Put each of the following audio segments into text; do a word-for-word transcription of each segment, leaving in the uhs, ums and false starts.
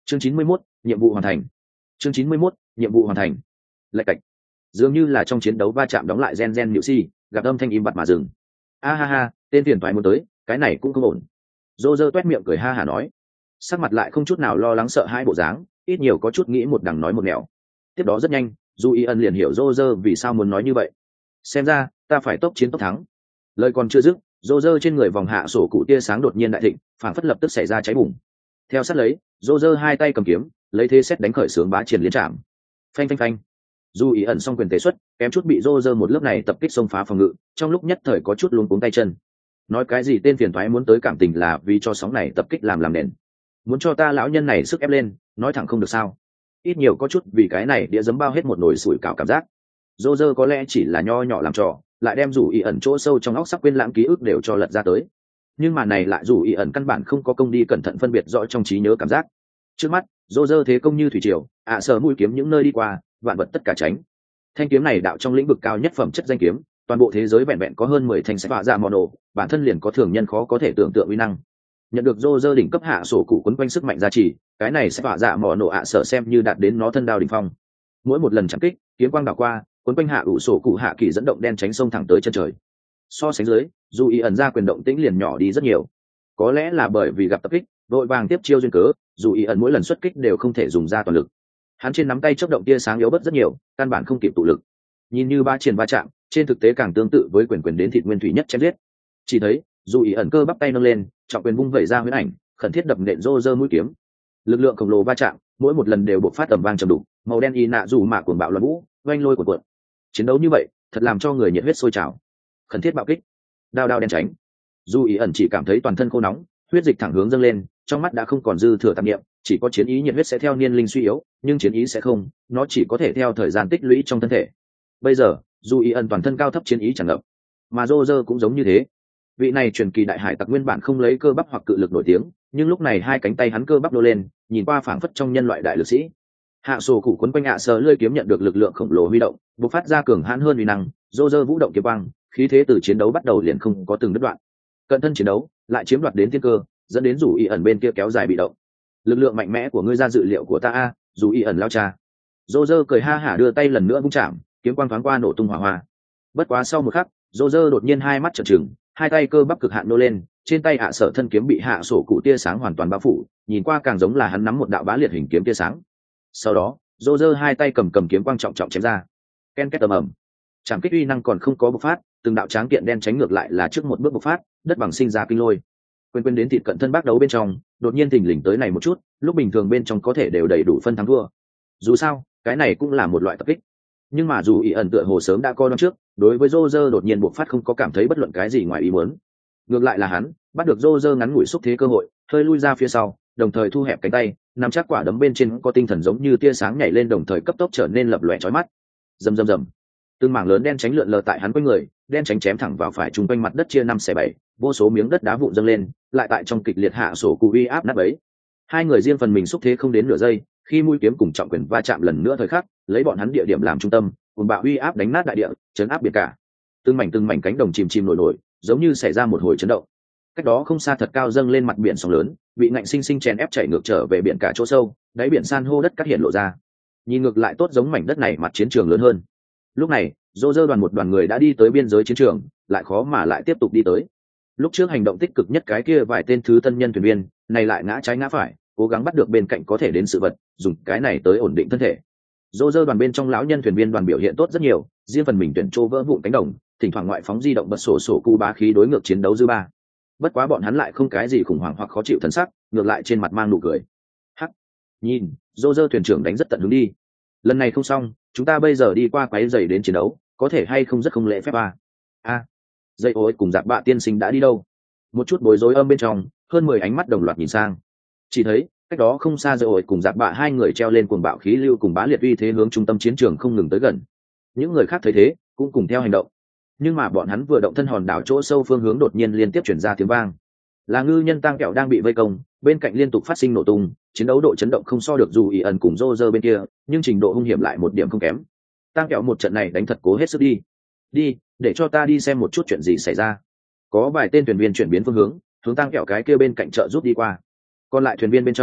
chương chín mươi mốt, nhiệm vụ hoàn thành. chương chín mươi mốt, nhiệm vụ hoàn thành. Lạch cạch. Dường như là trong chiến đấu va chạm đóng lại gen gen nhự si, gặp âm thanh im bặt mà dừng. A ha ha, tên phiền toái muốn tới, cái này cũng không ổn. Dô dơ toét miệng cười ha hả nói, sắc mặt lại không chút nào lo lắng sợ hai bộ dáng, ít nhiều có chút nghĩ một đằng nói một nẻo. Tiếp đó rất nhanh, Du Y ân liền hiểu Dô dơ vì sao muốn nói như vậy. Xem ra ta phải tốc chiến tốc thắng. Lời còn chưa dứt, Dô dơ trên người vòng hạ sổ cụ tia sáng đột nhiên đại thịnh, phản phất lập tức xảy ra cháy bùng. Theo sát lấy, Dô dơ hai tay cầm kiếm, lấy thế xét đánh khởi sướng bá triển liên trạm. Phanh phanh phanh. Du ý ẩn xong quyền tế xuất, kém chút bị Dô dơ một lớp này tập kích xông phá phòng ngự, trong lúc nhất thời có chút luống cuống tay chân. Nói cái gì tên phiền toái muốn tới cảm tình là vì cho sóng này tập kích làm làm nền. Muốn cho ta lão nhân này sức ép lên, nói thẳng không được sao? Ít nhiều có chút vì cái này đĩa giấm bao hết một nồi sủi cảo cảm giác. Dô dơ có lẽ chỉ là nho nhỏ làm trò, lại đem rủ ý ẩn chỗ sâu trong óc sắc quên lãng ký ức đều cho lật ra tới. Nhưng mà này lại rủ ý ẩn căn bản không có công đi cẩn thận phân biệt rõ trong trí nhớ cảm giác. Trước mắt, Dô dơ thế công như thủy triều, ạ à sờ mũi kiếm những nơi đi qua, vạn vật tất cả tránh. Thanh kiếm này đạo trong lĩnh vực cao nhất phẩm chất danh kiếm, toàn bộ thế giới vẹn vẹn có hơn mười thanh sách vạ dạ mòn ổ, bản thân liền có thường nhân khó có thể tưởng tượng uy năng. Nhận được Dô dơ đỉnh cấp hạ sổ cụ quấn quanh sức mạnh gia trì, cái này sẽ vạ dạ mòn ổ ạ sở xem như đạt đến nó thân đao đỉnh phong. Mỗi một lần chạm kích, kiếm quang đảo qua, quấn quanh hạ ủ sổ cụ hạ kỳ dẫn động đen tránh sông thẳng tới chân trời. So sánh dưới, dù ý ẩn ra quyền động tĩnh liền nhỏ đi rất nhiều. Có lẽ là bởi vì gặp tập kích, vội vàng tiếp chiêu duyên cớ, dù ý ẩn mỗi lần xuất kích đều không thể dùng ra toàn lực. Hắn trên nắm tay chớp động tia sáng yếu bớt rất nhiều, căn bản không kịp tụ lực. Nhìn như ba triển va chạm, trên thực tế càng tương tự với quyền quyền đến thịt nguyên thủy nhất chém giết. Chỉ thấy, dù ý ẩn cơ bắp tay nâng lên, trọng quyền vung vẩy ra huyễn ảnh, khẩn thiết đập nện rô rơ mũi kiếm. Lực lượng khổng lồ va chạm, mỗi một lần đều bộc phát tầm vang trầm đục, màu đen y nạ dù mạ cuồng bạo loạn vũ, oanh lôi của cuộn. Chiến đấu như vậy, thật làm cho người nhiệt huyết sôi trào. Khẩn thiết bạo kích, đao đao đen tránh. Dù ý ẩn chỉ cảm thấy toàn thân khô nóng, huyết dịch thẳng hướng dâng lên, trong mắt đã không còn dư thừa tạp niệm, chỉ có chiến ý nhiệt huyết sẽ theo niên linh suy yếu, nhưng chiến ý sẽ không, nó chỉ có thể theo thời gian tích lũy trong thân thể. Bây giờ, dù ý ẩn toàn thân cao thấp chiến ý tràn ngập, mà Roger cũng giống như thế. Vị này truyền kỳ đại hải tặc nguyên bản không lấy cơ bắp hoặc cự lực nổi tiếng, nhưng lúc này hai cánh tay hắn cơ bắp nô lên, nhìn qua phảng phất trong nhân loại đại lực sĩ. Hạ sổ cụ quấn quanh ạ sờ lưỡi kiếm nhận được lực lượng khổng lồ huy động, bộc phát ra cường hãn hơn uy năng. Roger vũ động kiếm quang, khí thế từ chiến đấu bắt đầu liền không có từng đứt đoạn. Cận thân chiến đấu lại chiếm đoạt đến tiên cơ, dẫn đến dù ý ẩn bên kia kéo dài bị động. Lực lượng mạnh mẽ của ngươi ra dự liệu của ta a, dù ý ẩn lao cha. Roger cười ha hả đưa tay lần nữa vung chạm, kiếm quang thoáng qua nổ tung hỏa hoa. Bất quá sau một khắc, Roger đột nhiên hai mắt trợn trừng, hai tay cơ bắp cực hạn nô lên, trên tay hạ sở thân kiếm bị hạ sổ cụ tia sáng hoàn toàn bao phủ, nhìn qua càng giống là hắn nắm một đạo bá liệt hình kiếm tia sáng. Sau đó, Roger hai tay cầm cầm kiếm quang trọng trọng chém ra. Ken két tầm ầm. Trảm kích uy năng còn không có bộc phát, từng đạo tráng kiện đen tránh ngược lại là trước một bước bộc phát, đất bằng sinh ra kinh lôi. Quên quên đến thịt cận thân bác đấu bên trong, đột nhiên thình lình tới này một chút, lúc bình thường bên trong có thể đều đầy đủ phân thắng thua. Dù sao, cái này cũng là một loại tập kích. Nhưng mà dù ý ẩn tựa hồ sớm đã coi đoán trước, đối với Roger đột nhiên bộc phát không có cảm thấy bất luận cái gì ngoài ý muốn. Ngược lại là hắn, bắt được Roger ngắn ngủi xúc thế cơ hội, hơi lui ra phía sau, đồng thời thu hẹp cánh tay, nắm chắc quả đấm bên trên có tinh thần giống như tia sáng nhảy lên đồng thời cấp tốc trở nên lập lòe chói mắt. Rầm rầm rầm. Từng mảng lớn đen tránh lượn lờ tại hắn quanh người, đen tránh chém thẳng vào phải trung quanh mặt đất chia năm xẻ bảy, vô số miếng đất đá vụn dâng lên, lại tại trong kịch liệt hạ sổ cụ uy áp nát bấy. Hai người riêng phần mình xúc thế không đến nửa giây, khi mũi kiếm cùng trọng quyền va chạm lần nữa thời khắc, lấy bọn hắn địa điểm làm trung tâm, cùng bạo uy áp đánh nát đại địa, chấn áp biển cả. Từng mảnh từng mảnh cánh đồng chìm chìm nổi nổi, giống như xảy ra một hồi chấn động. Cách đó không xa thật cao dâng lên mặt biển sóng lớn, bị ngạnh sinh sinh chèn ép chảy ngược trở về biển cả chỗ sâu, đáy biển san hô đất cắt hiện lộ ra. Nhìn ngược lại tốt giống mảnh đất này mặt chiến trường lớn hơn. Lúc này, Roger đoàn một đoàn người đã đi tới biên giới chiến trường, lại khó mà lại tiếp tục đi tới. Lúc trước hành động tích cực nhất cái kia vài tên thứ tân nhân thuyền viên, này lại ngã trái ngã phải, cố gắng bắt được bên cạnh có thể đến sự vật, dùng cái này tới ổn định thân thể. Roger đoàn bên trong lão nhân thuyền viên đoàn biểu hiện tốt rất nhiều, riêng phần mình tuyển trô vỡ vụn cánh đồng, thỉnh thoảng ngoại phóng di động bật sổ sổ cụ bá khí đối ngược chiến đấu dư ba. Bất quá bọn hắn lại không cái gì khủng hoảng hoặc khó chịu thần sắc, ngược lại trên mặt mang nụ cười. Hắc, nhìn, Roger thuyền trưởng đánh rất tận hứng đi. Lần này không xong, chúng ta bây giờ đi qua quái giày đến chiến đấu, có thể hay không rất không lễ phép à? A, dây ối cùng giặc bạ tiên sinh đã đi đâu? Một chút bối rối âm bên trong, hơn mười ánh mắt đồng loạt nhìn sang. Chỉ thấy cách đó không xa dây ối cùng giặc bạ hai người treo lên cuồng bạo khí lưu cùng bá liệt uy thế hướng trung tâm chiến trường không ngừng tới gần. Những người khác thấy thế cũng cùng theo hành động, nhưng mà bọn hắn vừa động thân hòn đảo chỗ sâu phương hướng đột nhiên liên tiếp chuyển ra tiếng vang. Là ngư nhân tang kẹo đang bị vây công, bên cạnh liên tục phát sinh nổ tung, chiến đấu độ chấn động không so được dù ý ẩn cùng Roger bên kia, nhưng trình độ hung hiểm lại một điểm không kém. Tang kẹo một trận này đánh thật cố hết sức đi. Đi, để cho ta đi xem một chút chuyện gì xảy ra. Có vài tên thuyền viên chuyển biến phương hướng, hướng Tang kẹo cái kia bên cạnh trợ giúp đi qua. Còn lại thuyền viên bên trong,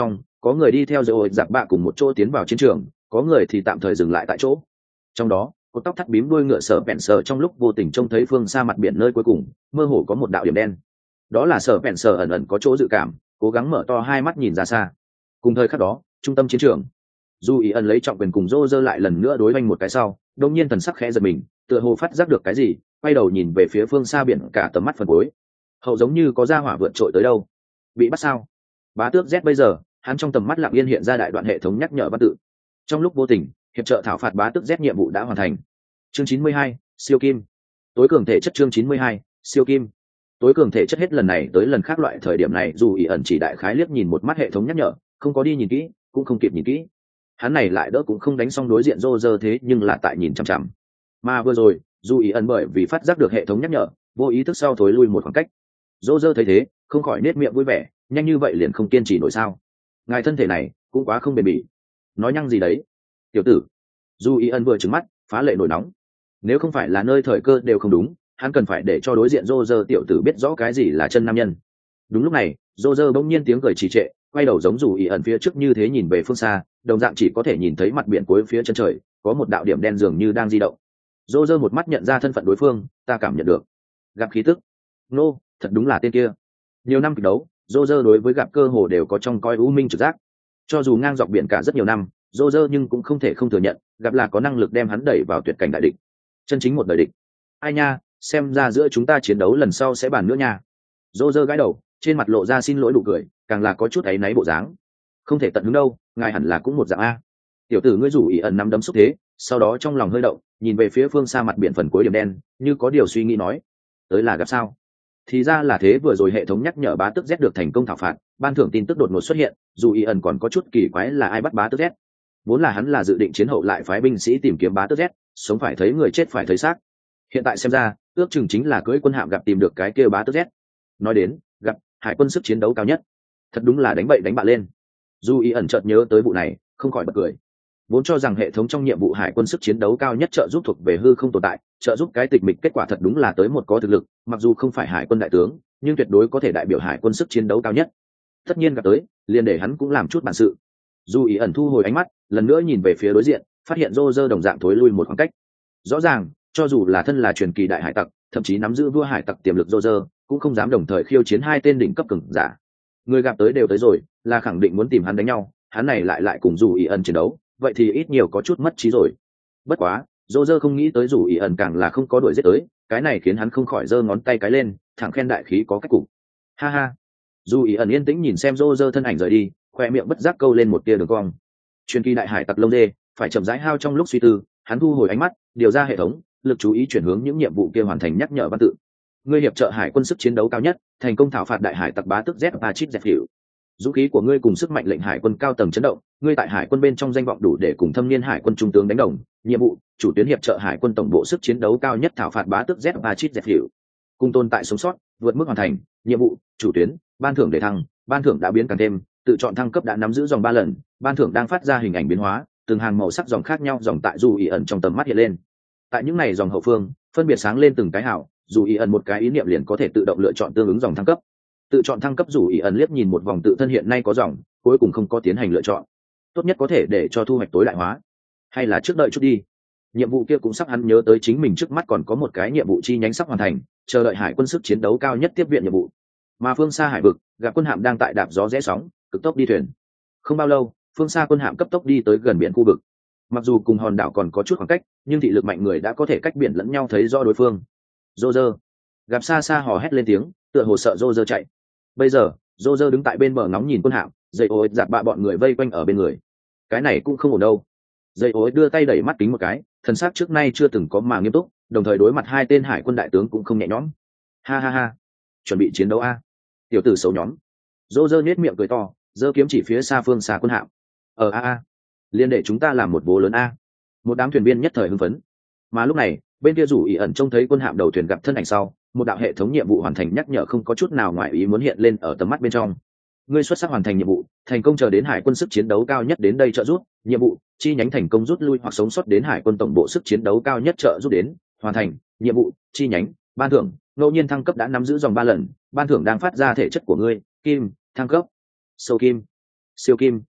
có người đi theo dầu giặc bạ cùng một chỗ tiến vào chiến trường, có người thì tạm thời dừng lại tại chỗ. Trong đó có tóc thắt bím đuôi ngựa Sở Vẹn Sở trong lúc vô tình trông thấy phương xa mặt biển nơi cuối cùng mơ hồ có một đạo điểm đen. Đó là Sở Vẹn Sở ẩn ẩn có chỗ dự cảm, cố gắng mở to hai mắt nhìn ra xa. Cùng thời khắc đó, trung tâm chiến trường, dù ý ẩn lấy trọng quyền cùng rô rơ lại lần nữa đối oanh một cái sau, đột nhiên thần sắc khẽ giật mình, tựa hồ phát giác được cái gì, quay đầu nhìn về phía phương xa biển cả tầm mắt phần cuối. Hậu giống như có ra hỏa vượt trội tới đâu. Bị bắt sao? Bá Tước Z bây giờ, hắn trong tầm mắt lặng yên hiện ra đại đoạn hệ thống nhắc nhở văn tự. Trong lúc vô tình, hiệp trợ thảo phạt Bá Tước Z nhiệm vụ đã hoàn thành. Chương chín mươi hai, siêu kim. Tối cường thể chất chương chín mươi hai, siêu kim. Tối cường thể chất hết lần này tới lần khác loại thời điểm này, dù ý ẩn chỉ đại khái liếc nhìn một mắt hệ thống nhắc nhở, không có đi nhìn kỹ, cũng không kịp nhìn kỹ. Hắn này lại đỡ cũng không đánh xong đối diện rô rơ thế nhưng là tại nhìn chằm chằm. Mà vừa rồi, dù ý ẩn bởi vì phát giác được hệ thống nhắc nhở, vô ý thức sau thối lui một khoảng cách. Rô rơ thấy thế, không khỏi nết miệng vui vẻ, nhanh như vậy liền không kiên trì nổi sao? Ngài thân thể này cũng quá không bền bỉ. Nói nhăng gì đấy, tiểu tử. Dù ý ẩn vừa trừng mắt, phá lệ nổi nóng. Nếu không phải là nơi thời cơ đều không đúng, hắn cần phải để cho đối diện rô rơ tiểu tử biết rõ cái gì là chân nam nhân. Đúng lúc này, rô rơ bỗng nhiên tiếng cười trì trệ, quay đầu giống dù ý ẩn phía trước như thế nhìn về phương xa, đồng dạng chỉ có thể nhìn thấy mặt biển cuối phía chân trời có một đạo điểm đen dường như đang di động. Rô rơ một mắt nhận ra thân phận đối phương, ta cảm nhận được gặp khí tức. Nô, thật đúng là tên kia. Nhiều năm kịch đấu, rô rơ đối với gặp cơ hồ đều có trong coi u minh trực giác. Cho dù ngang dọc biển cả rất nhiều năm, rô rơ nhưng cũng không thể không thừa nhận gặp là có năng lực đem hắn đẩy vào tuyệt cảnh đại địch, chân chính một đời địch. Ai nha, xem ra giữa chúng ta chiến đấu lần sau sẽ bàn nữa nha. Rô rơ gãi đầu, trên mặt lộ ra xin lỗi nụ cười, càng là có chút áy náy bộ dáng. Không thể tận hứng đâu, ngài hẳn là cũng một dạng a. Tiểu tử ngươi rủ ý ẩn nắm đấm xúc thế, sau đó trong lòng hơi động, nhìn về phía phương xa mặt biển phần cuối điểm đen, như có điều suy nghĩ nói, tới là gặp sao? Thì ra là thế, vừa rồi hệ thống nhắc nhở Bá Tước Z được thành công thảo phạt, ban thưởng tin tức đột ngột xuất hiện, dù ý ẩn còn có chút kỳ quái là ai bắt Bá Tước Z. Vốn là hắn là dự định chiến hậu lại phái binh sĩ tìm kiếm Bá Tước Z, sống phải thấy người chết phải thấy xác. Hiện tại xem ra, ước chừng chính là cưỡi quân hạm gặp tìm được cái kia Bá Tước Z. Nói đến, gặp hải quân sức chiến đấu cao nhất, thật đúng là đánh bậy đánh bạ lên. Dù ý ẩn chợt nhớ tới vụ này, không khỏi bật cười. Vốn cho rằng hệ thống trong nhiệm vụ hải quân sức chiến đấu cao nhất trợ giúp thuộc về hư không tồn tại, trợ giúp cái tịch mịch, kết quả thật đúng là tới một có thực lực, mặc dù không phải hải quân đại tướng, nhưng tuyệt đối có thể đại biểu hải quân sức chiến đấu cao nhất. Tất nhiên gặp tới, liền để hắn cũng làm chút bản sự. Dù ý ẩn thu hồi ánh mắt, lần nữa nhìn về phía đối diện, phát hiện rô rơ đồng dạng thối lui một khoảng cách. Rõ ràng, cho dù là thân là truyền kỳ đại hải tặc, thậm chí nắm giữ vua hải tặc tiềm lực rô rơ, cũng không dám đồng thời khiêu chiến hai tên đỉnh cấp cường giả. Người gặp tới đều tới rồi, là khẳng định muốn tìm hắn đánh nhau, hắn này lại lại cùng dù ý ẩn chiến đấu, vậy thì ít nhiều có chút mất trí rồi. Bất quá, dô dơ không nghĩ tới dù ý ẩn càng là không có đuổi giết tới, cái này khiến hắn không khỏi giơ ngón tay cái lên, thẳng khen đại khí có cách cục. Ha ha. Dù ý ẩn yên tĩnh nhìn xem dô dơ thân ảnh rời đi, khoe miệng bất giác câu lên một tia đường cong. Truyền kỳ đại hải tặc lông dê, phải chậm rãi hao trong lúc suy tư, hắn thu hồi ánh mắt, điều ra hệ thống, lực chú ý chuyển hướng những nhiệm vụ kia hoàn thành nhắc nhở văn tự. Ngươi hiệp trợ hải quân sức chiến đấu cao nhất, thành công thảo phạt đại hải tặc Bá Tước Z Pachit Z hiệu. Dũng khí của ngươi cùng sức mạnh lệnh hải quân cao tầng chấn động, ngươi tại hải quân bên trong danh vọng đủ để cùng thâm niên hải quân trung tướng đánh đồng. Nhiệm vụ, chủ tuyến hiệp trợ hải quân tổng bộ sức chiến đấu cao nhất thảo phạt Bá Tước Z Pachit Z hiệu. Cùng tồn tại sống sót, vượt mức hoàn thành. Nhiệm vụ, chủ tuyến, ban thưởng để thăng, ban thưởng đã biến càng thêm, tự chọn thăng cấp đã nắm giữ dòng ba lần, ban thưởng đang phát ra hình ảnh biến hóa, từng hàng màu sắc dòng khác nhau dòng tại dù ý ẩn trong tầm mắt hiện lên. Tại những này dòng hậu phương, phân biệt sáng lên từng cái hảo, dù ý ẩn một cái ý niệm liền có thể tự động lựa chọn tương ứng dòng thăng cấp. Tự chọn thăng cấp dù ý ẩn liếc nhìn một vòng tự thân hiện nay có dòng, cuối cùng không có tiến hành lựa chọn. Tốt nhất có thể để cho thu hoạch tối đại hóa, hay là trước đợi chút đi. Nhiệm vụ kia cũng sắp, hắn nhớ tới chính mình trước mắt còn có một cái nhiệm vụ chi nhánh sắp hoàn thành, chờ đợi hải quân sức chiến đấu cao nhất tiếp viện nhiệm vụ. Mà phương xa hải vực, gặp quân hạm đang tại đạp gió rẽ sóng, cực tốc đi thuyền. Không bao lâu, phương xa quân hạm cấp tốc đi tới gần biển khu vực. Mặc dù cùng hòn đảo còn có chút khoảng cách, nhưng thị lực mạnh người đã có thể cách biển lẫn nhau thấy rõ đối phương. Rô rơ, gặp xa xa hò hét lên tiếng, tựa hồ sợ rô rơ chạy. Bây giờ, rô rơ đứng tại bên bờ ngóng nhìn quân hạm, dây ối dạp bạ bọn người vây quanh ở bên người. Cái này cũng không ổn đâu. Dây ối đưa tay đẩy mắt kính một cái, thần sắc trước nay chưa từng có mà nghiêm túc, đồng thời đối mặt hai tên hải quân đại tướng cũng không nhẹ nhõm. Ha ha ha, chuẩn bị chiến đấu a, tiểu tử xấu nhóm. Rô rơ nhếch miệng cười to, giơ kiếm chỉ phía xa phương xa quân hạm. Ở a a, liên để chúng ta làm một bố lớn a. Một đám thuyền viên nhất thời hưng phấn. Mà lúc này, bên kia rủ ý ẩn trông thấy quân hạm đầu thuyền gặp thân ảnh sau, một đạo hệ thống nhiệm vụ hoàn thành nhắc nhở không có chút nào ngoài ý muốn hiện lên ở tầm mắt bên trong. Ngươi xuất sắc hoàn thành nhiệm vụ, thành công chờ đến hải quân sức chiến đấu cao nhất đến đây trợ giúp. Nhiệm vụ, chi nhánh thành công rút lui hoặc sống sót đến hải quân tổng bộ sức chiến đấu cao nhất trợ giúp đến. Hoàn thành nhiệm vụ, chi nhánh, ban thưởng, ngẫu nhiên thăng cấp đã nắm giữ dòng ba lần, ban thưởng đang phát ra thể chất của ngươi, kim, thăng cấp, sâu kim, siêu kim,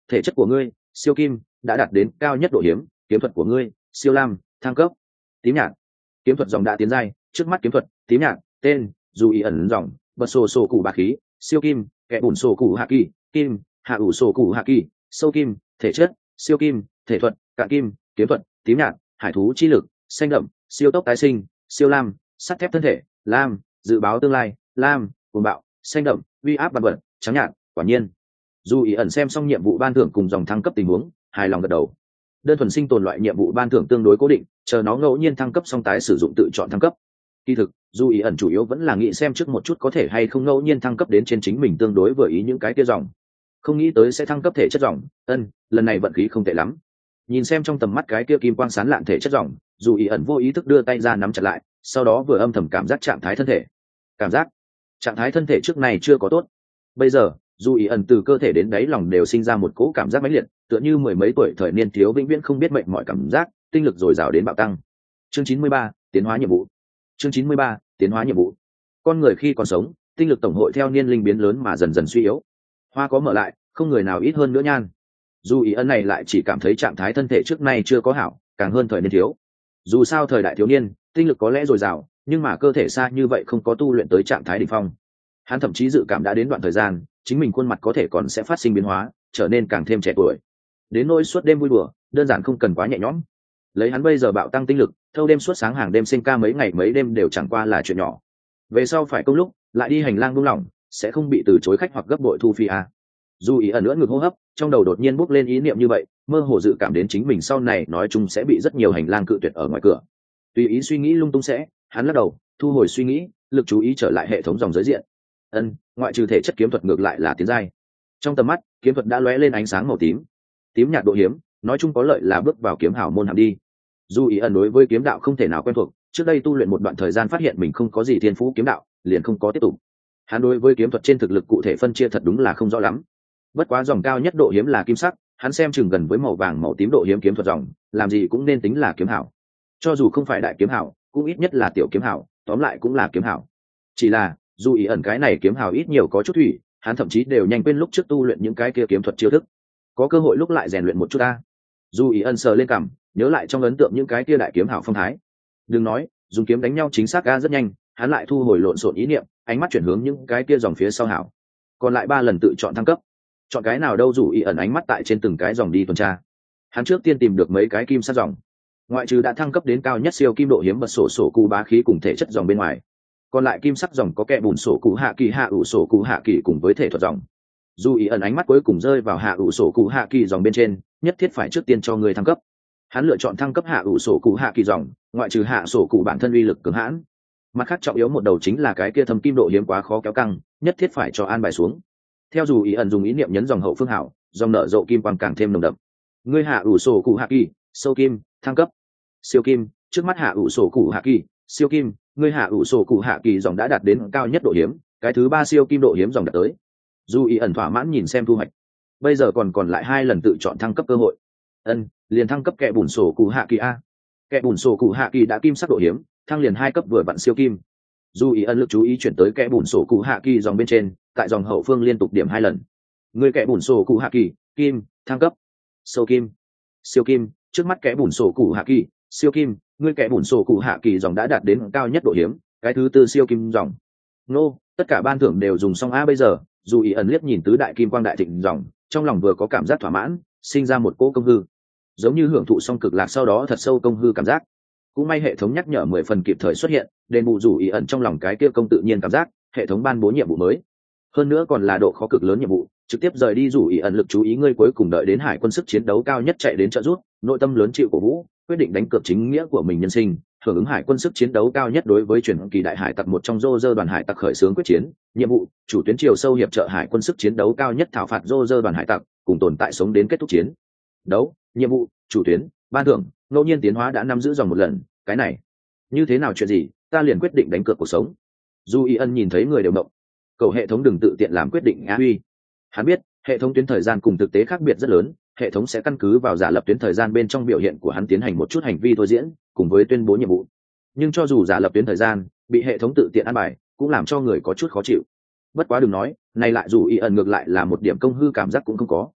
thể chất của ngươi siêu kim đã đạt đến cao nhất độ hiếm, kiếm thuật của ngươi siêu lam thăng cấp. Tím nhạt kiếm thuật dòng đã tiến giai, trước mắt kiếm thuật tím nhạt, tên dù ý ẩn dòng bật sổ sổ cụ bá khí siêu kim kẻ bùn sổ cụ hạ kỳ kim hạ ủ sổ cụ hạ kỳ sâu kim thể chất siêu kim thể thuật cạn kim kiếm thuật tím nhạt, hải thú chi lực xanh đậm siêu tốc tái sinh siêu lam sắt thép thân thể lam dự báo tương lai lam cuồng bạo xanh đậm uy áp vật vật trắng nhạt. Quả nhiên dù ý ẩn xem xong nhiệm vụ ban thưởng cùng dòng thăng cấp tình huống, hài lòng gật đầu. Đơn thuần sinh tồn loại nhiệm vụ ban thưởng tương đối cố định, chờ nó ngẫu nhiên thăng cấp xong tái sử dụng tự chọn thăng cấp. Kỳ thực dù ý ẩn chủ yếu vẫn là nghĩ xem trước một chút có thể hay không ngẫu nhiên thăng cấp đến trên chính mình tương đối vừa ý những cái kia dòng, không nghĩ tới sẽ thăng cấp thể chất dòng. Ân, lần này vận khí không tệ lắm. Nhìn xem trong tầm mắt cái kia kim quang sán lạn thể chất dòng, dù ý ẩn vô ý thức đưa tay ra nắm chặt lại, sau đó vừa âm thầm cảm giác trạng thái thân thể. Cảm giác trạng thái thân thể trước này chưa có tốt, bây giờ dù ý ẩn từ cơ thể đến đáy lòng đều sinh ra một cỗ cảm giác mãnh liệt, tựa như mười mấy tuổi thời niên thiếu vĩnh viễn không biết mệnh mọi cảm giác, tinh lực dồi dào đến bạo tăng. Chương chín mươi ba, tiến hóa nhiệm vụ. Chương chín mươi ba, tiến hóa nhiệm vụ. Con người khi còn sống, tinh lực tổng hội theo niên linh biến lớn mà dần dần suy yếu. Hoa có mở lại, không người nào ít hơn nữa nhan. Dù ý ẩn này lại chỉ cảm thấy trạng thái thân thể trước nay chưa có hảo, càng hơn thời niên thiếu. Dù sao thời đại thiếu niên, tinh lực có lẽ dồi dào, nhưng mà cơ thể xa như vậy không có tu luyện tới trạng thái đỉnh phong. Hắn thậm chí dự cảm đã đến đoạn thời gian chính mình khuôn mặt có thể còn sẽ phát sinh biến hóa, trở nên càng thêm trẻ tuổi. Đến nỗi suốt đêm vui đùa, đơn giản không cần quá nhẹ nhõm. Lấy hắn bây giờ bạo tăng tinh lực, thâu đêm suốt sáng hàng đêm sinh ca mấy ngày mấy đêm đều chẳng qua là chuyện nhỏ. Về sau phải công lúc lại đi hành lang buông lỏng, sẽ không bị từ chối khách hoặc gấp bội thu phi à. Dù ý ẩn nữa ngược hô hấp, trong đầu đột nhiên bốc lên ý niệm như vậy, mơ hồ dự cảm đến chính mình sau này nói chung sẽ bị rất nhiều hành lang cự tuyệt ở ngoài cửa. Tùy ý suy nghĩ lung tung sẽ, hắn lắc đầu, thu hồi suy nghĩ, lực chú ý trở lại hệ thống dòng giới diện. Ân, ngoại trừ thể chất kiếm thuật ngược lại là tiến giai. Trong tầm mắt, kiếm thuật đã lóe lên ánh sáng màu tím. Tím nhạt độ hiếm, nói chung có lợi là bước vào kiếm hảo môn hàm đi. Dù ý ẩn đối với kiếm đạo không thể nào quen thuộc, trước đây tu luyện một đoạn thời gian phát hiện mình không có gì thiên phú kiếm đạo, liền không có tiếp tục. Hắn đối với kiếm thuật trên thực lực cụ thể phân chia thật đúng là không rõ lắm. Bất quá dòng cao nhất độ hiếm là kim sắc, hắn xem chừng gần với màu vàng màu tím độ hiếm kiếm thuật dòng, làm gì cũng nên tính là kiếm hảo. Cho dù không phải đại kiếm hảo, cũng ít nhất là tiểu kiếm hảo, tóm lại cũng là kiếm hảo. Chỉ là dù ý ẩn cái này kiếm hào ít nhiều có chút thủy, hắn thậm chí đều nhanh quên lúc trước tu luyện những cái kia kiếm thuật chiêu thức, có cơ hội lúc lại rèn luyện một chút ta. Dù ý ẩn sờ lên cằm, nhớ lại trong ấn tượng những cái kia đại kiếm hào phong thái. Đừng nói dùng kiếm đánh nhau chính xác ga rất nhanh, hắn lại thu hồi lộn xộn ý niệm, ánh mắt chuyển hướng những cái kia dòng phía sau hảo. Còn lại ba lần tự chọn thăng cấp, chọn cái nào đâu? Dù ý ẩn ánh mắt tại trên từng cái dòng đi tuần tra. Hắn trước tiên tìm được mấy cái kim sát dòng, ngoại trừ đã thăng cấp đến cao nhất siêu kim độ hiếm bật sổ sổ cụ bá khí cùng thể chất dòng bên ngoài, còn lại kim sắc dòng có kẻ bùn sổ cụ hạ kỳ hạ ủ sổ cụ hạ kỳ cùng với thể thuật dòng. Dù ý ẩn ánh mắt cuối cùng rơi vào hạ ủ sổ cụ hạ kỳ dòng bên trên, nhất thiết phải trước tiên cho người thăng cấp. Hắn lựa chọn thăng cấp hạ ủ sổ cụ hạ kỳ dòng, ngoại trừ hạ sổ cụ bản thân uy lực cường hãn, mặt khác trọng yếu một đầu chính là cái kia thâm kim độ hiếm quá khó kéo căng, nhất thiết phải cho an bài xuống. Theo dù ý ẩn dùng ý niệm nhấn dòng hậu phương hảo, dòng nở rộ kim quang càng thêm nồng đậm. Ngươi hạ ủ sổ cụ hạ kỳ sâu kim thăng cấp siêu kim, trước mắt hạ ủ sổ cụ hạ kỳ siêu kim, ngươi hạ ủ sổ cụ hạ kỳ dòng đã đạt đến cao nhất độ hiếm, cái thứ ba siêu kim độ hiếm dòng đạt tới. Dù ý ẩn thỏa mãn nhìn xem thu hoạch, bây giờ còn còn lại hai lần tự chọn thăng cấp cơ hội. Ân, liền thăng cấp kẻ bùn sổ cụ hạ kỳ a. Kẻ bùn sổ cụ hạ kỳ đã kim sắc độ hiếm, thăng liền hai cấp vừa vặn siêu kim. Dù ý ẩn lực chú ý chuyển tới kẻ bùn sổ cụ hạ kỳ dòng bên trên, tại dòng hậu phương liên tục điểm hai lần. Ngươi kẻ bùn sổ cụ hạ kỳ kim thăng cấp sâu kim siêu kim, trước mắt kẻ bùn sổ cụ hạ kỳ siêu kim, ngươi kẻ bùn sổ cụ hạ kỳ dòng đã đạt đến cao nhất độ hiếm, cái thứ tư siêu kim dòng. Nô, tất cả ban thưởng đều dùng xong a. Bây giờ dù ý ẩn liếc nhìn tứ đại kim quang đại thịnh dòng, trong lòng vừa có cảm giác thỏa mãn, sinh ra một cỗ công hư, giống như hưởng thụ xong cực lạc sau đó thật sâu công hư cảm giác. Cũng may hệ thống nhắc nhở mười phần kịp thời xuất hiện, đền bù dù ý ẩn trong lòng cái kia công tự nhiên cảm giác. Hệ thống ban bố nhiệm vụ mới, hơn nữa còn là độ khó cực lớn nhiệm vụ, trực tiếp rời đi dù ý ẩn lực chú ý. Ngươi cuối cùng đợi đến hải quân sức chiến đấu cao nhất chạy đến trợ giúp, nội tâm lớn chịu cổ vũ, quyết định đánh cược chính nghĩa của mình nhân sinh, hưởng ứng hải quân sức chiến đấu cao nhất đối với truyền kỳ đại hải tặc một trong Roger đoàn hải tặc khởi xướng quyết chiến. Nhiệm vụ: chủ tuyến chiều sâu hiệp trợ hải quân sức chiến đấu cao nhất thảo phạt Roger đoàn hải tặc, cùng tồn tại sống đến kết thúc chiến đấu. Nhiệm vụ: chủ tuyến, ban thưởng ngẫu nhiên tiến hóa đã nắm giữ dòng một lần. Cái này như thế nào, chuyện gì? Ta liền quyết định đánh cược cuộc sống. Du Y Ân nhìn thấy người đều động, cầu hệ thống đừng tự tiện làm quyết định á huy. Hắn biết hệ thống tuyến thời gian cùng thực tế khác biệt rất lớn, hệ thống sẽ căn cứ vào giả lập tuyến thời gian bên trong biểu hiện của hắn tiến hành một chút hành vi thôi diễn cùng với tuyên bố nhiệm vụ. Nhưng cho dù giả lập tuyến thời gian bị hệ thống tự tiện an bài, cũng làm cho người có chút khó chịu. Bất quá đừng nói, này lại dù Y Ân ngược lại là một điểm công hư cảm giác cũng không có.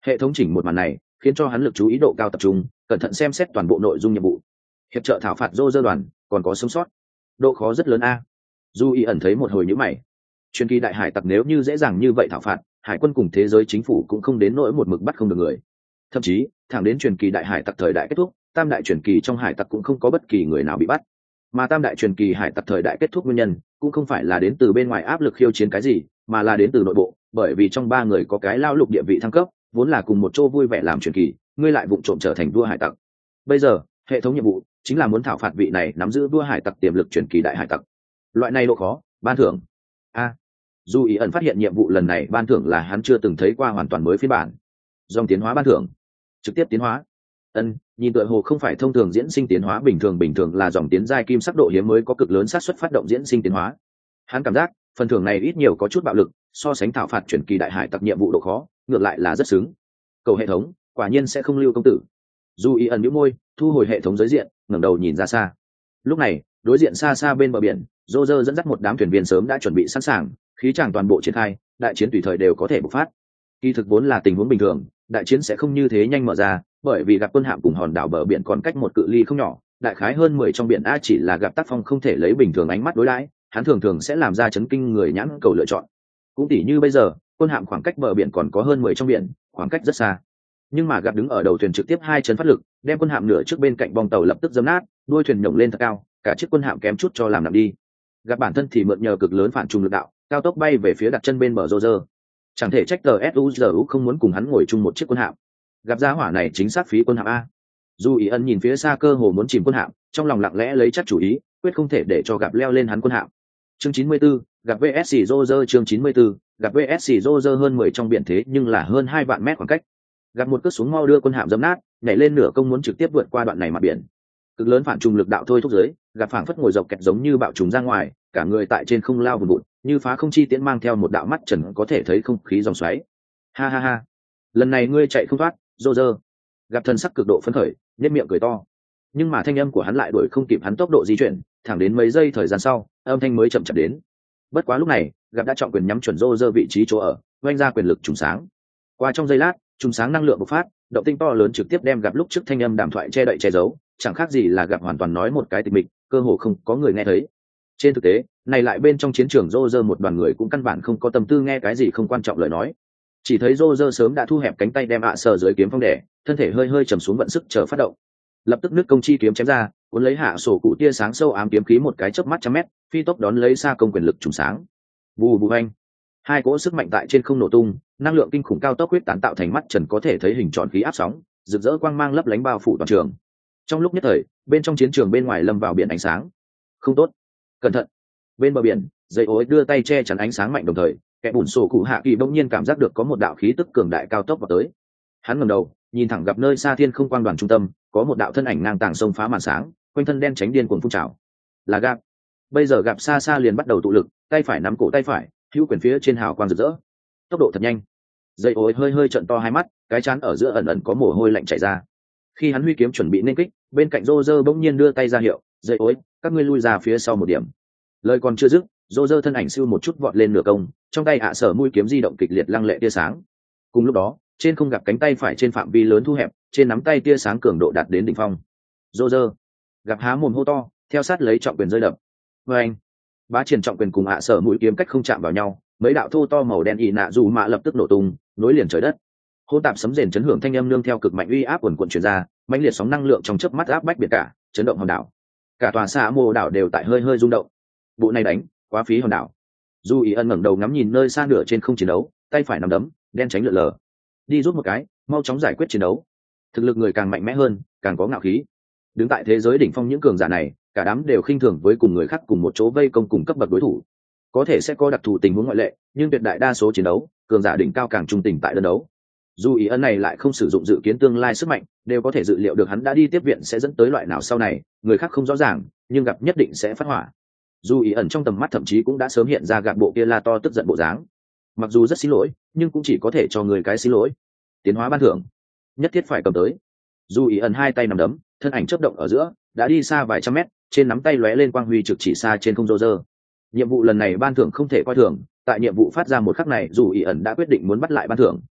hệ thống chỉnh một màn này khiến cho hắn lực chú ý độ cao tập trung, cẩn thận xem xét toàn bộ nội dung nhiệm vụ. Hiệp trợ thảo phạt Roger đoàn còn có sống sót, độ khó rất lớn a. Du Y ẩn thấy một hồi nhíu mày. Truyền kỳ đại hải tặc nếu như dễ dàng như vậy thảo phạt, hải quân cùng thế giới chính phủ cũng không đến nỗi một mực bắt không được người. Thậm chí thẳng đến truyền kỳ đại hải tặc thời đại kết thúc, tam đại truyền kỳ trong hải tặc cũng không có bất kỳ người nào bị bắt. Mà tam đại truyền kỳ hải tặc thời đại kết thúc nguyên nhân cũng không phải là đến từ bên ngoài áp lực khiêu chiến cái gì, mà là đến từ nội bộ, bởi vì trong ba người có cái lao lục địa vị thăng cấp, vốn là cùng một chỗ vui vẻ làm truyền kỳ, ngươi lại vụng trộm trở thành vua hải tặc. Bây giờ hệ thống nhiệm vụ chính là muốn thảo phạt vị này nắm giữ vua hải tặc tiềm lực truyền kỳ đại hải tặc. Loại này độ khó, ban thưởng a. Du Ý ẩn phát hiện nhiệm vụ lần này ban thưởng là hắn chưa từng thấy qua hoàn toàn mới phiên bản. Dòng tiến hóa ban thưởng, trực tiếp tiến hóa. Ân, nhìn tựa hồ không phải thông thường diễn sinh tiến hóa bình thường, bình thường là dòng tiến giai kim sắc độ hiếm mới có cực lớn xác suất phát động diễn sinh tiến hóa. Hắn cảm giác phần thưởng này ít nhiều có chút bạo lực, so sánh thảo phạt truyền kỳ đại hải tặc nhiệm vụ độ khó, ngược lại là rất xứng. Cầu hệ thống, quả nhiên sẽ không lưu công tử. Du Ý ẩn nhíu môi, thu hồi hệ thống giới diện, ngẩng đầu nhìn ra xa. Lúc này, đối diện xa xa bên bờ biển, Roger dẫn dắt một đám thuyền viên sớm đã chuẩn bị sẵn sàng, khí tràng toàn bộ triển khai, đại chiến tùy thời đều có thể bộc phát. Kỳ thực vốn là tình huống bình thường, đại chiến sẽ không như thế nhanh mở ra, bởi vì gặp quân hạm cùng hòn đảo bờ biển còn cách một cự ly không nhỏ, đại khái hơn mười trong biển a, chỉ là gặp tác phong không thể lấy bình thường ánh mắt đối đãi, hắn thường thường sẽ làm ra chấn kinh người nhãn cầu lựa chọn. Cũng tỉ như bây giờ, quân hạm khoảng cách bờ biển còn có hơn mười trong biển, khoảng cách rất xa. Nhưng mà gặp đứng ở đầu thuyền trực tiếp hai chân phát lực, đem quân hạm nửa trước bên cạnh bong tàu lập tức giấm nát, đuôi thuyền nhổng lên thật cao, cả chiếc quân hạm kém chút cho làm nằm đi. Gặp bản thân thì mượn nhờ cực lớn phản trùng lực đạo, cao tốc bay về phía đặt chân bên bờ Roger. Chẳng thể trách tsuzu không muốn cùng hắn ngồi chung một chiếc quân hạm. Gặp giá hỏa này chính xác phí quân hạm a. Du Ý ân nhìn phía xa cơ hồ muốn chìm quân hạm, trong lòng lặng lẽ lấy chắc chủ ý, quyết không thể để cho gặp leo lên hắn quân hạm. Chương chín mươi 94, gặp vê ét xê Roger. Chương chín mươi 94, gặp vê ét xê Roger hơn mười trong biển thế nhưng là hơn hai vạn mét khoảng cách. Gặp một cước xuống mau đưa quân hạm dẫm nát, nhảy lên nửa công muốn trực tiếp vượt qua đoạn này mặt biển. Cực lớn phản trùng lực đạo thôi thúc dưới, gặp phảng phất ngồi dọc kẹt giống như bạo trùng ra ngoài, cả người tại trên không lao vùn vụt, như phá không chi tiễn mang theo một đạo mắt trần có thể thấy không khí dòng xoáy. Ha ha ha, lần này ngươi chạy không thoát, Roger. Gặp thần sắc cực độ phấn khởi, nhếch miệng cười to. Nhưng mà thanh âm của hắn lại đuổi không kịp hắn tốc độ di chuyển, thẳng đến mấy giây thời gian sau, âm thanh mới chậm chậm đến. Bất quá lúc này, gặp đã chọn quyền nhắm chuẩn Roger vị trí chỗ ở, vung ra quyền lực trùng sáng. Qua trong giây lát, trùng sáng năng lượng bộc phát, động tinh to lớn trực tiếp đem gặp lúc trước thanh âm đàm thoại che đậy che giấu, chẳng khác gì là gặp hoàn toàn nói một cái tịch mịch, cơ hồ không có người nghe thấy. Trên thực tế, này lại bên trong chiến trường Roger một đoàn người cũng căn bản không có tâm tư nghe cái gì không quan trọng lời nói. Chỉ thấy Roger sớm đã thu hẹp cánh tay đem ạ sờ dưới kiếm phong đẻ, thân thể hơi hơi trầm xuống vận sức chờ phát động. Lập tức nước công chi kiếm chém ra, cuốn lấy hạ sổ cụ tia sáng sâu ám kiếm khí một cái chớp mắt trăm mét, phi tốc đón lấy xa công quyền lực trùng sáng. Vù vù anh, hai cỗ sức mạnh tại trên không nổ tung, năng lượng kinh khủng cao tốc huyết tán tạo thành mắt trần có thể thấy hình tròn khí áp sóng, rực rỡ quang mang lấp lánh bao phủ toàn trường. Trong lúc nhất thời, bên trong chiến trường bên ngoài lâm vào biển ánh sáng. Không tốt, cẩn thận. Bên bờ biển, dây ối đưa tay che chắn ánh sáng mạnh, đồng thời kẻ bùn sổ cụ hạ kỳ bỗng nhiên cảm giác được có một đạo khí tức cường đại cao tốc vào tới. Hắn ngẩng đầu nhìn thẳng gặp nơi xa thiên không quang đoàn trung tâm có một đạo thân ảnh ngang tàng sông phá màn sáng, quanh thân đen tránh điên cuồng phun trào. Là gặp. Bây giờ gặp xa xa liền bắt đầu tụ lực, tay phải nắm cổ tay phải, hữu quyền phía trên hào quang rực rỡ, tốc độ thật nhanh. Dây ối hơi hơi trợn to hai mắt, cái trán ở giữa ẩn ẩn có mồ hôi lạnh chảy ra. Khi hắn huy kiếm chuẩn bị nên kích, bên cạnh Roger bỗng nhiên đưa tay ra hiệu, dây ối, các ngươi lui ra phía sau một điểm. Lời còn chưa dứt, Roger thân ảnh siêu một chút vọt lên nửa công, trong tay hạ sở mũi kiếm di động kịch liệt lăng lệ tia sáng. Cùng lúc đó, trên không gặp cánh tay phải trên phạm vi lớn thu hẹp, trên nắm tay tia sáng cường độ đạt đến đỉnh phong. Roger gặp há mồm hô to, theo sát lấy trọng quyền rơi đập. Với anh, bá triển trọng quyền cùng hạ sở mũi kiếm cách không chạm vào nhau, mấy đạo thô to màu đen ị nạ dù mạ lập tức nổ tung, nối liền trời đất. Hỗn tạp sấm rền chấn hưởng thanh âm nương theo cực mạnh uy áp quần quần truyền ra, mãnh liệt sóng năng lượng trong chớp mắt áp bách biển cả, chấn động hòn đảo. Cả tòa xã mô đảo đều tại hơi hơi rung động. Bộ này đánh quá phí hòn đảo. Du Ý ân ngẩng đầu ngắm nhìn nơi xa nửa trên không chiến đấu, tay phải nắm đấm đen tránh lượn lờ. Đi rút một cái, mau chóng giải quyết chiến đấu. Thực lực người càng mạnh mẽ hơn, càng có ngạo khí. Đứng tại thế giới đỉnh phong những cường giả này, cả đám đều khinh thường với cùng người khác cùng một chỗ vây công cùng cấp bậc đối thủ. Có thể sẽ có đặc thù tình huống ngoại lệ, nhưng tuyệt đại đa số chiến đấu, cường giả đỉnh cao càng trung tình tại đơn đấu. Dù Ý ân này lại không sử dụng dự kiến tương lai sức mạnh, đều có thể dự liệu được hắn đã đi tiếp viện sẽ dẫn tới loại nào sau này, người khác không rõ ràng, nhưng gặp nhất định sẽ phát hỏa. Dù Ý ẩn trong tầm mắt thậm chí cũng đã sớm hiện ra gặp bộ kia la to tức giận bộ dáng. Mặc dù rất xin lỗi, nhưng cũng chỉ có thể cho người cái xin lỗi. Tiến hóa ban thưởng, nhất thiết phải cầm tới. Dù Ý ẩn hai tay nắm đấm, thân ảnh chớp động ở giữa, đã đi xa vài trăm mét, trên nắm tay lóe lên quang huy trực chỉ xa trên không rô rơ. Nhiệm vụ lần này ban thưởng không thể coi thường, tại nhiệm vụ phát ra một khắc này, Dù Ý ẩn đã quyết định muốn bắt lại ban thưởng.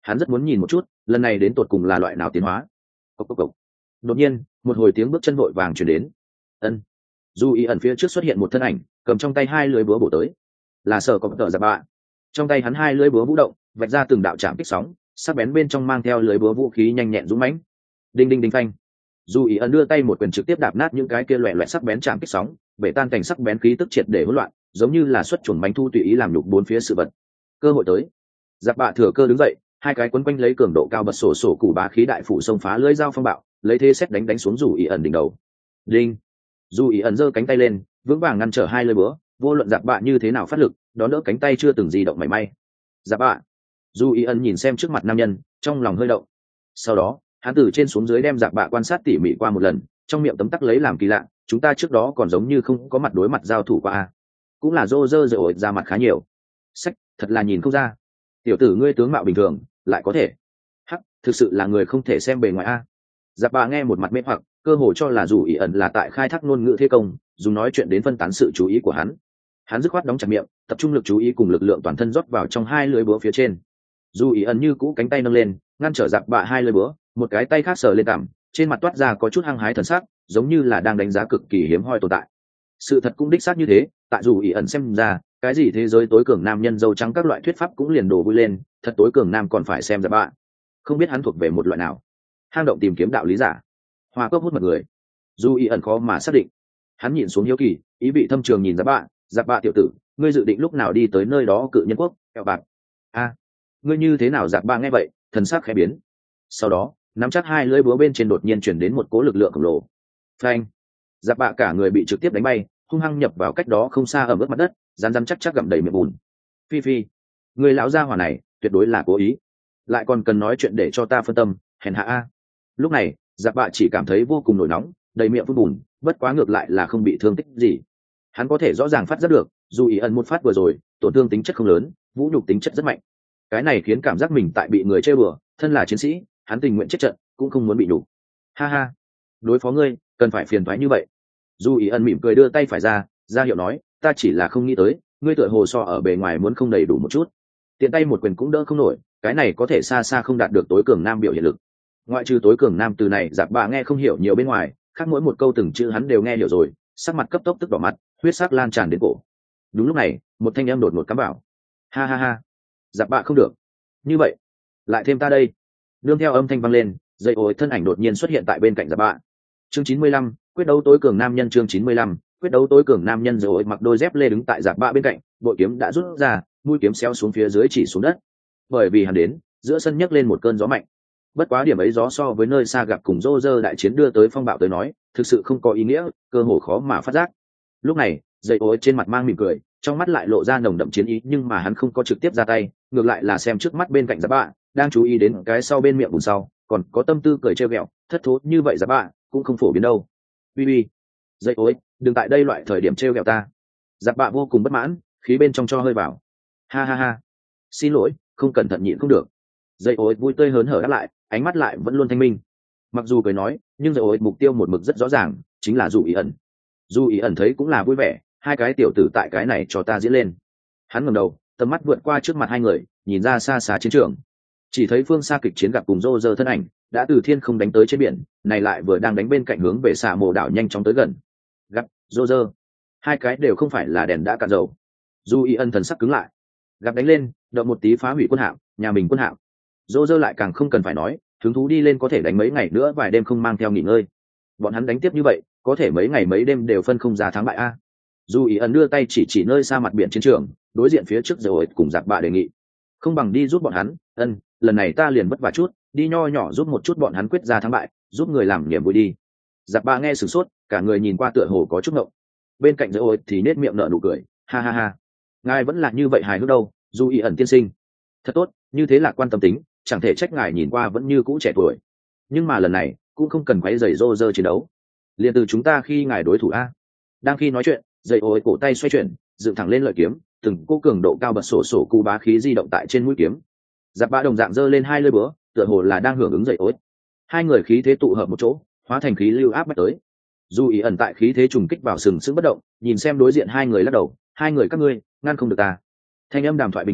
Hắn rất muốn nhìn một chút lần này đến tột cùng là loại nào tiến hóa. Cốc cốc cốc. Đột nhiên một hồi tiếng bước chân vội vàng chuyển đến. Ân. Dù ý ẩn phía trước xuất hiện một thân ảnh cầm trong tay hai lưới búa bổ tới, là sở có tờ giặc bạ. Trong tay hắn hai lưới búa vũ động vạch ra từng đạo chạm kích sóng, sắc bén bên trong mang theo lưới búa vũ khí nhanh nhẹn dũng mãnh. Đinh đinh đinh phanh. Dù ý ẩn đưa tay một quyền trực tiếp đạp nát những cái kia loẹ loẹt sắc bén chạm kích sóng, bể tan cảnh sắc bén khí tức triệt để hỗn loạn, giống như là xuất chuẩn bánh thu tùy ý làm nhục bốn phía sự vật. Cơ hội tới. Giặc bạ thừa cơ đứng dậy, hai cái quấn quanh lấy cường độ cao bật sổ sổ củ bá khí đại phủ xông phá lưới dao phong bạo, lấy thế xét đánh đánh xuống dù ý ẩn đỉnh đầu. Đinh. Dù ý ẩn giơ cánh tay lên, vững vàng ngăn trở hai lưỡi búa, vô luận giặc bạ như thế nào phát lực, đón đỡ cánh tay chưa từng di động mảy may. Giặc bạ. Dù ý ẩn nhìn xem trước mặt nam nhân, trong lòng hơi động. Sau đó hắn từ trên xuống dưới đem giặc bạ quan sát tỉ mỉ qua một lần, trong miệng tấm tắc lấy làm kỳ lạ, chúng ta trước đó còn giống như không có mặt đối mặt giao thủ qua a. Cũng là rô rơ rồi ra mặt khá nhiều. Sách, thật là nhìn không ra. Tiểu tử ngươi tướng mạo bình thường, lại có thể. Hắc, thực sự là người không thể xem bề ngoài a. Giặc bạ nghe một mặt mê hoặc, cơ hồ cho là dù ý ẩn là tại khai thác ngôn ngữ thế công, dùng nói chuyện đến phân tán sự chú ý của hắn. Hắn dứt khoát đóng chặt miệng, tập trung lực chú ý cùng lực lượng toàn thân rót vào trong hai lưỡi búa phía trên. Dù ý ẩn như cũ cánh tay nâng lên, ngăn trở giặc bạ hai lưỡi búa, một cái tay khác sờ lên cằm, trên mặt toát ra có chút hăng hái thần sắc, giống như là đang đánh giá cực kỳ hiếm hoi tồn tại. Sự thật cũng đích xác như thế, tại dù ý ẩn xem ra, cái gì thế giới tối cường nam nhân dâu trắng các loại thuyết pháp cũng liền đổ vui lên, thật tối cường nam còn phải xem giặc bạ. Không biết hắn thuộc về một loại nào. Hang động tìm kiếm đạo lý giả, hoa cốc hút mật người. Dù ý ẩn khó mà xác định. Hắn nhìn xuống hiếu kỳ, ý vị thâm trường nhìn giặc bạ, giặc bạ tiểu tử, ngươi dự định lúc nào đi tới nơi đó cự nhân quốc kẹo bạc. A, ngươi như thế nào? Giặc bạ nghe vậy thần sắc khẽ biến, sau đó nắm chắc hai lưỡi búa bên trên đột nhiên chuyển đến một cỗ lực lượng khổng lồ. Phanh. Giặc bạ cả người bị trực tiếp đánh bay, hung hăng nhập vào cách đó không xa ở mức mặt đất, rán rán chắc chắc gặm đầy miệng bùn. Phi phi, người lão gia hỏa này tuyệt đối là cố ý, lại còn cần nói chuyện để cho ta phân tâm, hèn hạ a. Lúc này giặc bạ chỉ cảm thấy vô cùng nổi nóng, đầy miệng phun bùn, bất quá ngược lại là không bị thương tích gì. Hắn có thể rõ ràng phát giác được, dù ý ẩn một phát vừa rồi tổn thương tính chất không lớn, vũ nhục tính chất rất mạnh. Cái này khiến cảm giác mình tại bị người chơi bừa, thân là chiến sĩ hắn tình nguyện chết trận cũng không muốn bị nhục. Ha ha, đối phó ngươi cần phải phiền toái như vậy. Dù ý ẩn mỉm cười đưa tay phải ra ra hiệu nói, ta chỉ là không nghĩ tới ngươi tựa hồ so ở bề ngoài muốn không đầy đủ một chút, tiện tay một quyền cũng đỡ không nổi, cái này có thể xa xa không đạt được tối cường nam biểu hiện lực. Ngoại trừ tối cường nam từ này giặc bạ nghe không hiểu nhiều bên ngoài, khác mỗi một câu từng chữ hắn đều nghe hiểu rồi, sắc mặt cấp tốc tức đỏ mặt, huyết sắc lan tràn đến cổ. Đúng lúc này một thanh em đột ngột cắm vào. Ha ha ha, giặc bạ không được như vậy, lại thêm ta đây. Nương theo âm thanh vang lên, dây ối thân ảnh đột nhiên xuất hiện tại bên cạnh giặc bạ. Chương chín mươi lăm, quyết đấu tối cường nam nhân. Chương chín mươi lăm, quyết đấu tối cường nam nhân. Dây ối mặc đôi dép lê đứng tại giặc bạ bên cạnh, bội kiếm đã rút ra, mũi kiếm xéo xuống phía dưới chỉ xuống đất. Bởi vì hắn đến, giữa sân nhấc lên một cơn gió mạnh. Bất quá điểm ấy gió so với nơi xa gặp cùng rô rơ đại chiến đưa tới phong bạo tới nói, thực sự không có ý nghĩa, cơ hồ khó mà phát giác. Lúc này dây ối trên mặt mang mỉm cười, trong mắt lại lộ ra nồng đậm chiến ý, nhưng mà hắn không có trực tiếp ra tay, ngược lại là xem trước mắt bên cạnh giặc bạ, đang chú ý đến cái sau bên miệng vùng sau, còn có tâm tư cười trêu ghẹo, thất thố như vậy giặc bạ cũng không phổ biến đâu. Uy uy, dây ối, đừng tại đây loại thời điểm trêu ghẹo ta. Giặc bạ vô cùng bất mãn, khí bên trong cho hơi vào. Ha ha ha, xin lỗi, không cẩn thận nhịn không được. Dây ối vui tươi hớn hở đáp lại, ánh mắt lại vẫn luôn thanh minh. Mặc dù cười nói, nhưng dây ối mục tiêu một mực rất rõ ràng, chính là dù ý ẩn. Dù ý ẩn thấy cũng là vui vẻ, hai cái tiểu tử tại cái này cho ta diễn lên. Hắn ngẩng đầu, tầm mắt vượt qua trước mặt hai người, nhìn ra xa xa chiến trường, chỉ thấy phương xa kịch chiến gặp cùng rô rơ thân ảnh đã từ thiên không đánh tới trên biển, này lại vừa đang đánh bên cạnh hướng về xạ mồ đảo nhanh chóng tới gần. Gặp rô rơ, hai cái đều không phải là đèn đã cạn dầu. Dù ý ẩn thần sắc cứng lại, gặp đánh lên đợi một tí phá hủy quân hạm, nhà mình quân hạm. Rô rơ lại càng không cần phải nói, hứng thú đi lên có thể đánh mấy ngày nữa, vài đêm không mang theo nghỉ ngơi. Bọn hắn đánh tiếp như vậy có thể mấy ngày mấy đêm đều phân không ra thắng bại a. Dù ý ẩn đưa tay chỉ chỉ nơi xa mặt biển chiến trường, đối diện phía trước rồi cùng giặc bạ đề nghị, không bằng đi giúp bọn hắn. Ân, lần này ta liền vất vả chút, đi nho nhỏ giúp một chút bọn hắn quyết ra thắng bại, giúp người làm niềm vui đi. Giặc bạ nghe sửng sốt, cả người nhìn qua tựa hồ có chút ngộng. Bên cạnh rồi thì nết miệng nở nụ cười, ha ha ha, ngài vẫn là như vậy hài hước đâu, dù ý ẩn tiên sinh. Thật tốt, như thế là quan tâm tính, chẳng thể trách ngài nhìn qua vẫn như cũ trẻ tuổi. Nhưng mà lần này cũng không cần quấy rầy rô rơ chiến đấu, liền từ chúng ta khi ngài đối thủ a. Đang khi nói chuyện, dây ối cổ tay xoay chuyển, dựng thẳng lên lợi kiếm, từng cô cường độ cao bật sổ sổ cú bá khí di động tại trên mũi kiếm. Giặc bạ đồng dạng giơ lên hai lưỡi búa, tựa hồ là đang hưởng ứng dây ối. Hai người khí thế tụ hợp một chỗ, hóa thành khí lưu áp bách tới. Dù ý ẩn tại khí thế trùng kích vào sừng sững bất động, nhìn xem đối diện hai người lắc đầu, hai người các ngươi ngăn không được ta. Thanh âm đàm thoại bình thản,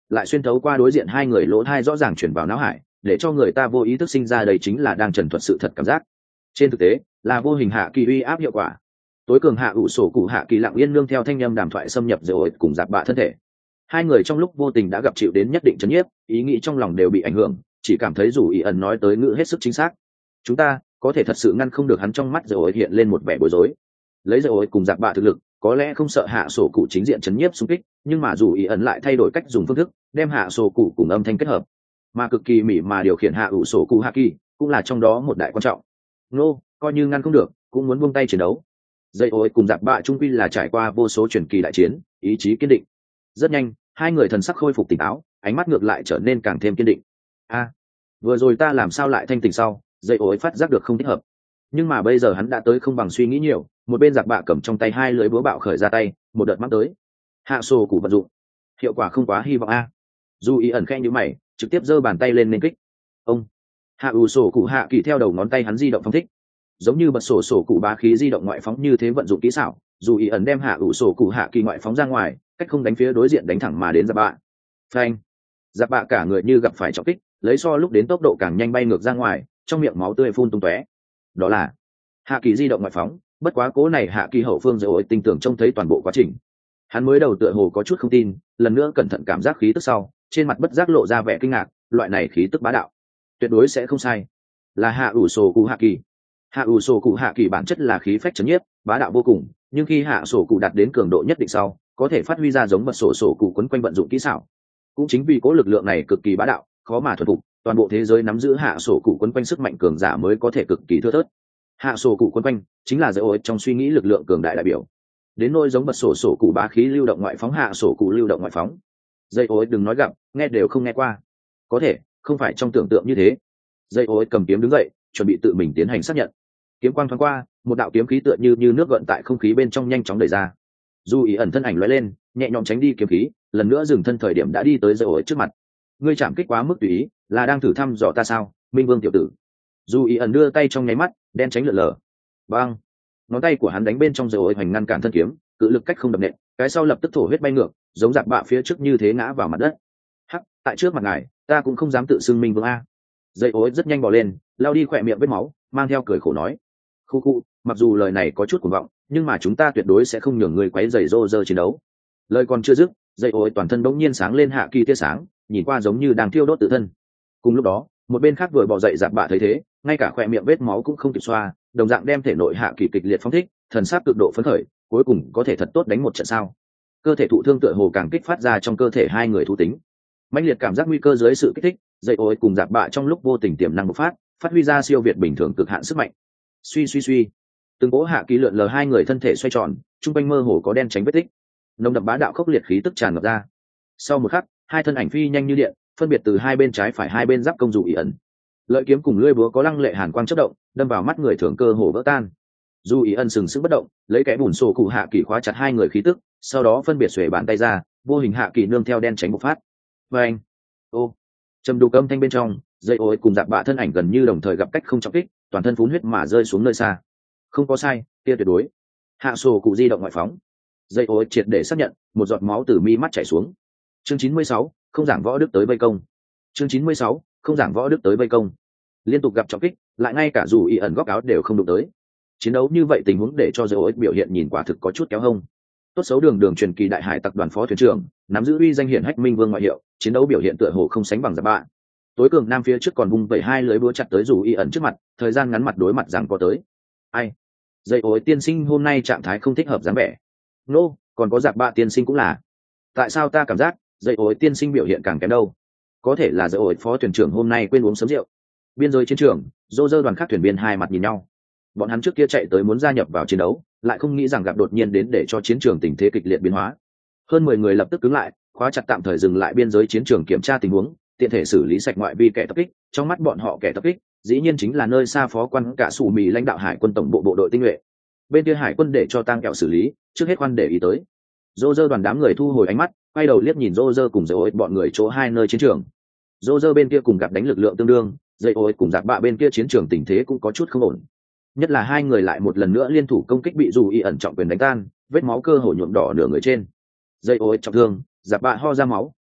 lại xuyên thấu qua đối diện hai người lỗ thai rõ ràng chuyển vào não hải, để cho người ta vô ý thức sinh ra đây chính là đang trần thuật sự thật cảm giác. Trên thực tế là vô hình hạ kỳ uy áp hiệu quả. Tối cường hạ ủ sổ cụ hạ kỳ lặng yên nương theo thanh âm đàm thoại xâm nhập rồi cùng giặc bạ thân thể. Hai người trong lúc vô tình đã gặp chịu đến nhất định chấn nhiếp, ý nghĩ trong lòng đều bị ảnh hưởng, chỉ cảm thấy dù ý ẩn nói tới ngữ hết sức chính xác. Chúng ta có thể thật sự ngăn không được hắn. Trong mắt rồi hiện lên một vẻ bối rối. Lấy rồi cùng giặc bạ thực lực có lẽ không sợ hạ sổ cụ chính diện chấn nhiếp xung kích, nhưng mà dù ý ẩn lại thay đổi cách dùng phương thức đem hạ sổ cụ cùng âm thanh kết hợp, mà cực kỳ mỉ mà điều khiển hạ ủ sổ cụ hạ kỳ cũng là trong đó một đại quan trọng. Nô coi như ngăn không được cũng muốn buông tay chiến đấu. Dây ối cùng giặc bạ trung quy là trải qua vô số truyền kỳ đại chiến, ý chí kiên định. Rất nhanh hai người thần sắc khôi phục tỉnh táo, ánh mắt ngược lại trở nên càng thêm kiên định. A, vừa rồi ta làm sao lại thanh tỉnh sau? Dây ối phát giác được không thích hợp, nhưng mà bây giờ hắn đã tới không bằng suy nghĩ nhiều. Một bên giặc bạ cầm trong tay hai lưỡi búa bạo khởi ra tay, một đợt mắc tới. Hạ sổ cụ vận dụng, hiệu quả không quá hy vọng a. Dù ý ẩn khẽ nhíu mày, trực tiếp giơ bàn tay lên nên kích. Ông hạ ủ sổ cụ hạ kỳ theo đầu ngón tay hắn di động phong thích, giống như bật sổ sổ cụ bá khí di động ngoại phóng như thế vận dụng kỹ xảo. Dù ý ẩn đem hạ ủ sổ cụ hạ kỳ ngoại phóng ra ngoài, cách không đánh phía đối diện đánh thẳng mà đến giặc bạ. Phanh! Giặc bạ cả người như gặp phải trọng kích, lấy so lúc đến tốc độ càng nhanh bay ngược ra ngoài, trong miệng máu tươi phun tung tóe. Đó là hạ kỳ di động ngoại phóng, bất quá cố này hạ kỳ hậu phương dễ ổi tinh tưởng trông thấy toàn bộ quá trình. Hắn mới đầu tựa hồ có chút không tin, lần nữa cẩn thận cảm giác khí tức sau, trên mặt bất giác lộ ra vẻ kinh ngạc. Loại này khí tức bá đạo tuyệt đối sẽ không sai, là hạ ủ sổ cụ hạ kỳ. Hạ ủ sổ cụ hạ kỳ bản chất là khí phách chấn nhiếp, bá đạo vô cùng, nhưng khi hạ sổ cụ đạt đến cường độ nhất định sau, có thể phát huy ra giống bật sổ sổ cụ quấn quanh vận dụng kỹ xảo. Cũng chính vì cố lực lượng này cực kỳ bá đạo, khó mà thuần phục, toàn bộ thế giới nắm giữ hạ sổ cụ quấn quanh sức mạnh cường giả mới có thể cực kỳ thưa thớt. Hạ sổ cụ quấn quanh chính là dễ ối trong suy nghĩ lực lượng cường đại đại biểu. Đến nỗi giống bật sổ sổ cụ bá khí lưu động ngoại phóng, hạ sổ cụ lưu động ngoại phóng, dây ối đừng nói gặp, nghe đều không nghe qua. Có thể không phải trong tưởng tượng như thế. Dây ối cầm kiếm đứng dậy, chuẩn bị tự mình tiến hành xác nhận. Kiếm quang thoáng qua, một đạo kiếm khí tựa như như nước gợn tại không khí bên trong nhanh chóng đẩy ra. Dù ý ẩn thân ảnh lóe lên, nhẹ nhõm tránh đi kiếm khí, lần nữa dừng thân thời điểm đã đi tới dây ối trước mặt. Ngươi chạm kích quá mức tùy ý, là đang thử thăm dò ta sao, Minh Vương tiểu tử? Dù ý ẩn đưa tay trong nháy mắt, đen tránh lượn lờ. Bang! Ngón tay của hắn đánh bên trong dây ối hoành ngăn cản thân kiếm, cự lực cách không đập nện, cái sau lập tức thổ huyết bay ngược, giống giặc bạ phía trước như thế ngã vào mặt đất. Hắc, tại trước mặt ngài, ta cũng không dám tự xưng Minh Vương a. Dây ối rất nhanh bỏ lên, lao đi khỏe miệng vết máu, mang theo cười khổ nói: khu khu, mặc dù lời này có chút cuồng vọng, nhưng mà chúng ta tuyệt đối sẽ không nhường người quấy rầy rô rơ chiến đấu. Lời còn chưa dứt, dây ối toàn thân bỗng nhiên sáng lên hạ kỳ tia sáng, nhìn qua giống như đang thiêu đốt tự thân. Cùng lúc đó, một bên khác vừa bò dậy giặc bạ thấy thế, ngay cả khỏe miệng vết máu cũng không kịp xoa, đồng dạng đem thể nội hạ kỳ kịch liệt phóng thích, thần sắc cực độ phấn khởi, cuối cùng có thể thật tốt đánh một trận sao? Cơ thể thụ thương tựa hồ càng kích phát ra trong cơ thể hai người thú tính. Mãnh liệt cảm giác nguy cơ dưới sự kích thích, dây ối cùng giặc bạ trong lúc vô tình tiềm năng bộc phát, phát huy ra siêu việt bình thường cực hạn sức mạnh. Suy suy suy, từng cỗ hạ kỳ lượn lờ hai người thân thể xoay tròn, trung quanh mơ hồ có đen tránh vết tích, nồng đậm bá đạo khốc liệt khí tức tràn ngập ra. Sau một khắc, hai thân ảnh phi nhanh như điện, phân biệt từ hai bên trái phải hai bên giáp công dù ý ẩn. Lợi kiếm cùng lưỡi búa có lăng lệ hàn quang chớp động, đâm vào mắt người thường cơ hồ vỡ tan. Dù ý ẩn sừng sững bất động, lấy cái bùn sổ cụ hạ kỳ khóa chặt hai người khí tức, sau đó phân biệt xuề bàn tay ra, vô hình hạ kỳ nương theo đen tránh bộc phát. Và anh, ô, trầm đục âm thanh bên trong, dây ối cùng giặc bạ thân ảnh gần như đồng thời gặp cách không trọng kích, toàn thân phun huyết mà rơi xuống nơi xa. Không có sai, kia tuyệt đối. Hạ sổ cụ di động ngoại phóng. Dây ối triệt để xác nhận, một giọt máu từ mi mắt chảy xuống. Chương chín mươi sáu, không giảng võ đức tới vây công. Chương chín mươi sáu, không giảng võ đức tới vây công. Liên tục gặp trọng kích, lại ngay cả dù ý ẩn góc áo đều không đụng tới. Chiến đấu như vậy tình huống để cho dây ối biểu hiện nhìn quả thực có chút kéo hông. Tốt xấu đường đường truyền kỳ đại hải tặc đoàn phó thuyền trưởng, nắm giữ uy danh hiển hách Minh Vương ngoại hiệu, chiến đấu biểu hiện tựa hồ không sánh bằng giặc bạ. Tối cường nam phía trước còn vung vẩy hai lưới búa chặt tới dù ý ẩn trước mặt, thời gian ngắn mặt đối mặt rằng có tới. Ai? Dây ối tiên sinh hôm nay trạng thái không thích hợp dáng vẻ. Nô, no, còn có giặc bạ tiên sinh cũng là. Tại sao ta cảm giác dây ối tiên sinh biểu hiện càng kém đâu? Có thể là dây ối phó thuyền trưởng hôm nay quên uống sớm rượu. Biên giới chiến trường, dô dơ đoàn khác thuyền viên hai mặt nhìn nhau. Bọn hắn trước kia chạy tới muốn gia nhập vào chiến đấu, lại không nghĩ rằng gặp đột nhiên đến để cho chiến trường tình thế kịch liệt biến hóa. Hơn mười người lập tức cứng lại, khóa chặt tạm thời dừng lại biên giới chiến trường kiểm tra tình huống, tiện thể xử lý sạch ngoại vi kẻ tập kích. Trong mắt bọn họ kẻ tập kích dĩ nhiên chính là nơi xa phó quan cả sủ mì lãnh đạo hải quân tổng bộ bộ đội tinh nhuệ. Bên kia hải quân để cho tang kẹo xử lý, trước hết quan để ý tới. Dô dơ đoàn đám người thu hồi ánh mắt, quay đầu liếc nhìn dô dơ cùng dây ối bọn người chỗ hai nơi chiến trường. Dô dơ bên kia cùng gặp đánh lực lượng tương đương, dây ối cùng giặc bạ bên kia chiến trường tình thế cũng có chút không ổn. Nhất là hai người lại một lần nữa liên thủ công kích bị dù y ẩn trọng quyền đánh tan, vết máu cơ hồ nhuộm đỏ nửa người trên. Dây ối trọng thương, giặc bạ ho ra máu,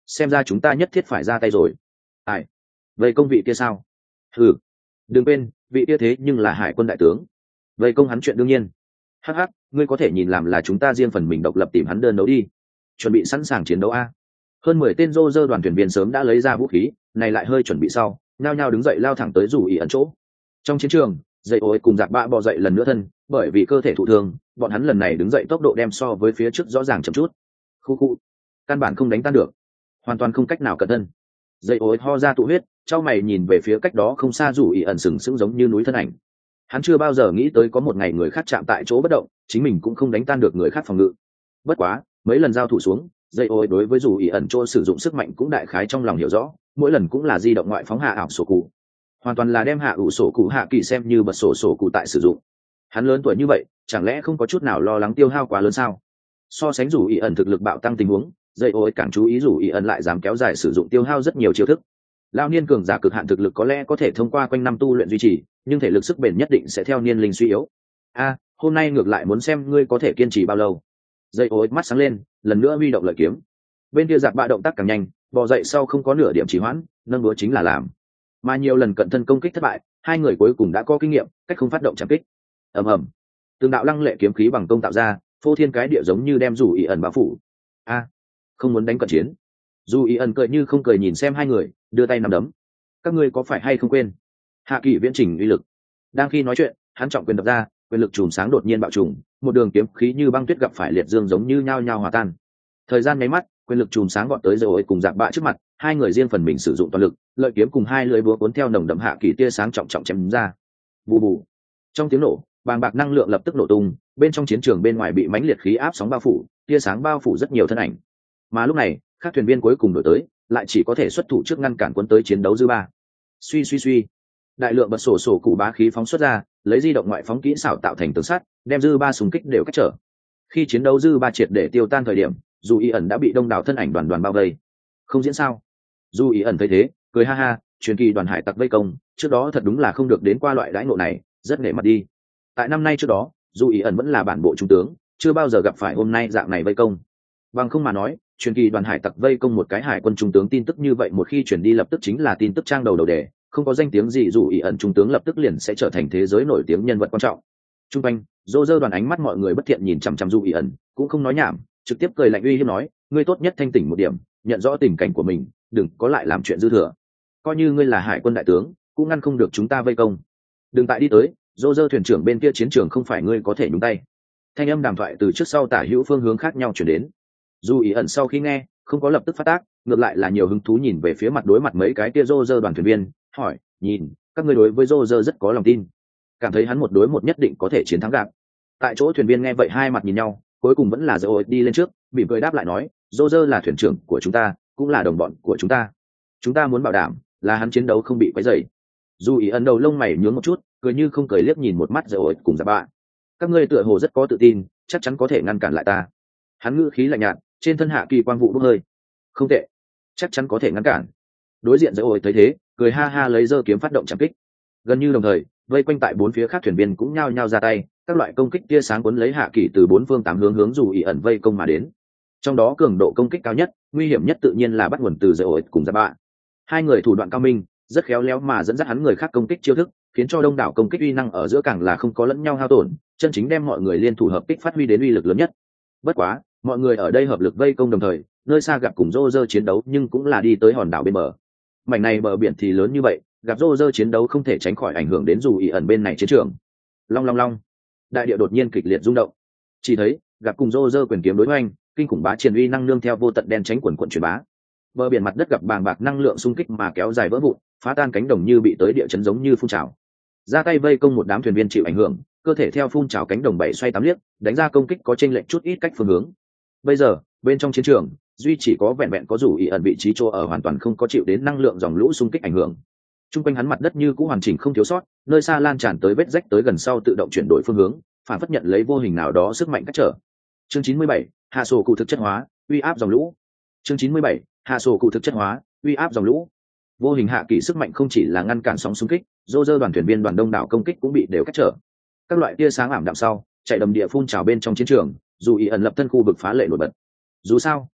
xem ra chúng ta nhất thiết phải ra tay rồi. Ai? Vậy công vị kia sao? Ừ, đừng quên vị kia thế nhưng là hải quân đại tướng. Vậy công hắn chuyện đương nhiên. Hắc hắc, ngươi có thể nhìn làm là chúng ta riêng phần mình độc lập tìm hắn đơn đấu đi, chuẩn bị sẵn sàng chiến đấu a. Hơn mười tên rô rơ đoàn thuyền viên sớm đã lấy ra vũ khí, này lại hơi chuẩn bị sau nhao nhao đứng dậy lao thẳng tới dù ý ẩn chỗ. Trong chiến trường, dậy ối cùng giặc bạ bò dậy lần nữa thân, bởi vì cơ thể thụ thương, bọn hắn lần này đứng dậy tốc độ đem so với phía trước rõ ràng chậm chút. Khu khu, căn bản không đánh tan được, hoàn toàn không cách nào cẩn thân. Dậy ối ho ra tụ huyết, trao mày nhìn về phía cách đó không xa dù ý ẩn sừng sững giống như núi thân ảnh. Hắn chưa bao giờ nghĩ tới có một ngày người khác chạm tại chỗ bất động, chính mình cũng không đánh tan được người khác phòng ngự. Bất quá mấy lần giao thủ xuống, dây ôi đối với dù ý ẩn chỗ sử dụng sức mạnh cũng đại khái trong lòng hiểu rõ, mỗi lần cũng là di động ngoại phóng hạ ảo sổ cụ, hoàn toàn là đem hạ ủ sổ cụ hạ kỳ xem như bật sổ sổ cụ tại sử dụng. Hắn lớn tuổi như vậy, chẳng lẽ không có chút nào lo lắng tiêu hao quá lớn sao? So sánh dù ý ẩn thực lực bạo tăng tình huống, dây ôi càng chú ý dù ý ẩn lại dám kéo dài sử dụng tiêu hao rất nhiều chiêu thức. Lao niên cường giả cực hạn thực lực có lẽ có thể thông qua quanh năm tu luyện duy trì, nhưng thể lực sức bền nhất định sẽ theo niên linh suy yếu. A, hôm nay ngược lại muốn xem ngươi có thể kiên trì bao lâu. Dây ối mắt sáng lên, lần nữa huy động lợi kiếm. Bên kia giặc bạ động tác càng nhanh, bò dậy sau không có nửa điểm trì hoãn, nâng búa chính là làm. Mà nhiều lần cận thân công kích thất bại, hai người cuối cùng đã có kinh nghiệm, cách không phát động chạm kích. Ầm ầm, từng đạo lăng lệ kiếm khí bằng công tạo ra, phô thiên cái địa giống như đem dù ý ẩn bao phủ. A, không muốn đánh cận chiến. Dù ý ẩn cười như không cười nhìn xem hai người, đưa tay nắm đấm. Các ngươi có phải hay không quên? Hạ kỳ viễn chỉnh uy lực. Đang khi nói chuyện, hắn trọng quyền đập ra, quyền lực chùm sáng đột nhiên bạo trùng, một đường kiếm khí như băng tuyết gặp phải liệt dương giống như nhao nhao hòa tan. Thời gian nháy mắt, quyền lực chùm sáng gọn tới rồi cùng giặc bạ trước mặt, hai người riêng phần mình sử dụng toàn lực, lợi kiếm cùng hai lưỡi búa cuốn theo nồng đậm hạ kỳ tia sáng trọng trọng chém ra. Bù bù. Trong tiếng nổ, bàng bạc năng lượng lập tức nổ tung, bên trong chiến trường bên ngoài bị mãnh liệt khí áp sóng bao phủ, tia sáng bao phủ rất nhiều thân ảnh. Mà lúc này, các thuyền viên cuối cùng đổi tới, lại chỉ có thể xuất thủ trước ngăn cản quân tới chiến đấu dư ba. Suy suy suy, đại lượng bật sổ sổ cụ bá khí phóng xuất ra, lấy di động ngoại phóng kỹ xảo tạo thành tường sắt, đem dư ba súng kích đều cách trở. Khi chiến đấu dư ba triệt để tiêu tan thời điểm, dù ý ẩn đã bị đông đảo thân ảnh đoàn đoàn bao vây. Không diễn sao? Dù ý ẩn thấy thế, cười ha ha, truyền kỳ đoàn hải tặc vây công, trước đó thật đúng là không được đến qua loại đãi ngộ này, rất nể mặt đi. Tại năm nay trước đó, dù ý ẩn vẫn là bản bộ trung tướng, chưa bao giờ gặp phải hôm nay dạng này vây công. Bằng không mà nói, truyền kỳ đoàn hải tặc vây công một cái hải quân trung tướng tin tức như vậy một khi truyền đi lập tức chính là tin tức trang đầu đầu đề, không có danh tiếng gì dù ý ẩn trung tướng lập tức liền sẽ trở thành thế giới nổi tiếng nhân vật quan trọng. Trung quanh, dô dơ đoàn ánh mắt mọi người bất thiện nhìn chằm chằm dù ý ẩn, cũng không nói nhảm, trực tiếp cười lạnh uy hiếp nói, ngươi tốt nhất thanh tỉnh một điểm, nhận rõ tình cảnh của mình, đừng có lại làm chuyện dư thừa. Coi như ngươi là hải quân đại tướng, cũng ngăn không được chúng ta vây công. Đừng tại đi tới, dô dơ thuyền trưởng bên kia chiến trường không phải ngươi có thể nhúng tay. Thanh âm đàm thoại từ trước sau tả hữu phương hướng khác nhau chuyển đến. Dù ý ẩn sau khi nghe, không có lập tức phát tác, ngược lại là nhiều hứng thú nhìn về phía mặt đối mặt mấy cái kia dô dơ đoàn thuyền viên, hỏi, nhìn, các ngươi đối với dô dơ rất có lòng tin, cảm thấy hắn một đối một nhất định có thể chiến thắng gặp. Tại chỗ thuyền viên nghe vậy hai mặt nhìn nhau, cuối cùng vẫn là dô đi lên trước, mỉm cười đáp lại nói, dô dơ là thuyền trưởng của chúng ta, cũng là đồng bọn của chúng ta, chúng ta muốn bảo đảm là hắn chiến đấu không bị quấy rầy. Dù ý ẩn đầu lông mày nhướng một chút, cười như không cười liếc nhìn một mắt dô cùng giáp bạ. Các ngươi tựa hồ rất có tự tin, chắc chắn có thể ngăn cản lại ta. Hắn ngữ khí lạnh nhạt, trên thân hạ kỳ quang vụ bốc hơi. Không tệ, chắc chắn có thể ngăn cản. Đối diện dô thấy thế, cười ha ha lấy giơ kiếm phát động chạm kích. Gần như đồng thời, vây quanh tại bốn phía khác thuyền viên cũng nhao nhao ra tay, các loại công kích tia sáng cuốn lấy hạ kỳ từ bốn phương tám hướng hướng dù ý ẩn vây công mà đến. Trong đó cường độ công kích cao nhất, nguy hiểm nhất tự nhiên là bắt nguồn từ dô cùng giáp bạ. Hai người thủ đoạn cao minh, rất khéo léo mà dẫn dắt hắn người khác công kích chiêu thức, khiến cho đông đảo công kích uy năng ở giữa càng là không có lẫn nhau hao tổn, chân chính đem mọi người liên thủ hợp kích phát huy đến uy lực lớn nhất. Bất quá, mọi người ở đây hợp lực vây công đồng thời, nơi xa gặp cùng rô rơ chiến đấu nhưng cũng là đi tới hòn đảo bên bờ. Mảnh này bờ biển thì lớn như vậy, gặp rô rơ chiến đấu không thể tránh khỏi ảnh hưởng đến dù ý ẩn bên này chiến trường. Long long long, đại địa đột nhiên kịch liệt rung động. Chỉ thấy gặp cùng rô rơ quyền kiếm đối hoành, kinh khủng bá triển uy năng nương theo vô tận đen tránh quần quần truyền bá. Bờ biển mặt đất gặp bàng bạc năng lượng xung kích mà kéo dài vỡ vụn, phá tan cánh đồng như bị tới địa chấn giống như phun trào. Ra tay vây công một đám thuyền viên chịu ảnh hưởng, cơ thể theo phun trào cánh đồng bảy xoay tám liếc, đánh ra công kích có chênh lệch chút ít cách phương hướng. Bây giờ, bên trong chiến trường, duy chỉ có vẹn vẹn có dù ý ẩn vị trí chỗ ở hoàn toàn không có chịu đến năng lượng dòng lũ xung kích ảnh hưởng. Trung quanh hắn mặt đất như cũng hoàn chỉnh không thiếu sót, nơi xa lan tràn tới vết rách tới gần sau tự động chuyển đổi phương hướng, phản phất nhận lấy vô hình nào đó sức mạnh cách trở. Chương chín mươi bảy, hạ sổ cụ thực chất hóa, uy áp dòng lũ. Chương chín mươi bảy, hạ sổ cụ thực chất hóa, uy áp dòng lũ. Vô hình hạ kỳ sức mạnh không chỉ là ngăn cản sóng xung kích, dô dơ đoàn thuyền viên đoàn đông đảo công kích cũng bị đều cách trở. Các loại tia sáng ảm đạm sau chạy đầm địa phun trào bên trong chiến trường, dù ý ẩn lập thân khu vực phá lệ nổi bật. Dù sao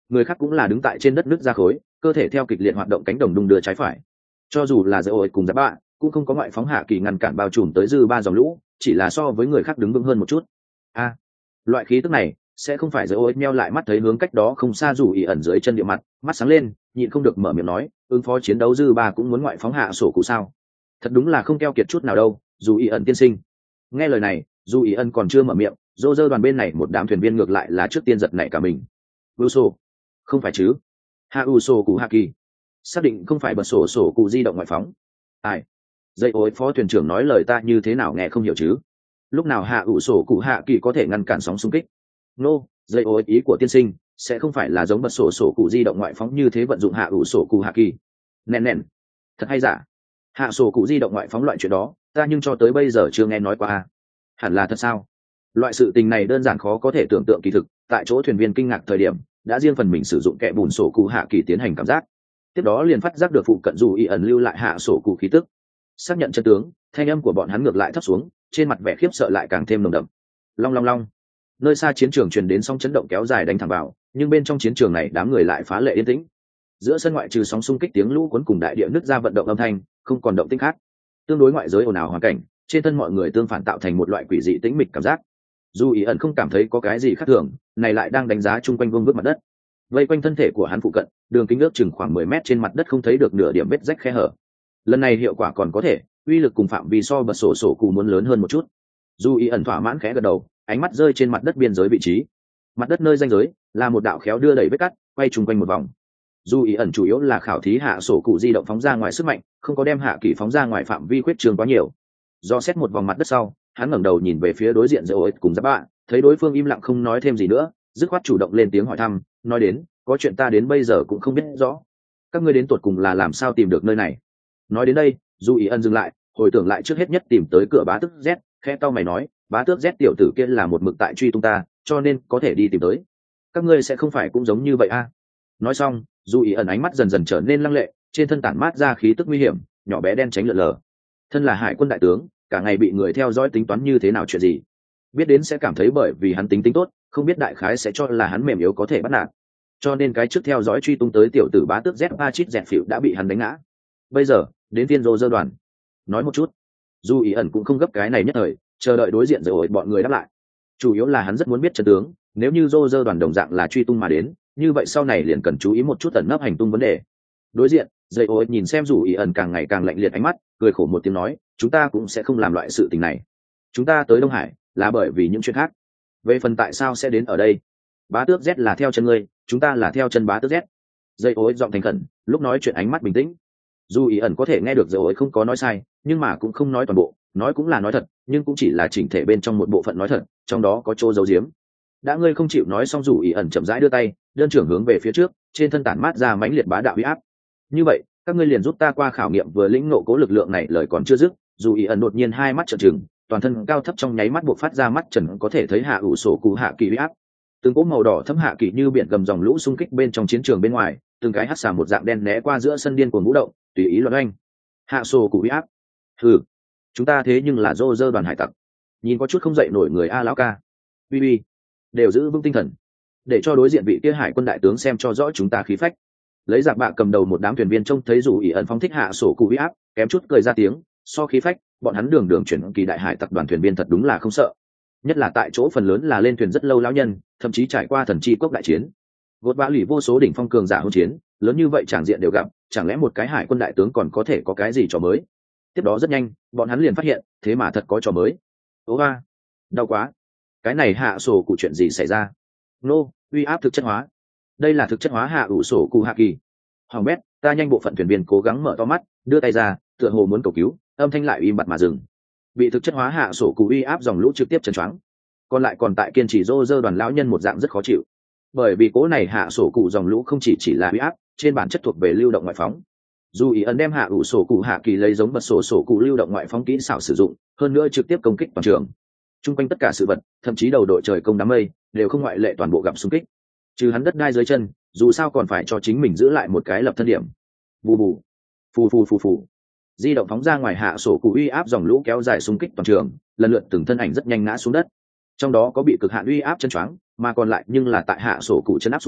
người khác cũng là đứng tại trên đất nước ra khối, cơ thể theo kịch liệt hoạt động cánh đồng đung đưa trái phải. Cho dù là dễ ổi cùng giáp bạ cũng không có ngoại phóng hạ kỳ ngăn cản bao trùm tới dư ba dòng lũ, chỉ là so với người khác đứng vững hơn một chút. A, loại khí tức này sẽ không phải dễ ổi meo lại mắt thấy hướng cách đó không xa dù ý ẩn dưới chân địa mặt, mắt sáng lên, nhịn không được mở miệng nói, ứng phó chiến đấu dư ba cũng muốn ngoại phóng hạ sổ cụ sao? Thật đúng là không keo kiệt chút nào đâu, dù ý ẩn tiên sinh. Nghe lời này, dù ý ẩn còn chưa mở miệng, dô dơ đoàn bên này một đám thuyền viên ngược lại là trước tiên giật nảy cả mình. Uso, không phải chứ? Ha Uso cụ Hạ Kỳ, xác định không phải bật sổ sổ cụ di động ngoại phóng. Ai? Dây ối phó thuyền trưởng nói lời ta như thế nào nghe không hiểu chứ? Lúc nào Hạ ủ sổ cụ Hạ Kỳ có thể ngăn cản sóng xung kích? Nô, no, dây ối ý của tiên sinh sẽ không phải là giống bật sổ sổ cụ di động ngoại phóng như thế vận dụng Hạ ủ sổ cụ Hạ Kỳ. Nèn nèn, thật hay giả? Hạ sổ cụ di động ngoại phóng loại chuyện đó, ta nhưng cho tới bây giờ chưa nghe nói qua. Hẳn là thật sao? Loại sự tình này đơn giản khó có thể tưởng tượng kỳ thực, tại chỗ thuyền viên kinh ngạc thời điểm, đã riêng phần mình sử dụng kẽ bùn sổ cụ Hạ Kỳ tiến hành cảm giác. Tiếp đó liền phát giác được phụ cận dù y ẩn lưu lại hạ sổ cụ khí tức. Xác nhận chân tướng, thanh âm của bọn hắn ngược lại thấp xuống, trên mặt vẻ khiếp sợ lại càng thêm nồng đậm. Long long long. Nơi xa chiến trường truyền đến sóng chấn động kéo dài đánh thẳng vào, nhưng bên trong chiến trường này đám người lại phá lệ yên tĩnh. Giữa sân ngoại trừ sóng xung kích tiếng lũ cuốn cùng đại địa nứt ra vận động âm thanh, không còn động tĩnh khác. Tương đối ngoại giới ồn ào hoàn cảnh, trên thân mọi người tương phản tạo thành một loại quỷ dị tĩnh mịch cảm giác. Dù ý ẩn không cảm thấy có cái gì khác thường, này lại đang đánh giá chung quanh vương vức mặt đất. Vây quanh thân thể của hắn phụ cận, đường kính ước chừng khoảng mười mét trên mặt đất không thấy được nửa điểm vết rách khe hở. Lần này hiệu quả còn có thể, uy lực cùng phạm vi so bật sổ sổ cụ muốn lớn hơn một chút. Dù ý ẩn thỏa mãn khẽ gật đầu, ánh mắt rơi trên mặt đất biên giới vị trí. Mặt đất nơi ranh giới là một đạo khéo đưa đẩy vết cắt, quay chung quanh một vòng. Dù ý ẩn chủ yếu là khảo thí hạ sổ cụ di động phóng ra ngoài sức mạnh, không có đem hạ kỳ phóng ra ngoài phạm vi khuyết trường quá nhiều. Do xét một vòng mặt đất sau, hắn ngẩng đầu nhìn về phía đối diện giữa ối cùng giáp bạ, thấy đối phương im lặng không nói thêm gì nữa, dứt khoát chủ động lên tiếng hỏi thăm, nói đến, có chuyện ta đến bây giờ cũng không biết rõ. Các ngươi đến tuột cùng là làm sao tìm được nơi này? Nói đến đây, dù ý ẩn dừng lại, hồi tưởng lại trước hết nhất tìm tới cửa bá tước Z, khẽ cau mày nói, bá tước Z tiểu tử kia là một mực tại truy tung ta, cho nên có thể đi tìm tới. Các ngươi sẽ không phải cũng giống như vậy a? À? Nói xong, dù ý ẩn ánh mắt dần dần trở nên lăng lệ, trên thân tản mát ra khí tức nguy hiểm, nhỏ bé đen tránh lượn lờ. Thân là hải quân đại tướng, cả ngày bị người theo dõi tính toán như thế nào chuyện gì, biết đến sẽ cảm thấy bởi vì hắn tính tính tốt, không biết đại khái sẽ cho là hắn mềm yếu có thể bắt nạt, cho nên cái trước theo dõi truy tung tới tiểu tử bá tước Z ba chít dẹt phịu đã bị hắn đánh ngã. Bây giờ đến viên rô dơ đoàn, nói một chút. Dù ý ẩn cũng không gấp cái này nhất thời, chờ đợi đối diện rồi bọn người đáp lại. Chủ yếu là hắn rất muốn biết chân tướng, nếu như rô dơ đoàn đồng dạng là truy tung mà đến, như vậy sau này liền cần chú ý một chút tận nấp hành tung vấn đề. Đối diện dây ối nhìn xem dù ý ẩn càng ngày càng lạnh liệt ánh mắt, cười khổ một tiếng nói, chúng ta cũng sẽ không làm loại sự tình này. Chúng ta tới Đông Hải là bởi vì những chuyện khác. Về phần tại sao sẽ đến ở đây, bá tước Z là theo chân ngươi, chúng ta là theo chân bá tước Z. Dây ối giọng thành khẩn, lúc nói chuyện ánh mắt bình tĩnh. Dù ý ẩn có thể nghe được dây ối không có nói sai, nhưng mà cũng không nói toàn bộ, nói cũng là nói thật, nhưng cũng chỉ là chỉnh thể bên trong một bộ phận nói thật, trong đó có chỗ giấu giếm. Đã ngươi không chịu nói xong, dù ý ẩn chậm rãi đưa tay, đơn trưởng hướng về phía trước, trên thân tản mát ra mãnh liệt bá đạo uy áp. Như vậy, các ngươi liền giúp ta qua khảo nghiệm vừa lĩnh ngộ cố lực lượng này. Lời còn chưa dứt, dù ý ẩn đột nhiên hai mắt trợn trừng, toàn thân cao thấp trong nháy mắt buộc phát ra mắt trần có thể thấy hạ ủ sổ cụ hạ kỳ uy áp. Từng cỗ màu đỏ thấm hạ kỳ như biển gầm dòng lũ xung kích bên trong chiến trường bên ngoài, từng cái hắt xà một dạng đen né qua giữa sân điên cuồng vũ động, tùy ý loạn oanh. Hạ sổ cụ uy áp. Hừ, chúng ta thế nhưng là rô rơ đoàn hải tặc, nhìn có chút không dậy nổi người a lão ca. Bi bi, đều giữ vững tinh thần, để cho đối diện vị kia hải quân đại tướng xem cho rõ chúng ta khí phách. Lấy giặc bạ cầm đầu một đám thuyền viên trông thấy dù ý ẩn phóng thích hạ sổ cụ uy áp, kém chút cười ra tiếng. So khí phách, bọn hắn đường đường chuyển kỳ đại hải tặc đoàn thuyền viên thật đúng là không sợ. Nhất là tại chỗ phần lớn là lên thuyền rất lâu lão nhân, thậm chí trải qua thần chi cốc đại chiến, vượt bã lì vô số đỉnh phong cường giả hỗn chiến, lớn như vậy tràng diện đều gặp, chẳng lẽ một cái hải quân đại tướng còn có thể có cái gì trò mới? Tiếp đó rất nhanh, bọn hắn liền phát hiện, thế mà thật có trò mới. Ố ba, đau quá, cái này hạ sổ cụ chuyện gì xảy ra? Nô, uy áp thực chất hóa. Đây là thực chất hóa hạ ủ sổ cụ hạ kỳ. Hoàng bét, ta nhanh bộ phận thuyền viên cố gắng mở to mắt, đưa tay ra, tựa hồ muốn cầu cứu, âm thanh lại im bặt mà dừng. Bị thực chất hóa hạ sổ cụ uy áp dòng lũ trực tiếp chấn choáng. Còn lại còn tại kiên trì rô rơ đoàn lão nhân một dạng rất khó chịu, bởi vì cố này hạ sổ cụ dòng lũ không chỉ chỉ là uy áp, trên bản chất thuộc về lưu động ngoại phóng. Dù ý ẩn đem hạ ủ sổ cụ hạ kỳ lấy giống bật sổ sổ cụ lưu động ngoại phóng kỹ xảo sử dụng, hơn nữa trực tiếp công kích toàn trường. Trung quanh tất cả sự vật, thậm chí đầu đội trời công đám mây, đều không ngoại lệ toàn bộ gặp xung kích. Trừ hắn đất đai dưới chân, dù sao còn phải cho chính mình giữ lại một cái lập thân điểm. Bù bù, phù phù phù phù. Di động phóng ra ngoài hạ sổ cụ uy áp dòng lũ kéo dài xung kích toàn trường, lần lượt từng thân ảnh rất nhanh ngã xuống đất. Trong đó có bị cực hạn uy áp chân choáng, mà còn lại nhưng là tại hạ sổ cụ chân áp xuống,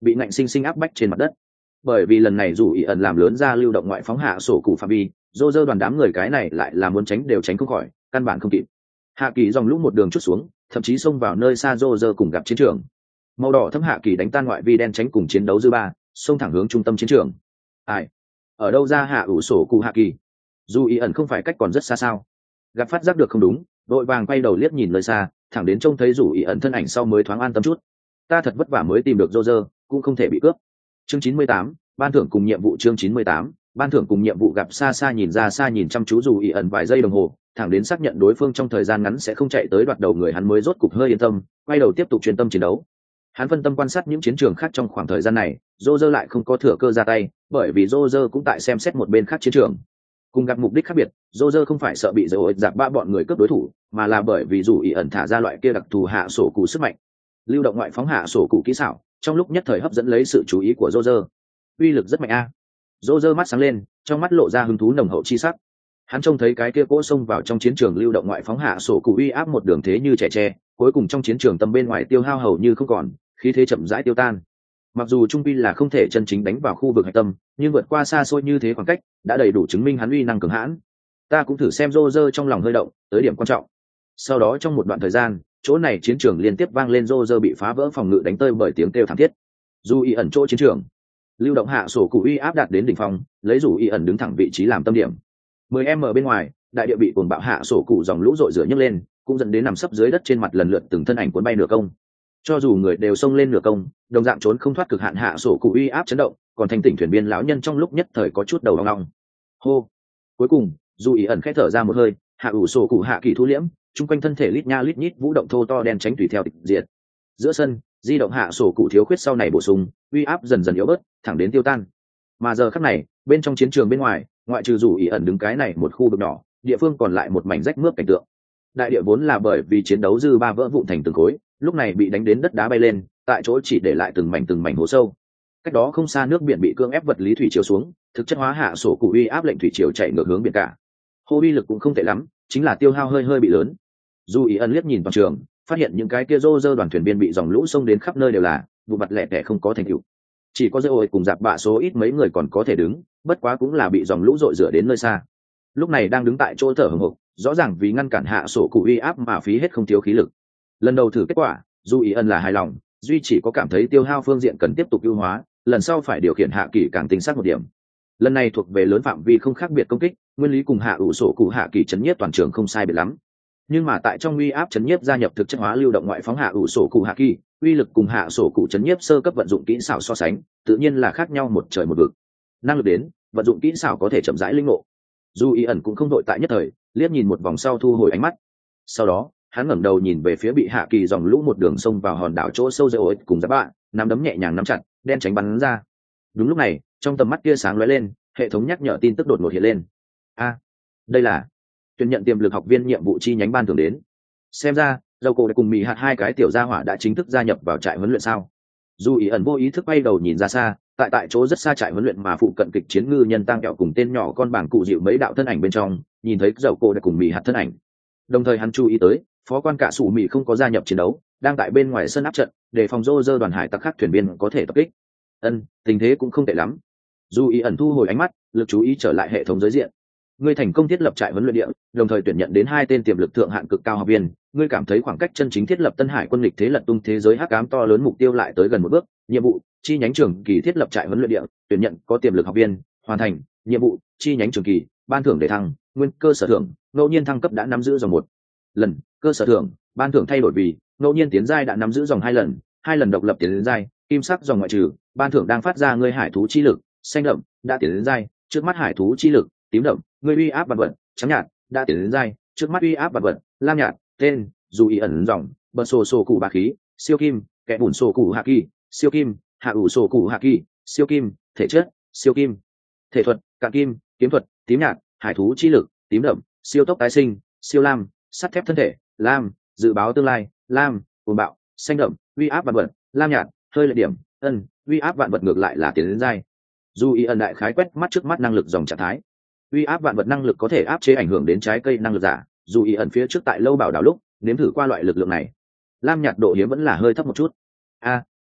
bị ngạnh sinh sinh áp bách trên mặt đất. Bởi vì lần này dù ý ẩn làm lớn ra lưu động ngoại phóng hạ sổ cụ phạm vi, dô dơ đoàn đám người cái này lại là muốn tránh đều tránh không khỏi, căn bản không kịp. Hạ kỳ dòng lũ một đường chút xuống, thậm chí xông vào nơi xa dô dơ cùng gặp chiến trường. Màu đỏ thâm hạ kỳ đánh tan ngoại vi đen tránh cùng chiến đấu dư ba, xông thẳng hướng trung tâm chiến trường. Ai? Ở đâu ra hạ ủ sổ cụ hạ kỳ? Dù ý ẩn không phải cách còn rất xa sao? Gặp phát giác được không đúng, đội vàng quay đầu liếc nhìn nơi xa, thẳng đến trông thấy dù ý ẩn thân ảnh sau mới thoáng an tâm chút. Ta thật vất vả mới tìm được dô dơ, cũng không thể bị cướp. Chương chín mươi tám, ban thưởng cùng nhiệm vụ. Chương chín mươi tám, ban thưởng cùng nhiệm vụ. Gặp xa xa nhìn ra xa nhìn chăm chú dù ý ẩn vài giây đồng hồ, thẳng đến xác nhận đối phương trong thời gian ngắn sẽ không chạy tới đoạt đầu người, hắn mới rốt cục hơi yên tâm, quay đầu tiếp tục chuyên tâm chiến đấu. Hắn phân tâm quan sát những chiến trường khác trong khoảng thời gian này, dô dơ lại không có thừa cơ ra tay, bởi vì dô dơ cũng tại xem xét một bên khác chiến trường. Cùng gặp mục đích khác biệt, dô dơ không phải sợ bị dầu ổi giặc ba bọn người cướp đối thủ, mà là bởi vì dù ý ẩn thả ra loại kia đặc thù hạ sổ cụ sức mạnh, lưu động ngoại phóng hạ sổ cụ kỹ xảo, trong lúc nhất thời hấp dẫn lấy sự chú ý của dô dơ. Uy lực rất mạnh a. Dô dơ mắt sáng lên, trong mắt lộ ra hứng thú nồng hậu chi sắc. Hắn trông thấy cái kia cỗ xông vào trong chiến trường lưu động ngoại phóng hạ sổ cụ uy áp một đường thế như trẻ tre, cuối cùng trong chiến trường tầm bên ngoài tiêu hao hầu như không còn, khí thế chậm rãi tiêu tan. Mặc dù trung quy là không thể chân chính đánh vào khu vực hạch tâm, nhưng vượt qua xa xôi như thế khoảng cách đã đầy đủ chứng minh hắn uy năng cường hãn. Ta cũng thử xem. Rô rơ trong lòng hơi động, tới điểm quan trọng. Sau đó trong một đoạn thời gian, chỗ này chiến trường liên tiếp vang lên rô rơ bị phá vỡ phòng ngự đánh tơi bởi tiếng kêu thảm thiết. Dù ý ẩn chỗ chiến trường, lưu động hạ sổ cụ uy áp đạt đến đỉnh phong, lấy dù ý ẩn đứng thẳng vị trí làm tâm điểm. mười m bên ngoài, đại địa bị cuồng bạo hạ sổ cụ dòng lũ dội rửa nhấc lên, cũng dẫn đến nằm sấp dưới đất trên mặt lần lượt từng thân ảnh cuốn bay nửa công. Cho dù người đều xông lên nửa công, đồng dạng trốn không thoát cực hạn hạ sổ cụ uy áp chấn động, còn thành tỉnh thuyền biên lão nhân trong lúc nhất thời có chút đầu ong ong. Hô. Cuối cùng, dù ý ẩn khẽ thở ra một hơi, hạ ủ sổ cụ hạ kỳ thu liễm, chung quanh thân thể lít nha lít nhít vũ động thô to đen tránh tùy theo tịch diệt. Giữa sân, di động hạ sổ cụ thiếu khuyết sau này bổ sung, uy áp dần dần yếu bớt, thẳng đến tiêu tan. Mà giờ khắc này, bên trong chiến trường bên ngoài, ngoại trừ dù ý ẩn đứng cái này một khu vực nhỏ, địa phương còn lại một mảnh rách mướp cảnh tượng. Đại địa vốn là bởi vì chiến đấu dư ba vỡ vụn thành từng khối, lúc này bị đánh đến đất đá bay lên, tại chỗ chỉ để lại từng mảnh từng mảnh hố sâu. Cách đó không xa nước biển bị cương ép vật lý thủy chiều xuống, thực chất hóa hạ sổ cụ uy áp lệnh thủy chiều chạy ngược hướng biển cả. Hô uy lực cũng không tệ lắm, chính là tiêu hao hơi hơi bị lớn. Dù ý ẩn liếc nhìn toàn trường, phát hiện những cái kia rô rơ đoàn thuyền biên bị dòng lũ xông đến khắp nơi đều là vụ mặt lẻ tẻ không có thành tựu. Chỉ có dây ôi cùng dạp bạ số ít mấy người còn có thể đứng, bất quá cũng là bị dòng lũ dội rửa đến nơi xa. Lúc này đang đứng tại chỗ thở hổn hộc, rõ ràng vì ngăn cản hạ sổ cụ uy áp mà phí hết không thiếu khí lực. Lần đầu thử kết quả, dù ý ẩn là hài lòng, duy chỉ có cảm thấy tiêu hao phương diện cần tiếp tục ưu hóa, lần sau phải điều khiển hạ kỳ càng tinh xác một điểm. Lần này thuộc về lớn phạm vi không khác biệt công kích, nguyên lý cùng hạ ủ sổ cụ hạ kỳ chấn nhiếp toàn trường không sai biệt lắm, nhưng mà tại trong uy áp chấn nhiếp gia nhập thực chất hóa lưu động ngoại phóng hạ ủ sổ cụ hạ kỳ, uy lực cùng hạ sổ cụ chấn nhiếp sơ cấp vận dụng kỹ xảo so sánh, tự nhiên là khác nhau một trời một vực. Năng lực đến, vận dụng kỹ xảo có thể chậm rãi linh ngộ. Dù ý ẩn cũng không đội tại nhất thời, liếc nhìn một vòng sau thu hồi ánh mắt. Sau đó, hắn ngẩng đầu nhìn về phía bị hạ kỳ dòng lũ một đường sông vào hòn đảo chỗ sâu dây ối cùng giáp bạ, nắm đấm nhẹ nhàng nắm chặt, đen tránh bắn ra. Đúng lúc này, trong tầm mắt kia sáng lóe lên, hệ thống nhắc nhở tin tức đột ngột hiện lên. A, đây là tuyển nhận tiềm lực học viên nhiệm vụ chi nhánh ban thường đến. Xem ra, dầu cổ cùng mì hạt hai cái tiểu gia hỏa đã chính thức gia nhập vào trại huấn luyện sao? Dù ý ẩn vô ý thức bay đầu nhìn ra xa, tại tại chỗ rất xa trại huấn luyện mà phụ cận kịch chiến ngư nhân tăng kẹo cùng tên nhỏ con bảng cụ dịu mấy đạo thân ảnh bên trong, nhìn thấy dầu cổ cùng mì hạt thân ảnh. Đồng thời hắn chú ý tới, phó quan cả sủ mì không có gia nhập chiến đấu, đang tại bên ngoài sân áp trận, để phòng rô rơ đoàn hải tặc khác thuyền viên có thể tập kích. Ân, tình thế cũng không tệ lắm. Dù ý ẩn thu hồi ánh mắt, lực chú ý trở lại hệ thống giới diện. Ngươi thành công thiết lập trại huấn luyện địa, đồng thời tuyển nhận đến hai tên tiềm lực thượng hạn cực cao học viên. Ngươi cảm thấy khoảng cách chân chính thiết lập Tân Hải quân lịch thế lật tung thế giới hắc ám to lớn mục tiêu lại tới gần một bước. Nhiệm vụ: chi nhánh trường kỳ thiết lập trại huấn luyện địa, tuyển nhận có tiềm lực học viên, hoàn thành. Nhiệm vụ: chi nhánh trường kỳ, ban thưởng để thăng, nguyên cơ sở thưởng, ngẫu nhiên thăng cấp đã nắm giữ dòng một lần, cơ sở thưởng, ban thưởng thay đổi vì ngẫu nhiên tiến giai đã nắm giữ dòng hai lần, hai lần độc lập tiến giai, kim sắc dòng ngoại trừ, ban thưởng đang phát ra ngươi hải thú chi lực, xanh đậm, đã tiến giai, trước mắt hải thú chi lực, tím đậm, ngươi uy áp vật vật, trắng nhạt, đã tiến giai, trước mắt uy áp vật vật, lam nhạt, tên, dù ý ẩn dòng, bờ sổ sổ cụ bạc khí, siêu kim, kẻ bùn sổ cụ hạ kỳ, siêu kim, hạ ủ sổ cụ hạ kỳ, siêu kim, thể chất, siêu kim, thể thuật, cạn kim, kiếm thuật, tím nhạt, hải thú chi lực, tím đậm, siêu tốc tái sinh, siêu lam, sắt thép thân thể, lam, dự báo tương lai, lam, cuồng bạo, xanh đậm, uy áp vạn vật, lam nhạt, hơi lợi điểm, ân, uy áp vạn vật ngược lại là tiến đến giai. Dù ý ẩn đại khái quét mắt trước mắt năng lực dòng trạng thái. Uy áp vạn vật năng lực có thể áp chế ảnh hưởng đến trái cây năng lực giả, dù ý ẩn phía trước tại lâu bảo đảo lúc nếm thử qua loại lực lượng này. Lam nhạt độ hiếm vẫn là hơi thấp một chút. A,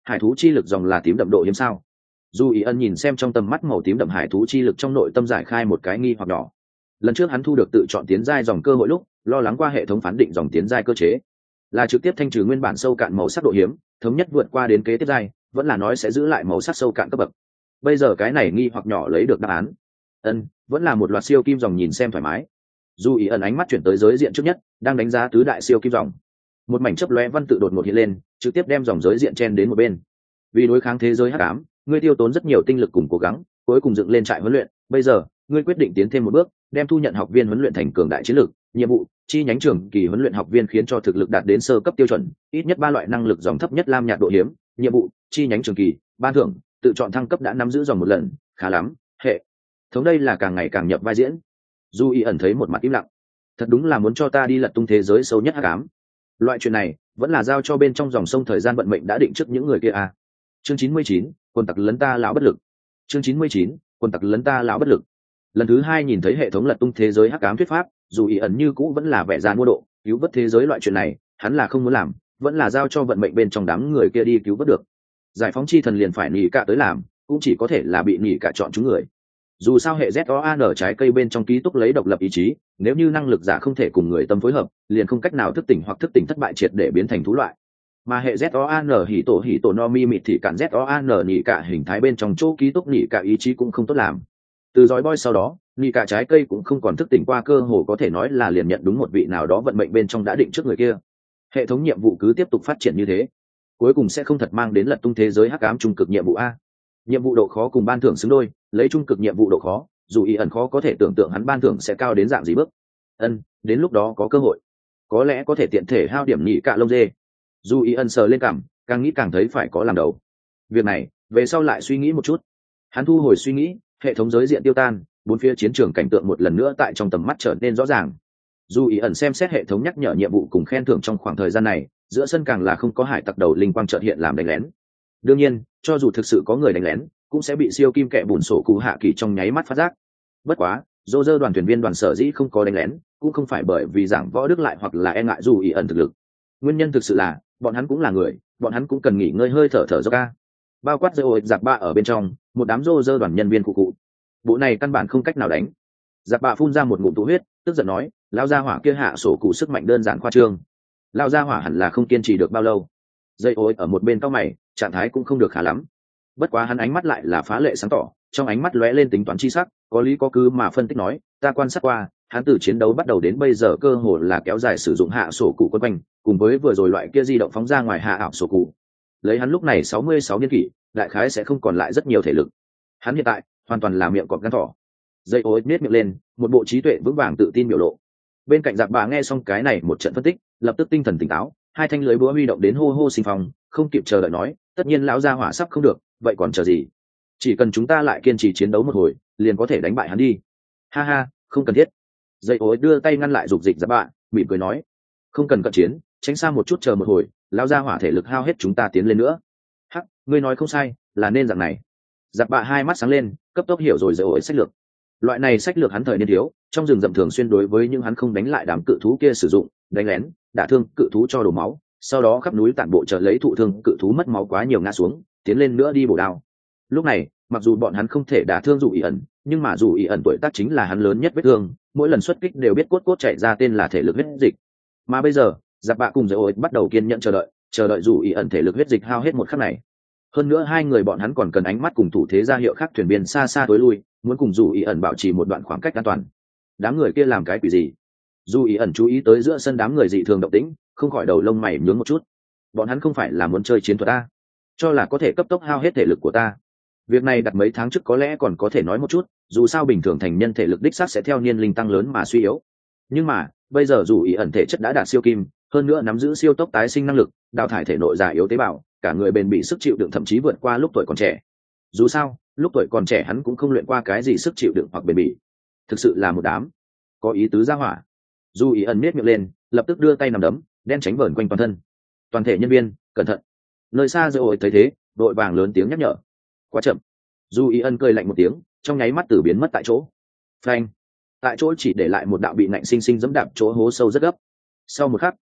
Hải thú chi lực dòng là tím đậm độ hiếm sao? Dù ý ân nhìn xem trong tầm mắt màu tím đậm hải thú chi lực trong nội tâm giải khai một cái nghi hoặc nhỏ. Lần trước hắn thu được tự chọn tiến giai dòng cơ hội lúc lo lắng qua hệ thống phán định dòng tiến giai cơ chế là trực tiếp thanh trừ nguyên bản sâu cạn màu sắc độ hiếm, thống nhất vượt qua đến kế tiếp giai, vẫn là nói sẽ giữ lại màu sắc sâu cạn cấp bậc. Bây giờ cái này nghi hoặc nhỏ lấy được đáp án. Ân, vẫn là một loạt siêu kim dòng nhìn xem thoải mái. Dù ý ẩn ánh mắt chuyển tới giới diện trước nhất, đang đánh giá tứ đại siêu kim dòng. Một mảnh chớp lóe văn tự đột ngột hiện lên, trực tiếp đem dòng giới diện chen đến một bên. Vì đối kháng thế giới hắc ám, ngươi tiêu tốn rất nhiều tinh lực cùng cố gắng, cuối cùng dựng lên trại huấn luyện. Bây giờ, ngươi quyết định tiến thêm một bước, đem thu nhận học viên huấn luyện thành cường đại chiến lược. Nhiệm vụ: chi nhánh trường kỳ huấn luyện học viên khiến cho thực lực đạt đến sơ cấp tiêu chuẩn, ít nhất ba loại năng lực dòng thấp nhất lam nhạt độ hiếm. Nhiệm vụ: chi nhánh trường kỳ, ban thưởng, tự chọn thăng cấp đã nắm giữ dòng một lần. Khá lắm, hệ thống đây là càng ngày càng nhập vai diễn. Du Y ẩn thấy một mặt im lặng, thật đúng là muốn cho ta đi lật tung thế giới sâu nhất hắc ám. Loại chuyện này vẫn là giao cho bên trong dòng sông thời gian vận mệnh đã định trước những người kia à. Chương chín mươi chín, quân tặc lấn ta lão bất lực. Chương chín mươi chín, quân tặc lấn ta lão bất lực. Lần thứ hai nhìn thấy hệ thống lật tung thế giới hắc ám thuyết pháp, dù ý ẩn như cũ vẫn là vẻ già mua độ, cứu vớt thế giới loại chuyện này hắn là không muốn làm, vẫn là giao cho vận mệnh bên trong đám người kia đi cứu vớt được. Giải phóng chi thần liền phải nỉ cả tới làm, cũng chỉ có thể là bị nỉ cả chọn chúng người. Dù sao hệ Z O A N trái cây bên trong ký túc lấy độc lập ý chí, nếu như năng lực giả không thể cùng người tâm phối hợp, liền không cách nào thức tỉnh hoặc thức tỉnh thất bại triệt để biến thành thú loại. Mà hệ Z O A N hỉ tổ hỉ tổ no mi mịt thì cản Z O A N nỉ cả hình thái bên trong chỗ ký túc nỉ cả ý chí cũng không tốt làm. Từ dõi boy sau đó, nỉ cả trái cây cũng không còn thức tỉnh qua, cơ hồ có thể nói là liền nhận đúng một vị nào đó vận mệnh bên trong đã định trước người kia. Hệ thống nhiệm vụ cứ tiếp tục phát triển như thế, cuối cùng sẽ không thật mang đến lật tung thế giới hắc ám trung cực nhiệm vụ a. Nhiệm vụ độ khó cùng ban thưởng xứng đôi, lấy trung cực nhiệm vụ độ khó, dù ý ẩn khó có thể tưởng tượng hắn ban thưởng sẽ cao đến dạng gì bước. Ân, đến lúc đó có cơ hội, có lẽ có thể tiện thể hao điểm nhị cạ lông dê. Dù ý ẩn sờ lên cằm, càng nghĩ càng thấy phải có làm đầu. Việc này về sau lại suy nghĩ một chút. Hắn thu hồi suy nghĩ, hệ thống giới diện tiêu tan, bốn phía chiến trường cảnh tượng một lần nữa tại trong tầm mắt trở nên rõ ràng. Dù ý ẩn xem xét hệ thống nhắc nhở nhiệm vụ cùng khen thưởng trong khoảng thời gian này, giữa sân càng là không có hải tặc đầu linh quang chợt hiện làm đánh lén. Đương nhiên, cho dù thực sự có người đánh lén, cũng sẽ bị siêu kim kẻ bùn sổ cụ hạ kỳ trong nháy mắt phát giác. Bất quá, dô dơ đoàn thuyền viên đoàn sở dĩ không có đánh lén, cũng không phải bởi vì giảng võ đức lại hoặc là e ngại dù ý ẩn thực lực. Nguyên nhân thực sự là bọn hắn cũng là người, bọn hắn cũng cần nghỉ ngơi hơi thở thở dốc ca. Bao quát dơ ổi giặc bạ ở bên trong, một đám dô dơ đoàn nhân viên cụ cụ. Bộ này căn bản không cách nào đánh. Giặc bạ phun ra một ngụm tụ huyết, tức giận nói, lao gia hỏa kia hạ sổ cụ sức mạnh đơn giản khoa trương. Lao gia hỏa hẳn là không kiên trì được bao lâu. Dây ối ở một bên cao mày, trạng thái cũng không được khá lắm. Bất quá hắn ánh mắt lại là phá lệ sáng tỏ, trong ánh mắt lóe lên tính toán chi sắc, có lý có cứ mà phân tích nói, ta quan sát qua, hắn từ chiến đấu bắt đầu đến bây giờ cơ hồ là kéo dài sử dụng hạ sổ cụ quân quanh, cùng với vừa rồi loại kia di động phóng ra ngoài hạ ảo sổ cụ. Lấy hắn lúc này sáu mươi sáu niên kỷ, đại khái sẽ không còn lại rất nhiều thể lực. Hắn hiện tại hoàn toàn là miệng cọp gan thỏ. Dây ối nết miệng lên, một bộ trí tuệ vững vàng tự tin biểu lộ. Bên cạnh giặc bà nghe xong cái này một trận phân tích, lập tức tinh thần tỉnh táo, hai thanh lưới búa huy động đến hô hô sinh phong, không kịp chờ đợi nói, tất nhiên lão gia hỏa sắp không được, vậy còn chờ gì? Chỉ cần chúng ta lại kiên trì chiến đấu một hồi, liền có thể đánh bại hắn đi. Ha ha, không cần thiết. Dây ối đưa tay ngăn lại dục dịch giặc bà, mỉm cười nói, không cần cận chiến, tránh xa một chút chờ một hồi, lão gia hỏa thể lực hao hết chúng ta tiến lên nữa. Hắc, ngươi nói không sai, là nên dạng này. Giặc bà hai mắt sáng lên, cấp tốc hiểu rồi dây ối sách lược. Loại này sách lược hắn thời niên thiếu, trong rừng rậm thường xuyên đối với những hắn không đánh lại đám cự thú kia sử dụng, đánh lén, đả thương cự thú cho đổ máu, sau đó khắp núi tản bộ chờ lấy thụ thương cự thú mất máu quá nhiều ngã xuống, tiến lên nữa đi bổ đao. Lúc này, mặc dù bọn hắn không thể đả thương dù ý ẩn, nhưng mà dù ý ẩn tuổi tác chính là hắn lớn nhất vết thương, mỗi lần xuất kích đều biết cốt cốt chạy ra tên là thể lực huyết dịch. Mà bây giờ, giặc bạ cùng dễ ối bắt đầu kiên nhẫn chờ đợi, chờ đợi dù ý ẩn thể lực huyết dịch hao hết một khắc này. Hơn nữa hai người bọn hắn còn cần ánh mắt cùng thủ thế ra hiệu khác thuyền viên xa xa tối lui, muốn cùng dù ý ẩn bảo trì một đoạn khoảng cách an toàn. Đám người kia làm cái quỷ gì? Dù ý ẩn chú ý tới giữa sân đám người dị thường động tĩnh, không khỏi đầu lông mày nhướng một chút. Bọn hắn không phải là muốn chơi chiến thuật ta, cho là có thể cấp tốc hao hết thể lực của ta. Việc này đặt mấy tháng trước có lẽ còn có thể nói một chút, dù sao bình thường thành nhân thể lực đích xác sẽ theo niên linh tăng lớn mà suy yếu. Nhưng mà bây giờ dù ý ẩn thể chất đã đạt siêu kim, hơn nữa nắm giữ siêu tốc tái sinh năng lực, đào thải thể nội già yếu tế bào, cả người bền bỉ sức chịu đựng thậm chí vượt qua lúc tuổi còn trẻ. Dù sao lúc tuổi còn trẻ hắn cũng không luyện qua cái gì sức chịu đựng hoặc bền bỉ, thực sự là một đám có ý tứ ra hỏa. Dù ý ẩn nết miệng lên, lập tức đưa tay nằm đấm, đen tránh vờn quanh toàn thân. Toàn thể nhân viên cẩn thận. Nơi xa dơ ổi thấy thế, đội vàng lớn tiếng nhắc nhở. Quá chậm. Dù ý ẩn cười lạnh một tiếng, trong nháy mắt tử biến mất tại chỗ. Phanh. Tại chỗ chỉ để lại một đạo bị nạnh sinh sinh giẫm đạp chỗ hố sâu rất gấp. Sau một khắc,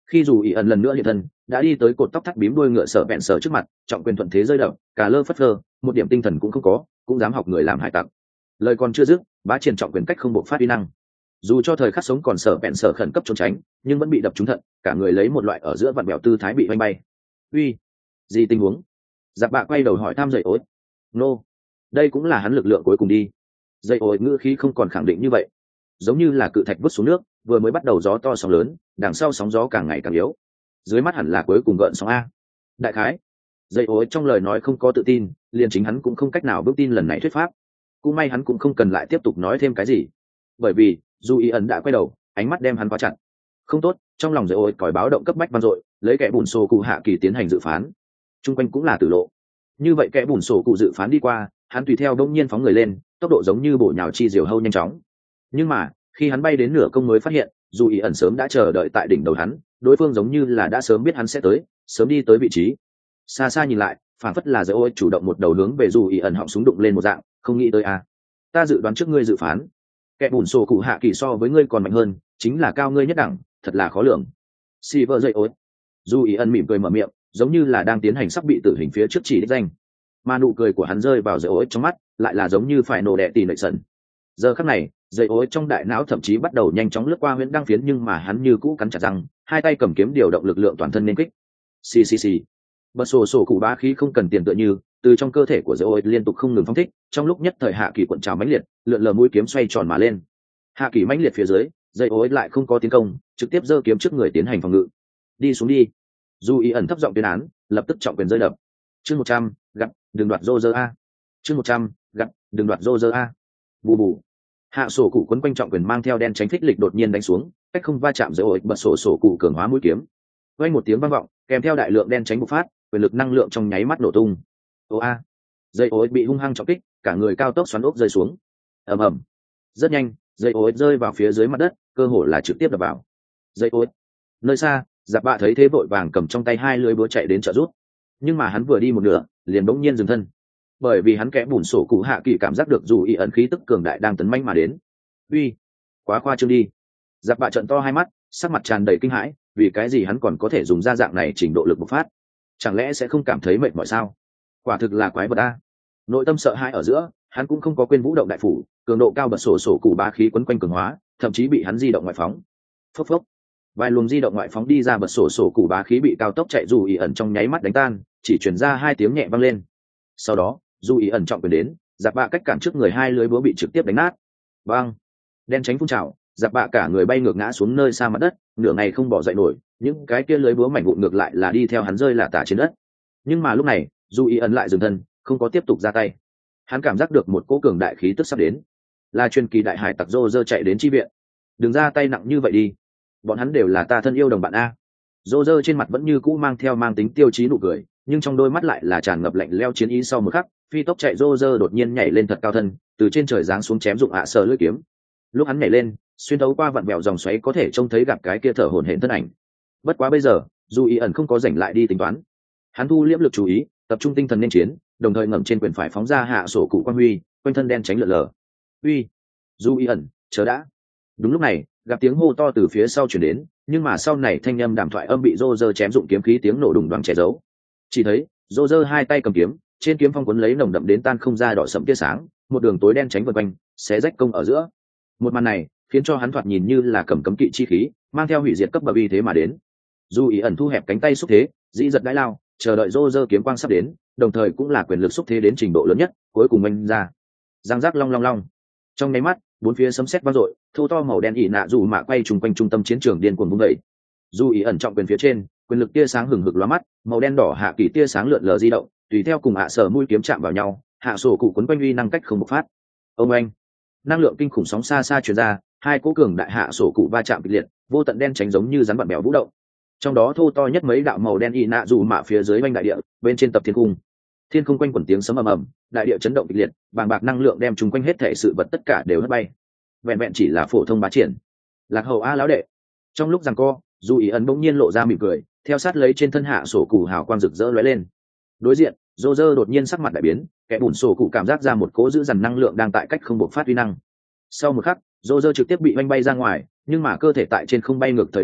khi dù ý ẩn lần nữa hiện thân đã đi tới cột tóc thắt bím đuôi ngựa sở bẹn sở trước mặt, trọng quyền thuận thế rơi đập, cả lơ phất lơ, một điểm tinh thần cũng không có, cũng dám học người làm hải tặc. Lời còn chưa dứt, bá triển trọng quyền cách không bộ phát uy năng, dù cho thời khắc sống còn sở bẹn sở khẩn cấp trốn tránh, nhưng vẫn bị đập trúng thận, cả người lấy một loại ở giữa vặn bèo tư thái bị vanh bay. Uy, gì tình huống? Giáp bạ quay đầu hỏi thăm dậy ối. Nô, đây cũng là hắn lực lượng cuối cùng đi. Dậy ối ngữ khí không còn khẳng định như vậy, giống như là cự thạch vứt xuống nước, vừa mới bắt đầu gió to sóng lớn, đằng sau sóng gió càng ngày càng yếu, dưới mắt hẳn là cuối cùng gợn sóng a. Đại khái, dậy ối trong lời nói không có tự tin, liền chính hắn cũng không cách nào bước tin lần này thuyết pháp. Cũng may hắn cũng không cần lại tiếp tục nói thêm cái gì, bởi vì dù ý ẩn đã quay đầu, ánh mắt đem hắn quá chặt. Không tốt, trong lòng dậy ối còi báo động cấp bách vang dội, lấy kẻ bùn sổ cụ hạ kỳ tiến hành dự phán, chung quanh cũng là tử lộ. Như vậy kẻ bùn sổ cụ dự phán đi qua, hắn tùy theo đông nhiên phóng người lên, tốc độ giống như bổ nhào chi diều hâu nhanh chóng. Nhưng mà khi hắn bay đến nửa công mới phát hiện, dù ý ẩn sớm đã chờ đợi tại đỉnh đầu hắn, đối phương giống như là đã sớm biết hắn sẽ tới, sớm đi tới vị trí. Xa xa nhìn lại, phản phất là dậy ối chủ động một đầu hướng về dù ý ẩn họng súng đụng lên một dạng, không nghĩ tới à. Ta dự đoán trước ngươi dự phán, kẻ bùn sổ cụ hạ kỳ so với ngươi còn mạnh hơn, chính là cao ngươi nhất đẳng, thật là khó lường. Si vợ dậy ối. Dù ý ẩn mỉm cười mở miệng, giống như là đang tiến hành sắp bị tử hình phía trước chỉ đích danh, mà nụ cười của hắn rơi vào dậy ối trong mắt, lại là giống như phải nổ đẻ tì nệ sần. Giờ khắc này, dậy ối trong đại não thậm chí bắt đầu nhanh chóng lướt qua huyễn đăng phiến, nhưng mà hắn như cũ cắn chặt răng, hai tay cầm kiếm điều động lực lượng toàn thân nên kích. Xì xì xì. Bật sổ sổ cụ bá khí không cần tiền tựa như từ trong cơ thể của dậy ối liên tục không ngừng phóng thích, trong lúc nhất thời hạ kỳ cuộn trào mãnh liệt, lượn lờ mũi kiếm xoay tròn mà lên. Hạ kỳ mãnh liệt phía dưới, dậy ối lại không có tiến công, trực tiếp giơ kiếm trước người tiến hành phòng ngự. Đi xuống đi. Dù ý ẩn thấp giọng tuyên án, lập tức trọng quyền rơi đập. Chương một trăm, gặp, đừng đoạt rô rơ a. Chương một trăm, gặp, đừng đoạt rô rơ a. Bù bù. Hạ sổ cụ quấn quanh trọng quyền mang theo đen tránh thích lịch đột nhiên đánh xuống, cách không va chạm dậy ối bật sổ sổ cụ cường hóa mũi kiếm. Vang một tiếng vang vọng, kèm theo đại lượng đen tránh bộc phát, quyền lực năng lượng trong nháy mắt nổ tung. Ô a. Dây ối bị hung hăng trọng kích, cả người cao tốc xoắn ốc rơi xuống. Ầm ầm. Rất nhanh, dây ối rơi vào phía dưới mặt đất, cơ hồ là trực tiếp đập vào. Dây ối. Nơi xa, Giáp Bạ thấy thế vội vàng cầm trong tay hai lưới búa chạy đến trợ giúp. Nhưng mà hắn vừa đi một nửa, liền bỗng nhiên dừng thân, bởi vì hắn kẽ bùn sổ cụ hạ kỳ cảm giác được dù ý ẩn khí tức cường đại đang tấn manh mà đến. Uy, quá khoa trương đi. Giáp Bạ trợn to hai mắt, sắc mặt tràn đầy kinh hãi, vì cái gì hắn còn có thể dùng ra dạng này trình độ lực bộc phát? Chẳng lẽ sẽ không cảm thấy mệt mỏi sao? Quả thực là quái vật a. Nội tâm sợ hãi ở giữa, hắn cũng không có quên vũ động đại phủ, cường độ cao bật sổ sổ cụ bá khí quấn quanh cường hóa, thậm chí bị hắn di động ngoại phóng. Phốc phốc. Vài luồng di động ngoại phóng đi ra bật sổ sổ cụ bá khí bị cao tốc chạy dù ý ẩn trong nháy mắt đánh tan, chỉ truyền ra hai tiếng nhẹ vang lên. Sau đó, dù ý ẩn trọng quyền đến, Giáp Bạ cách cản trước người hai lưới búa bị trực tiếp đánh nát. Bang. Đen tránh phun trào, Giáp Bạ cả người bay ngược ngã xuống nơi xa mặt đất, nửa ngày không bỏ dậy nổi, những cái kia lưới búa mảnh vụn ngược lại là đi theo hắn rơi là tả trên đất. Nhưng mà lúc này, dù ý ẩn lại dừng thân, không có tiếp tục ra tay. Hắn cảm giác được một cỗ cường đại khí tức sắp đến, là truyền kỳ đại hải tặc rô rơ chạy đến chi viện. Đừng ra tay nặng như vậy đi, bọn hắn đều là ta thân yêu đồng bạn a. Rô rơ trên mặt vẫn như cũ mang theo mang tính tiêu chí nụ cười, nhưng trong đôi mắt lại là tràn ngập lạnh leo chiến ý. Sau một khắc, phi tốc chạy rô rơ đột nhiên nhảy lên thật cao thân, từ trên trời giáng xuống chém dụng ạ à sờ lưỡi kiếm. Lúc hắn nhảy lên, xuyên thấu qua vặn vẹo dòng xoáy có thể trông thấy gặp cái kia thở hổn hển thân ảnh. Bất quá bây giờ, dù ý ẩn không có rảnh lại đi tính toán, hắn thu liễm lực chú ý, tập trung tinh thần nên chiến, đồng thời ngẩng trên quyền phải phóng ra hạ sổ cụ quan huy, quanh thân đen tránh lượn lờ. Uy, dù ý ẩn, chờ đã. Đúng lúc này, gặp tiếng hô to từ phía sau chuyển đến, nhưng mà sau này thanh âm đàm thoại âm bị rô rơ chém dụng kiếm khí tiếng nổ đùng đoàng che giấu. Chỉ thấy rô rơ hai tay cầm kiếm, trên kiếm phong cuốn lấy nồng đậm đến tan không ra đỏ sẫm tia sáng, một đường tối đen tránh vần quanh, xé rách công ở giữa. Một màn này khiến cho hắn thoạt nhìn như là cầm cấm kỵ chi khí, mang theo hủy diệt cấp bậc uy thế mà đến. Dù ý ẩn thu hẹp cánh tay xúc thế, dĩ giật đãi lao, chờ đợi rô rơ kiếm quang sắp đến, đồng thời cũng là quyền lực xúc thế đến trình độ lớn nhất, cuối cùng anh ra. Giang giác long long long. Trong nháy mắt, bốn phía sấm sét vang dội, thâu to màu đen ỉ nạ dù mạ quay trùng quanh trung tâm chiến trường điên cuồng vung dậy. Dù ý ẩn trọng quyền phía trên, quyền lực tia sáng hừng hực lóa mắt, màu đen đỏ hạ kỳ tia sáng lượn lờ di động, tùy theo cùng hạ sở mũi kiếm chạm vào nhau, hạ sổ cụ cuốn quanh uy năng cách không bộc phát. Ông anh, năng lượng kinh khủng sóng xa xa truyền ra, hai cố cường đại hạ sổ cụ va chạm kịch liệt, vô tận đen tránh giống như rắn bạn bèo vũ động. Trong đó thô to nhất mấy đạo màu đen ỉ nạ dù mạ phía dưới quanh đại địa, bên trên tập thiên cung. Thiên không quanh quẩn tiếng sấm ầm ầm, đại địa chấn động kịch liệt, bàng bạc năng lượng đem chúng quanh hết thể sự vật tất cả đều hất bay. Vẹn vẹn chỉ là phổ thông bá triển. Lạc hậu a lão đệ. Trong lúc giằng co, dù ý ẩn bỗng nhiên lộ ra mỉm cười, theo sát lấy trên thân hạ sổ cụ hào quang rực rỡ lóe lên. Đối diện, rô rơ đột nhiên sắc mặt đại biến, kẻ bùn sổ cụ cảm giác ra một cỗ giữ dằn năng lượng đang tại cách không bộc phát uy năng. Sau một khắc, rô rơ trực tiếp bị oanh bay ra ngoài, nhưng mà cơ thể tại trên không bay ngược thời điểm,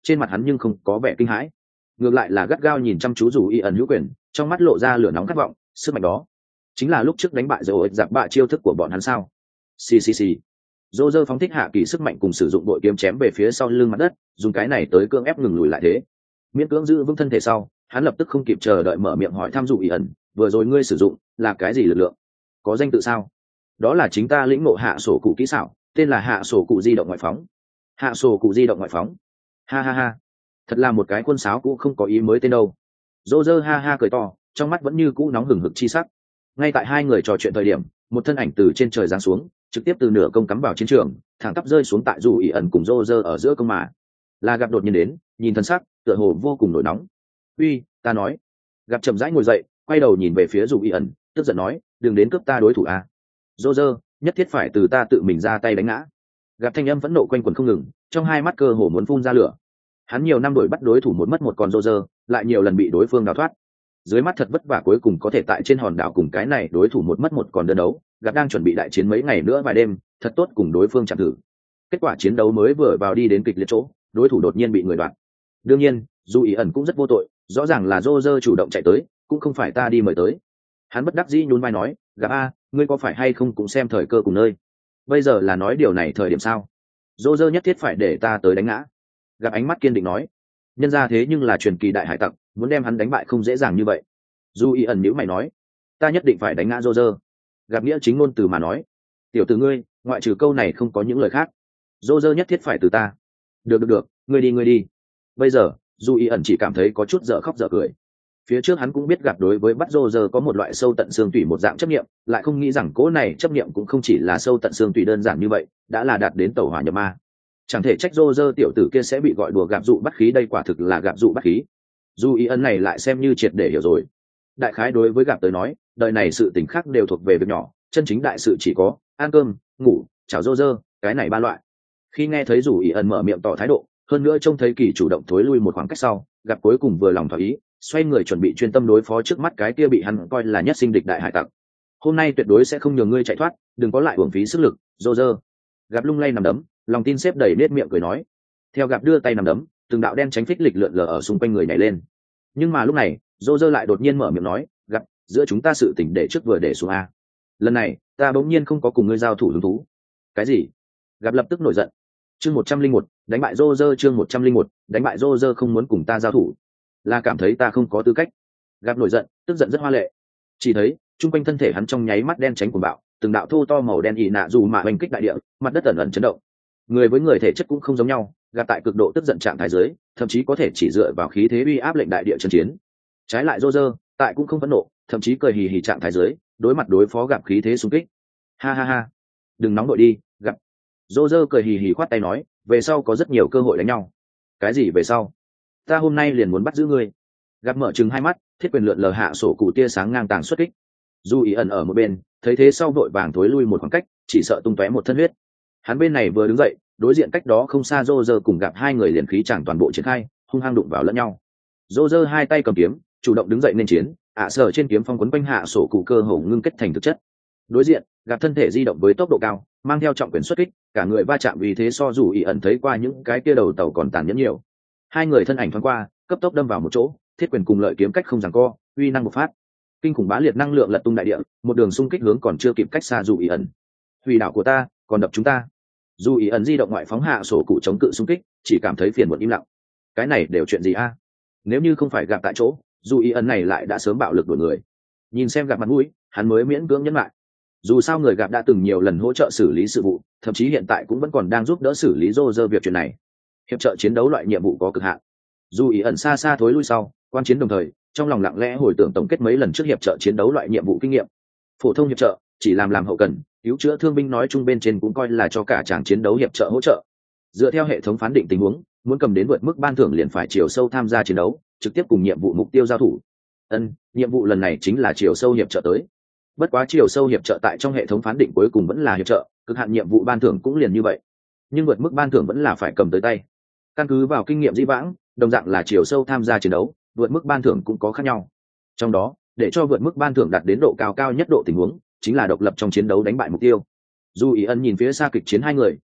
trên mặt hắn nhưng không có vẻ kinh hãi, ngược lại là gắt gao nhìn chăm chú dù y ẩn hữu quyền, trong mắt lộ ra lửa nóng khát vọng. Sức mạnh đó chính là lúc trước đánh bại dầu giặc bạ chiêu thức của bọn hắn sao? Xì xì xì. Dô dơ phóng thích hạ kỳ sức mạnh cùng sử dụng bội kiếm chém về phía sau lưng mặt đất, dùng cái này tới cưỡng ép ngừng lùi lại thế. Miễn cưỡng giữ vững thân thể sau, hắn lập tức không kịp chờ đợi mở miệng hỏi thăm dù y ẩn, vừa rồi ngươi sử dụng là cái gì lực lượng? Có danh tự sao? Đó là chính ta lĩnh ngộ hạ sổ cụ kỹ xảo, tên là hạ sổ cụ di động ngoại phóng. Hạ sổ cụ di động ngoại phóng. Ha ha ha, thật là một cái quân sáo cũ không có ý mới tên đâu. Dô dơ ha ha cười to, trong mắt vẫn như cũ nóng hừng hực chi sắc. Ngay tại hai người trò chuyện thời điểm, một thân ảnh từ trên trời giáng xuống, trực tiếp từ nửa công cắm vào chiến trường, thẳng tắp rơi xuống tại dù ỉ ẩn cùng Dô dơ ở giữa công mà. Là gặp đột nhiên đến, nhìn thân sắc tựa hồ vô cùng nổi nóng. Uy, ta nói. Gặp chậm rãi ngồi dậy, quay đầu nhìn về phía dù ỉ ẩn, tức giận nói, đừng đến cướp ta đối thủ a. Dô dơ, nhất thiết phải từ ta tự mình ra tay đánh ngã. Gặp thanh âm phẫn nộ quanh quẩn không ngừng, trong hai mắt cơ hồ muốn phun ra lửa. Hắn nhiều năm đuổi bắt đối thủ một mất một còn Dô dơ, lại nhiều lần bị đối phương đào thoát. Dưới mắt thật vất vả cuối cùng có thể tại trên hòn đảo cùng cái này đối thủ một mất một còn đơn đấu, gặp đang chuẩn bị đại chiến mấy ngày nữa vài đêm, thật tốt cùng đối phương chạm thử. Kết quả chiến đấu mới vừa vào đi đến kịch liệt chỗ, đối thủ đột nhiên bị người đoạt. Đương nhiên, dù ý ẩn cũng rất vô tội, rõ ràng là Dô dơ chủ động chạy tới, cũng không phải ta đi mời tới. Hắn bất đắc dĩ nhún vai nói, gặp a, ngươi có phải hay không cũng xem thời cơ cùng nơi. Bây giờ là nói điều này thời điểm sao? Dô dơ nhất thiết phải để ta tới đánh ngã. Gặp ánh mắt kiên định nói, nhân ra thế nhưng là truyền kỳ đại hải tặc, muốn đem hắn đánh bại không dễ dàng như vậy. Dù ý ẩn nhữ mày nói, ta nhất định phải đánh ngã Dô dơ. Gặp nghĩa chính ngôn từ mà nói, tiểu từ ngươi, ngoại trừ câu này không có những lời khác. Dô dơ nhất thiết phải từ ta. Được được được, ngươi đi ngươi đi. Bây giờ dù ý ẩn chỉ cảm thấy có chút dở khóc dở cười. Phía trước hắn cũng biết gặp đối với bắt Dô dơ có một loại sâu tận xương tủy một dạng chấp niệm, lại không nghĩ rằng cỗ này chấp niệm cũng không chỉ là sâu tận xương tủy đơn giản như vậy, đã là đạt đến tẩu hỏa nhập ma. Chẳng thể trách Dô dơ tiểu tử kia sẽ bị gọi đùa gặp dụ bắt khí, đây quả thực là gặp dụ bắt khí. Dù ý ẩn này lại xem như triệt để hiểu rồi. Đại khái đối với gặp tới nói, đời này sự tình khác đều thuộc về việc nhỏ, chân chính đại sự chỉ có ăn cơm, ngủ, chào Dô dơ, cái này ba loại. Khi nghe thấy dù ý ẩn mở miệng tỏ thái độ, hơn nữa trông thấy Kỳ chủ động thối lui một khoảng cách sau, gặp cuối cùng vừa lòng thỏa ý, xoay người chuẩn bị chuyên tâm đối phó trước mắt cái kia bị hắn coi là nhất sinh địch đại hải tặc. Hôm nay tuyệt đối sẽ không nhường ngươi chạy thoát, đừng có lại uổng phí sức lực, Dô dơ. Gặp lung lay nằm đấm, lòng tin xếp đầy nết miệng cười nói. Theo gặp đưa tay nằm đấm, từng đạo đen tránh phích lịch lượn lờ ở xung quanh người nhảy lên. Nhưng mà lúc này, Dô dơ lại đột nhiên mở miệng nói, gặp, giữa chúng ta sự tình để trước vừa để xuống a. Lần này, ta bỗng nhiên không có cùng ngươi giao thủ hứng thú. Cái gì? Gặp lập tức nổi giận. Chương một trăm linh một, đánh bại Dô dơ, chương một trăm linh một, đánh bại Dô dơ không muốn cùng ta giao thủ. Là cảm thấy ta không có tư cách. Gặp nổi giận, tức giận rất hoa lệ. Chỉ thấy, trung quanh thân thể hắn trong nháy mắt đen tránh cuồng bạo, từng đạo thô to màu đen ỉ nạ dù mà oanh kích đại địa, mặt đất ẩn ẩn chấn động. Người với người thể chất cũng không giống nhau, gặp tại cực độ tức giận trạng thái dưới, thậm chí có thể chỉ dựa vào khí thế uy áp lệnh đại địa chân chiến. Trái lại Dô dơ, tại cũng không phẫn nộ, thậm chí cười hì hì trạng thái dưới, đối mặt đối phó gặp khí thế xung kích. Ha ha ha, đừng nóng nội đi, gặp. Dô dơ cười hì hì khoát tay nói, về sau có rất nhiều cơ hội đánh nhau. Cái gì về sau? Ta hôm nay liền muốn bắt giữ ngươi. Gặp mở chừng hai mắt, thiết quyền lượn lờ hạ sổ cụ tia sáng ngang tàng xuất kích. Dù ý ẩn ở một bên, thấy thế sau vội vàng thối lui một khoảng cách, chỉ sợ tung tóe một thân huyết. Hắn bên này vừa đứng dậy, đối diện cách đó không xa Dô dơ cùng gặp hai người liền khí chẳng toàn bộ triển khai, hung hăng đụng vào lẫn nhau. Dô dơ hai tay cầm kiếm, chủ động đứng dậy nên chiến, ạ sở trên kiếm phong quấn quanh hạ sổ cụ cơ hồ ngưng kết thành thực chất. Đối diện, gặp thân thể di động với tốc độ cao, mang theo trọng quyền xuất kích, cả người va chạm vì thế so dù ý ẩn thấy qua những cái kia đầu tàu còn tàn nhẫn nhiều. Hai người thân ảnh thoáng qua, cấp tốc đâm vào một chỗ, thiết quyền cùng lợi kiếm cách không giằng co, uy năng bộc phát. Kinh khủng bá liệt năng lượng lật tung đại địa, một đường xung kích hướng còn chưa kịp cách xa dù ý ẩn. Hủy đảo của ta, còn đập chúng ta. Dù ý ẩn di động ngoại phóng hạ sổ cụ chống cự xung kích, chỉ cảm thấy phiền muộn im lặng. Cái này đều chuyện gì a? Nếu như không phải gặp tại chỗ, dù ý ẩn này lại đã sớm bạo lực đuổi người. Nhìn xem gặp mặt mũi, hắn mới miễn cưỡng nhẫn lại. Dù sao người gặp đã từng nhiều lần hỗ trợ xử lý sự vụ, thậm chí hiện tại cũng vẫn còn đang giúp đỡ xử lý Dô dơ việc chuyện này. Hiệp trợ chiến đấu loại nhiệm vụ có cực hạn. Dù ý ẩn xa xa thối lui sau, quan chiến đồng thời, trong lòng lặng lẽ hồi tưởng tổng kết mấy lần trước hiệp trợ chiến đấu loại nhiệm vụ kinh nghiệm. Phổ thông hiệp trợ chỉ làm làm hậu cần, cứu chữa thương binh nói chung bên trên cũng coi là cho cả chàng chiến đấu hiệp trợ hỗ trợ. Dựa theo hệ thống phán định tình huống, muốn cầm đến vượt mức ban thưởng liền phải chiều sâu tham gia chiến đấu, trực tiếp cùng nhiệm vụ mục tiêu giao thủ. Ân, nhiệm vụ lần này chính là chiều sâu hiệp trợ tới. Bất quá chiều sâu hiệp trợ tại trong hệ thống phán định cuối cùng vẫn là hiệp trợ, cực hạn nhiệm vụ ban thưởng cũng liền như vậy. Nhưng vượt mức ban thưởng vẫn là phải cầm tới tay. Căn cứ vào kinh nghiệm dĩ vãng, đồng dạng là chiều sâu tham gia chiến đấu, vượt mức ban thưởng cũng có khác nhau. Trong đó, để cho vượt mức ban thưởng đạt đến độ cao cao nhất độ tình huống, chính là độc lập trong chiến đấu đánh bại mục tiêu. Dù ý ân nhìn phía xa kịch chiến hai người,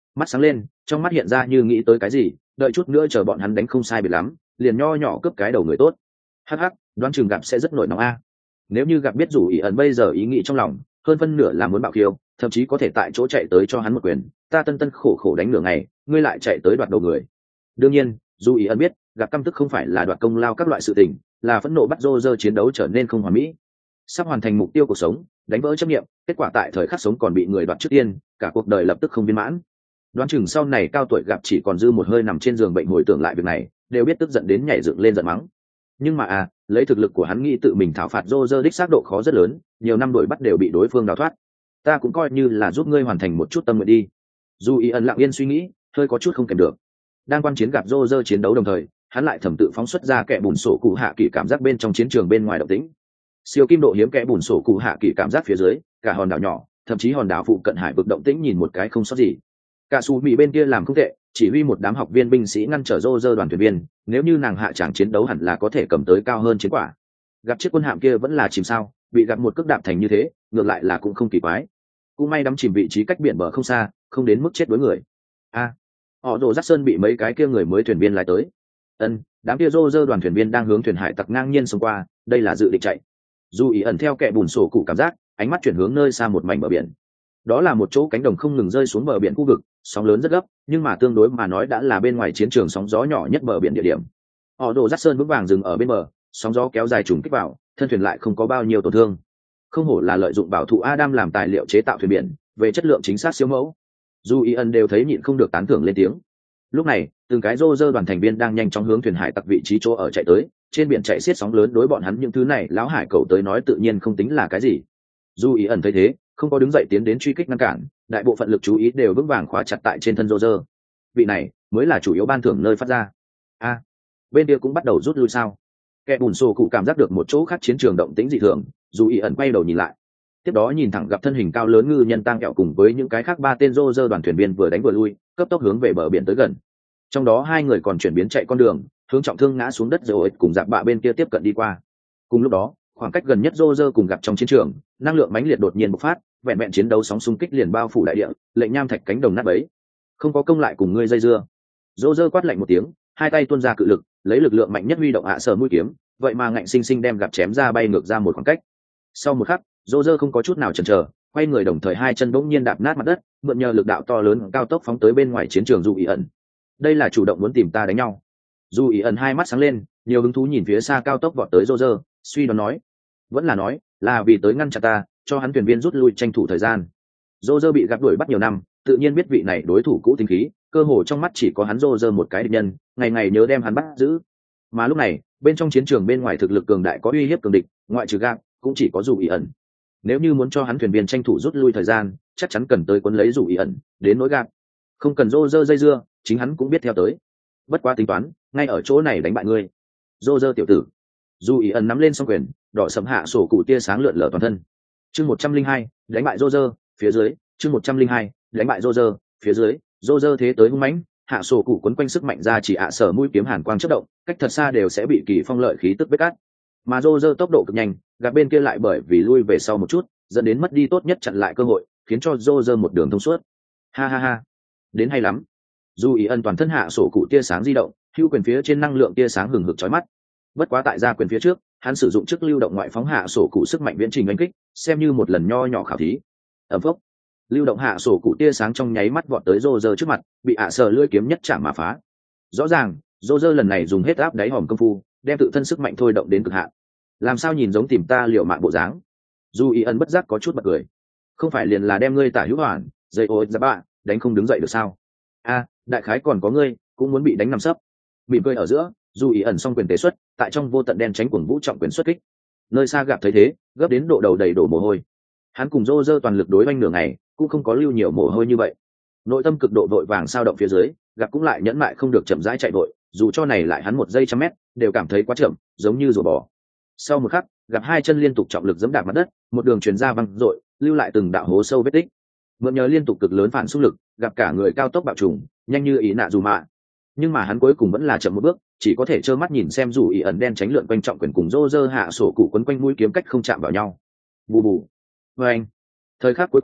mắt sáng lên, trong mắt hiện ra như nghĩ tới cái gì, đợi chút nữa chờ bọn hắn đánh không sai biệt lắm, liền nho nhỏ cướp cái đầu người tốt. Hắc hắc, đoán chừng gặp sẽ rất nổi nóng a. Nếu như gặp biết rủ ý ẩn bây giờ ý nghĩ trong lòng, hơn phân nửa là muốn bạo khiêu, thậm chí có thể tại chỗ chạy tới cho hắn một quyền, ta tân tân khổ khổ đánh nửa ngày, ngươi lại chạy tới đoạt đầu người. Đương nhiên, dù ý ẩn biết, gặp căm tức không phải là đoạt công lao các loại sự tình, là phẫn nộ bắt Roger chiến đấu trở nên không hoàn mỹ. Sắp hoàn thành mục tiêu cuộc sống, đánh vỡ chấp niệm, kết quả tại thời khắc sống còn bị người đoạt trước tiên, cả cuộc đời lập tức không viên mãn. Đoán chừng sau này cao tuổi gặp chỉ còn dư một hơi nằm trên giường bệnh hồi tưởng lại việc này, đều biết tức giận đến nhảy dựng lên giận mắng. Nhưng mà à, lấy thực lực của hắn nghĩ tự mình thảo phạt Roger đích xác độ khó rất lớn, nhiều năm đuổi bắt đều bị đối phương đào thoát. Ta cũng coi như là giúp ngươi hoàn thành một chút tâm nguyện đi. Dù ý ẩn lặng yên suy nghĩ, hơi có chút không kèm được. Đang quan chiến gặp Roger chiến đấu đồng thời, hắn lại thầm tự phóng xuất ra kẻ bùn sổ cụ hạ kỳ cảm giác bên trong chiến trường bên ngoài động tĩnh. Siêu kim độ hiếm kẻ bùn sổ cụ hạ kỳ cảm giác phía dưới, cả hòn đảo nhỏ, thậm chí hòn đảo phụ cận hải vực động tĩnh nhìn một cái không sót gì. Cả Sú Mỹ bên kia làm không tệ, chỉ huy một đám học viên binh sĩ ngăn trở Roger đoàn thuyền viên, nếu như nàng hạ tràng chiến đấu hẳn là có thể cầm tới cao hơn chiến quả. Gặp chiếc quân hạm kia vẫn là chìm sao, bị gặp một cước đạp thành như thế, ngược lại là cũng không kỳ quái. Cũng may đắm chìm vị trí cách biển bờ không xa, không đến mức chết đối người. A, à, họ Đồ Dát Sơn bị mấy cái kia người mới thuyền viên lái tới. Ân, đám kia Roger đoàn thuyền viên đang hướng thuyền hải tặc ngang nhiên xông qua, đây là dự định chạy. Dù ý ẩn theo kẻ bùn sổ cụ cảm giác, ánh mắt chuyển hướng nơi xa một mảnh bờ biển. Đó là một chỗ cánh đồng không ngừng rơi xuống bờ biển khu vực, sóng lớn rất gấp, nhưng mà tương đối mà nói đã là bên ngoài chiến trường sóng gió nhỏ nhất bờ biển địa điểm. Họ Đồ Dát Sơn vững vàng dừng ở bên bờ, sóng gió kéo dài trùng kích vào, thân thuyền lại không có bao nhiêu tổn thương. Không hổ là lợi dụng bảo thụ Adam làm tài liệu chế tạo thuyền biển, về chất lượng chính xác siêu mẫu. Dù ý ẩn đều thấy nhịn không được tán thưởng lên tiếng. Lúc này, từng cái Roger đoàn thành viên đang nhanh chóng hướng thuyền hải tặc vị trí chỗ ở chạy tới, trên biển chạy xiết sóng lớn đối bọn hắn những thứ này lão hải cầu tới nói tự nhiên không tính là cái gì. Dù ý ẩn thấy thế, không có đứng dậy tiến đến truy kích ngăn cản, đại bộ phận lực chú ý đều vững vàng khóa chặt tại trên thân Roger. Vị này mới là chủ yếu ban thưởng nơi phát ra. A, à, bên kia cũng bắt đầu rút lui sao? Kẻ bùn sổ cụ cảm giác được một chỗ khác chiến trường động tĩnh dị thường, dù ý ẩn quay đầu nhìn lại, tiếp đó nhìn thẳng gặp thân hình cao lớn ngư nhân tang kẹo cùng với những cái khác ba tên Roger đoàn thuyền viên vừa đánh vừa lui, cấp tốc hướng về bờ biển tới gần. Trong đó hai người còn chuyển biến chạy con đường, hướng trọng thương ngã xuống đất rồi cùng giặc bạ bên kia tiếp cận đi qua. Cùng lúc đó, khoảng cách gần nhất Roger cùng gặp trong chiến trường, năng lượng mãnh liệt đột nhiên bộc phát, vẹn vẹn chiến đấu sóng xung kích liền bao phủ đại địa, lệnh nham thạch cánh đồng nát bấy. Không có công lại cùng ngươi dây dưa. Roger quát lạnh một tiếng, hai tay tuôn ra cự lực, lấy lực lượng mạnh nhất huy động hạ sở mũi kiếm, vậy mà ngạnh sinh sinh đem gặp chém ra bay ngược ra một khoảng cách. Sau một khắc, Roger không có chút nào chần chờ, quay người đồng thời hai chân bỗng nhiên đạp nát mặt đất, mượn nhờ lực đạo to lớn cao tốc phóng tới bên ngoài chiến trường Dù Ý ẩn. Đây là chủ động muốn tìm ta đánh nhau. Dù Ý ẩn hai mắt sáng lên, nhiều hứng thú nhìn phía xa cao tốc vọt tới Roger, suy đoán nói, vẫn là nói, là vì tới ngăn chặn ta, cho hắn thuyền viên rút lui tranh thủ thời gian. Roger bị gặp đuổi bắt nhiều năm, tự nhiên biết vị này đối thủ cũ tính khí, cơ hồ trong mắt chỉ có hắn Roger một cái địch nhân, ngày ngày nhớ đem hắn bắt giữ. Mà lúc này, bên trong chiến trường bên ngoài thực lực cường đại có uy hiếp cường địch, ngoại trừ gạc, cũng chỉ có Dù Ý ẩn. Nếu như muốn cho hắn thuyền viên tranh thủ rút lui thời gian, chắc chắn cần tới quấn lấy Dù Ý ẩn, đến nỗi gạc, không cần Roger dây dưa, chính hắn cũng biết theo tới. Bất quá tính toán, ngay ở chỗ này đánh bại ngươi. Roger tiểu tử. Dù Ý ẩn nắm lên song quyền, đỏ sẫm hạ sổ cụ tia sáng lượn lờ toàn thân. Chương một trăm linh hai, đánh bại Roger, phía dưới, chương một trăm linh hai, đánh bại Roger, phía dưới, Roger thế tới hung mãnh, hạ sổ cụ quấn quanh sức mạnh ra chỉ ạ sở mũi kiếm hàn quang chớp động, cách thật xa đều sẽ bị kỳ phong lợi khí tức vết cắt. Mà Roger tốc độ cực nhanh, gặp bên kia lại bởi vì lui về sau một chút, dẫn đến mất đi tốt nhất chặn lại cơ hội, khiến cho Roger một đường thông suốt. Ha ha ha, đến hay lắm. Dù Ý ẩn toàn thân hạ sổ cụ tia sáng di động, hữu quyền phía trên năng lượng tia sáng hừng hực chói mắt. Bất quá tại gia quyền phía trước, hắn sử dụng chức lưu động ngoại phóng hạ sổ cụ sức mạnh viễn trình đánh kích, xem như một lần nho nhỏ khảo thí. Ầm phốc, lưu động hạ sổ cụ tia sáng trong nháy mắt vọt tới Roger trước mặt, bị ạ sở lưỡi kiếm nhất chạm mà phá. Rõ ràng, Roger lần này dùng hết áp đáy hòm công phu, đem tự thân sức mạnh thôi động đến cực hạn. Làm sao nhìn giống tìm ta liệu mạng bộ dáng? Dù Ý ẩn bất giác có chút bật cười. Không phải liền là đem ngươi tả hữu hoàn, dây ôi ra bạ, đánh không đứng dậy được sao? A, đại khái còn có ngươi, cũng muốn bị đánh nằm sấp. Mỉm cười ở giữa, Dù Ý ẩn song quyền tế xuất, tại trong vô tận đen tránh cuồng vũ trọng quyền xuất kích. Nơi xa gặp thấy thế, gấp đến độ đầu đầy đổ mồ hôi. Hắn cùng Roger toàn lực đối oanh nửa ngày, cũng không có lưu nhiều mồ hôi như vậy. Nội tâm cực độ vội vàng sao động phía dưới, gặp cũng lại nhẫn mại không được chậm rãi chạy vội, dù cho này lại hắn một giây trăm mét, đều cảm thấy quá chậm, giống như rùa bò. Sau một khắc, gặp hai chân liên tục trọng lực giẫm đạp mặt đất, một đường truyền ra văng dội, lưu lại từng đạo hố sâu vết tích. Mượn nhờ liên tục cực lớn phản xung lực, gặp cả người cao tốc bạo trùng, nhanh như ý nạ dù mạ. Nhưng mà hắn cuối cùng vẫn là chậm một bước, chỉ có thể trơ mắt nhìn xem Dù Ý ẩn đen tránh lượn quanh trọng quyền cùng Roger hạ sổ cụ quấn quanh mũi kiếm cách không chạm vào nhau. Bù bù. Với anh, thời khắc cuối cùng,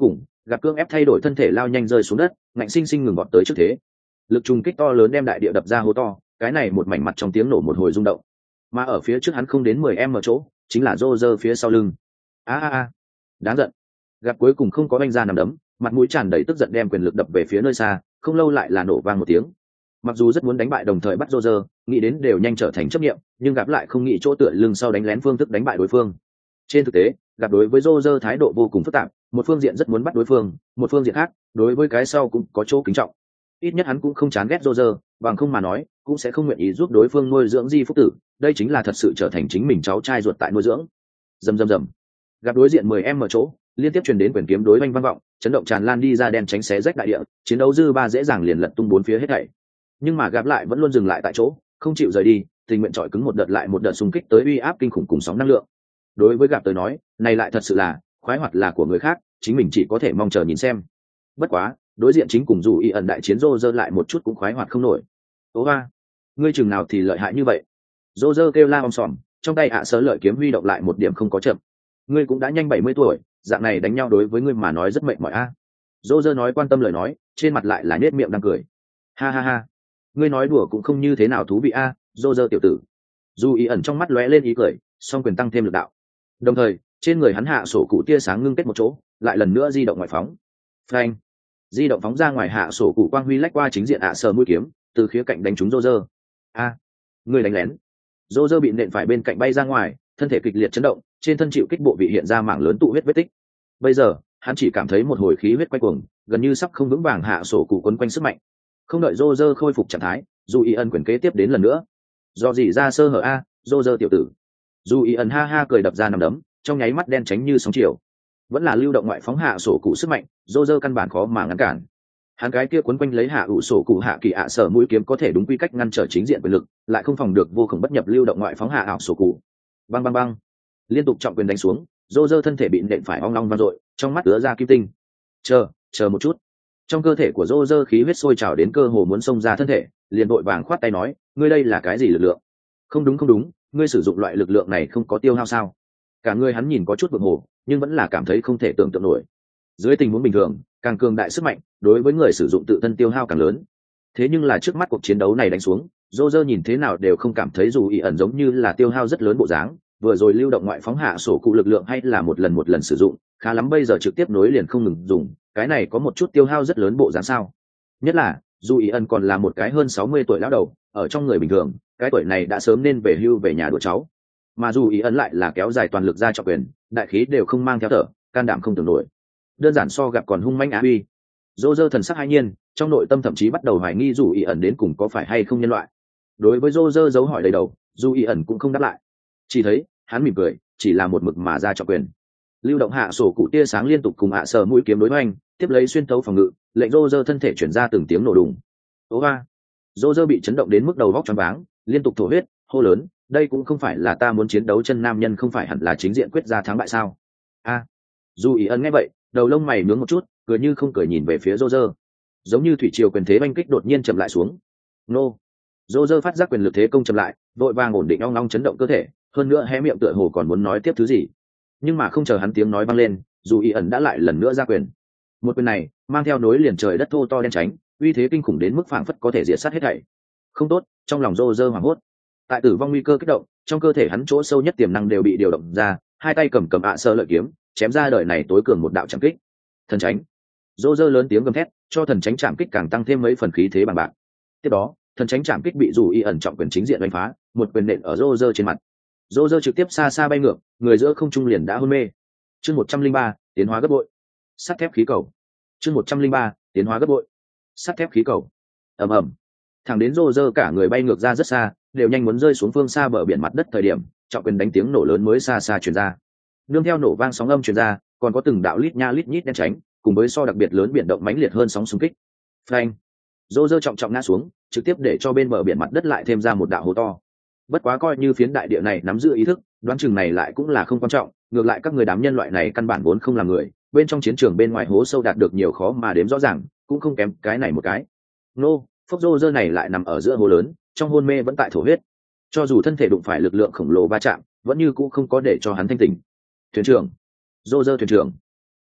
Gặp cưỡng ép thay đổi thân thể lao nhanh rơi xuống đất, ngạnh sinh sinh ngừng gọn tới trước thế. Lực trùng kích to lớn đem đại địa đập ra hố to, cái này một mảnh mặt trong tiếng nổ một hồi rung động. Mà ở phía trước hắn không đến mười em ở chỗ, chính là Roger phía sau lưng. A a a, đáng giận. Gặp cuối cùng không có đánh ra nằm đấm, mặt mũi tràn đầy tức giận đem quyền lực đập về phía nơi xa, không lâu lại là nổ vang một tiếng. Mặc dù rất muốn đánh bại đồng thời bắt Roger, nghĩ đến đều nhanh trở thành chấp niệm, nhưng gặp lại không nghĩ chỗ tựa lưng sau đánh lén phương thức đánh bại đối phương. Trên thực tế, gặp đối với Roger thái độ vô cùng phức tạp, một phương diện rất muốn bắt đối phương, một phương diện khác, đối với cái sau cũng có chỗ kính trọng. Ít nhất hắn cũng không chán ghét Roger, bằng không mà nói, cũng sẽ không nguyện ý giúp đối phương nuôi dưỡng Di Phúc Tử, đây chính là thật sự trở thành chính mình cháu trai ruột tại nuôi dưỡng. Rầm rầm rầm. Gặp đối diện mười em ở chỗ, liên tiếp truyền đến quyền kiếm đối oanh vang vọng, chấn động tràn lan đi ra đen tránh xé rách đại địa, chiến đấu dư ba dễ dàng liền lật tung bốn phía hết thảy. Nhưng mà gặp lại vẫn luôn dừng lại tại chỗ, không chịu rời đi, tình nguyện trọi cứng một đợt lại một đợt xung kích tới uy áp kinh khủng cùng sóng năng lượng. Đối với gặp tới nói, này lại thật sự là khoái hoạt là của người khác, chính mình chỉ có thể mong chờ nhìn xem. Bất quá, đối diện chính cùng dù y ẩn đại chiến Roger lại một chút cũng khoái hoạt không nổi. Tố hoa, ngươi chừng nào thì lợi hại như vậy? Roger kêu la om sòm, trong tay ạ à sớ lợi kiếm huy động lại một điểm không có chậm. Ngươi cũng đã nhanh bảy mươi tuổi, dạng này đánh nhau đối với ngươi mà nói rất mệt mỏi a. À. Roger nói quan tâm lời nói, trên mặt lại là nhếch miệng đang cười. Ha ha ha, ngươi nói đùa cũng không như thế nào thú vị a, à, Roger tiểu tử. Dù y ẩn trong mắt lóe lên ý cười, song quyền tăng thêm lực đạo. Đồng thời, trên người hắn hạ sổ cụ tia sáng ngưng kết một chỗ, lại lần nữa di động ngoại phóng. Phanh, di động phóng ra ngoài hạ sổ cụ quang huy lách qua chính diện ạ à sờ mũi kiếm, từ khía cạnh đánh trúng Roger. A, à, ngươi đánh lén. Roger bị nện phải bên cạnh bay ra ngoài, thân thể kịch liệt chấn động, trên thân chịu kích bộ vị hiện ra mảng lớn tụ huyết vết tích. Bây giờ, hắn chỉ cảm thấy một hồi khí huyết quay cuồng, gần như sắp không vững vàng hạ sổ cụ quấn quanh sức mạnh. Không đợi Roger khôi phục trạng thái, dù y ân quyền kế tiếp đến lần nữa. Do gì ra sơ hở a, Roger tiểu tử. Dù y ân ha ha cười đập ra nằm đấm, trong nháy mắt đen tránh như sóng chiều. Vẫn là lưu động ngoại phóng hạ sổ cụ sức mạnh, Roger căn bản khó mà ngăn cản. Hắn cái kia quấn quanh lấy hạ ủ sổ cụ hạ kỳ ạ sở mũi kiếm có thể đúng quy cách ngăn trở chính diện quyền lực, lại không phòng được vô cùng bất nhập lưu động ngoại phóng hạ ảo sổ cụ. Bang bang bang, liên tục trọng quyền đánh xuống, Roger thân thể bị nện phải ong long vang dội, trong mắt ứa ra kim tinh. Chờ, chờ một chút. Trong cơ thể của Roger khí huyết sôi trào đến cơ hồ muốn xông ra thân thể, liền vội vàng khoát tay nói, ngươi đây là cái gì lực lượng? Không đúng không đúng, ngươi sử dụng loại lực lượng này không có tiêu hao sao? Cả người hắn nhìn có chút vượng hồ, nhưng vẫn là cảm thấy không thể tưởng tượng nổi. Dưới tình huống bình thường, càng cường đại sức mạnh, đối với người sử dụng tự thân tiêu hao càng lớn. Thế nhưng là trước mắt cuộc chiến đấu này đánh xuống, Roger nhìn thế nào đều không cảm thấy dù ý ẩn giống như là tiêu hao rất lớn bộ dáng, vừa rồi lưu động ngoại phóng hạ sổ cụ lực lượng hay là một lần một lần sử dụng, khá lắm bây giờ trực tiếp nối liền không ngừng dùng, cái này có một chút tiêu hao rất lớn bộ dáng sao? Nhất là, dù ý ẩn còn là một cái hơn sáu mươi tuổi lão đầu, ở trong người bình thường, cái tuổi này đã sớm nên về hưu về nhà đùa cháu. Mà dù ý ẩn lại là kéo dài toàn lực ra trọng quyền, đại khí đều không mang theo thở, can đảm không tưởng nổi. Đơn giản so gặp còn hung manh á uy. Roger thần sắc hai nhiên, trong nội tâm thậm chí bắt đầu hoài nghi dù ý ẩn đến cùng có phải hay không nhân loại. Đối với Roger dấu hỏi đầy đầu, dù ý ẩn cũng không đáp lại. Chỉ thấy, hắn mỉm cười, chỉ là một mực mà ra trọng quyền. Lưu động hạ sổ cụ tia sáng liên tục cùng ạ sờ mũi kiếm đối hoành, tiếp lấy xuyên thấu phòng ngự, lệnh Roger thân thể chuyển ra từng tiếng nổ đùng. Tố va. Roger bị chấn động đến mức đầu vóc choáng váng, liên tục thổ huyết, hô lớn, đây cũng không phải là ta muốn chiến đấu chân nam nhân không phải hẳn là chính diện quyết ra thắng bại sao? A. Dù ý ẩn nghe vậy, đầu lông mày nướng một chút, cười như không cười nhìn về phía Roger. Giống như thủy triều quyền thế oanh kích đột nhiên chậm lại xuống. Nô. Roger phát giác quyền lực thế công chậm lại, vội vàng ổn định ong ong chấn động cơ thể, hơn nữa hé miệng tựa hồ còn muốn nói tiếp thứ gì. Nhưng mà không chờ hắn tiếng nói vang lên, dù ý ẩn đã lại lần nữa ra quyền. Một quyền này, mang theo nối liền trời đất thô to đen tránh, uy thế kinh khủng đến mức phảng phất có thể diệt sát hết thảy. Không tốt, trong lòng Roger hoảng hốt. Tại tử vong nguy cơ kích động, trong cơ thể hắn chỗ sâu nhất tiềm năng đều bị điều động ra, hai tay cầm cầm ạ sơ lợi kiếm, chém ra đời này tối cường một đạo chạm kích. Thần tránh. Roger lớn tiếng gầm thét, cho thần tránh chạm kích càng tăng thêm mấy phần khí thế bằng bạc. Tiếp đó, thần tránh chạm kích bị dù y ẩn trọng quyền chính diện đánh phá, một quyền nện ở Roger trên mặt. Roger trực tiếp xa xa bay ngược, người giữa không trung liền đã hôn mê. Chương một trăm linh ba, tiến hóa gấp bội. Sắt thép khí cầu. Chương một trăm linh ba, tiến hóa gấp bội. Sắt thép khí cầu. Ầm ầm. Thẳng đến Roger cả người bay ngược ra rất xa, đều nhanh muốn rơi xuống phương xa bờ biển mặt đất thời điểm, trọng quyền đánh tiếng nổ lớn mới xa xa truyền ra. Nương theo nổ vang sóng âm truyền ra, còn có từng đạo lít nha lít nhít đen tránh, cùng với so đặc biệt lớn biển động mãnh liệt hơn sóng xung kích. Phanh. Roger trọng trọng ngã xuống, trực tiếp để cho bên bờ biển mặt đất lại thêm ra một đạo hố to. Bất quá coi như phiến đại địa này nắm giữ ý thức, đoán chừng này lại cũng là không quan trọng, ngược lại các người đám nhân loại này căn bản vốn không là người, bên trong chiến trường bên ngoài hố sâu đạt được nhiều khó mà đếm rõ ràng, cũng không kém cái này một cái. Nô, phốc Roger này lại nằm ở giữa hố lớn, trong hôn mê vẫn tại thổ huyết. Cho dù thân thể đụng phải lực lượng khổng lồ va chạm, vẫn như cũ không có để cho hắn thanh tỉnh. Thuyền trưởng, Roger thuyền trưởng.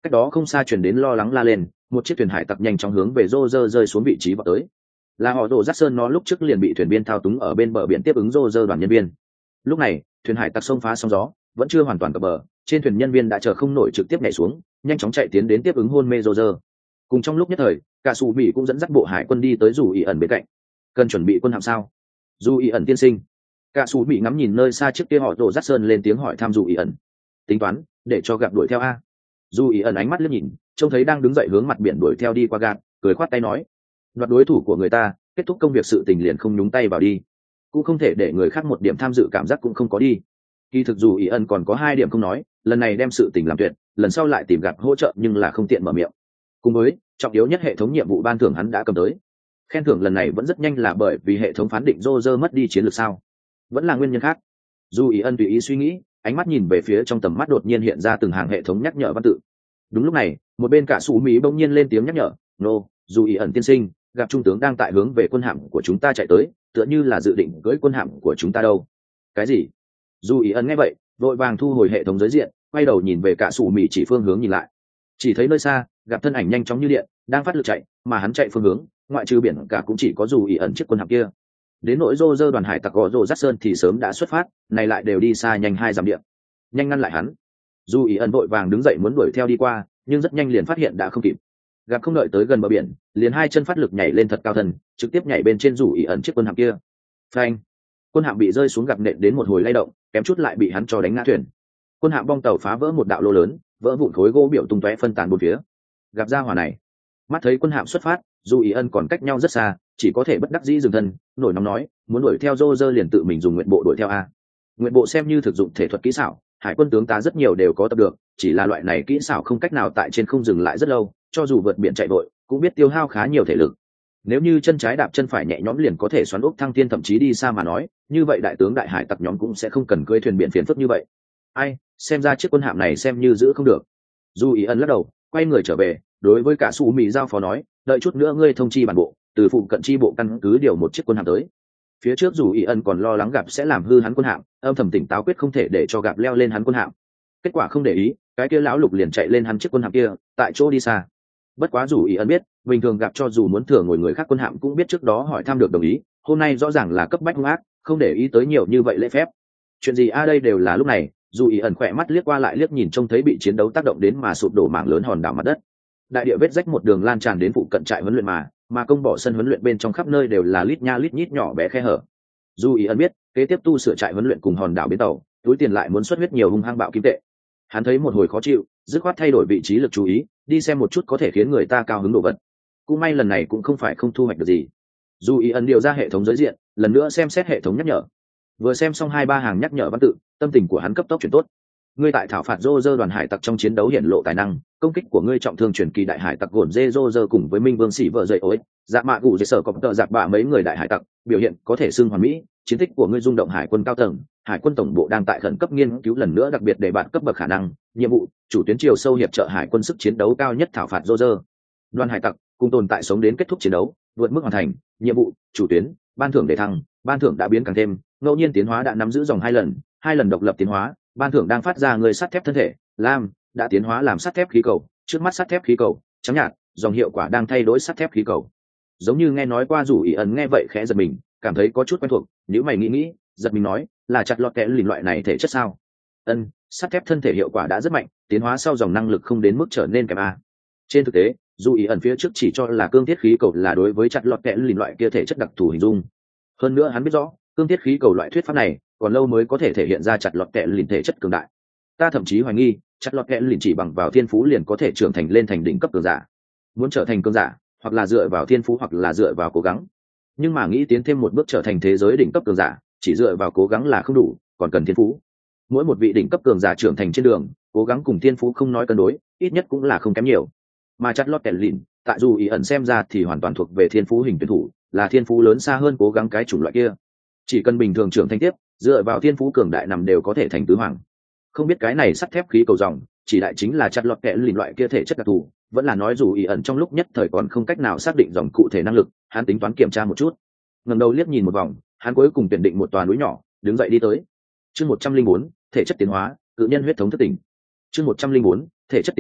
Cách đó không xa truyền đến lo lắng la lên, một chiếc thuyền hải tặc nhanh chóng hướng về rô rơ rơi xuống vị trí vào tới. Là họ Rồ Dát Sơn, nó lúc trước liền bị thuyền biên thao túng ở bên bờ biển tiếp ứng rô rơ đoàn nhân viên. Lúc này thuyền hải tặc xông phá sóng gió, vẫn chưa hoàn toàn cập bờ, trên thuyền nhân viên đã chờ không nổi trực tiếp nhảy xuống, nhanh chóng chạy tiến đến tiếp ứng hôn mê rô rơ. Cùng trong lúc nhất thời, cả sủ mỹ cũng dẫn dắt bộ hải quân đi tới dù ý ẩn bên cạnh. Cần chuẩn bị quân hạm sao? Dù ý ẩn tiên sinh. Cả sủ mỹ ngắm nhìn nơi xa trước kia họ Rồ Dát Sơn lên tiếng hỏi thăm dù ý ẩn. Tính toán để cho gặp đuổi theo a. Dù ý ẩn ánh mắt liếc nhìn, trông thấy đang đứng dậy hướng mặt biển đuổi theo đi qua gạt, cười khoát tay nói: đoạt đối thủ của người ta, kết thúc công việc sự tình liền không nhúng tay vào đi, cũng không thể để người khác một điểm tham dự cảm giác cũng không có đi. Kỳ thực dù ý ẩn còn có hai điểm không nói, lần này đem sự tình làm tuyệt, lần sau lại tìm gặp hỗ trợ nhưng là không tiện mở miệng. Cùng với trọng yếu nhất hệ thống nhiệm vụ ban thưởng hắn đã cầm tới. Khen thưởng lần này vẫn rất nhanh là bởi vì hệ thống phán định Roger mất đi chiến lược sao? Vẫn là nguyên nhân khác. Dù ý ẩn tùy ý suy nghĩ, ánh mắt nhìn về phía trong tầm mắt đột nhiên hiện ra từng hàng hệ thống nhắc nhở văn tự. Đúng lúc này, một bên cả sủ mỹ bỗng nhiên lên tiếng nhắc nhở: "Nô, dù ý ẩn tiên sinh, gặp trung tướng đang tại hướng về quân hạm của chúng ta chạy tới, tựa như là dự định cưỡi quân hạm của chúng ta đâu." Cái gì? Dù ý ẩn nghe vậy, vội vàng thu hồi hệ thống giới diện, quay đầu nhìn về cả sủ mỹ chỉ phương hướng nhìn lại. Chỉ thấy nơi xa, gặp thân ảnh nhanh chóng như điện, đang phát lực chạy, mà hắn chạy phương hướng, ngoại trừ biển cả cũng chỉ có dù ý ẩn chiếc quân hạm kia. Đến nỗi rô rơ đoàn hải tặc gò rô Dát Sơn thì sớm đã xuất phát, này lại đều đi xa nhanh hai dặm điện. Nhanh ngăn lại hắn. Dù ý ẩn vội vàng đứng dậy muốn đuổi theo đi qua, nhưng rất nhanh liền phát hiện đã không kịp. Gặp không đợi tới gần bờ biển, liền hai chân phát lực nhảy lên thật cao thân, trực tiếp nhảy bên trên dù ý ẩn chiếc quân hạm kia. Phanh! Quân hạm bị rơi xuống gặp nện đến một hồi lay động, kém chút lại bị hắn cho đánh ngã thuyền. Quân hạm bong tàu phá vỡ một đạo lô lớn, vỡ vụn khối gỗ biểu tung tóe phân tán bốn phía. Gặp ra hỏa này, mắt thấy quân hạm xuất phát, dù ý ân còn cách nhau rất xa, chỉ có thể bất đắc dĩ dừng thân, nổi nóng nói: muốn đuổi theo Roger liền tự mình dùng nguyện bộ đuổi theo a. Nguyện bộ xem như thực dụng thể thuật kỹ xảo, hải quân tướng tá rất nhiều đều có tập được, chỉ là loại này kỹ xảo không cách nào tại trên không dừng lại rất lâu, cho dù vượt biển chạy vội cũng biết tiêu hao khá nhiều thể lực. Nếu như chân trái đạp chân phải nhẹ nhõm liền có thể xoắn ốc thăng thiên thậm chí đi xa mà nói, như vậy đại tướng đại hải tặc nhóm cũng sẽ không cần cưỡi thuyền biển phiền phức như vậy. Ai, xem ra chiếc quân hạm này xem như giữ không được. Dù ý ân lắc đầu, quay người trở về, đối với cả Su Mỹ giao phó nói: đợi chút nữa ngươi thông chi bản bộ, từ phụ cận chi bộ căn cứ điều một chiếc quân hạm tới. Phía trước dù ý ân còn lo lắng gặp sẽ làm hư hắn quân hạm, âm thầm tỉnh táo quyết không thể để cho gặp leo lên hắn quân hạm. Kết quả không để ý, cái kia lão lục liền chạy lên hắn chiếc quân hạm kia, tại chỗ đi xa. Bất quá dù ý ân biết, bình thường gặp cho dù muốn thừa ngồi người khác quân hạm cũng biết trước đó hỏi thăm được đồng ý, hôm nay rõ ràng là cấp bách hung ác, không để ý tới nhiều như vậy lễ phép. Chuyện gì a đây đều là lúc này, dù ý ẩn khỏe mắt liếc qua lại liếc nhìn trông thấy bị chiến đấu tác động đến mà sụp đổ mảng lớn hòn đảo mặt đất. Đại địa vết rách một đường lan tràn đến phụ cận trại huấn luyện mà, mà công bỏ sân huấn luyện bên trong khắp nơi đều là lít nha lít nhít nhỏ bé khe hở. Dù ý ẩn biết, kế tiếp tu sửa trại huấn luyện cùng hòn đảo bến tàu, túi tiền lại muốn xuất huyết nhiều hung hăng bạo kim tệ. Hắn thấy một hồi khó chịu, dứt khoát thay đổi vị trí lực chú ý, đi xem một chút có thể khiến người ta cao hứng đồ vật. Cũng may lần này cũng không phải không thu hoạch được gì. Dù ý ẩn điều ra hệ thống giới diện, lần nữa xem xét hệ thống nhắc nhở. Vừa xem xong hai ba hàng nhắc nhở văn tự, tâm tình của hắn cấp tốc chuyển tốt. Ngươi tại thảo phạt Roger đoàn hải tặc trong chiến đấu hiện lộ tài năng, công kích của ngươi trọng thương truyền kỳ đại hải tặc gồn dê Roger cùng với Minh Vương Sĩ vợ dậy ối, dạ mạ gù dây sở cọp tợ giặc bạ mấy người đại hải tặc, biểu hiện có thể xưng hoàn mỹ, chiến tích của ngươi rung động hải quân cao tầng, hải quân tổng bộ đang tại khẩn cấp nghiên cứu lần nữa đặc biệt để bạn cấp bậc khả năng, nhiệm vụ, chủ tuyến chiều sâu hiệp trợ hải quân sức chiến đấu cao nhất thảo phạt Roger. Đoàn hải tặc cùng tồn tại sống đến kết thúc chiến đấu, vượt mức hoàn thành, nhiệm vụ, chủ tuyến, ban thưởng để thăng, ban thưởng đã biến càng thêm, ngẫu nhiên tiến hóa đã nắm giữ dòng hai lần, hai lần độc lập tiến hóa, ban thưởng đang phát ra người sắt thép thân thể, lam, đã tiến hóa làm sắt thép khí cầu, trước mắt sắt thép khí cầu, trắng nhạt, dòng hiệu quả đang thay đổi sắt thép khí cầu. Giống như nghe nói qua dù ý ẩn nghe vậy khẽ giật mình, cảm thấy có chút quen thuộc, nếu mày nghĩ nghĩ, giật mình nói, là chặt lọt kẽ lìn loại này thể chất sao? Ân, sắt thép thân thể hiệu quả đã rất mạnh, tiến hóa sau dòng năng lực không đến mức trở nên kém a. Trên thực tế, dù ý ẩn phía trước chỉ cho là cương thiết khí cầu là đối với chặt lọt kẽ lìn loại kia thể chất đặc thù hình dung. Hơn nữa hắn biết rõ, cương thiết khí cầu loại thuyết pháp này còn lâu mới có thể thể hiện ra chặt lọt kẽ lìn thể chất cường đại. Ta thậm chí hoài nghi, chặt lọt kẽ lìn chỉ bằng vào thiên phú liền có thể trưởng thành lên thành đỉnh cấp cường giả. Muốn trở thành cường giả, hoặc là dựa vào thiên phú hoặc là dựa vào cố gắng. Nhưng mà nghĩ tiến thêm một bước trở thành thế giới đỉnh cấp cường giả, chỉ dựa vào cố gắng là không đủ, còn cần thiên phú. Mỗi một vị đỉnh cấp cường giả trưởng thành trên đường, cố gắng cùng thiên phú không nói cân đối, ít nhất cũng là không kém nhiều. Mà chặt lọt kẽ lìn, tại dù ý ẩn xem ra thì hoàn toàn thuộc về thiên phú hình tuyển thủ, là thiên phú lớn xa hơn cố gắng cái chủng loại kia. Chỉ cần bình thường trưởng thành tiếp, dựa vào thiên phú cường đại nằm đều có thể thành tứ hoàng. Không biết cái này sắt thép khí cầu dòng chỉ đại chính là chặt lọt kẽ lìn loại kia thể chất đặc thù, vẫn là nói dù ý ẩn trong lúc nhất thời còn không cách nào xác định dòng cụ thể năng lực, hắn tính toán kiểm tra một chút. Ngẩng đầu liếc nhìn một vòng, hắn cuối cùng tuyển định một tòa núi nhỏ, đứng dậy đi tới. Chương một trăm linh bốn, thể chất tiến hóa, cự nhân huyết thống thất tỉnh. Chương một trăm linh bốn, thể chất tiến hóa,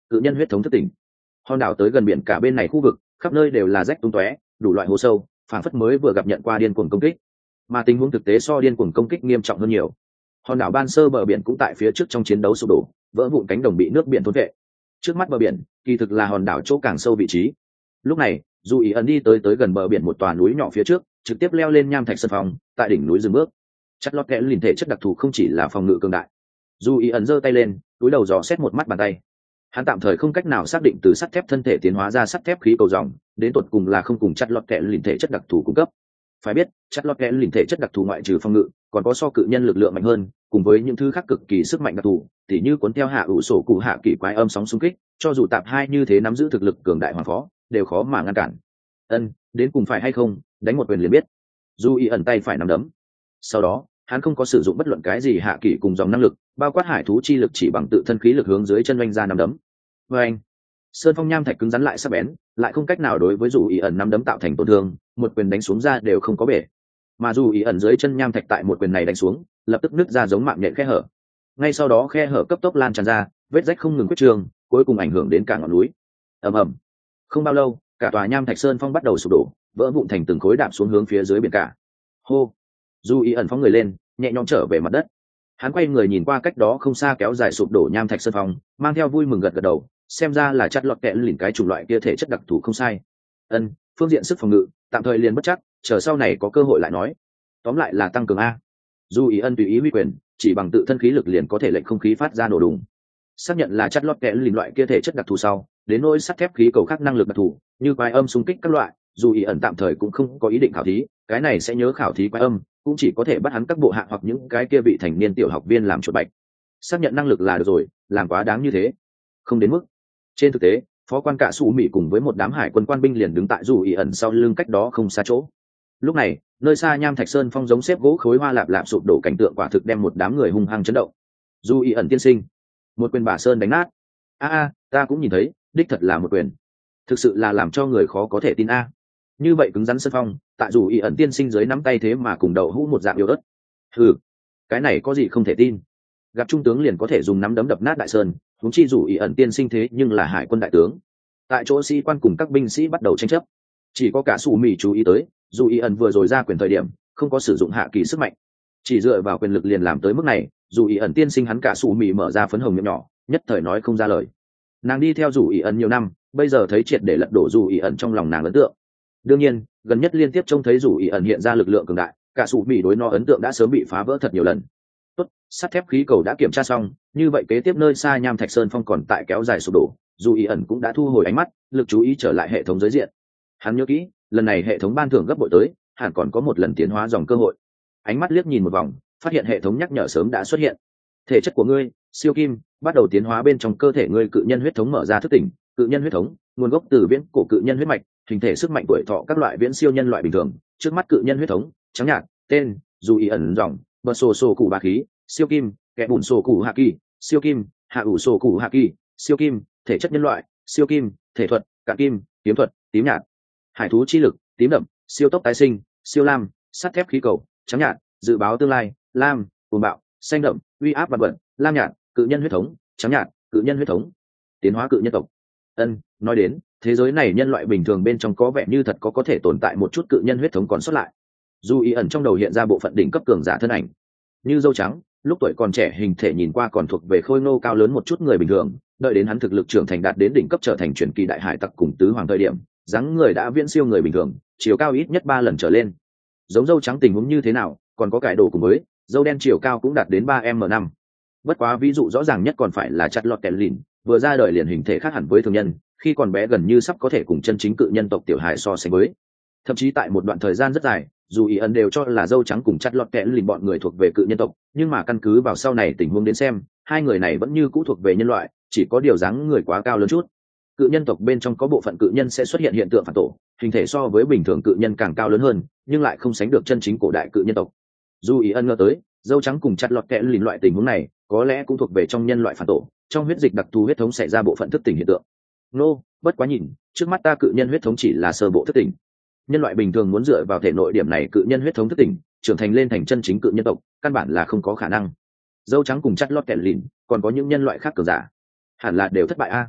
cự nhân huyết thống thức tỉnh. Hòn đảo tới gần biển cả bên này khu vực khắp nơi đều là rách tung tóe, đủ loại hố sâu, phảng phất mới vừa gặp nhận qua điên cuồng công kích, mà tình huống thực tế so điên cuồng công kích nghiêm trọng hơn nhiều. Hòn đảo ban sơ bờ biển cũng tại phía trước trong chiến đấu sụp đổ, vỡ vụn cánh đồng bị nước biển thôn vệ. Trước mắt bờ biển kỳ thực là hòn đảo chỗ càng sâu vị trí. Lúc này dù ý ẩn đi tới tới gần bờ biển một tòa núi nhỏ phía trước, trực tiếp leo lên nham thạch sân phòng, tại đỉnh núi dừng bước. Chất lót kẽ liền thể chất đặc thù không chỉ là phòng ngự cường đại. Dù ý ẩn giơ tay lên, túi đầu dò xét một mắt bàn tay. Hắn tạm thời không cách nào xác định từ sắt thép thân thể tiến hóa ra sắt thép khí cầu dòng, đến tột cùng là không cùng chất lót kẽ liền thể chất đặc thù cung cấp. Phải biết, chất lót kẽ liền thể chất đặc thù ngoại trừ phòng ngự, còn có so cự nhân lực lượng mạnh hơn, cùng với những thứ khác cực kỳ sức mạnh đặc thù, tỉ như cuốn theo hạ ủ sổ cụ hạ kỳ quái âm sóng xung kích, cho dù tạp hai như thế nắm giữ thực lực cường đại hoàng phó, đều khó mà ngăn cản. Ân, đến cùng phải hay không, đánh một quyền liền biết. Dù ý ẩn tay phải nắm đấm. Sau đó, hắn không có sử dụng bất luận cái gì hạ kỳ cùng dòng năng lực, bao quát hải thú chi lực chỉ bằng tự thân khí lực hướng dưới chân oanh ra nắm đấm. Và anh, sơn phong nham thạch cứng rắn lại sắc bén, lại không cách nào đối với dù ý ẩn nắm đấm tạo thành tổn thương, một quyền đánh xuống ra đều không có bể. Mà dù ý ẩn dưới chân nham thạch tại một quyền này đánh xuống, lập tức nứt ra giống mạng nhện khe hở. Ngay sau đó khe hở cấp tốc lan tràn ra, vết rách không ngừng quyết trường, cuối cùng ảnh hưởng đến cả ngọn núi. Ầm ầm. Không bao lâu, cả tòa nham thạch sơn phong bắt đầu sụp đổ, vỡ vụn thành từng khối đạp xuống hướng phía dưới biển cả. Hô. Dù ý ẩn phóng người lên, nhẹ nhõm trở về mặt đất. Hắn quay người nhìn qua cách đó không xa kéo dài sụp đổ nham thạch sơn phong, mang theo vui mừng gật gật đầu, xem ra là chặt lọt kẽ lỉnh cái chủng loại kia thể chất đặc thù không sai. Ân, phương diện sức phòng ngự tạm thời liền bất chắc, chờ sau này có cơ hội lại nói. Tóm lại là tăng cường a. Dù ý ân tùy ý huy quyền, chỉ bằng tự thân khí lực liền có thể lệnh không khí phát ra nổ đùng. Xác nhận là chặt lọt kẽ lỉnh loại kia thể chất đặc thù sau, đến nỗi sắt thép khí cầu khác năng lực đặc thù, như quái âm xung kích các loại, dù ý ẩn tạm thời cũng không có ý định khảo thí, cái này sẽ nhớ khảo thí quái âm, cũng chỉ có thể bắt hắn các bộ hạ hoặc những cái kia vị thành niên tiểu học viên làm chuột bạch. Xác nhận năng lực là được rồi, làm quá đáng như thế, không đến mức. Trên thực tế, phó quan cả sủ mỹ cùng với một đám hải quân quan binh liền đứng tại dù ý ẩn sau lưng cách đó không xa chỗ. Lúc này, nơi xa nham thạch sơn phong giống xếp gỗ khối hoa lạp lạp sụp đổ cảnh tượng quả thực đem một đám người hung hăng chấn động. Dù ý ẩn tiên sinh, một quyền bà sơn đánh nát. A a, ta cũng nhìn thấy, đích thật là một quyền. Thực sự là làm cho người khó có thể tin a. Như vậy cứng rắn sơn phong, tại dù ý ẩn tiên sinh dưới nắm tay thế mà cùng đầu hũ một dạng yếu ớt. Hừ, cái này có gì không thể tin? Gặp trung tướng liền có thể dùng nắm đấm đập nát đại sơn, huống chi dù ý ẩn tiên sinh thế nhưng là hải quân đại tướng. Tại chỗ sĩ quan cùng các binh sĩ bắt đầu tranh chấp, chỉ có cả sủ mì chú ý tới, dù ý ẩn vừa rồi ra quyền thời điểm không có sử dụng hạ kỳ sức mạnh, chỉ dựa vào quyền lực liền làm tới mức này. Dù ý ẩn tiên sinh hắn cả sủ mì mở ra phấn hồng miệng nhỏ, nhất thời nói không ra lời. Nàng đi theo dù ý ẩn nhiều năm, bây giờ thấy triệt để lật đổ dù ý ẩn trong lòng nàng ấn tượng. Đương nhiên, gần nhất liên tiếp trông thấy dù ý ẩn hiện ra lực lượng cường đại, cả sủ mì đối nó ấn tượng đã sớm bị phá vỡ thật nhiều lần. Tốt, sắt thép khí cầu đã kiểm tra xong, như vậy kế tiếp nơi xa nham thạch sơn phong còn tại kéo dài sụp đổ, dù ý ẩn cũng đã thu hồi ánh mắt, lực chú ý trở lại hệ thống giới diện. Hắn nhớ kỹ, lần này hệ thống ban thưởng gấp bội tới, hẳn còn có một lần tiến hóa dòng cơ hội. Ánh mắt liếc nhìn một vòng, phát hiện hệ thống nhắc nhở sớm đã xuất hiện. Thể chất của ngươi, siêu kim, bắt đầu tiến hóa bên trong cơ thể ngươi cự nhân huyết thống mở ra thức tỉnh, cự nhân huyết thống, nguồn gốc từ viễn cổ cự nhân huyết mạch, hình thể sức mạnh tuổi thọ các loại viễn siêu nhân loại bình thường, trước mắt cự nhân huyết thống, trắng nhạt, tên, dù ý ẩn dòng, bờ sổ sổ cụ bá khí, siêu kim, kẻ bùn sổ cụ hạ kỳ, siêu kim, hạ ủ sổ cụ hạ kỳ, siêu kim, thể chất nhân loại, siêu kim, thể thuật, cạn kim, kiếm thuật, tím nhạt, hải thú chi lực, tím đậm, siêu tốc tái sinh, siêu lam, sắt thép khí cầu, trắng nhạt, dự báo tương lai, lam, cuồng bạo, xanh đậm, uy áp vật vận, lam nhạt, cự nhân huyết thống, trắng nhạt, cự nhân huyết thống, tiến hóa cự nhân tộc. Ân, nói đến thế giới này nhân loại bình thường bên trong có vẻ như thật có có thể tồn tại một chút cự nhân huyết thống còn sót lại. Dù ý ẩn trong đầu hiện ra bộ phận đỉnh cấp cường giả thân ảnh, như dâu trắng, lúc tuổi còn trẻ hình thể nhìn qua còn thuộc về khôi ngô cao lớn một chút người bình thường, đợi đến hắn thực lực trưởng thành đạt đến đỉnh cấp trở thành truyền kỳ đại hải tặc cùng tứ hoàng thời điểm, dáng người đã viễn siêu người bình thường, chiều cao ít nhất ba lần trở lên. Giống dâu trắng tình huống như thế nào, còn có cải đồ cùng với dâu đen chiều cao cũng đạt đến ba m năm. Bất quá ví dụ rõ ràng nhất còn phải là chặt lọt kẹt lìn, vừa ra đời liền hình thể khác hẳn với thường nhân, khi còn bé gần như sắp có thể cùng chân chính cự nhân tộc tiểu hải so sánh với. Thậm chí tại một đoạn thời gian rất dài, dù ý ẩn đều cho là dâu trắng cùng chặt lọt kẹt lìn bọn người thuộc về cự nhân tộc, nhưng mà căn cứ vào sau này tình huống đến xem, hai người này vẫn như cũ thuộc về nhân loại, chỉ có điều dáng người quá cao lớn chút. Cự nhân tộc bên trong có bộ phận cự nhân sẽ xuất hiện hiện tượng phản tổ, hình thể so với bình thường cự nhân càng cao lớn hơn, nhưng lại không sánh được chân chính cổ đại cự nhân tộc. Dù ý ẩn ngờ tới, dâu trắng cùng chặt lọt kẹt lìn loại tình huống này, có lẽ cũng thuộc về trong nhân loại phản tổ, trong huyết dịch đặc thù huyết thống xảy ra bộ phận thức tỉnh hiện tượng. Nô, bất quá nhìn, trước mắt ta cự nhân huyết thống chỉ là sơ bộ thức tỉnh. Nhân loại bình thường muốn dựa vào thể nội điểm này cự nhân huyết thống thức tỉnh, trưởng thành lên thành chân chính cự nhân tộc, căn bản là không có khả năng. Dâu trắng cùng chặt lọt kẹt lìn, còn có những nhân loại khác cường giả, hẳn là đều thất bại a.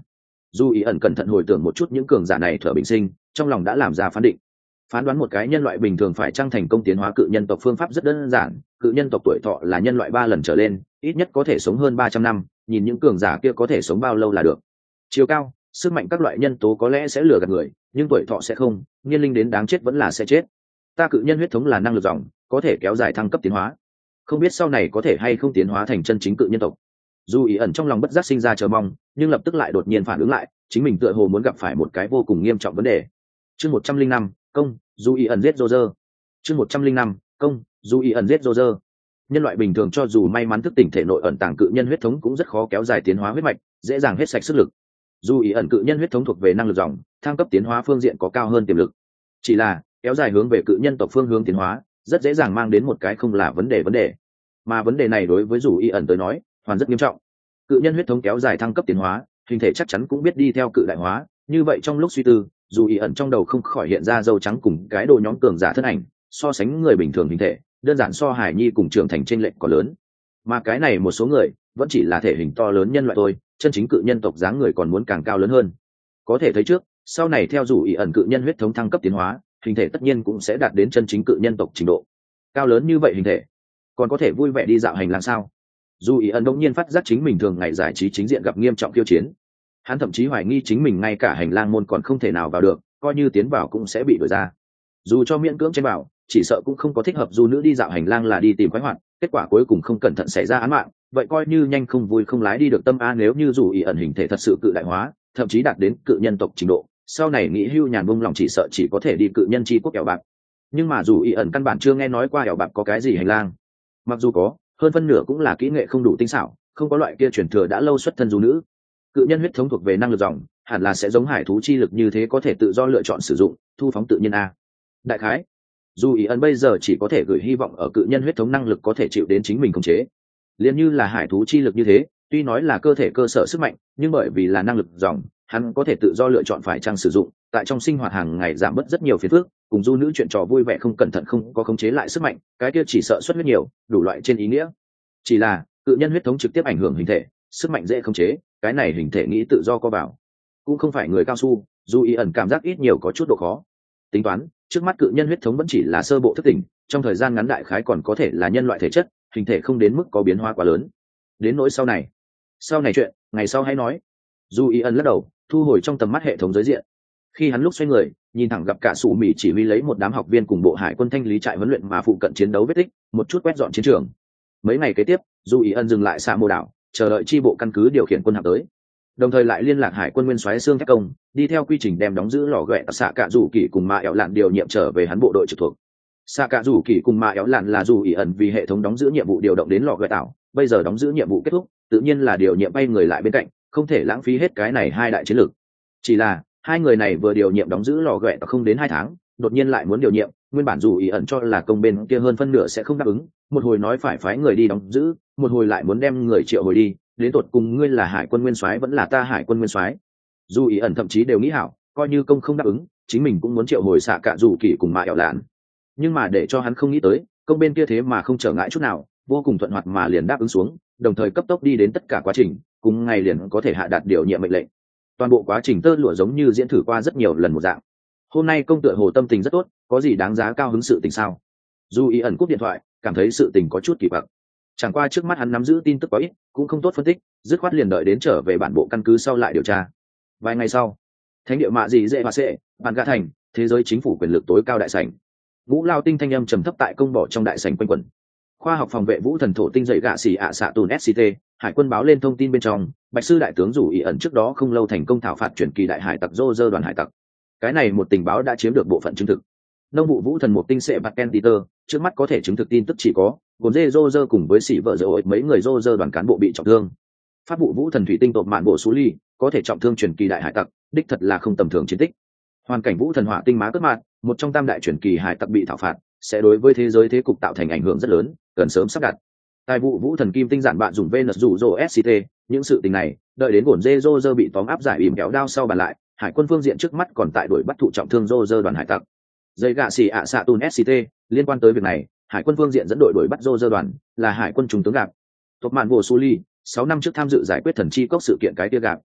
Dù ý ẩn cẩn thận hồi tưởng một chút những cường giả này thở bình sinh, trong lòng đã làm ra phán định. Phán đoán một cái nhân loại bình thường phải trang thành công tiến hóa cự nhân tộc phương pháp rất đơn giản, cự nhân tộc tuổi thọ là nhân loại ba lần trở lên, ít nhất có thể sống hơn ba trăm năm, nhìn những cường giả kia có thể sống bao lâu là được. Chiều cao, sức mạnh các loại nhân tố có lẽ sẽ lừa gạt người, nhưng tuổi thọ sẽ không, niên linh đến đáng chết vẫn là sẽ chết. Ta cự nhân huyết thống là năng lực dòng, có thể kéo dài thăng cấp tiến hóa. Không biết sau này có thể hay không tiến hóa thành chân chính cự nhân tộc. Dù ý ẩn trong lòng bất giác sinh ra chờ mong, nhưng lập tức lại đột nhiên phản ứng lại, chính mình tựa hồ muốn gặp phải một cái vô cùng nghiêm trọng vấn đề. Chương một trăm linh năm, công, dù ý ẩn giết Roger. Chương một trăm linh năm, công, dù ý ẩn giết Roger. Nhân loại bình thường cho dù may mắn thức tỉnh thể nội ẩn tàng cự nhân huyết thống cũng rất khó kéo dài tiến hóa huyết mạch, dễ dàng hết sạch sức lực. Dù ý ẩn cự nhân huyết thống thuộc về năng lực dòng, thăng cấp tiến hóa phương diện có cao hơn tiềm lực. Chỉ là kéo dài hướng về cự nhân tộc phương hướng tiến hóa, rất dễ dàng mang đến một cái không là vấn đề vấn đề. Mà vấn đề này đối với dù ý ẩn tới nói, hoàn rất nghiêm trọng. Cự nhân huyết thống kéo dài thăng cấp tiến hóa, hình thể chắc chắn cũng biết đi theo cự đại hóa, như vậy trong lúc suy tư, dù ý ẩn trong đầu không khỏi hiện ra dâu trắng cùng cái đồ nhóm cường giả thân ảnh, so sánh người bình thường hình thể, đơn giản so hải nhi cùng trưởng thành trên lệnh có lớn. Mà cái này một số người vẫn chỉ là thể hình to lớn nhân loại thôi, chân chính cự nhân tộc dáng người còn muốn càng cao lớn hơn. Có thể thấy trước, sau này theo dù ý ẩn cự nhân huyết thống thăng cấp tiến hóa, hình thể tất nhiên cũng sẽ đạt đến chân chính cự nhân tộc trình độ. Cao lớn như vậy hình thể, còn có thể vui vẻ đi dạo hành lang sao? Dù ý ẩn đột nhiên phát giác chính mình thường ngày giải trí chính diện gặp nghiêm trọng khiêu chiến. Hắn thậm chí hoài nghi chính mình ngay cả hành lang môn còn không thể nào vào được, coi như tiến vào cũng sẽ bị đuổi ra. Dù cho miễn cưỡng trên vào, chỉ sợ cũng không có thích hợp du nữ đi dạo hành lang là đi tìm khoái hoạt, kết quả cuối cùng không cẩn thận xảy ra án mạng, vậy coi như nhanh không vui không lái đi được tâm a. Nếu như dù ý ẩn hình thể thật sự cự đại hóa, thậm chí đạt đến cự nhân tộc trình độ, sau này nghĩ hưu nhàn bông lòng chỉ sợ chỉ có thể đi cự nhân chi quốc kẹo bạc. Nhưng mà dù ý ẩn căn bản chưa nghe nói qua kẹo bạc có cái gì hành lang, mặc dù có, hơn phân nửa cũng là kỹ nghệ không đủ tinh xảo, không có loại kia truyền thừa đã lâu xuất thân du nữ. Cự nhân huyết thống thuộc về năng lực dòng, hẳn là sẽ giống hải thú chi lực như thế có thể tự do lựa chọn sử dụng, thu phóng tự nhiên a. Đại khái, dù ý ẩn bây giờ chỉ có thể gửi hy vọng ở cự nhân huyết thống năng lực có thể chịu đến chính mình khống chế. Liên như là hải thú chi lực như thế, tuy nói là cơ thể cơ sở sức mạnh, nhưng bởi vì là năng lực dòng, hắn có thể tự do lựa chọn phải chăng sử dụng, tại trong sinh hoạt hàng ngày giảm bớt rất nhiều phiền phức, cùng du nữ chuyện trò vui vẻ không cẩn thận không có khống chế lại sức mạnh, cái kia chỉ sợ xuất huyết nhiều, đủ loại trên ý nghĩa. Chỉ là cự nhân huyết thống trực tiếp ảnh hưởng hình thể, sức mạnh dễ khống chế, cái này hình thể nghĩ tự do co vào, cũng không phải người cao su, dù ý ẩn cảm giác ít nhiều có chút độ khó. Tính toán, trước mắt cự nhân huyết thống vẫn chỉ là sơ bộ thức tỉnh, trong thời gian ngắn đại khái còn có thể là nhân loại thể chất, hình thể không đến mức có biến hóa quá lớn. Đến nỗi sau này, sau này chuyện, ngày sau hãy nói. Dù ý ẩn lắc đầu, thu hồi trong tầm mắt hệ thống giới diện. Khi hắn lúc xoay người, nhìn thẳng gặp cả sủ mỉ chỉ huy lấy một đám học viên cùng bộ hải quân thanh lý trại huấn luyện mà phụ cận chiến đấu vết tích, một chút quét dọn chiến trường. Mấy ngày kế tiếp, dù ý ẩn dừng lại xa mô đảo, chờ đợi chi bộ căn cứ điều khiển quân hạm tới, đồng thời lại liên lạc hải quân nguyên soái xương thép công, đi theo quy trình đem đóng giữ lò ghẹ xạ cạ rủ kỳ cùng ma éo lạn điều nhiệm trở về hắn bộ đội trực thuộc. Xạ cạ rủ kỳ cùng ma éo lạn là dù ý ẩn vì hệ thống đóng giữ nhiệm vụ điều động đến lò ghẹ tảo, bây giờ đóng giữ nhiệm vụ kết thúc, tự nhiên là điều nhiệm bay người lại bên cạnh, không thể lãng phí hết cái này hai đại chiến lược. Chỉ là hai người này vừa điều nhiệm đóng giữ lò ghẹ tảo không đến hai tháng, đột nhiên lại muốn điều nhiệm, nguyên bản dù ý ẩn cho là công bên kia hơn phân nửa sẽ không đáp ứng, một hồi nói phải phái người đi đóng giữ, một hồi lại muốn đem người triệu hồi đi, đến tột cùng ngươi là hải quân nguyên soái vẫn là ta hải quân nguyên soái. Dù ý ẩn thậm chí đều nghĩ hảo, coi như công không đáp ứng, chính mình cũng muốn triệu hồi xạ cạ rủ kỳ cùng mạ ẻo lạn. Nhưng mà để cho hắn không nghĩ tới, công bên kia thế mà không trở ngại chút nào, vô cùng thuận hoạt mà liền đáp ứng xuống, đồng thời cấp tốc đi đến tất cả quá trình, cùng ngày liền có thể hạ đạt điều nhiệm mệnh lệnh. Toàn bộ quá trình tơ lụa giống như diễn thử qua rất nhiều lần một dạng. Hôm nay công tựa hồ tâm tình rất tốt, có gì đáng giá cao hứng sự tình sao? Dù ý ẩn cúp điện thoại, cảm thấy sự tình có chút kỳ quặc. Chẳng qua trước mắt hắn nắm giữ tin tức quá ít, cũng không tốt phân tích, dứt khoát liền đợi đến trở về bản bộ căn cứ sau lại điều tra. Vài ngày sau, thánh địa mạ gì dễ và sệ, bàn gã thành, thế giới chính phủ quyền lực tối cao đại sảnh. Vũ Lao Tinh thanh âm trầm thấp tại công bỏ trong đại sảnh quanh quẩn. Khoa học phòng vệ vũ thần thổ tinh dậy gạ xỉ ạ xạ tùn ét xê tê, hải quân báo lên thông tin bên trong, bạch sư đại tướng rủ ý ẩn trước đó không lâu thành công thảo phạt chuyển kỳ đại hải tặc Roger đoàn hải tặc. Cái này một tình báo đã chiếm được bộ phận chứng thực. Nông vụ vũ thần một tinh sệ bạc ken titer, trước mắt có thể chứng thực tin tức chỉ có gồm dê Roger cùng với sĩ vợ dội mấy người Roger đoàn cán bộ bị trọng thương. Pháp vụ vũ thần thủy tinh tột mạn bộ sú ly, có thể trọng thương chuyển kỳ đại hải tặc, đích thật là không tầm thường chiến tích. Hoàn cảnh vũ thần hỏa tinh má cất mạn, một trong tam đại chuyển kỳ hải tặc bị thảo phạt, sẽ đối với thế giới thế cục tạo thành ảnh hưởng rất lớn, cần sớm sắp đặt. Tài vụ vũ thần kim tinh giản bạn dùng Venus rủ rồ ét xê tê, những sự tình này, đợi đến gồm dê Roger bị tóm áp giải ìm kéo đao sau bàn lại, hải quân phương diện trước mắt còn tại đuổi bắt thụ trọng thương Roger đoàn hải tặc. Dây gạ xì ạ xạ tùn ét xê tê, liên quan tới việc này, hải quân phương diện dẫn đội đuổi bắt Roger đoàn, là hải quân trung tướng gạp. Tộc mạn bộ Suli, sáu năm trước tham dự giải quyết thần chi cốc sự kiện cái kia gạp.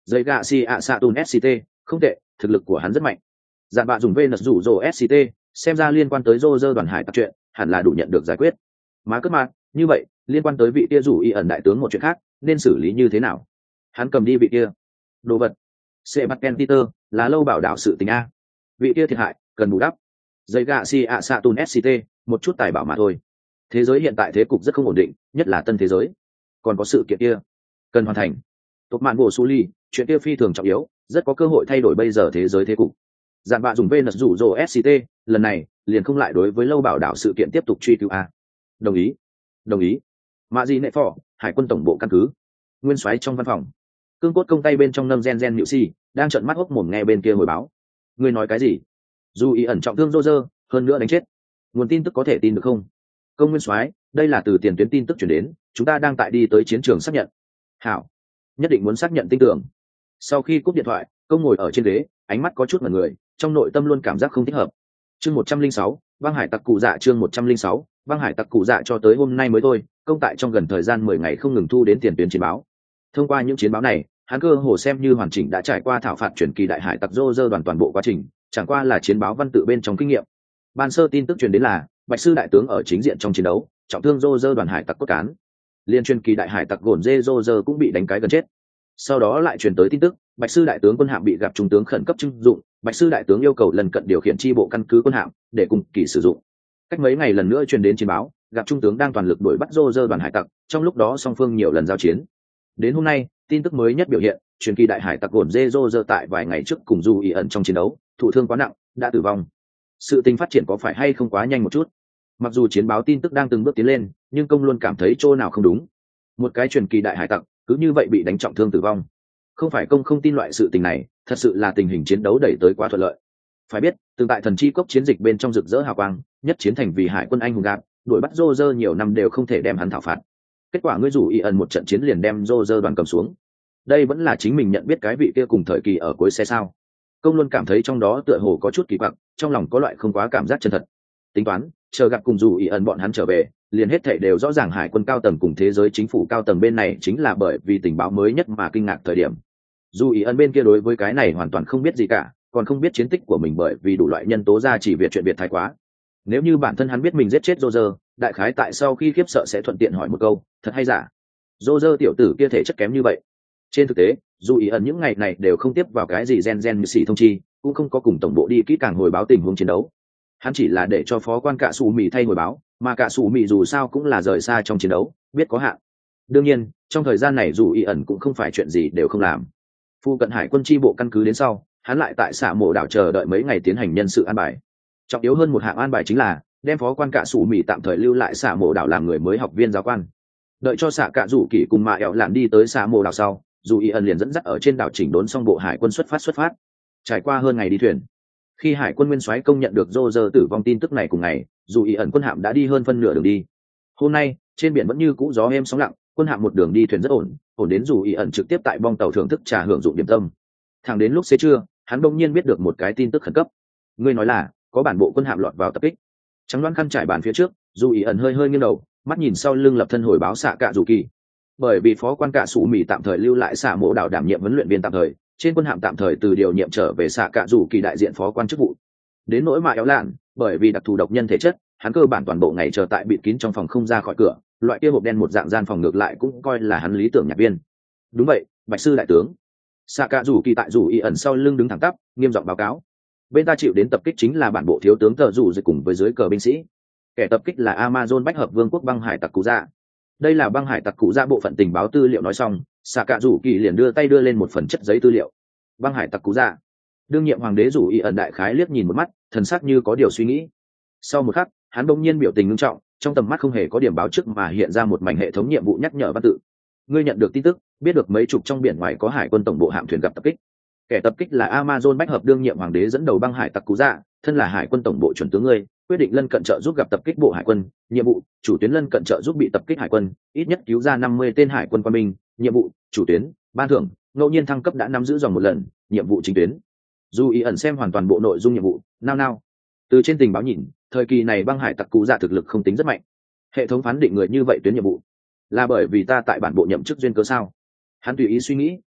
Dây gạ si ạ xạ tùn sct, không tệ, thực lực của hắn rất mạnh. Dạn bạ dùng Venus rủ rồ sct, xem ra liên quan tới Roger đoàn hải tặc chuyện, hẳn là đủ nhận được giải quyết. Má cất mạc, như vậy, liên quan tới vị kia rủ y ẩn đại tướng một chuyện khác, nên xử lý như thế nào? Hắn cầm đi vị kia. Đồ vật. Sẽ bắt Ken Peter, là lâu bảo đảo sự tình A. Vị kia thiệt hại, cần bù đắp. Dây gạ si ạ xạ tùn sct, một chút tài bảo mà thôi. Thế giới hiện tại thế cục rất không ổn định, nhất là tân thế giới. Còn có sự kiện kia, cần hoàn thành. Tốt mạn bổ su ly, chuyện kia phi thường trọng yếu, rất có cơ hội thay đổi bây giờ thế giới thế cục. Dạn bạ dùng Venus rủ rồ sct, lần này liền không lại đối với lâu bảo đảo sự kiện tiếp tục truy cứu a. Đồng ý, đồng ý. Mạ gì nệ phò, hải quân tổng bộ căn cứ. Nguyên soái trong văn phòng, cương cốt công tay bên trong nâng gen gen nhự si, đang trợn mắt hốc mồm nghe bên kia hồi báo. Ngươi nói cái gì? Dù ý ẩn trọng thương rô rơ, hơn nữa đánh chết. Nguồn tin tức có thể tin được không? Công nguyên soái, đây là từ tiền tuyến tin tức chuyển đến, chúng ta đang tại đi tới chiến trường xác nhận. Hảo, nhất định muốn xác nhận tin tưởng. Sau khi cúp điện thoại, công ngồi ở trên ghế, ánh mắt có chút mẩn người, trong nội tâm luôn cảm giác không thích hợp. Chương một trăm linh sáu, băng hải tặc cụ dạ chương một trăm linh sáu, băng hải tặc cụ dạ cho tới hôm nay mới thôi, công tại trong gần thời gian mười ngày không ngừng thu đến tiền tuyến chiến báo. Thông qua những chiến báo này, hắn cơ hồ xem như hoàn chỉnh đã trải qua thảo phạt chuyển kỳ đại hải tặc Roger đoàn toàn bộ quá trình, chẳng qua là chiến báo văn tự bên trong kinh nghiệm. Ban sơ tin tức truyền đến là Bạch sư đại tướng ở chính diện trong chiến đấu, trọng thương Roger đoàn hải tặc cốt cán. Liên truyền kỳ đại hải tặc gồn dê Roger cũng bị đánh cái gần chết. Sau đó lại truyền tới tin tức, Bạch sư đại tướng quân hạm bị gặp trung tướng khẩn cấp trưng dụng, Bạch sư đại tướng yêu cầu lần cận điều khiển chi bộ căn cứ quân hạm để cùng kỳ sử dụng. Cách mấy ngày lần nữa truyền đến chiến báo, gặp trung tướng đang toàn lực đuổi bắt Roger đoàn hải tặc, trong lúc đó song phương nhiều lần giao chiến. Đến hôm nay, tin tức mới nhất biểu hiện, truyền kỳ đại hải tặc gồn dê Roger tại vài ngày trước cùng Du Ý ẩn trong chiến đấu, thụ thương quá nặng, đã tử vong. Sự tình phát triển có phải hay không quá nhanh một chút? Mặc dù chiến báo tin tức đang từng bước tiến lên, nhưng công luôn cảm thấy chỗ nào không đúng. Một cái truyền kỳ đại hải tặc cứ như vậy bị đánh trọng thương tử vong. Không phải công không tin loại sự tình này, thật sự là tình hình chiến đấu đẩy tới quá thuận lợi. Phải biết, từng tại thần chi cốc chiến dịch bên trong rực rỡ hào quang, nhất chiến thành vì hải quân anh hùng gạt, đuổi bắt Roger nhiều năm đều không thể đem hắn thảo phạt. Kết quả ngươi rủ y ẩn một trận chiến liền đem Roger đoàn cầm xuống. Đây vẫn là chính mình nhận biết cái vị kia cùng thời kỳ ở cuối xe sao? Công luôn cảm thấy trong đó tựa hồ có chút kỳ quặc, trong lòng có loại không quá cảm giác chân thật. Tính toán, chờ gặp cùng rủ y ẩn bọn hắn trở về, liền hết thảy đều rõ ràng hải quân cao tầng cùng thế giới chính phủ cao tầng bên này chính là bởi vì tình báo mới nhất mà kinh ngạc thời điểm. Dù ý ẩn bên kia đối với cái này hoàn toàn không biết gì cả, còn không biết chiến tích của mình bởi vì đủ loại nhân tố ra chỉ việc chuyện việt thái quá. Nếu như bản thân hắn biết mình giết chết Roger, đại khái tại sau khi khiếp sợ sẽ thuận tiện hỏi một câu, thật hay giả? Roger tiểu tử kia thể chất kém như vậy. Trên thực tế, dù ý ẩn những ngày này đều không tiếp vào cái gì gen gen như xì thông chi, cũng không có cùng tổng bộ đi kỹ càng hồi báo tình huống chiến đấu. Hắn chỉ là để cho phó quan cả sủ mì thay hồi báo, mà cả sủ mì dù sao cũng là rời xa trong chiến đấu, biết có hạn. Đương nhiên, trong thời gian này dù ý ẩn cũng không phải chuyện gì đều không làm. Phu cận hải quân chi bộ căn cứ đến sau, hắn lại tại xạ mộ đảo chờ đợi mấy ngày tiến hành nhân sự an bài. Trọng yếu hơn một hạng an bài chính là đem phó quan cả sủ mì tạm thời lưu lại xạ mộ đảo làm người mới học viên giáo quan. Đợi cho xạ cả rủ kỷ cùng mạ ẹo lạn đi tới xạ mộ đảo sau, dù ý ẩn liền dẫn dắt ở trên đảo chỉnh đốn xong bộ hải quân xuất phát xuất phát. Trải qua hơn ngày đi thuyền, khi hải quân nguyên soái công nhận được Roger tử vong tin tức này cùng ngày, dù ý ẩn quân hạm đã đi hơn phân nửa đường đi. Hôm nay trên biển vẫn như cũ gió êm sóng lặng, quân hạm một đường đi thuyền rất ổn, ổn đến dù ý ẩn trực tiếp tại bong tàu thưởng thức trà hưởng dụng điểm tâm. Thẳng đến lúc xế trưa, hắn bỗng nhiên biết được một cái tin tức khẩn cấp. Ngươi nói là có bản bộ quân hạm lọt vào tập kích. Trắng đoán khăn trải bàn phía trước, dù ý ẩn hơi hơi nghiêng đầu, mắt nhìn sau lưng lập thân hồi báo xạ cạ dù kỳ. Bởi vì phó quan cạ sủ mì tạm thời lưu lại xạ mộ đảo đảm nhiệm huấn luyện viên tạm thời, trên quân hạm tạm thời từ điều nhiệm trở về xạ cạ dù kỳ đại diện phó quan chức vụ. Đến nỗi mạ éo lạn, bởi vì đặc thù độc nhân thể chất, hắn cơ bản toàn bộ ngày chờ tại bịt kín trong phòng không ra khỏi cửa, loại kia hộp đen một dạng gian phòng ngược lại cũng coi là hắn lý tưởng nhạc viên. Đúng vậy, bạch sư đại tướng. Xạ cạ dù kỳ tại dù y ẩn sau lưng đứng thẳng tắp, nghiêm giọng báo cáo. Bên ta chịu đến tập kích chính là bản bộ thiếu tướng tờ dù dưới cùng với dưới cờ binh sĩ. Kẻ tập kích là Amazon bách hợp vương quốc băng hải tặc cụ dạ. Đây là băng hải tặc cụ dạ bộ phận tình báo tư liệu nói xong, xạ cạ dù kỳ liền đưa tay đưa lên một phần chất giấy tư liệu. Băng hải tặc cụ dạ. Đương nhiệm hoàng đế dù y ẩn đại khái liếc nhìn một mắt, thần sắc như có điều suy nghĩ. Sau một khắc, hắn bỗng nhiên biểu tình nghiêm trọng, trong tầm mắt không hề có điểm báo trước mà hiện ra một mảnh hệ thống nhiệm vụ nhắc nhở văn tự. Ngươi nhận được tin tức, biết được mấy chục trong biển ngoài có hải quân tổng bộ hạm thuyền gặp tập kích. Kẻ tập kích là Amazon bách hợp đương nhiệm hoàng đế dẫn đầu băng hải tặc cụ dạ, thân là hải quân tổng bộ chuẩn tướng ngươi, quyết định lân cận trợ giúp gặp tập kích bộ hải quân. Nhiệm vụ: chủ tuyến lân cận trợ giúp bị tập kích hải quân, ít nhất cứu ra năm mươi tên hải quân quân binh. Nhiệm vụ: chủ tuyến, ban thưởng, ngẫu nhiên thăng cấp đã nắm giữ dòng một lần. Nhiệm vụ chính tuyến. Dù ý ẩn xem hoàn toàn bộ nội dung nhiệm vụ, nao nao. Từ trên tình báo nhìn, thời kỳ này băng hải tặc cụ dạ thực lực không tính rất mạnh. Hệ thống phán định người như vậy tuyến nhiệm vụ, là bởi vì ta tại bản bộ nhậm chức duyên cớ sao? Hắn tùy ý suy nghĩ,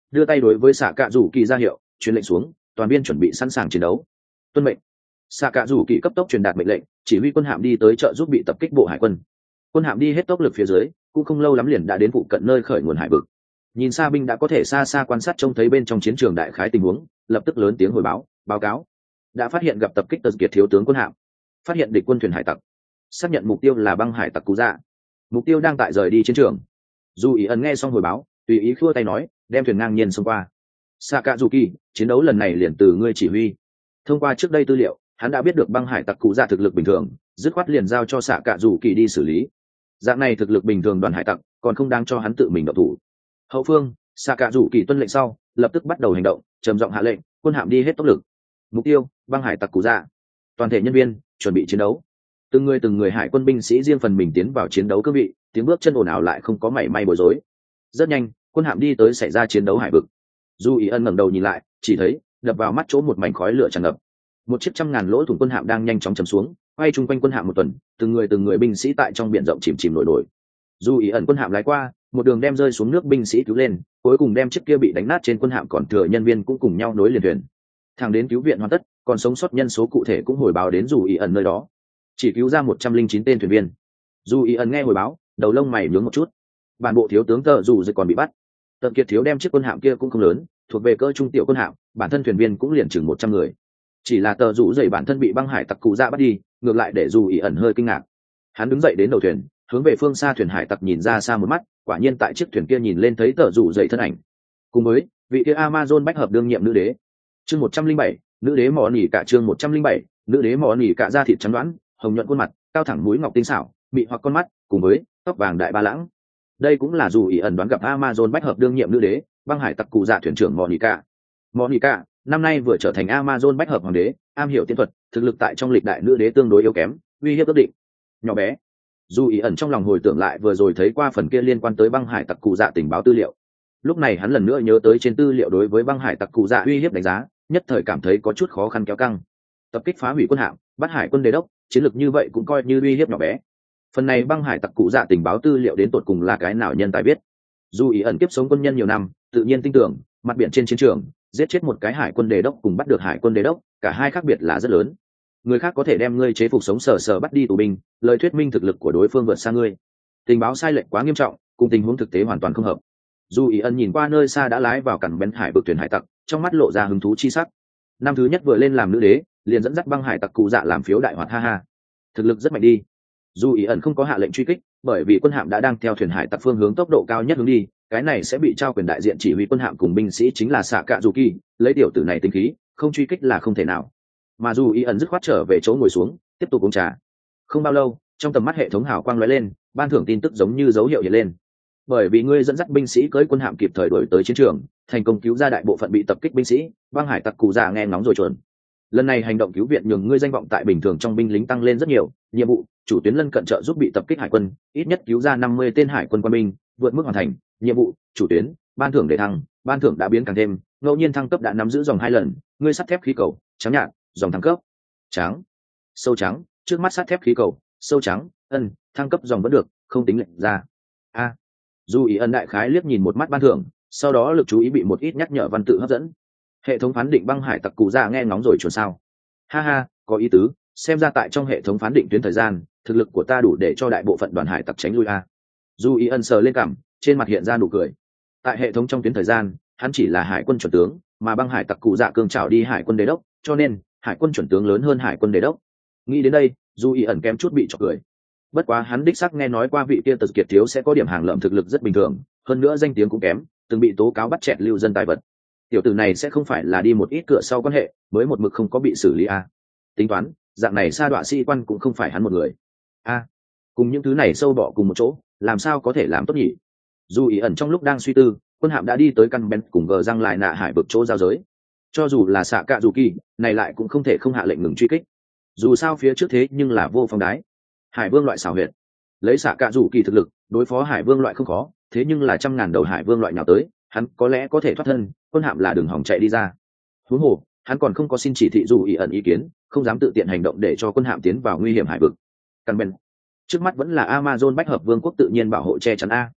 đưa tay đối với xạ cạ rủ kỳ ra hiệu, truyền lệnh xuống, toàn viên chuẩn bị sẵn sàng chiến đấu. Tuân mệnh. Xạ cạ rủ kỳ cấp tốc truyền đạt mệnh lệnh, chỉ huy quân hạm đi tới trợ giúp bị tập kích bộ hải quân. Quân hạm đi hết tốc lực phía dưới, cũng không lâu lắm liền đã đến phụ cận nơi khởi nguồn hải vực. Nhìn xa binh đã có thể xa xa quan sát trông thấy bên trong chiến trường đại khái tình huống, lập tức lớn tiếng hồi báo, báo cáo đã phát hiện gặp tập kích tật kiệt thiếu tướng quân hạm, phát hiện địch quân thuyền hải tặc, xác nhận mục tiêu là băng hải tặc cú dạ, mục tiêu đang tại rời đi chiến trường. Dù ý ẩn nghe xong hồi báo, tùy ý khua tay nói, đem thuyền ngang nhiên xông qua. Sakazuki, chiến đấu lần này liền từ ngươi chỉ huy. Thông qua trước đây tư liệu, hắn đã biết được băng hải tặc cụ dạ thực lực bình thường, dứt khoát liền giao cho Sakazuki đi xử lý. Dạng này thực lực bình thường đoàn hải tặc, còn không đáng cho hắn tự mình động thủ. Hậu phương, Sakazuki tuân lệnh sau, lập tức bắt đầu hành động, trầm giọng hạ lệnh, quân hạm đi hết tốc lực. Mục tiêu, băng hải tặc cụ dạ. Toàn thể nhân viên, chuẩn bị chiến đấu. Từng người từng người hải quân binh sĩ riêng phần mình tiến vào chiến đấu cương vị, tiếng bước chân ồn ào lại không có mảy may bối rối. Rất nhanh, quân hạm đi tới xảy ra chiến đấu hải vực. Du Ý Ân ngẩng đầu nhìn lại, chỉ thấy đập vào mắt chỗ một mảnh khói lửa tràn ngập. Một chiếc trăm ngàn lỗ thủng quân hạm đang nhanh chóng chầm xuống, quay chung quanh quân hạm một tuần, từng người từng người binh sĩ tại trong biển rộng chìm chìm nổi nổi. Du Ý Ẩn quân hạm lái qua, một đường đem rơi xuống nước binh sĩ cứu lên, cuối cùng đem chiếc kia bị đánh nát trên quân hạm còn thừa nhân viên cũng cùng nhau nối liền thuyền. Thẳng đến cứu viện hoàn tất, còn sống sót nhân số cụ thể cũng hồi báo đến Du Ý Ẩn nơi đó. Chỉ cứu ra một trăm linh chín tên thuyền viên. Du Ý Ẩn nghe hồi báo, đầu lông mày nhướng một chút. Bản bộ thiếu tướng Tờ dù rồi còn bị bắt. Tận Kiệt thiếu đem chiếc quân hạm kia cũng không lớn, thuộc về cỡ trung tiểu quân hạm, bản thân thuyền viên cũng liền chừng một trăm người. Chỉ là Tờ rủ dậy bản thân bị băng hải tặc cụ dạ bắt đi, ngược lại để Du Ý Ẩn hơi kinh ngạc. Hắn đứng dậy đến đầu thuyền, hướng về phương xa thuyền hải tặc nhìn ra xa một mắt, quả nhiên tại chiếc thuyền kia nhìn lên thấy Tờ rủ dậy thân ảnh. Cùng với vị kia Amazon bách hợp đương nhiệm nữ đế. Chương một trăm linh bảy, nữ đế mỏ nỉ cả chương một trăm linh bảy, nữ đế mỏ nỉ cả da thịt trắng đoán, hồng nhuận khuôn mặt, cao thẳng mũi ngọc tinh xảo, mị hoặc con mắt, cùng với tóc vàng đại ba lãng. Đây cũng là dù ý ẩn đoán gặp Amazon bách hợp đương nhiệm nữ đế, băng hải tặc cụ dạ thuyền trưởng Monica. Monica năm nay vừa trở thành Amazon bách hợp hoàng đế, am hiểu tiên thuật, thực lực tại trong lịch đại nữ đế tương đối yếu kém, uy hiếp ước định. Nhỏ bé. Dù ý ẩn trong lòng hồi tưởng lại vừa rồi thấy qua phần kia liên quan tới băng hải tặc cụ dạ tình báo tư liệu. Lúc này hắn lần nữa nhớ tới trên tư liệu đối với băng hải tặc cụ dạ uy hiếp đánh giá, nhất thời cảm thấy có chút khó khăn kéo căng. Tập kích phá hủy quân hạm, bắt hải quân đế đốc, chiến lược như vậy cũng coi như uy hiếp nhỏ bé. Phần này băng hải tặc cụ dạ tình báo tư liệu đến tột cùng là cái nào nhân tài biết. Dù ý ẩn kiếp sống quân nhân nhiều năm, tự nhiên tin tưởng mặt biển trên chiến trường giết chết một cái hải quân đế đốc cùng bắt được hải quân đế đốc, cả hai khác biệt là rất lớn. Người khác có thể đem ngươi chế phục sống sờ sờ bắt đi tù binh, lời thuyết minh thực lực của đối phương vượt xa ngươi. Tình báo sai lệch quá nghiêm trọng, cùng tình huống thực tế hoàn toàn không hợp. Dù ý ẩn nhìn qua nơi xa đã lái vào cảng bến hải vực thuyền hải tặc, trong mắt lộ ra hứng thú chi sắc. Năm thứ nhất vừa lên làm nữ đế, liền dẫn dắt băng hải tặc cụ dạ làm phiếu đại hoạt, ha ha, thực lực rất mạnh đi. Dù ý ẩn không có hạ lệnh truy kích, bởi vì quân hạm đã đang theo thuyền hải tặc phương hướng tốc độ cao nhất hướng đi, cái này sẽ bị trao quyền đại diện chỉ huy quân hạm cùng binh sĩ chính là xạ cạ dù kỳ, lấy tiểu tử này tính khí, không truy kích là không thể nào. Mà dù ý ẩn dứt khoát trở về chỗ ngồi xuống, tiếp tục uống trà. Không bao lâu, trong tầm mắt hệ thống hào quang lóe lên, ban thưởng tin tức giống như dấu hiệu hiện lên. Bởi vì ngươi dẫn dắt binh sĩ cưỡi quân hạm kịp thời đuổi tới chiến trường, thành công cứu ra đại bộ phận bị tập kích binh sĩ, băng hải tặc cụ già nghe ngóng rồi chuẩn. Lần này hành động cứu viện nhường ngươi danh vọng tại bình thường trong binh lính tăng lên rất nhiều, nhiệm vụ chủ tuyến lân cận trợ giúp bị tập kích hải quân, ít nhất cứu ra năm mươi tên hải quân quân binh, vượt mức hoàn thành. Nhiệm vụ chủ tuyến, ban thưởng để thăng, ban thưởng đã biến càng thêm, ngẫu nhiên thăng cấp đã nắm giữ dòng hai lần, ngươi sắt thép khí cầu, trắng nhạt, dòng thăng cấp, trắng, sâu trắng, trước mắt sắt thép khí cầu, sâu trắng, ân, thăng cấp dòng vẫn được, không tính lệnh ra. A. Dù ý ân đại khái liếc nhìn một mắt ban thưởng, sau đó lực chú ý bị một ít nhắc nhở văn tự hấp dẫn. Hệ thống phán định băng hải tặc cụ già nghe ngóng rồi chuẩn sao? Ha ha, có ý tứ, xem ra tại trong hệ thống phán định tuyến thời gian, thực lực của ta đủ để cho đại bộ phận đoàn hải tặc tránh lui a. Dù ý ân sờ lên cằm, trên mặt hiện ra nụ cười. Tại hệ thống trong tuyến thời gian, hắn chỉ là hải quân chuẩn tướng, mà băng hải tặc cụ dạ cương trảo đi hải quân đế đốc, cho nên hải quân chuẩn tướng lớn hơn hải quân đế đốc. Nghĩ đến đây, dù ý ẩn kém chút bị chọc cười. Bất quá hắn đích xác nghe nói qua vị kia Tật Kiệt thiếu sẽ có điểm hàng lợm thực lực rất bình thường, hơn nữa danh tiếng cũng kém, từng bị tố cáo bắt chẹt lưu dân tài vật. Tiểu tử này sẽ không phải là đi một ít cửa sau quan hệ, mới một mực không có bị xử lý a. Tính toán, dạng này sa đọa sĩ quan cũng không phải hắn một người. A, cùng những thứ này sâu bọ cùng một chỗ, làm sao có thể làm tốt nhỉ? Dù ý ẩn trong lúc đang suy tư, quân hạm đã đi tới căn bên cùng gờ răng lại nạ hải vực chỗ giao giới. Cho dù là xạ cạ dù kỳ, này lại cũng không thể không hạ lệnh ngừng truy kích. Dù sao phía trước thế nhưng là vô phong đái, hải vương loại xảo huyệt, lấy xạ cạ dù kỳ thực lực đối phó hải vương loại không khó, thế nhưng là trăm ngàn đầu hải vương loại nào tới, hắn có lẽ có thể thoát thân, quân hạm là đường hỏng chạy đi ra. Huống hồ, hắn còn không có xin chỉ thị dù ý ẩn ý kiến, không dám tự tiện hành động để cho quân hạm tiến vào nguy hiểm hải vực. Căn bên trước mắt vẫn là Amazon bách hợp vương quốc tự nhiên bảo hộ che chắn a.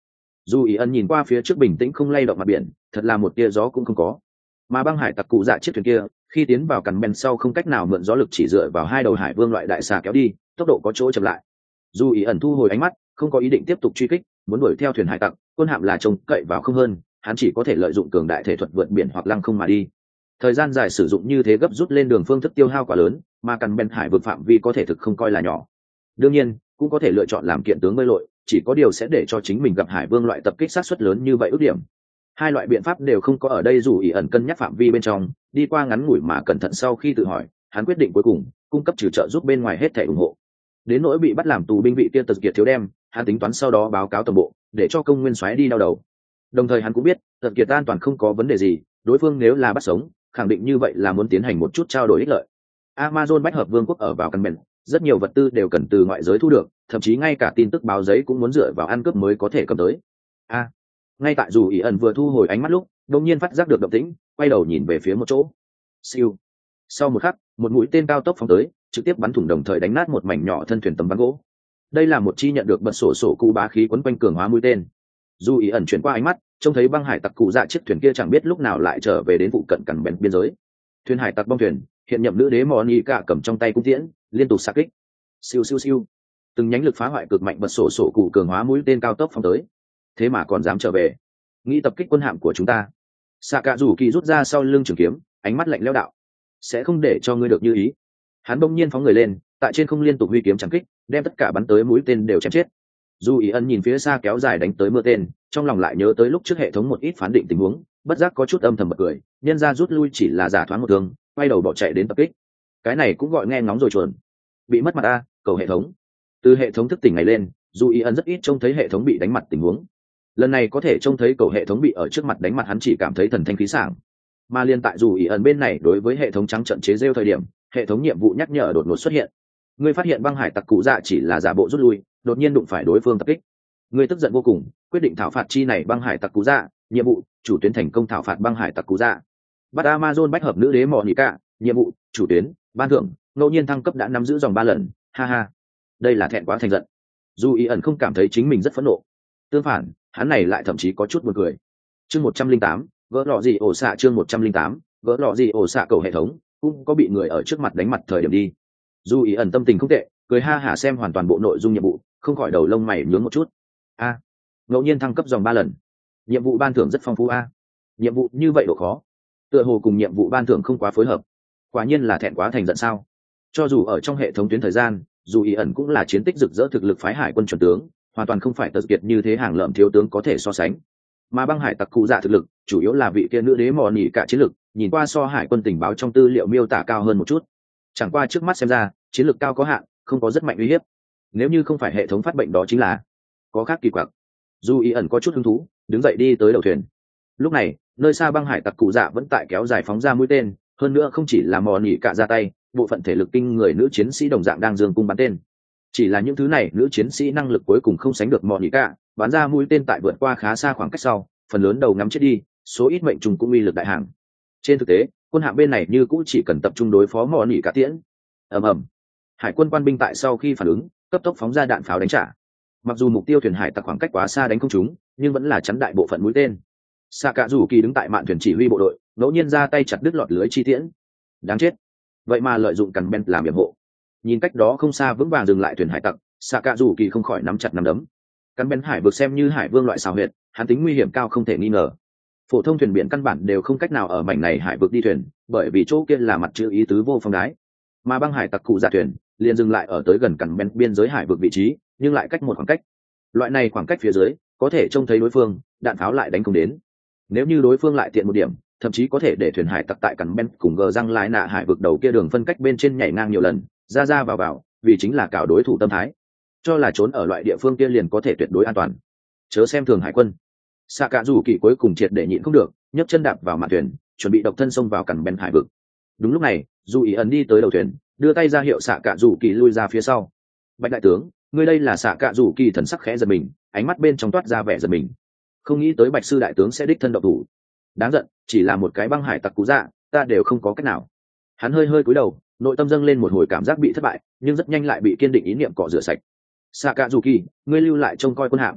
Dù ý ẩn nhìn qua phía trước bình tĩnh không lay động mặt biển, thật là một tia gió cũng không có. Mà băng hải tặc cụ dạ chiếc thuyền kia khi tiến vào cằn bèn sau không cách nào mượn gió lực, chỉ dựa vào hai đầu hải vương loại đại xà kéo đi, tốc độ có chỗ chậm lại. Dù ý ẩn thu hồi ánh mắt, không có ý định tiếp tục truy kích, muốn đuổi theo thuyền hải tặc, quân hạm là trông cậy vào không hơn, hắn chỉ có thể lợi dụng cường đại thể thuật vượt biển hoặc lăng không mà đi. Thời gian dài sử dụng như thế gấp rút lên đường phương thức tiêu hao quá lớn, mà cằn bèn hải vực phạm vi có thể thực không coi là nhỏ. Đương nhiên cũng có thể lựa chọn làm kiện tướng bơi lội, chỉ có điều sẽ để cho chính mình gặp hải vương loại tập kích sát suất lớn như vậy ước điểm. Hai loại biện pháp đều không có ở đây, dù ý ẩn cân nhắc phạm vi bên trong, đi qua ngắn ngủi mà cẩn thận sau khi tự hỏi, hắn quyết định cuối cùng cung cấp trừ trợ giúp bên ngoài hết thể ủng hộ. Đến nỗi bị bắt làm tù binh vị kia Tật Kiệt thiếu đem, hắn tính toán sau đó báo cáo tổng bộ, để cho công nguyên soái đi đau đầu. Đồng thời hắn cũng biết Tật Kiệt an toàn không có vấn đề gì, đối phương nếu là bắt sống, khẳng định như vậy là muốn tiến hành một chút trao đổi ích lợi. Amazon bách hợp vương quốc ở vào căn bền, rất nhiều vật tư đều cần từ ngoại giới thu được, thậm chí ngay cả tin tức báo giấy cũng muốn dựa vào ăn cướp mới có thể cầm tới. A, ngay tại dù ý ẩn vừa thu hồi ánh mắt lúc, đột nhiên phát giác được động tĩnh, quay đầu nhìn về phía một chỗ. Siêu. Sau một khắc, một mũi tên cao tốc phóng tới, trực tiếp bắn thủng đồng thời đánh nát một mảnh nhỏ thân thuyền tấm ván gỗ. Đây là một chi nhận được bật sổ sổ cụ bá khí quấn quanh cường hóa mũi tên. Dù ý ẩn chuyển qua ánh mắt, trông thấy băng hải tặc cụ dạ chiếc thuyền kia chẳng biết lúc nào lại trở về đến vụ cận cằn bèn biên giới. Thuyền hải tặc bong thuyền, hiện nhậm nữ đế mò nhị cả cầm trong tay cung tiễn, liên tục xạ kích. Siêu siêu siêu. Từng nhánh lực phá hoại cực mạnh bật sổ sổ cụ cường hóa mũi tên cao tốc phóng tới. Thế mà còn dám trở về, nghĩ tập kích quân hạm của chúng ta. Sạ Cạ Rủ Kỳ rút ra sau lưng trường kiếm, ánh mắt lạnh lẽo đạo: sẽ không để cho ngươi được như ý. Hắn bỗng nhiên phóng người lên, tại trên không liên tục huy kiếm chẳng kích, đem tất cả bắn tới mũi tên đều chém chết. Dù ý ân nhìn phía xa kéo dài đánh tới mưa tên, trong lòng lại nhớ tới lúc trước hệ thống một ít phán định tình huống, bất giác có chút âm thầm bật cười. Nhân ra rút lui chỉ là giả thoáng một thương, quay đầu bỏ chạy đến tập kích, cái này cũng gọi nghe ngóng rồi chuồn. Bị mất mặt a, cầu hệ thống. Từ hệ thống thức tỉnh này lên, dù ý ân rất ít trông thấy hệ thống bị đánh mặt tình huống. Lần này có thể trông thấy cầu hệ thống bị ở trước mặt đánh mặt, hắn chỉ cảm thấy thần thanh khí sảng. Mà liên tại dù ý ẩn bên này đối với hệ thống trắng trận chế rêu thời điểm, hệ thống nhiệm vụ nhắc nhở đột ngột xuất hiện. Ngươi phát hiện băng hải tặc cụ dạ chỉ là giả bộ rút lui, đột nhiên đụng phải đối phương tập kích. Ngươi tức giận vô cùng, quyết định thảo phạt chi này băng hải tặc cụ dạ. Nhiệm vụ: chủ tuyến thành công thảo phạt băng hải tặc cụ dạ. Bắt Amazon bách hợp nữ đế mò nhị cả. Nhiệm vụ: chủ tuyến, ban thưởng, ngẫu nhiên thăng cấp đã nắm giữ dòng ba lần. Ha ha, đây là thẹn quá thành giận. Dù ý ẩn không cảm thấy chính mình rất phẫn nộ, tương phản, hắn này lại thậm chí có chút buồn cười. Chương một trăm linh tám, vỡ lọ gì ổ xạ. Chương một trăm linh tám, vỡ lọ gì ổ xạ. Cầu hệ thống cũng có bị người ở trước mặt đánh mặt thời điểm đi. Dù ý ẩn tâm tình không tệ, cười ha hả xem hoàn toàn bộ nội dung nhiệm vụ, không khỏi đầu lông mày nhướng một chút. A, ngẫu nhiên thăng cấp dòng ba lần, nhiệm vụ ban thưởng rất phong phú a. Nhiệm vụ như vậy độ khó, tựa hồ cùng nhiệm vụ ban thưởng không quá phối hợp. Quả nhiên là thẹn quá thành giận sao? Cho dù ở trong hệ thống tuyến thời gian, dù ý ẩn cũng là chiến tích rực rỡ thực lực phái hải quân chuẩn tướng, hoàn toàn không phải Tật Kiệt như thế hàng lợm thiếu tướng có thể so sánh. Mà băng hải tặc cụ dạ thực lực chủ yếu là vị kia nữ đế mò nỉ cả chiến lực, nhìn qua so hải quân tình báo trong tư liệu miêu tả cao hơn một chút. Chẳng qua trước mắt xem ra, chiến lược cao có hạn, không có rất mạnh uy hiếp. Nếu như không phải hệ thống phát bệnh đó chính là có khác kỳ quặc. Dù ý ẩn có chút hứng thú, đứng dậy đi tới đầu thuyền. Lúc này, nơi xa băng hải tặc cụ dạ vẫn tại kéo dài phóng ra mũi tên, hơn nữa không chỉ là mò nỉ cả ra tay, bộ phận thể lực kinh người nữ chiến sĩ đồng dạng đang dương cung bắn tên. Chỉ là những thứ này nữ chiến sĩ năng lực cuối cùng không sánh được mò nỉ cả, bắn ra mũi tên tại vượt qua khá xa khoảng cách sau, phần lớn đầu ngắm chết đi, số ít mệnh trùng cũng uy lực đại hàng. Trên thực tế, quân hạm bên này như cũ chỉ cần tập trung đối phó mò nỉ cả tiễn. Ầm ầm, hải quân quan binh tại sau khi phản ứng, cấp tốc phóng ra đạn pháo đánh trả. Mặc dù mục tiêu thuyền hải tặc khoảng cách quá xa đánh không trúng, nhưng vẫn là chắn đại bộ phận mũi tên. Sạ Cạ Rủ Kỳ đứng tại mạn thuyền chỉ huy bộ đội, ngẫu nhiên ra tay chặt đứt lọt lưới chi tiễn. Đáng chết, vậy mà lợi dụng cằn bèn làm yểm hộ. Nhìn cách đó không xa vững vàng dừng lại thuyền hải tặc, Sạ Cạ Rủ Kỳ không khỏi nắm chặt nắm đấm. Cằn bèn hải vực xem như hải vương loại xào huyệt, hắn tính nguy hiểm cao không thể nghi ngờ. Phổ thông thuyền biển căn bản đều không cách nào ở mảnh này hải vực đi thuyền, bởi vì chỗ kia là mặt chữ ý tứ vô phong đái. Mà băng hải tặc cụ dạ thuyền liền dừng lại ở tới gần cằn bèn biên giới hải vực vị trí, nhưng lại cách một khoảng cách. Loại này khoảng cách phía dưới có thể trông thấy đối phương, đạn pháo lại đánh không đến. Nếu như đối phương lại tiện một điểm, thậm chí có thể để thuyền hải tặc tại cằn bèn cùng gờ răng lái nạ hải vực đầu kia đường phân cách bên trên nhảy ngang nhiều lần, ra ra vào vào, vì chính là cảo đối thủ tâm thái, cho là trốn ở loại địa phương kia liền có thể tuyệt đối an toàn. Chớ xem thường hải quân. Sạ Cạ Rủ Kỳ cuối cùng triệt để nhịn không được, nhấc chân đạp vào mạn thuyền, chuẩn bị độc thân xông vào cằn bèn hải vực. Đúng lúc này, dù ý ẩn đi tới đầu thuyền, đưa tay ra hiệu Sạ Cạ Rủ Kỳ lui ra phía sau. Bạch đại tướng, ngươi đây là? Sạ Cạ Rủ Kỳ thần sắc khẽ giật mình, ánh mắt bên trong toát ra vẻ giật mình. Không nghĩ tới Bạch sư đại tướng sẽ đích thân động thủ. Đáng giận, chỉ là một cái băng hải tặc cú dạ, ta đều không có cách nào. Hắn hơi hơi cúi đầu, nội tâm dâng lên một hồi cảm giác bị thất bại, nhưng rất nhanh lại bị kiên định ý niệm cọ rửa sạch. Sạ Cạ Rủ Kỳ, ngươi lưu lại trông coi quân hạm.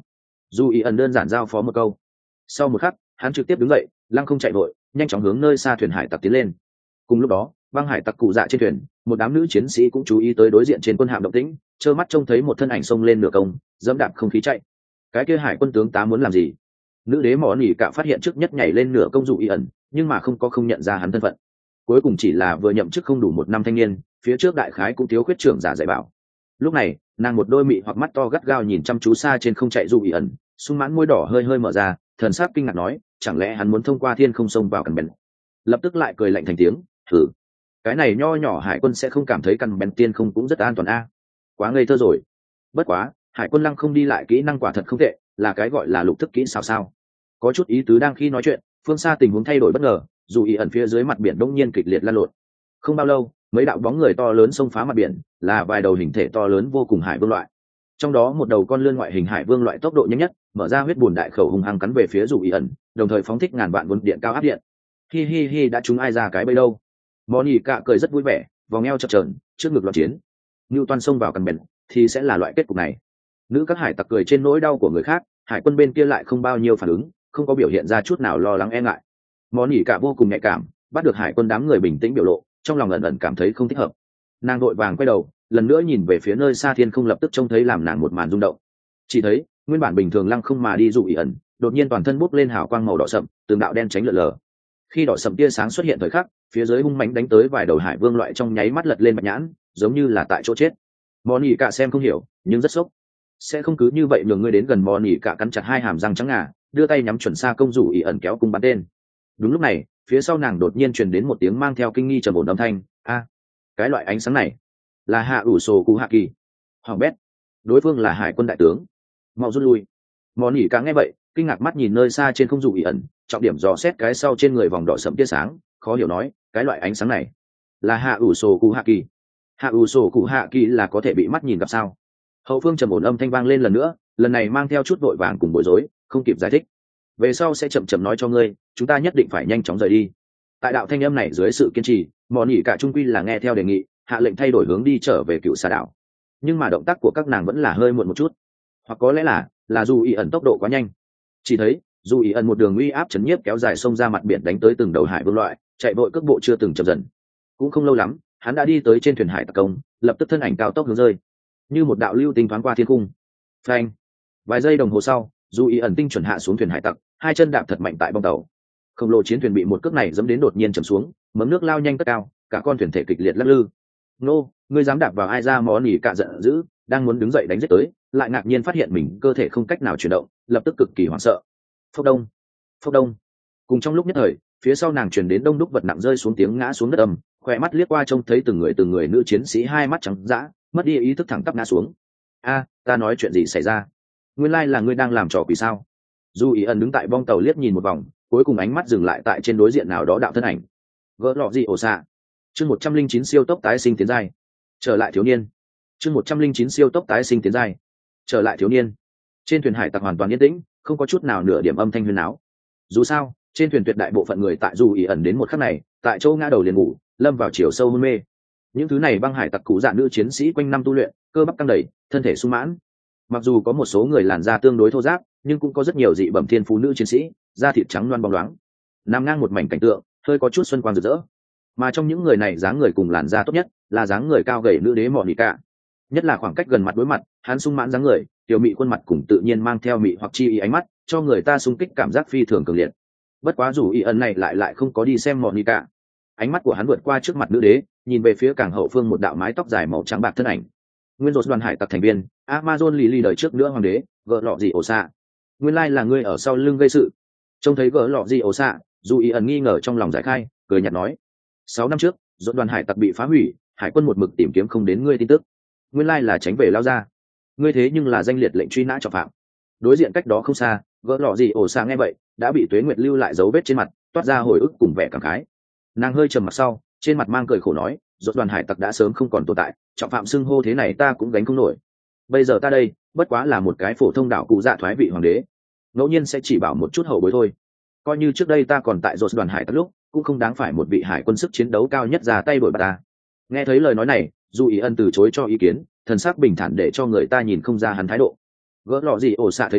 dù ý ẩn đơn giản giao phó một câu. Sau một khắc hắn trực tiếp đứng dậy, lăng không chạy vội, nhanh chóng hướng nơi xa thuyền hải tặc tiến lên. Cùng lúc đó băng hải tặc cụ dạ trên thuyền, một đám nữ chiến sĩ cũng chú ý tới đối diện trên quân hạm động tĩnh, trơ mắt trông thấy một thân ảnh xông lên nửa công, dẫm đạp không khí chạy. Cái kia hải quân tướng tá muốn làm gì? Nữ đế mỏ nỉ cả phát hiện trước nhất nhảy lên nửa công dù ý ẩn, nhưng mà không có không nhận ra hắn thân phận. Cuối cùng chỉ là vừa nhậm chức không đủ một năm thanh niên, phía trước đại khái cũng thiếu khuyết trưởng giả dạy bảo. Lúc này nàng một đôi mị hoặc mắt to gắt gao nhìn chăm chú xa trên không chạy dù ý ẩn, sung mãn môi đỏ hơi hơi mở ra, thần sắc kinh ngạc nói, chẳng lẽ hắn muốn thông qua thiên không sông vào căn bèn? Lập tức lại cười lạnh thành tiếng, thử cái này nho nhỏ hải quân sẽ không cảm thấy căn bèn tiên không cũng rất an toàn a? Quá ngây thơ rồi. Bất quá hải quân lăng không đi lại kỹ năng quả thật không tệ, là cái gọi là lục thức kỹ xảo sao. Có chút ý tứ đang khi nói chuyện, phương xa tình huống thay đổi bất ngờ, dù ý ẩn phía dưới mặt biển đông nhiên kịch liệt lan lộn. Không bao lâu mấy đạo bóng người to lớn xông phá mặt biển, là vài đầu hình thể to lớn vô cùng hải vương loại. Trong đó một đầu con lươn ngoại hình hải vương loại tốc độ nhanh nhất, mở ra huyết bùn đại khẩu hung hăng cắn về phía dù ý ẩn, đồng thời phóng thích ngàn vạn vốn điện cao áp điện. Hi hi hi, đã trúng ai ra cái bẫy đâu? Moni cạ cười rất vui vẻ, vòng eo chập chờn, trước ngực loạn chiến. Như toàn xông vào căn bèn thì sẽ là loại kết cục này. Nữ các hải tặc cười trên nỗi đau của người khác, hải quân bên kia lại không bao nhiêu phản ứng, không có biểu hiện ra chút nào lo lắng e ngại. Moni cạ vô cùng nhạy cảm, bắt được hải quân đám người bình tĩnh biểu lộ, trong lòng ẩn ẩn cảm thấy không thích hợp. Nàng vội vàng quay đầu, lần nữa nhìn về phía nơi xa thiên không, lập tức trông thấy làm nàng một màn rung động. Chỉ thấy nguyên bản bình thường lăng không mà đi dù ý ẩn, đột nhiên toàn thân bốc lên hào quang màu đỏ sậm, từng đạo đen tránh lượn lờ. Khi đỏ sậm tia sáng xuất hiện thời khắc, phía dưới hung mãnh đánh tới vài đầu hải vương loại trong nháy mắt lật lên bạch nhãn, giống như là tại chỗ chết. Moni cả xem không hiểu, nhưng rất sốc. Sẽ không cứ như vậy nhường ngươi đến gần. Moni cả cắn chặt hai hàm răng trắng ngà, đưa tay nhắm chuẩn xa công dù ý ẩn kéo cung bắn tên. Đúng lúc này phía sau nàng đột nhiên truyền đến một tiếng mang theo kinh nghi trầm ổn âm thanh, a, cái loại ánh sáng này là hạ ủ sổ cụ hạ kỳ. Hoàng bét, đối phương là hải quân đại tướng, mau rút lui. Mòn nỉ cá nghe vậy kinh ngạc mắt nhìn nơi xa trên không dù ý ẩn, trọng điểm dò xét cái sau trên người vòng đỏ sẫm tia sáng, khó hiểu nói, cái loại ánh sáng này là hạ ủ sổ cụ hạ kỳ. Hạ ủ sổ cụ hạ kỳ là có thể bị mắt nhìn gặp sao? Hậu phương trầm ổn âm thanh vang lên lần nữa, lần này mang theo chút vội vàng cùng bối rối, không kịp giải thích. Về sau sẽ chậm chậm nói cho ngươi, chúng ta nhất định phải nhanh chóng rời đi. Tại đạo thanh âm này dưới sự kiên trì, mòn nỉ cả trung quy là nghe theo đề nghị, hạ lệnh thay đổi hướng đi trở về cựu xà đảo. Nhưng mà động tác của các nàng vẫn là hơi muộn một chút, hoặc có lẽ là là dù ý ẩn tốc độ quá nhanh. Chỉ thấy dù ý ẩn một đường uy áp chấn nhiếp kéo dài sông ra mặt biển, đánh tới từng đầu hải vương loại, chạy vội cước bộ chưa từng chậm dần. Cũng không lâu lắm hắn đã đi tới trên thuyền hải tặc công, lập tức thân ảnh cao tốc hướng rơi, như một đạo lưu tinh thoáng qua thiên cung. Phanh! Vài giây đồng hồ sau, dù ý ẩn tinh chuẩn hạ xuống thuyền hải tặc, hai chân đạp thật mạnh tại bong tàu. Khổng lồ chiến thuyền bị một cước này dẫm đến đột nhiên chầm xuống, mấm nước lao nhanh cất cao, cả con thuyền thể kịch liệt lắc lư. Nô, ngươi dám đạp vào ai ra? Món nỉ cả giận dữ, đang muốn đứng dậy đánh giết tới, lại ngạc nhiên phát hiện mình cơ thể không cách nào chuyển động, lập tức cực kỳ hoảng sợ. Phốc đông, phốc đông. Cùng trong lúc nhất thời, phía sau nàng truyền đến đông đúc vật nặng rơi xuống tiếng ngã xuống đất ầm, khỏe mắt liếc qua trông thấy từng người từng người nữ chiến sĩ hai mắt trắng dã, mất đi ý thức thẳng tắp ngã xuống. A, ta nói chuyện gì xảy ra? Nguyên lai là ngươi đang làm trò quỷ sao? Dù ý ẩn đứng tại bong tàu liếc nhìn một vòng, cuối cùng ánh mắt dừng lại tại trên đối diện nào đó đạo thân ảnh. Gỡ lọ gì ổ xạ. Chương một trăm linh chín siêu tốc tái sinh tiến giai. Trở lại thiếu niên. Chương một trăm linh chín siêu tốc tái sinh tiến giai. Trở lại thiếu niên. Trên thuyền hải tặc hoàn toàn yên tĩnh, không có chút nào nửa điểm âm thanh huyên náo. Dù sao, trên thuyền tuyệt đại bộ phận người tại dù ý ẩn đến một khắc này, tại chỗ ngã đầu liền ngủ, lâm vào chiều sâu hôn mê. Những thứ này băng hải tặc cụ dạ nữ chiến sĩ quanh năm tu luyện, cơ bắp căng đầy, thân thể sung mãn. Mặc dù có một số người làn da tương đối thô ráp, nhưng cũng có rất nhiều dị bẩm thiên phú nữ chiến sĩ, da thịt trắng loăn bóng loáng, nằm ngang một mảnh cảnh tượng, hơi có chút xuân quang rực rỡ. Mà trong những người này, dáng người cùng làn da tốt nhất là dáng người cao gầy nữ đế mọ nỉ cả. Nhất là khoảng cách gần mặt đối mặt, hắn sung mãn dáng người, tiểu mị khuôn mặt cùng tự nhiên mang theo mị hoặc chi ý ánh mắt, cho người ta xung kích cảm giác phi thường cường liệt. Bất quá dù ý ẩn này lại lại không có đi xem mọ nỉ cả, ánh mắt của hắn vượt qua trước mặt nữ đế, nhìn về phía càng hậu phương một đạo mái tóc dài màu trắng bạc thân ảnh. Nguyên rột đoàn hải tặc thành viên Amazon lì lì đời trước nữa hoàng đế gỡ lọ gì ổ xạ. Nguyên lai là ngươi ở sau lưng gây sự. Trông thấy gỡ lọ gì ổ xạ, dù ý ẩn nghi ngờ trong lòng giải khai, cười nhạt nói, sáu năm trước rột đoàn hải tặc bị phá hủy, hải quân một mực tìm kiếm không đến ngươi tin tức. Nguyên lai là tránh về lao ra. Ngươi thế nhưng là danh liệt lệnh truy nã trọng phạm. Đối diện cách đó không xa, gỡ lọ gì ổ xạ nghe vậy đã bị Tuế Nguyệt lưu lại dấu vết trên mặt, toát ra hồi ức cùng vẻ cảm khái. Nàng hơi trầm mặt sau, trên mặt mang cười khổ nói, rốt đoàn hải tặc đã sớm không còn tồn tại, trọng phạm xưng hô thế này ta cũng gánh không nổi. Bây giờ ta đây bất quá là một cái phổ thông đảo cụ dạ thoái vị hoàng đế, ngẫu nhiên sẽ chỉ bảo một chút hậu bối thôi. Coi như trước đây ta còn tại rốt đoàn hải tặc lúc, cũng không đáng phải một vị hải quân sức chiến đấu cao nhất ra tay đổi bạt ta. Nghe thấy lời nói này, dù ý ân từ chối cho ý kiến, thần sắc bình thản để cho người ta nhìn không ra hắn thái độ. Gỡ lọ gì ổ xạ thấy thế,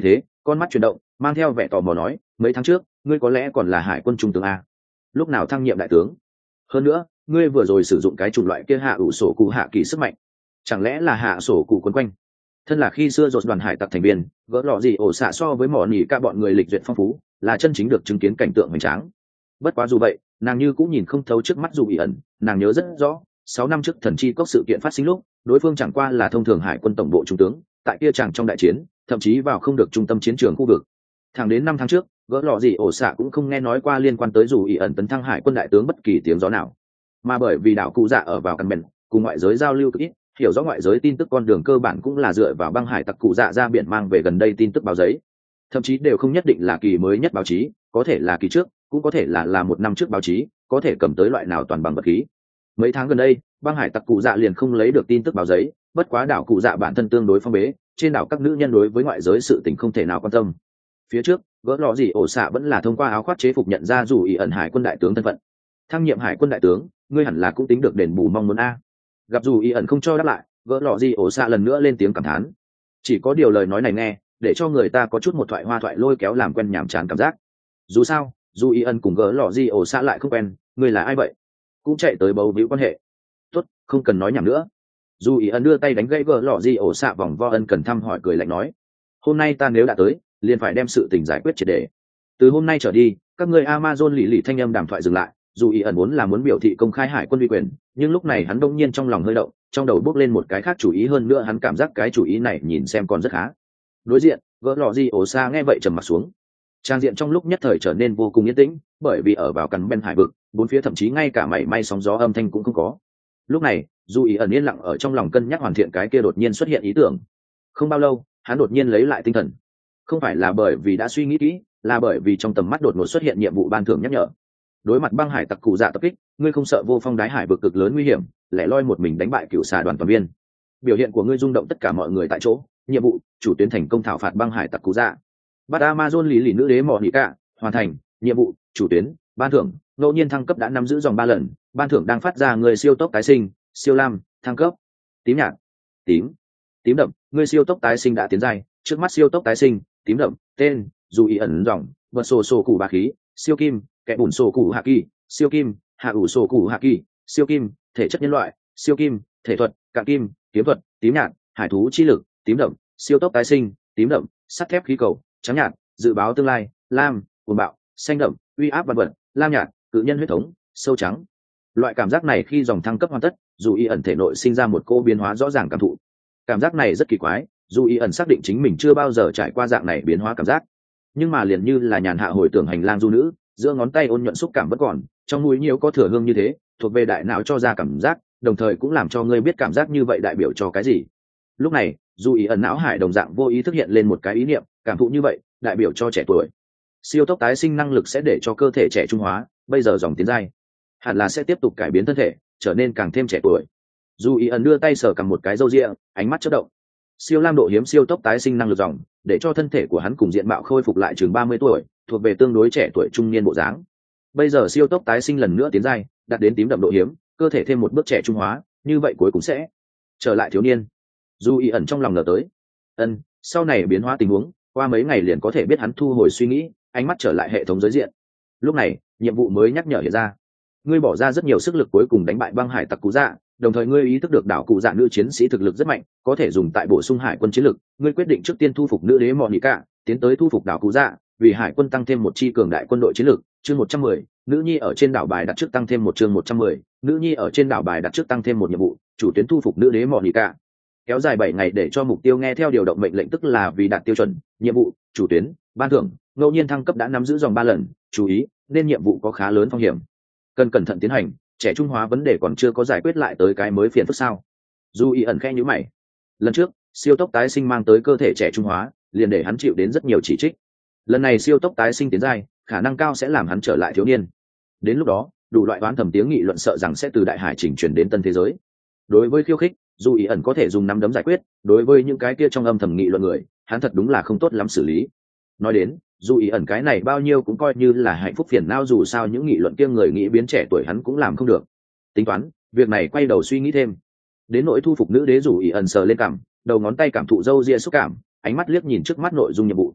con mắt chuyển động, mang theo vẻ tò mò nói, mấy tháng trước ngươi có lẽ còn là hải quân trung tướng a, lúc nào thăng nhiệm đại tướng? Hơn nữa ngươi vừa rồi sử dụng cái chủng loại kia hạ ủ sổ cụ hạ kỳ sức mạnh, chẳng lẽ là hạ sổ cụ quấn quanh? Thân là khi xưa dột đoàn hải tặc thành viên, gỡ lọ gì ổ xạ so với mỏ nỉ ca bọn người lịch duyệt phong phú, là chân chính được chứng kiến cảnh tượng hoành tráng. Bất quá dù vậy, nàng như cũng nhìn không thấu trước mắt dù ý ẩn. Nàng nhớ rất rõ, sáu năm trước thần chi cốc sự kiện phát sinh lúc, đối phương chẳng qua là thông thường hải quân tổng bộ trung tướng, tại kia chẳng trong đại chiến, thậm chí vào không được trung tâm chiến trường khu vực. Thẳng đến năm tháng trước, gỡ lọ gì ổ xạ cũng không nghe nói qua liên quan tới dù ý ẩn tấn thăng hải quân đại tướng bất kỳ tiếng gió nào. Mà bởi vì đảo cụ dạ ở vào căn bền, cùng ngoại giới giao lưu cực ít, hiểu rõ ngoại giới tin tức con đường cơ bản cũng là dựa vào băng hải tặc cụ dạ ra biển mang về gần đây tin tức báo giấy, thậm chí đều không nhất định là kỳ mới nhất báo chí, có thể là kỳ trước, cũng có thể là là một năm trước báo chí, có thể cầm tới loại nào toàn bằng vật khí. Mấy tháng gần đây, băng hải tặc cụ dạ liền không lấy được tin tức báo giấy, bất quá đảo cụ dạ bản thân tương đối phong bế, trên đảo các nữ nhân đối với ngoại giới sự tình không thể nào quan tâm. Phía trước, gỡ lọ gì ổ xạ vẫn là thông qua áo khoác chế phục nhận ra dù ý ẩn hải quân đại tướng thân phận. Thăng nhiệm hải quân đại tướng, ngươi hẳn là cũng tính được đền bù mong muốn a. Gặp dù ý ẩn không cho đáp lại, gỡ lọ gì ổ xạ lần nữa lên tiếng cảm thán. Chỉ có điều lời nói này nghe, để cho người ta có chút một thoại hoa thoại lôi kéo làm quen nhàm chán cảm giác. Dù sao, dù ý ẩn cùng gỡ lọ gì ổ xạ lại không quen, ngươi là ai vậy? Cũng chạy tới bầu víu quan hệ. Tốt, không cần nói nhảm nữa. Dù ý ẩn đưa tay đánh gãy gỡ lọ gì ổ xạ vòng vo ân cần thăm hỏi cười lạnh nói, hôm nay ta nếu đã tới, liền phải đem sự tình giải quyết triệt để. Từ hôm nay trở đi, các ngươi Amazon lì lì thanh âm đàm thoại dừng lại. Dù ý ẩn muốn là muốn biểu thị công khai hải quân uy quyền, nhưng lúc này hắn đông nhiên trong lòng hơi động, trong đầu bốc lên một cái khác chủ ý, hơn nữa hắn cảm giác cái chủ ý này nhìn xem còn rất khá. Đối diện, gỡ lọ gì ổ xa nghe vậy trầm mặt xuống. Trang diện trong lúc nhất thời trở nên vô cùng yên tĩnh, bởi vì ở vào cắn bên hải vực, bốn phía thậm chí ngay cả mảy may sóng gió âm thanh cũng không có. Lúc này, dù ý ẩn yên lặng ở trong lòng cân nhắc hoàn thiện cái kia đột nhiên xuất hiện ý tưởng. Không bao lâu, hắn đột nhiên lấy lại tinh thần. Không phải là bởi vì đã suy nghĩ kỹ, là bởi vì trong tầm mắt đột ngột xuất hiện nhiệm vụ ban thưởng nhắc nhở. Đối mặt băng hải tặc cụ dạ tập kích, ngươi không sợ vô phong đái hải vực cực lớn nguy hiểm, lẻ loi một mình đánh bại cựu xà đoàn toàn viên. Biểu hiện của ngươi rung động tất cả mọi người tại chỗ. Nhiệm vụ, chủ tuyến thành công thảo phạt băng hải tặc cụ dạ. Bắt Amazon lý lì nữ đế mỏ nỉ cả, hoàn thành. Nhiệm vụ, chủ tuyến, ban thưởng, ngẫu nhiên thăng cấp đã nắm giữ dòng ba lần, ban thưởng đang phát ra người siêu tốc tái sinh, siêu lam, thăng cấp. Tím nhạt, tím, tím đậm, ngươi siêu tốc tái sinh đã tiến giai, trước mắt siêu tốc tái sinh, tím đậm, tên, dù ý ẩn dòng, vật sổ sổ cụ bá khí, siêu kim, kẻ bùn sổ cụ hạ kỳ, siêu kim, hạ ủ sổ cụ hạ kỳ, siêu kim, thể chất nhân loại, siêu kim, thể thuật, cạn kim, kiếm thuật, tím nhạt, hải thú chi lực, tím đậm, siêu tốc tái sinh, tím đậm, sắt thép khí cầu, trắng nhạt, dự báo tương lai, lam, cuồng bạo, xanh đậm, uy áp vật vật, lam nhạt, cự nhân huyết thống, sâu trắng. Loại cảm giác này khi dòng thăng cấp hoàn tất, dù y ẩn thể nội sinh ra một cô biến hóa rõ ràng cảm thụ. Cảm giác này rất kỳ quái, dù y ẩn xác định chính mình chưa bao giờ trải qua dạng này biến hóa cảm giác, nhưng mà liền như là nhàn hạ hồi tưởng hành lang du nữ, giữa ngón tay ôn nhuận xúc cảm vẫn còn, trong mũi nhiều có thừa hương như thế, thuộc về đại não cho ra cảm giác, đồng thời cũng làm cho ngươi biết cảm giác như vậy đại biểu cho cái gì. Lúc này, dù ý ẩn não hải đồng dạng vô ý thức hiện lên một cái ý niệm, cảm thụ như vậy đại biểu cho trẻ tuổi. Siêu tốc tái sinh năng lực sẽ để cho cơ thể trẻ trung hóa, bây giờ dòng tiến giai hẳn là sẽ tiếp tục cải biến thân thể, trở nên càng thêm trẻ tuổi. Dù ý ẩn đưa tay sờ cầm một cái râu ria, ánh mắt chớp động. Siêu lam độ hiếm siêu tốc tái sinh năng lực dòng, để cho thân thể của hắn cùng diện mạo khôi phục lại chừng ba mươi tuổi, thuộc về tương đối trẻ tuổi trung niên bộ dáng. Bây giờ siêu tốc tái sinh lần nữa tiến giai, đạt đến tím đậm độ hiếm, cơ thể thêm một bước trẻ trung hóa, như vậy cuối cùng sẽ trở lại thiếu niên. Dù ý ẩn trong lòng nở tới. Ân, sau này biến hóa tình huống, qua mấy ngày liền có thể biết. Hắn thu hồi suy nghĩ, ánh mắt trở lại hệ thống giới diện. Lúc này, nhiệm vụ mới nhắc nhở hiện ra. Ngươi bỏ ra rất nhiều sức lực cuối cùng đánh bại băng hải tặc cụ dạ, đồng thời ngươi ý thức được đảo cụ dạ nữ chiến sĩ thực lực rất mạnh, có thể dùng tại bổ sung hải quân chiến lực. Ngươi quyết định trước tiên thu phục nữ đế Monica, tiến tới thu phục đảo cụ dạ, vì hải quân tăng thêm một chi cường đại quân đội chiến lược. Chương một trăm mười, nữ nhi ở trên đảo bài đặt trước tăng thêm một chương một trăm mười, nữ nhi ở trên đảo bài đặt trước tăng thêm một nhiệm vụ, chủ tuyến thu phục nữ đế Monica. Kéo dài bảy ngày để cho mục tiêu nghe theo điều động mệnh lệnh, tức là vì đạt tiêu chuẩn. Nhiệm vụ, chủ tuyến, ban thưởng, ngẫu nhiên thăng cấp đã nắm giữ dòng ba lần, chú ý, nên nhiệm vụ có khá lớn phong hiểm, cần cẩn thận tiến hành. Trẻ trung hóa vấn đề còn chưa có giải quyết lại tới cái mới phiền phức sao? Dù ý ẩn khe nhíu mày. Lần trước siêu tốc tái sinh mang tới cơ thể trẻ trung hóa, liền để hắn chịu đến rất nhiều chỉ trích. Lần này siêu tốc tái sinh tiến giai, khả năng cao sẽ làm hắn trở lại thiếu niên. Đến lúc đó, đủ loại đoán thầm tiếng nghị luận sợ rằng sẽ từ đại hải chỉnh truyền đến tân thế giới. Đối với khiêu khích, dù ý ẩn có thể dùng nắm đấm giải quyết, đối với những cái kia trong âm thầm nghị luận người, hắn thật đúng là không tốt lắm xử lý. Nói đến, dù ý ẩn cái này bao nhiêu cũng coi như là hạnh phúc phiền não, dù sao những nghị luận kia người nghĩ biến trẻ tuổi hắn cũng làm không được. Tính toán, việc này quay đầu suy nghĩ thêm. Đến nỗi thu phục nữ đế, dù ý ẩn sờ lên cằm, đầu ngón tay cảm thụ râu ria xúc cảm, ánh mắt liếc nhìn trước mắt nội dung nhiệm vụ.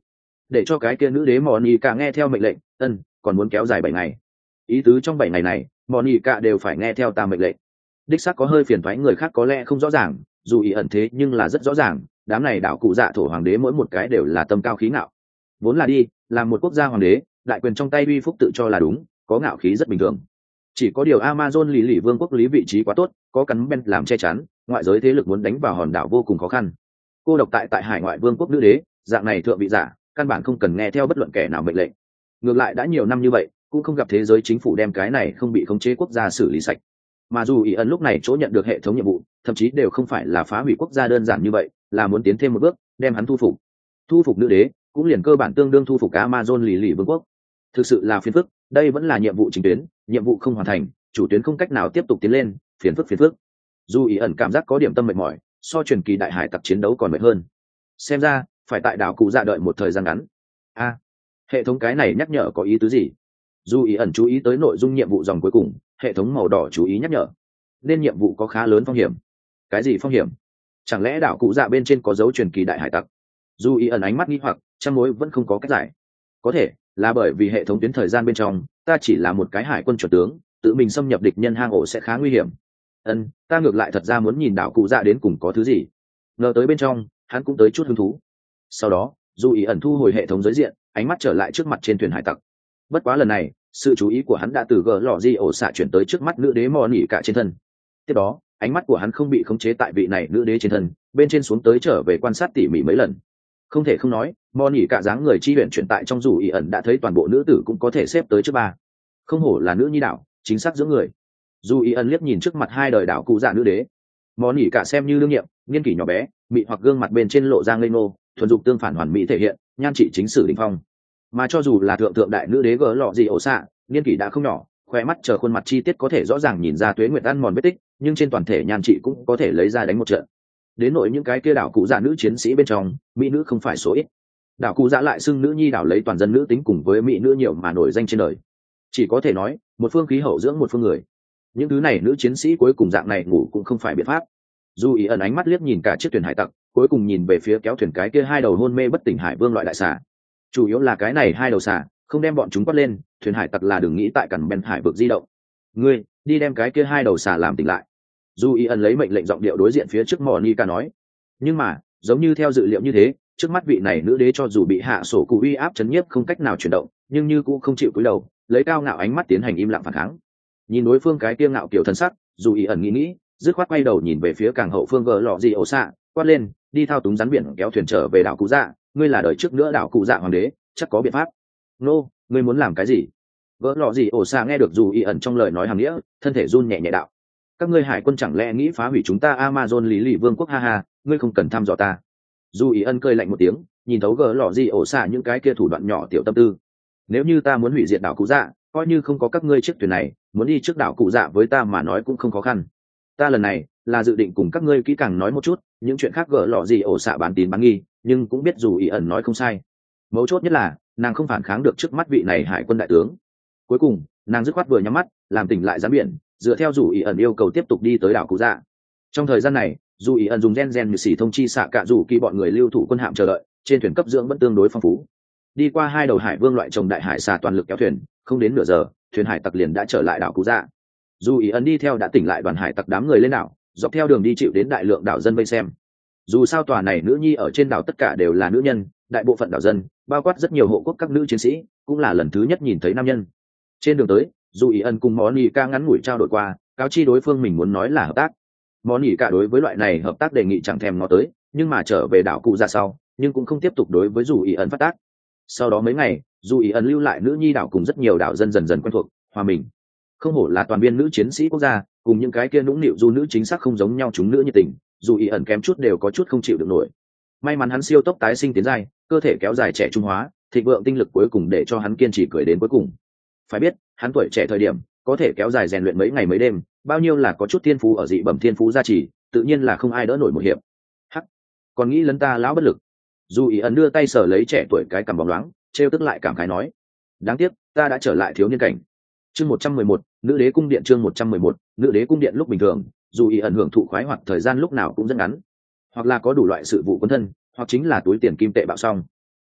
để cho cái kia nữ đế Monica nghe theo mệnh lệnh, ân, còn muốn kéo dài bảy ngày. Ý tứ trong bảy ngày này, Monica đều phải nghe theo ta mệnh lệnh. Đích xác có hơi phiền toái, người khác có lẽ không rõ ràng, dù ý ẩn thế nhưng là rất rõ ràng, đám này đạo cụ dạ thổ hoàng đế mỗi một cái đều là tâm cao khí ngạo. Vốn là đi, làm một quốc gia hoàng đế, đại quyền trong tay uy phúc tự cho là đúng, có ngạo khí rất bình thường. Chỉ có điều Amazon lý lì vương quốc lý vị trí quá tốt, có cắn ben làm che chắn, ngoại giới thế lực muốn đánh vào hòn đảo vô cùng khó khăn. Cô độc tại tại hải ngoại vương quốc nữ đế, dạng này thượng vị giả, căn bản không cần nghe theo bất luận kẻ nào mệnh lệnh. Ngược lại đã nhiều năm như vậy, cũng không gặp thế giới chính phủ đem cái này không bị khống chế quốc gia xử lý sạch. Mà dù ý ẩn lúc này chỗ nhận được hệ thống nhiệm vụ, thậm chí đều không phải là phá hủy quốc gia đơn giản như vậy, là muốn tiến thêm một bước, đem hắn thu phục. Thu phục nữ đế, cũng liền cơ bản tương đương thu phục Amazon lì lì vương quốc. Thực sự là phiền phức, đây vẫn là nhiệm vụ chính tuyến, nhiệm vụ không hoàn thành, chủ tuyến không cách nào tiếp tục tiến lên, phiền phức phiền phức. Dù ý ẩn cảm giác có điểm tâm mệt mỏi, so truyền kỳ đại hải tặc chiến đấu còn mệt hơn. Xem ra, phải tại đảo cụ dạ đợi một thời gian ngắn. A, hệ thống cái này nhắc nhở có ý tứ gì? Dù ý ẩn chú ý tới nội dung nhiệm vụ dòng cuối cùng, hệ thống màu đỏ chú ý nhắc nhở. Nên nhiệm vụ có khá lớn phong hiểm. Cái gì phong hiểm? Chẳng lẽ đảo cụ dạ bên trên có dấu truyền kỳ đại hải tặc? Dù ý ẩn ánh mắt nghi hoặc, trăm mối vẫn không có cách giải. Có thể là bởi vì hệ thống tuyến thời gian bên trong, ta chỉ là một cái hải quân chuẩn tướng, tự mình xâm nhập địch nhân hang ổ sẽ khá nguy hiểm. Ân, ta ngược lại thật ra muốn nhìn đảo cụ dạ đến cùng có thứ gì. Ngờ tới bên trong, hắn cũng tới chút hứng thú. Sau đó, dù ý ẩn thu hồi hệ thống giới diện, ánh mắt trở lại trước mặt trên thuyền hải tặc. Bất quá lần này, sự chú ý của hắn đã từ gờ lò di ổ xạ chuyển tới trước mắt nữ đế mò nỉ cả trên thân. Tiếp đó, ánh mắt của hắn không bị khống chế tại vị này nữ đế trên thân, bên trên xuống tới trở về quan sát tỉ mỉ mấy lần. Không thể không nói, mò nỉ cả dáng người chi luyện chuyển tại trong dù ý ẩn đã thấy toàn bộ nữ tử cũng có thể xếp tới trước ba. Không hổ là nữ nhi đạo, chính xác giữa người. Dù ý ẩn liếc nhìn trước mặt hai đời đảo cụ dạ nữ đế, mò nỉ cả xem như đương nhiệm, niên kỷ nhỏ bé, mị hoặc gương mặt bên trên lộ ra ngây ngô, thuần dục tương phản hoàn mỹ thể hiện, nhan trị chính sử đỉnh phong. Mà cho dù là thượng thượng đại nữ đế gỡ lọ gì ổ xạ, niên kỷ đã không nhỏ, khoe mắt chờ khuôn mặt chi tiết có thể rõ ràng nhìn ra tuế nguyệt ăn mòn vết tích, nhưng trên toàn thể nhan trị cũng có thể lấy ra đánh một trận. Đến nội những cái kia đảo cụ dạ nữ chiến sĩ bên trong, mỹ nữ không phải số ít. Đảo cụ dạ lại xưng nữ nhi đảo lấy toàn dân nữ tính cùng với mỹ nữ nhiều mà nổi danh trên đời. Chỉ có thể nói, một phương khí hậu dưỡng một phương người. Những thứ này nữ chiến sĩ cuối cùng dạng này ngủ cũng không phải biện pháp. Dù ý ẩn ánh mắt liếc nhìn cả chiếc thuyền hải tặc, cuối cùng nhìn về phía kéo thuyền cái kia hai đầu hôn mê bất tỉnh hải vương loại đại xà. Chủ yếu là cái này hai đầu xà, không đem bọn chúng quát lên, thuyền hải tặc là đừng nghĩ tại cẩn bên hải vực di động. Ngươi đi đem cái kia hai đầu xà làm tỉnh lại. Dù ý ẩn lấy mệnh lệnh giọng điệu đối diện phía trước Monica nói. Nhưng mà, giống như theo dự liệu như thế, trước mắt vị này nữ đế cho dù bị hạ sổ cụ uy áp chấn nhiếp không cách nào chuyển động, nhưng như cũng không chịu cúi đầu, lấy cao ngạo ánh mắt tiến hành im lặng phản kháng. Nhìn đối phương cái kia ngạo kiểu thân sắc, dù ý ẩn nghĩ nghĩ, dứt khoát quay đầu nhìn về phía càng hậu phương gờ lọ gì ổ xạ, quát lên, đi thao túng rắn biển kéo thuyền trở về đảo cụ dạ, ngươi là đời trước nữa đảo cụ dạ hoàng đế, chắc có biện pháp. Nô, ngươi muốn làm cái gì? Gỡ lọ gì ổ xạ nghe được dù ý ẩn trong lời nói hàng nghĩa, thân thể run nhẹ nhẹ đạo. Các ngươi hải quân chẳng lẽ nghĩ phá hủy chúng ta Amazon lý lì vương quốc ha ha, ngươi không cần thăm dò ta. Dù ý ẩn cười lạnh một tiếng, nhìn thấu gỡ lọ gì ổ xạ những cái kia thủ đoạn nhỏ tiểu tâm tư. Nếu như ta muốn hủy diệt đảo cụ dạ, coi như không có các ngươi chiếc thuyền này, muốn đi trước đảo cụ dạ với ta mà nói cũng không khó khăn. Ta lần này là dự định cùng các ngươi kỹ càng nói một chút những chuyện khác, gỡ lọ gì ổ xạ bán tín bán nghi, nhưng cũng biết dù ý ẩn nói không sai. Mấu chốt nhất là nàng không phản kháng được trước mắt vị này hải quân đại tướng. Cuối cùng nàng dứt khoát vừa nhắm mắt làm tỉnh lại rắn biển, dựa theo dù ý ẩn yêu cầu tiếp tục đi tới đảo cụ dạ. Trong thời gian này, dù ý ẩn dùng gen gen như xỉ thông chi xạ cả dù kỳ bọn người lưu thủ quân hạm chờ đợi, trên thuyền cấp dưỡng vẫn tương đối phong phú. Đi qua hai đầu hải vương loại trồng đại hải xà toàn lực kéo thuyền, không đến nửa giờ, thuyền hải tặc liền đã trở lại đảo cụ dạ. Dù ý ẩn đi theo đã tỉnh lại đoàn hải tặc đám người lên đảo, dọc theo đường đi chịu đến đại lượng đảo dân vây xem. Dù sao tòa này nữ nhi ở trên đảo tất cả đều là nữ nhân, đại bộ phận đảo dân, bao quát rất nhiều hộ quốc các nữ chiến sĩ, cũng là lần thứ nhất nhìn thấy nam nhân. Trên đường tới, dù ý ẩn cùng Monica ngắn ngủi trao đổi qua, cáo chi đối phương mình muốn nói là hợp tác. Monica đối với loại này hợp tác đề nghị chẳng thèm ngó tới, nhưng mà trở về đảo cụ dạ sau, nhưng cũng không tiếp tục đối với dù ý ẩn phát tác. Sau đó mấy ngày, dù ý ẩn lưu lại nữ nhi đảo cùng rất nhiều đảo dân dần dần quen thuộc, hòa mình. Không hổ là toàn viên nữ chiến sĩ quốc gia, cùng những cái kia nũng nịu du nữ chính xác không giống nhau, chúng nữ nhiệt tình, dù ý ẩn kém chút đều có chút không chịu được nổi. May mắn hắn siêu tốc tái sinh tiến giai, cơ thể kéo dài trẻ trung hóa, thịnh vượng tinh lực cuối cùng để cho hắn kiên trì cười đến cuối cùng. Phải biết, hắn tuổi trẻ thời điểm, có thể kéo dài rèn luyện mấy ngày mấy đêm, bao nhiêu là có chút thiên phú ở dị bẩm thiên phú gia trì, tự nhiên là không ai đỡ nổi một hiệp. Hắc, còn nghĩ lấn ta lão bất lực. Dù ý ẩn đưa tay sờ lấy trẻ tuổi cái cằm bóng loáng, trêu tức lại cảm khái nói: đáng tiếc, ta đã trở lại thiếu niên cảnh. Chương một trăm mười một, nữ đế cung điện. Chương một trăm mười một, nữ đế cung điện. Lúc bình thường, dù ý ẩn hưởng thụ khoái hoặc thời gian lúc nào cũng rất ngắn, hoặc là có đủ loại sự vụ quân thân, hoặc chính là túi tiền kim tệ bạo xong.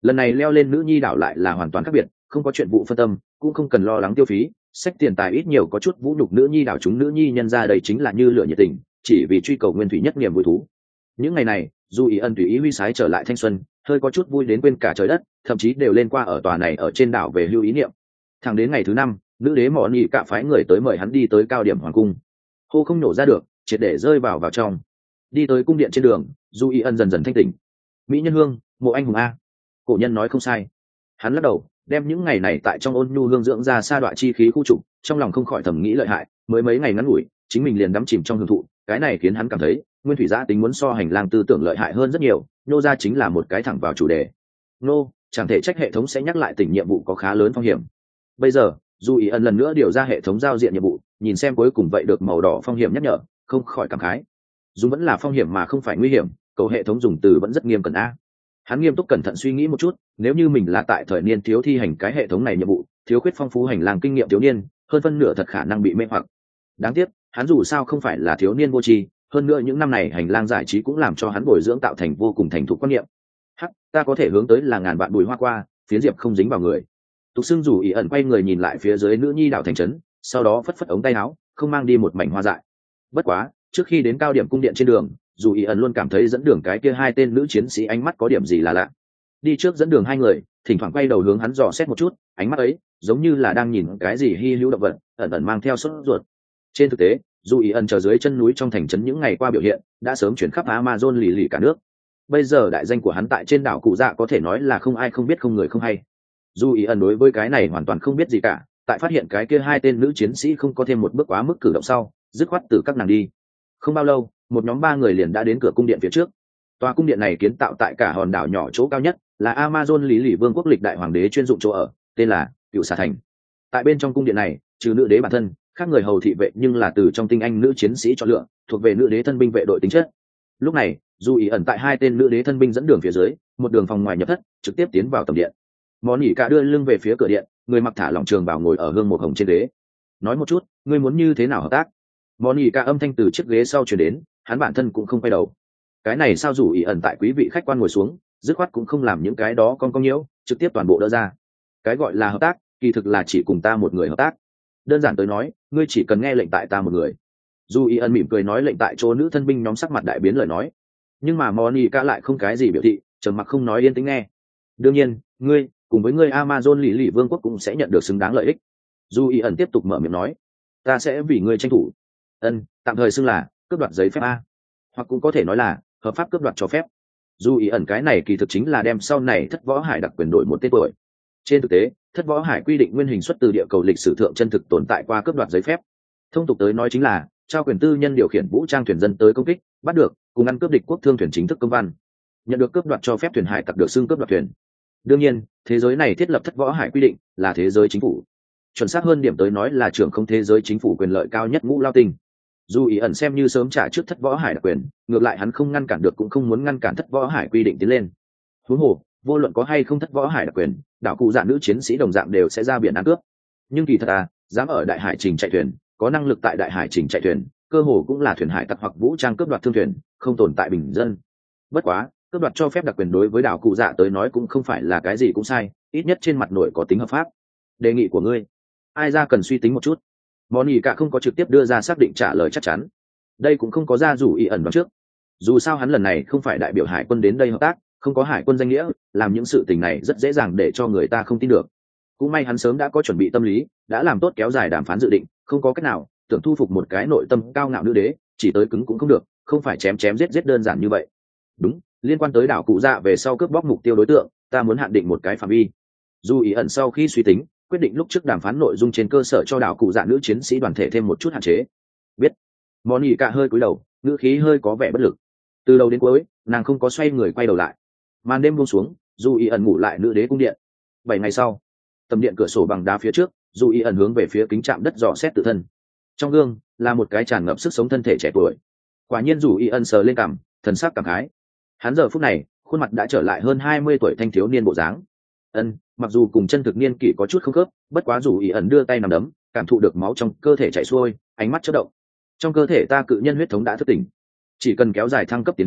lần này leo lên nữ nhi đảo lại là hoàn toàn khác biệt, không có chuyện vụ phân tâm, cũng không cần lo lắng tiêu phí, sách tiền tài ít nhiều có chút vũ nhục nữ nhi đảo chúng nữ nhi nhân ra đây chính là như lửa nhiệt tình, chỉ vì truy cầu nguyên thủy nhất niềm vui thú. Những ngày này dù ý ân tùy ý huy sái trở lại thanh xuân, hơi có chút vui đến quên cả trời đất, thậm chí đều lên qua ở tòa này ở trên đảo về hưu ý niệm. Thẳng đến ngày thứ năm, nữ đế mỏ nhị cả phái người tới mời hắn đi tới cao điểm hoàng cung, hô không nổ ra được, triệt để rơi vào vào trong. Đi tới cung điện trên đường, du ý ân dần dần thanh tỉnh. Mỹ nhân hương, mộ anh hùng a, cổ nhân nói không sai. Hắn lắc đầu, đem những ngày này tại trong ôn nhu hương dưỡng ra sa đọa chi khí khu trục, trong lòng không khỏi thầm nghĩ lợi hại, mới mấy ngày ngắn ngủi chính mình liền đắm chìm trong hưởng thụ, cái này khiến hắn cảm thấy nguyên thủy giã tính muốn so hành lang tư tưởng lợi hại hơn rất nhiều. Nô ra chính là một cái thẳng vào chủ đề. Nô chẳng thể trách hệ thống sẽ nhắc lại tỉnh nhiệm vụ có khá lớn phong hiểm. Bây giờ dù ý ẩn lần nữa điều ra hệ thống giao diện nhiệm vụ, nhìn xem cuối cùng vậy được màu đỏ phong hiểm nhắc nhở, không khỏi cảm khái. Dù vẫn là phong hiểm mà không phải nguy hiểm, cầu hệ thống dùng từ vẫn rất nghiêm cẩn a. Hắn nghiêm túc cẩn thận suy nghĩ một chút, nếu như mình là tại thời niên thiếu thi hành cái hệ thống này nhiệm vụ, thiếu khuyết phong phú hành lang kinh nghiệm thiếu niên, hơn phân nửa thật khả năng bị mê hoặc. Đáng tiếc hắn dù sao không phải là thiếu niên vô tri, hơn nữa những năm này hành lang giải trí cũng làm cho hắn bồi dưỡng tạo thành vô cùng thành thục quan niệm. Hắc, ta có thể hướng tới là ngàn vạn bùi hoa qua, phiến diệp không dính vào người. Tục xưng dù ý ẩn quay người nhìn lại phía dưới nữ nhi đảo thành trấn, sau đó phất phất ống tay áo, không mang đi một mảnh hoa dại. Bất quá trước khi đến cao điểm cung điện trên đường, dù ý ẩn luôn cảm thấy dẫn đường cái kia hai tên nữ chiến sĩ ánh mắt có điểm gì là lạ. Đi trước dẫn đường hai người thỉnh thoảng quay đầu hướng hắn dò xét một chút, ánh mắt ấy giống như là đang nhìn cái gì hy hữu động vật, ẩn ẩn mang theo sốt ruột. Trên thực tế dù ý ẩn chờ dưới chân núi trong thành trấn những ngày qua biểu hiện đã sớm chuyển khắp Amazon lì lì cả nước. Bây giờ đại danh của hắn tại trên đảo Cụ Dạ có thể nói là không ai không biết không người không hay. Dù ý ẩn đối với cái này hoàn toàn không biết gì cả, tại phát hiện cái kia hai tên nữ chiến sĩ không có thêm một bước quá mức cử động sau, dứt khoát từ các nàng đi. Không bao lâu một nhóm ba người liền đã đến cửa cung điện phía trước. Tòa cung điện này kiến tạo tại cả hòn đảo nhỏ chỗ cao nhất, là Amazon lý lì vương quốc lịch đại hoàng đế chuyên dụng chỗ ở, tên là Cựu Xà Thành. Tại bên trong cung điện này trừ nữ đế bản thân, khác người hầu thị vệ nhưng là từ trong tinh anh nữ chiến sĩ chọn lựa, thuộc về nữ đế thân binh vệ đội tính chất. Lúc này dù ý ẩn tại hai tên nữ đế thân binh dẫn đường phía dưới, một đường phòng ngoài nhập thất, trực tiếp tiến vào tầm điện. Món nhỉ cả đưa lưng về phía cửa điện, người mặc thả lỏng trường bào ngồi ở hương một hồng trên ghế. Nói một chút, ngươi muốn như thế nào hợp tác? Món nhỉ cả âm thanh từ chiếc ghế sau truyền đến, hắn bản thân cũng không quay đầu. Cái này sao dù ý ẩn tại quý vị khách quan ngồi xuống, dứt khoát cũng không làm những cái đó con con nhiễu, trực tiếp toàn bộ đỡ ra. Cái gọi là hợp tác kỳ thực là chỉ cùng ta một người hợp tác. Đơn giản tới nói, ngươi chỉ cần nghe lệnh tại ta một người. Dù ý ẩn mỉm cười nói lệnh tại chỗ, nữ thân binh nhóm sắc mặt đại biến lời nói, nhưng mà Monica lại không cái gì biểu thị, trầm mặc không nói, yên tĩnh nghe. Đương nhiên ngươi cùng với ngươi Amazon lì lì vương quốc cũng sẽ nhận được xứng đáng lợi ích. Dù ý ẩn tiếp tục mở miệng nói, ta sẽ vì ngươi tranh thủ. Ân, tạm thời xưng là cướp đoạt giấy phép a, hoặc cũng có thể nói là hợp pháp cướp đoạt cho phép. Dù ý ẩn cái này kỳ thực chính là đem sau này thất võ hải đặc quyền đổi một tên tuổi. Trên thực tế thất võ hải quy định nguyên hình xuất từ địa cầu lịch sử thượng chân thực tồn tại qua cướp đoạt giấy phép. Thông tục tới nói chính là trao quyền tư nhân điều khiển vũ trang thuyền dân tới công kích, bắt được cùng ăn cướp địch quốc thương thuyền chính thức công văn, nhận được cướp đoạt cho phép thuyền hải tặc được xưng cướp đoạt thuyền. Đương nhiên thế giới này thiết lập thất võ hải quy định là thế giới chính phủ, chuẩn xác hơn điểm tới nói là trưởng không thế giới chính phủ quyền lợi cao nhất ngũ lao tinh. Dù ý ẩn xem như sớm trả trước thất võ hải đặc quyền, ngược lại hắn không ngăn cản được cũng không muốn ngăn cản thất võ hải quy định tiến lên. Huống hồ vô luận có hay không thất võ hải đặc quyền, đảo cụ dạ nữ chiến sĩ đồng dạng đều sẽ ra biển ăn cướp. Nhưng kỳ thật à, dám ở đại hải trình chạy thuyền, có năng lực tại đại hải trình chạy thuyền, cơ hồ cũng là thuyền hải tặc hoặc vũ trang cướp đoạt thương thuyền, không tồn tại bình dân. Bất quá cướp đoạt cho phép đặc quyền đối với đảo cụ dạ tới nói cũng không phải là cái gì cũng sai, ít nhất trên mặt nội có tính hợp pháp. Đề nghị của ngươi ai ra cần suy tính một chút. Món ý cả không có trực tiếp đưa ra xác định trả lời chắc chắn, đây cũng không có ra rủ ý ẩn đoán trước. Dù sao hắn lần này không phải đại biểu hải quân đến đây hợp tác, không có hải quân danh nghĩa, làm những sự tình này rất dễ dàng để cho người ta không tin được. Cũng may hắn sớm đã có chuẩn bị tâm lý, đã làm tốt kéo dài đàm phán dự định, không có cách nào tưởng thu phục một cái nội tâm cao ngạo nữ đế, chỉ tới cứng cũng không được, không phải chém chém giết giết đơn giản như vậy. Đúng, liên quan tới đảo cụ dạ về sau cướp bóc mục tiêu đối tượng, ta muốn hạn định một cái phạm vi. Dù ý ẩn sau khi suy tính, quyết định lúc trước đàm phán nội dung trên cơ sở cho đảo cụ dạ nữ chiến sĩ đoàn thể thêm một chút hạn chế. Biết. Monica hơi cúi đầu, ngữ khí hơi có vẻ bất lực. Từ đầu đến cuối nàng không có xoay người quay đầu lại. Màn đêm buông xuống, dù ý ẩn ngủ lại nữ đế cung điện. Bảy ngày sau, tầm điện cửa sổ bằng đá phía trước, dù ý ẩn hướng về phía kính chạm đất dò xét tự thân. Trong gương là một cái tràn ngập sức sống thân thể trẻ tuổi. Quả nhiên dù ý ẩn sờ lên cằm, thần sắc cảm khái. Hắn giờ phút này khuôn mặt đã trở lại hơn hai mươi tuổi thanh thiếu niên bộ dáng. Ân, mặc dù cùng chân thực niên kỷ có chút không khớp, bất quá dù ý ẩn đưa tay nắm đấm, cảm thụ được máu trong cơ thể chảy xuôi, ánh mắt chớp động. Trong cơ thể ta cự nhân huyết thống đã thức tỉnh, chỉ cần kéo dài thăng cấp tiến hóa,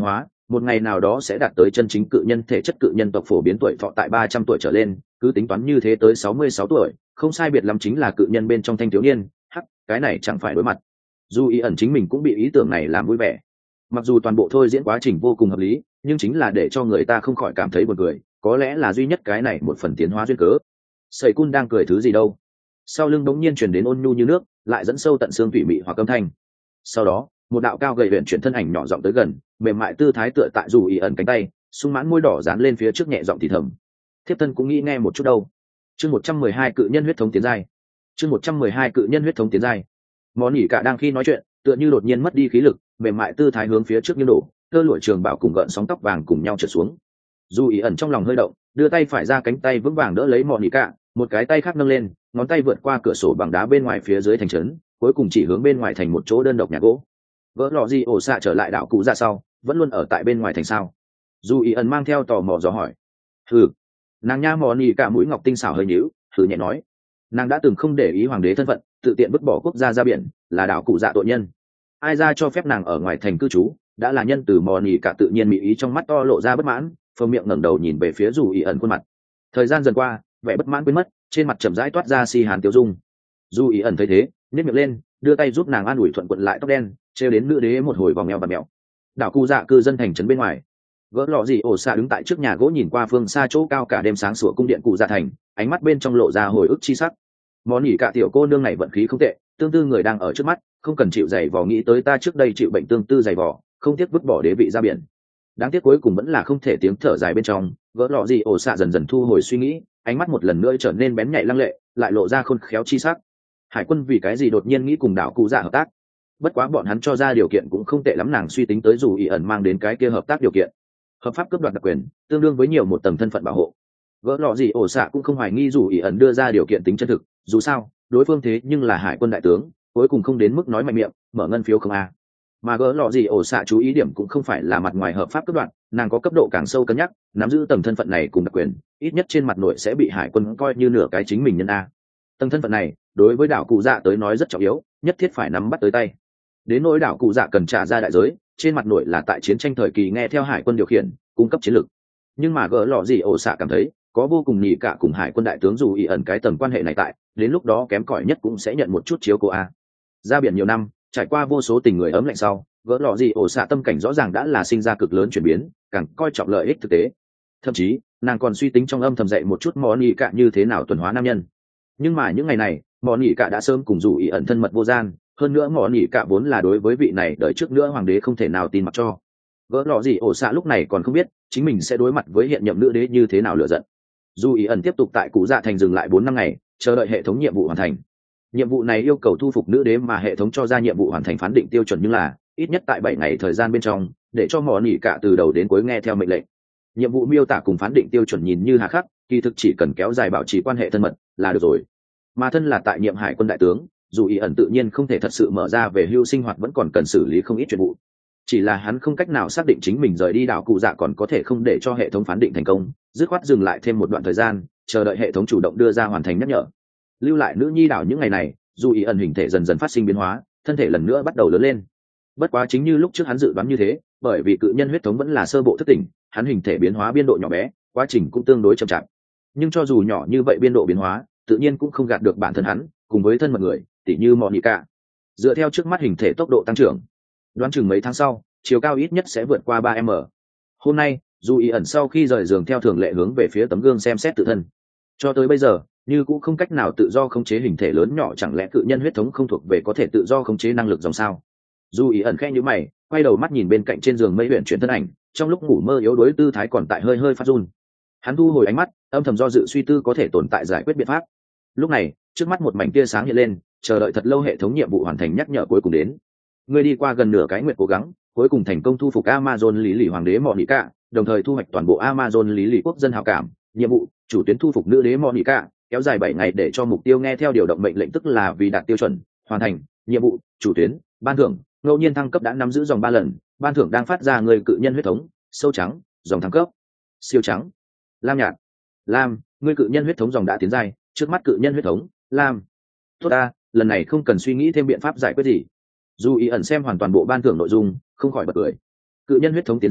một ngày nào đó sẽ đạt tới chân chính cự nhân thể chất. Cự nhân tộc phổ biến tuổi thọ tại ba trăm tuổi trở lên, cứ tính toán như thế tới sáu mươi sáu tuổi, không sai biệt lắm chính là cự nhân bên trong thanh thiếu niên. Hắc, cái này chẳng phải đối mặt. Dù ý ẩn chính mình cũng bị ý tưởng này làm vui vẻ. Mặc dù toàn bộ thôi diễn quá trình vô cùng hợp lý, nhưng chính là để cho người ta không khỏi cảm thấy buồn cười, có lẽ là duy nhất cái này một phần tiến hóa duyên cớ. Sẩy Cun đang cười thứ gì đâu? Sau lưng bỗng nhiên truyền đến ôn nhu như nước, lại dẫn sâu tận xương thủy mị hoặc âm thanh. Sau đó, một đạo cao gầy luyện chuyển thân ảnh nhỏ giọng tới gần, mềm mại tư thái tựa tại dù ý ẩn cánh tay, sung mãn môi đỏ dán lên phía trước nhẹ giọng thì thầm. Thiếp thân cũng nghĩ nghe một chút đâu. Chương một trăm mười hai cự nhân huyết thống tiến giai. Chương một trăm mười hai cự nhân huyết thống tiến giai. Món nhỉ cả đang khi nói chuyện, tựa như đột nhiên mất đi khí lực, mềm mại tư thái hướng phía trước nghiêng đổ, tơ lụa trường bảo cùng gợn sóng tóc vàng cùng nhau trượt xuống. Dù ý ẩn trong lòng hơi động, đưa tay phải ra cánh tay vững vàng đỡ lấy mọn nhỉ cả, một cái tay khác nâng lên, ngón tay vượt qua cửa sổ bằng đá bên ngoài phía dưới thành trấn, cuối cùng chỉ hướng bên ngoài thành một chỗ đơn độc nhà gỗ. Vỡ lọ gì ổ xạ trở lại đảo cụ ra sau, vẫn luôn ở tại bên ngoài thành sao? Dù ý ẩn mang theo tò mò dò hỏi. Hừ. Nàng nha mò nhỉ cả mũi ngọc tinh xảo hơi nhíu, thử nhẹ nói. Nàng đã từng không để ý hoàng đế thân phận, tự tiện vứt bỏ quốc gia ra biển, là đảo cụ dạ tội nhân. Ai ra cho phép nàng ở ngoài thành cư trú, đã là nhân từ mò nhỉ cả tự nhiên mỹ ý trong mắt to lộ ra bất mãn, phồng miệng ngẩng đầu nhìn về phía dù ý ẩn khuôn mặt. Thời gian dần qua, vẻ bất mãn biến mất, trên mặt chậm rãi toát ra si hàn tiêu dung. Dù ý ẩn thấy thế, nhếch miệng lên, đưa tay giúp nàng an ủi thuận quận lại tóc đen, trêu đến nữ đế một hồi vòng eo và mèo. Đảo cụ dạ cư dân thành trấn bên ngoài, gỡ lọ gì ổ xạ đứng tại trước nhà gỗ nhìn qua phương xa chỗ cao cả đêm sáng sủa cung điện cụ dạ thành, ánh mắt bên trong lộ ra hồi ức chi sắc. Món nhỉ cả tiểu cô nương này vận khí không tệ, tương tư người đang ở trước mắt, không cần chịu giày vò nghĩ tới ta trước đây chịu bệnh tương tư giày vò, không tiếc vứt bỏ đế vị ra biển. Đáng tiếc cuối cùng vẫn là không thể tiếng thở dài bên trong, gỡ lọ gì ổ xạ dần dần thu hồi suy nghĩ, ánh mắt một lần nữa trở nên bén nhạy lăng lệ, lại lộ ra khôn khéo chi sắc. Hải quân vì cái gì đột nhiên nghĩ cùng đảo cụ dạ hợp tác? Bất quá bọn hắn cho ra điều kiện cũng không tệ lắm, nàng suy tính tới dù ý ẩn mang đến cái kia hợp tác điều kiện. Hợp pháp cướp đoạt đặc quyền, tương đương với nhiều một tầng thân phận bảo hộ. Gỡ lọ gì ổ xạ cũng không hoài nghi dù ý ẩn đưa ra điều kiện tính chân thực, dù sao, đối phương thế nhưng là hải quân đại tướng, cuối cùng không đến mức nói mạnh miệng, mở ngân phiếu không a. Mà gỡ lọ gì ổ xạ chú ý điểm cũng không phải là mặt ngoài hợp pháp cướp đoạt, nàng có cấp độ càng sâu cân nhắc, nắm giữ tầng thân phận này cùng đặc quyền, ít nhất trên mặt nội sẽ bị hải quân coi như nửa cái chính mình nhân a. Tầng thân phận này, đối với đảo cụ dạ tới nói rất trọng yếu, nhất thiết phải nắm bắt tới tay. Đến nỗi đảo cụ dạ cần trả ra đại giới, trên mặt nội là tại chiến tranh thời kỳ nghe theo hải quân điều khiển, cung cấp chiến lược. Nhưng mà gỡ lọ gì ổ xạ cảm thấy, có vô cùng nhị cả cùng hải quân đại tướng dù ý ẩn cái tầng quan hệ này tại, đến lúc đó kém cỏi nhất cũng sẽ nhận một chút chiếu cố a. Ra biển nhiều năm, trải qua vô số tình người ấm lạnh sau, gỡ lọ gì ổ xạ tâm cảnh rõ ràng đã là sinh ra cực lớn chuyển biến, càng coi trọng lợi ích thực tế. Thậm chí, nàng còn suy tính trong âm thầm dậy một chút món nhị cả như thế nào tuần hóa nam nhân. Nhưng mà những ngày này, món nhị cả đã sớm cùng dù ý ẩn thân mật vô gian, hơn nữa món nhị cả vốn là đối với vị này đợi trước nữa hoàng đế không thể nào tin mặc cho. Gỡ lọ gì ổ xạ lúc này còn không biết chính mình sẽ đối mặt với hiện nhậm nữ đế như thế nào lựa giận. Dù ý ẩn tiếp tục tại cụ dạ thành dừng lại bốn năm ngày, chờ đợi hệ thống nhiệm vụ hoàn thành. Nhiệm vụ này yêu cầu thu phục nữ đế mà hệ thống cho ra nhiệm vụ hoàn thành phán định tiêu chuẩn, nhưng là ít nhất tại bảy ngày thời gian bên trong, để cho mỏ nỉ cả từ đầu đến cuối nghe theo mệnh lệnh. Nhiệm vụ miêu tả cùng phán định tiêu chuẩn nhìn như hà khắc, kỳ thực chỉ cần kéo dài bảo trì quan hệ thân mật là được rồi. Mà thân là tại nhiệm hải quân đại tướng, dù ý ẩn tự nhiên không thể thật sự mở ra về hưu sinh hoạt, vẫn còn cần xử lý không ít chuyện vụ. Chỉ là hắn không cách nào xác định chính mình rời đi đảo cụ dạ còn có thể không để cho hệ thống phán định thành công, dứt khoát dừng lại thêm một đoạn thời gian, chờ đợi hệ thống chủ động đưa ra hoàn thành nhắc nhở. Lưu lại nữ nhi đảo những ngày này, dù ý ẩn hình thể dần dần phát sinh biến hóa, thân thể lần nữa bắt đầu lớn lên. Bất quá chính như lúc trước hắn dự đoán như thế, bởi vì cự nhân huyết thống vẫn là sơ bộ thức tỉnh, hắn hình thể biến hóa biên độ nhỏ bé, quá trình cũng tương đối chậm chạp. Nhưng cho dù nhỏ như vậy biên độ biến hóa, tự nhiên cũng không gạt được bản thân hắn, cùng với thân mật người, tỉ như Monica. Dựa theo trước mắt hình thể tốc độ tăng trưởng, đoán chừng mấy tháng sau, chiều cao ít nhất sẽ vượt qua ba mét. Hôm nay, dù ý ẩn sau khi rời giường theo thường lệ hướng về phía tấm gương xem xét tự thân. Cho tới bây giờ, như cũng không cách nào tự do khống chế hình thể lớn nhỏ, chẳng lẽ cự nhân huyết thống không thuộc về có thể tự do khống chế năng lực dòng sao? Dù ý ẩn khẽ nhíu mày, quay đầu mắt nhìn bên cạnh trên giường mây huyền chuyển thân ảnh, trong lúc ngủ mơ yếu đuối tư thái còn tại hơi hơi phát run. Hắn thu hồi ánh mắt, âm thầm do dự suy tư có thể tồn tại giải quyết biện pháp. Lúc này, trước mắt một mảnh tia sáng hiện lên, chờ đợi thật lâu hệ thống nhiệm vụ hoàn thành nhắc nhở cuối cùng đến. Ngươi đi qua gần nửa cái nguyện cố gắng, cuối cùng thành công thu phục Amazon lý lì hoàng đế Monica, đồng thời thu hoạch toàn bộ Amazon lý lì quốc dân hảo cảm. Nhiệm vụ: chủ tuyến thu phục nữ đế Monica, kéo dài bảy ngày để cho mục tiêu nghe theo điều động mệnh lệnh, tức là vì đạt tiêu chuẩn. Hoàn thành. Nhiệm vụ: chủ tuyến, ban thưởng, ngẫu nhiên thăng cấp đã nắm giữ dòng ba lần, ban thưởng đang phát ra người cự nhân huyết thống, sâu trắng, dòng thăng cấp, siêu trắng, lam nhạt. Lam, người cự nhân huyết thống dòng đã tiến giai, trước mắt cự nhân huyết thống, lam. Tốt ta, lần này không cần suy nghĩ thêm biện pháp giải quyết gì. Dù ý ẩn xem hoàn toàn bộ ban thưởng nội dung, không khỏi bật cười. Cự nhân huyết thống tiến giai,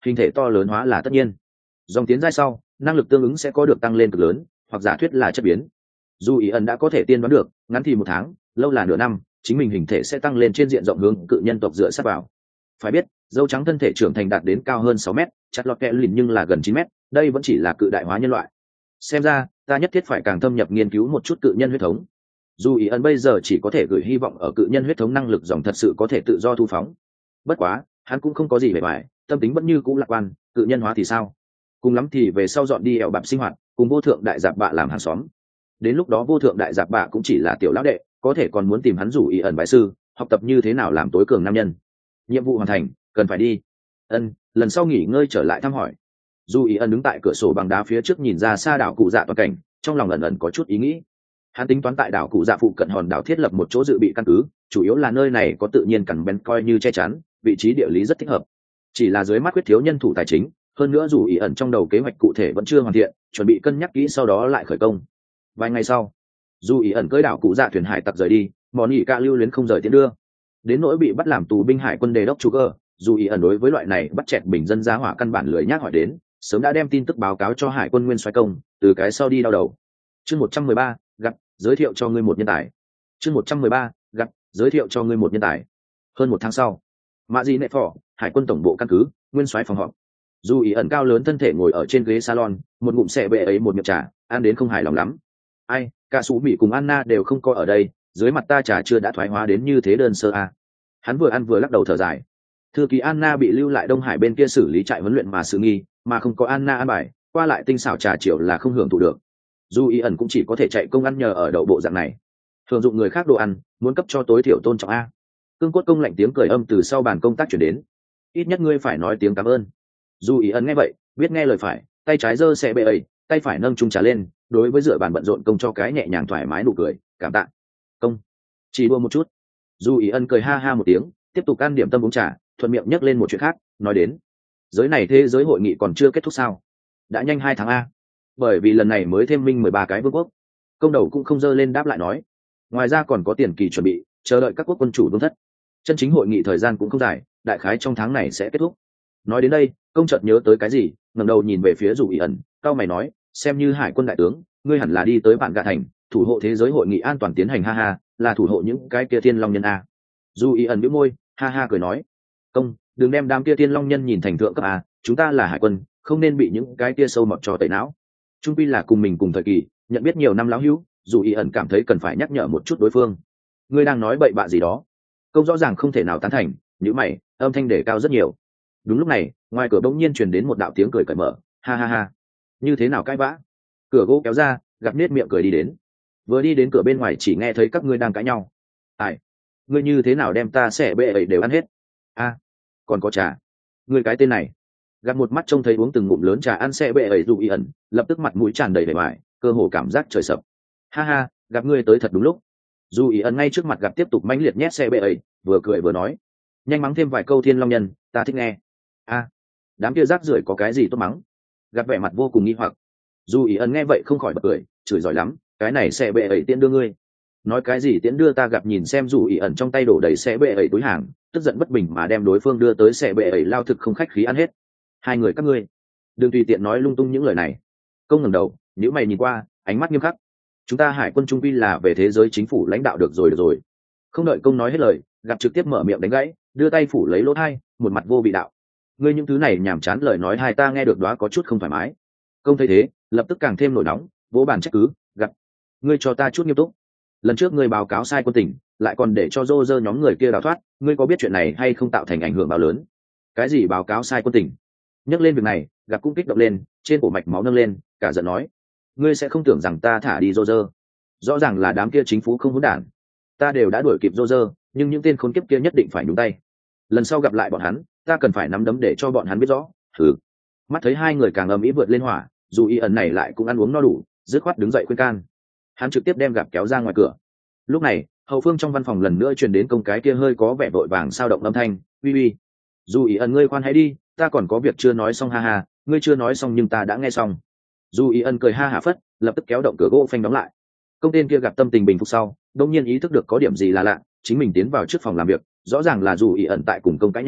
hình thể to lớn hóa là tất nhiên. Dòng tiến giai sau, năng lực tương ứng sẽ có được tăng lên cực lớn, hoặc giả thuyết là chất biến. Dù ý ẩn đã có thể tiên đoán được, ngắn thì một tháng, lâu là nửa năm, chính mình hình thể sẽ tăng lên trên diện rộng hướng cự nhân tộc dựa sát vào. Phải biết, dâu trắng thân thể trưởng thành đạt đến cao hơn sáu mét, chặt lọt kẽ lìn nhưng là gần chín mét, đây vẫn chỉ là cự đại hóa nhân loại. Xem ra, ta nhất thiết phải càng thâm nhập nghiên cứu một chút cự nhân huyết thống. Dù ý ẩn bây giờ chỉ có thể gửi hy vọng ở cự nhân huyết thống năng lực dòng thật sự có thể tự do thu phóng. Bất quá, hắn cũng không có gì bề ngoài, tâm tính vẫn như cũ lạc quan, cự nhân hóa thì sao? Cùng lắm thì về sau dọn đi ẻo bạp sinh hoạt, cùng vô thượng đại giạp bạ làm hàng xóm. Đến lúc đó vô thượng đại giạp bạ cũng chỉ là tiểu lão đệ, có thể còn muốn tìm hắn rủ ý ẩn bái sư, học tập như thế nào làm tối cường nam nhân. Nhiệm vụ hoàn thành, cần phải đi. Ân, lần sau nghỉ ngơi trở lại thăm hỏi. Dù ý ẩn đứng tại cửa sổ bằng đá phía trước nhìn ra xa đảo cụ dạ toàn cảnh, trong lòng ẩn ẩn có chút ý nghĩ. Hắn tính toán tại đảo cụ dạ phụ cận hòn đảo thiết lập một chỗ dự bị căn cứ, chủ yếu là nơi này có tự nhiên cằn bén coi như che chắn, vị trí địa lý rất thích hợp. Chỉ là dưới mắt quyết thiếu nhân thủ tài chính, hơn nữa dù ý ẩn trong đầu kế hoạch cụ thể vẫn chưa hoàn thiện, chuẩn bị cân nhắc kỹ sau đó lại khởi công. Vài ngày sau, dù ý ẩn cưỡi đảo cụ dạ thuyền hải tặc rời đi, mòn ỉ ca lưu luyến không rời tiến đưa. Đến nỗi bị bắt làm tù binh hải quân đề đốc chu cơ, dù ý ẩn đối với loại này bắt chẹt bình dân giá hỏa căn bản lười nhác hỏi đến, sớm đã đem tin tức báo cáo cho hải quân nguyên soái công, từ cái sau đi đau đầu. Chương một trăm mười ba, gặp, giới thiệu cho ngươi một nhân tài. Chương một trăm mười ba, gặp, giới thiệu cho ngươi một nhân tài. Hơn một tháng sau, mạ di nệ phò, hải quân tổng bộ căn cứ, nguyên soái phòng họp. Dù ý ẩn cao lớn thân thể ngồi ở trên ghế salon, một ngụm xẻ bệ ấy một miệng trà, ăn đến không hài lòng lắm. Ai, cả sủ mỹ cùng Anna đều không có ở đây, dưới mặt ta trà chưa đã thoái hóa đến như thế đơn sơ à. Hắn vừa ăn vừa lắc đầu thở dài. Thư ký Anna bị lưu lại Đông Hải bên kia xử lý trại huấn luyện mà sự nghi, mà không có Anna ăn bài, qua lại tinh xảo trà chiều là không hưởng thụ được. Dù ý ẩn cũng chỉ có thể chạy công ăn nhờ ở đậu bộ dạng này. Thường dụng người khác đồ ăn, muốn cấp cho tối thiểu tôn trọng a. Cương cốt công lạnh tiếng cười âm từ sau bàn công tác chuyển đến. Ít nhất ngươi phải nói tiếng cảm ơn. Dù ý ẩn nghe vậy, biết nghe lời phải, tay trái giơ xe bệ ấy, tay phải nâng chung trà lên, đối với dựa bàn bận rộn công cho cái nhẹ nhàng thoải mái nụ cười, cảm tạ. Công, chỉ đua một chút. Dù ý ẩn cười ha ha một tiếng, tiếp tục ăn điểm tâm uống trà, thuận miệng nhắc lên một chuyện khác, nói đến, giới này thế giới hội nghị còn chưa kết thúc sao? Đã nhanh hai tháng a. Bởi vì lần này mới thêm minh mười ba cái vương quốc. Công đầu cũng không dơ lên đáp lại nói, ngoài ra còn có tiền kỳ chuẩn bị, chờ đợi các quốc quân chủ đôn thất. Chân chính hội nghị thời gian cũng không dài, đại khái trong tháng này sẽ kết thúc. Nói đến đây, công chợt nhớ tới cái gì, ngẩng đầu nhìn về phía Dù Ý ẩn, cao mày nói, xem như hải quân đại tướng, ngươi hẳn là đi tới bản gạ thành, thủ hộ thế giới hội nghị an toàn tiến hành, ha ha, là thủ hộ những cái kia thiên long nhân a. Dù Ý ẩn bĩu môi, ha ha cười nói, công, đừng đem đám kia thiên long nhân nhìn thành thượng cấp a, chúng ta là hải quân, không nên bị những cái kia sâu mọt cho tẩy não. Trung pi là cùng mình cùng thời kỳ, nhận biết nhiều năm lão hữu, Dù Ý ẩn cảm thấy cần phải nhắc nhở một chút đối phương. Ngươi đang nói bậy bạ gì đó? Công rõ ràng không thể nào tán thành, nhíu mày, âm thanh để cao rất nhiều. Đúng lúc này, ngoài cửa bỗng nhiên truyền đến một đạo tiếng cười cởi mở, ha ha ha. Như thế nào cãi vã? Cửa gỗ kéo ra, gặp nết miệng cười đi đến. Vừa đi đến cửa bên ngoài chỉ nghe thấy các ngươi đang cãi nhau. Ai? Ngươi như thế nào đem ta xẻ bệ ấy đều ăn hết? A, còn có trà. Ngươi cái tên này. Gặp một mắt trông thấy uống từng ngụm lớn trà ăn xẻ bệ ấy Dù Ý ẩn, lập tức mặt mũi tràn đầy vẻ ngoài, cơ hồ cảm giác trời sập. Ha ha, gặp ngươi tới thật đúng lúc. Dù Ý ẩn ngay trước mặt gặp tiếp tục mãnh liệt nhét xẻ bệ ấy, vừa cười vừa nói, nhanh mắng thêm vài câu thiên long nhân, ta thích nghe. A, đám kia rác rưởi có cái gì tốt mắng? Gặp vẻ mặt vô cùng nghi hoặc. Dù Ý ẩn nghe vậy không khỏi bật cười, chửi giỏi lắm, cái này xẻ bệ ấy tiễn đưa ngươi. Nói cái gì tiễn đưa ta? Gặp nhìn xem Dù Ý ẩn trong tay đổ đầy xẻ bệ ấy túi hàng, tức giận bất bình mà đem đối phương đưa tới xẻ bệ ấy lao thực không khách khí ăn hết. Hai người các ngươi, đừng tùy tiện nói lung tung những lời này. Công ngẩng đầu, nhíu mày nhìn qua, ánh mắt nghiêm khắc. Chúng ta hải quân trung quy là về thế giới chính phủ lãnh đạo được rồi được rồi. Không đợi công nói hết lời, gặp trực tiếp mở miệng đánh gãy, đưa tay phủ lấy lỗ tai, một mặt vô vị đạo, ngươi những thứ này nhảm chán lời nói hai ta nghe được đó có chút không thoải mái. Công thấy thế, lập tức càng thêm nổi nóng, vỗ bàn trách cứ, gặp, ngươi cho ta chút nghiêm túc. Lần trước ngươi báo cáo sai quân tình, lại còn để cho rô rơ nhóm người kia đào thoát, ngươi có biết chuyện này hay không tạo thành ảnh hưởng bao lớn? Cái gì báo cáo sai quân tình? Nhắc lên việc này, gặp cũng kích động lên, trên cổ mạch máu nâng lên, cả giận nói, ngươi sẽ không tưởng rằng ta thả đi rô rơ? Rõ ràng là đám kia chính phủ không muốn đản, ta đều đã đuổi kịp rô rơ, nhưng những tên khốn kiếp kia nhất định phải nhúng tay. Lần sau gặp lại bọn hắn, ta cần phải nắm đấm để cho bọn hắn biết rõ. Thử. Mắt thấy hai người càng ầm ĩ vượt lên hỏa, Dù Ý ẩn này lại cũng ăn uống no đủ, dứt khoát đứng dậy khuyên can. Hắn trực tiếp đem gặp kéo ra ngoài cửa. Lúc này, hậu phương trong văn phòng lần nữa truyền đến công cái kia hơi có vẻ vội vàng sao động âm thanh, uy uy. Dù Ý ẩn ngươi khoan hãy đi, ta còn có việc chưa nói xong, ha ha, ngươi chưa nói xong nhưng ta đã nghe xong. Dù Ý ẩn cười ha hả phất, lập tức kéo động cửa gỗ phanh đóng lại. Công tên kia gặp tâm tình bình phục sau, đột nhiên ý thức được có điểm gì là lạ, chính mình tiến vào trước phòng làm việc, rõ ràng là Dù Ý ẩn tại cùng công cãi nhau,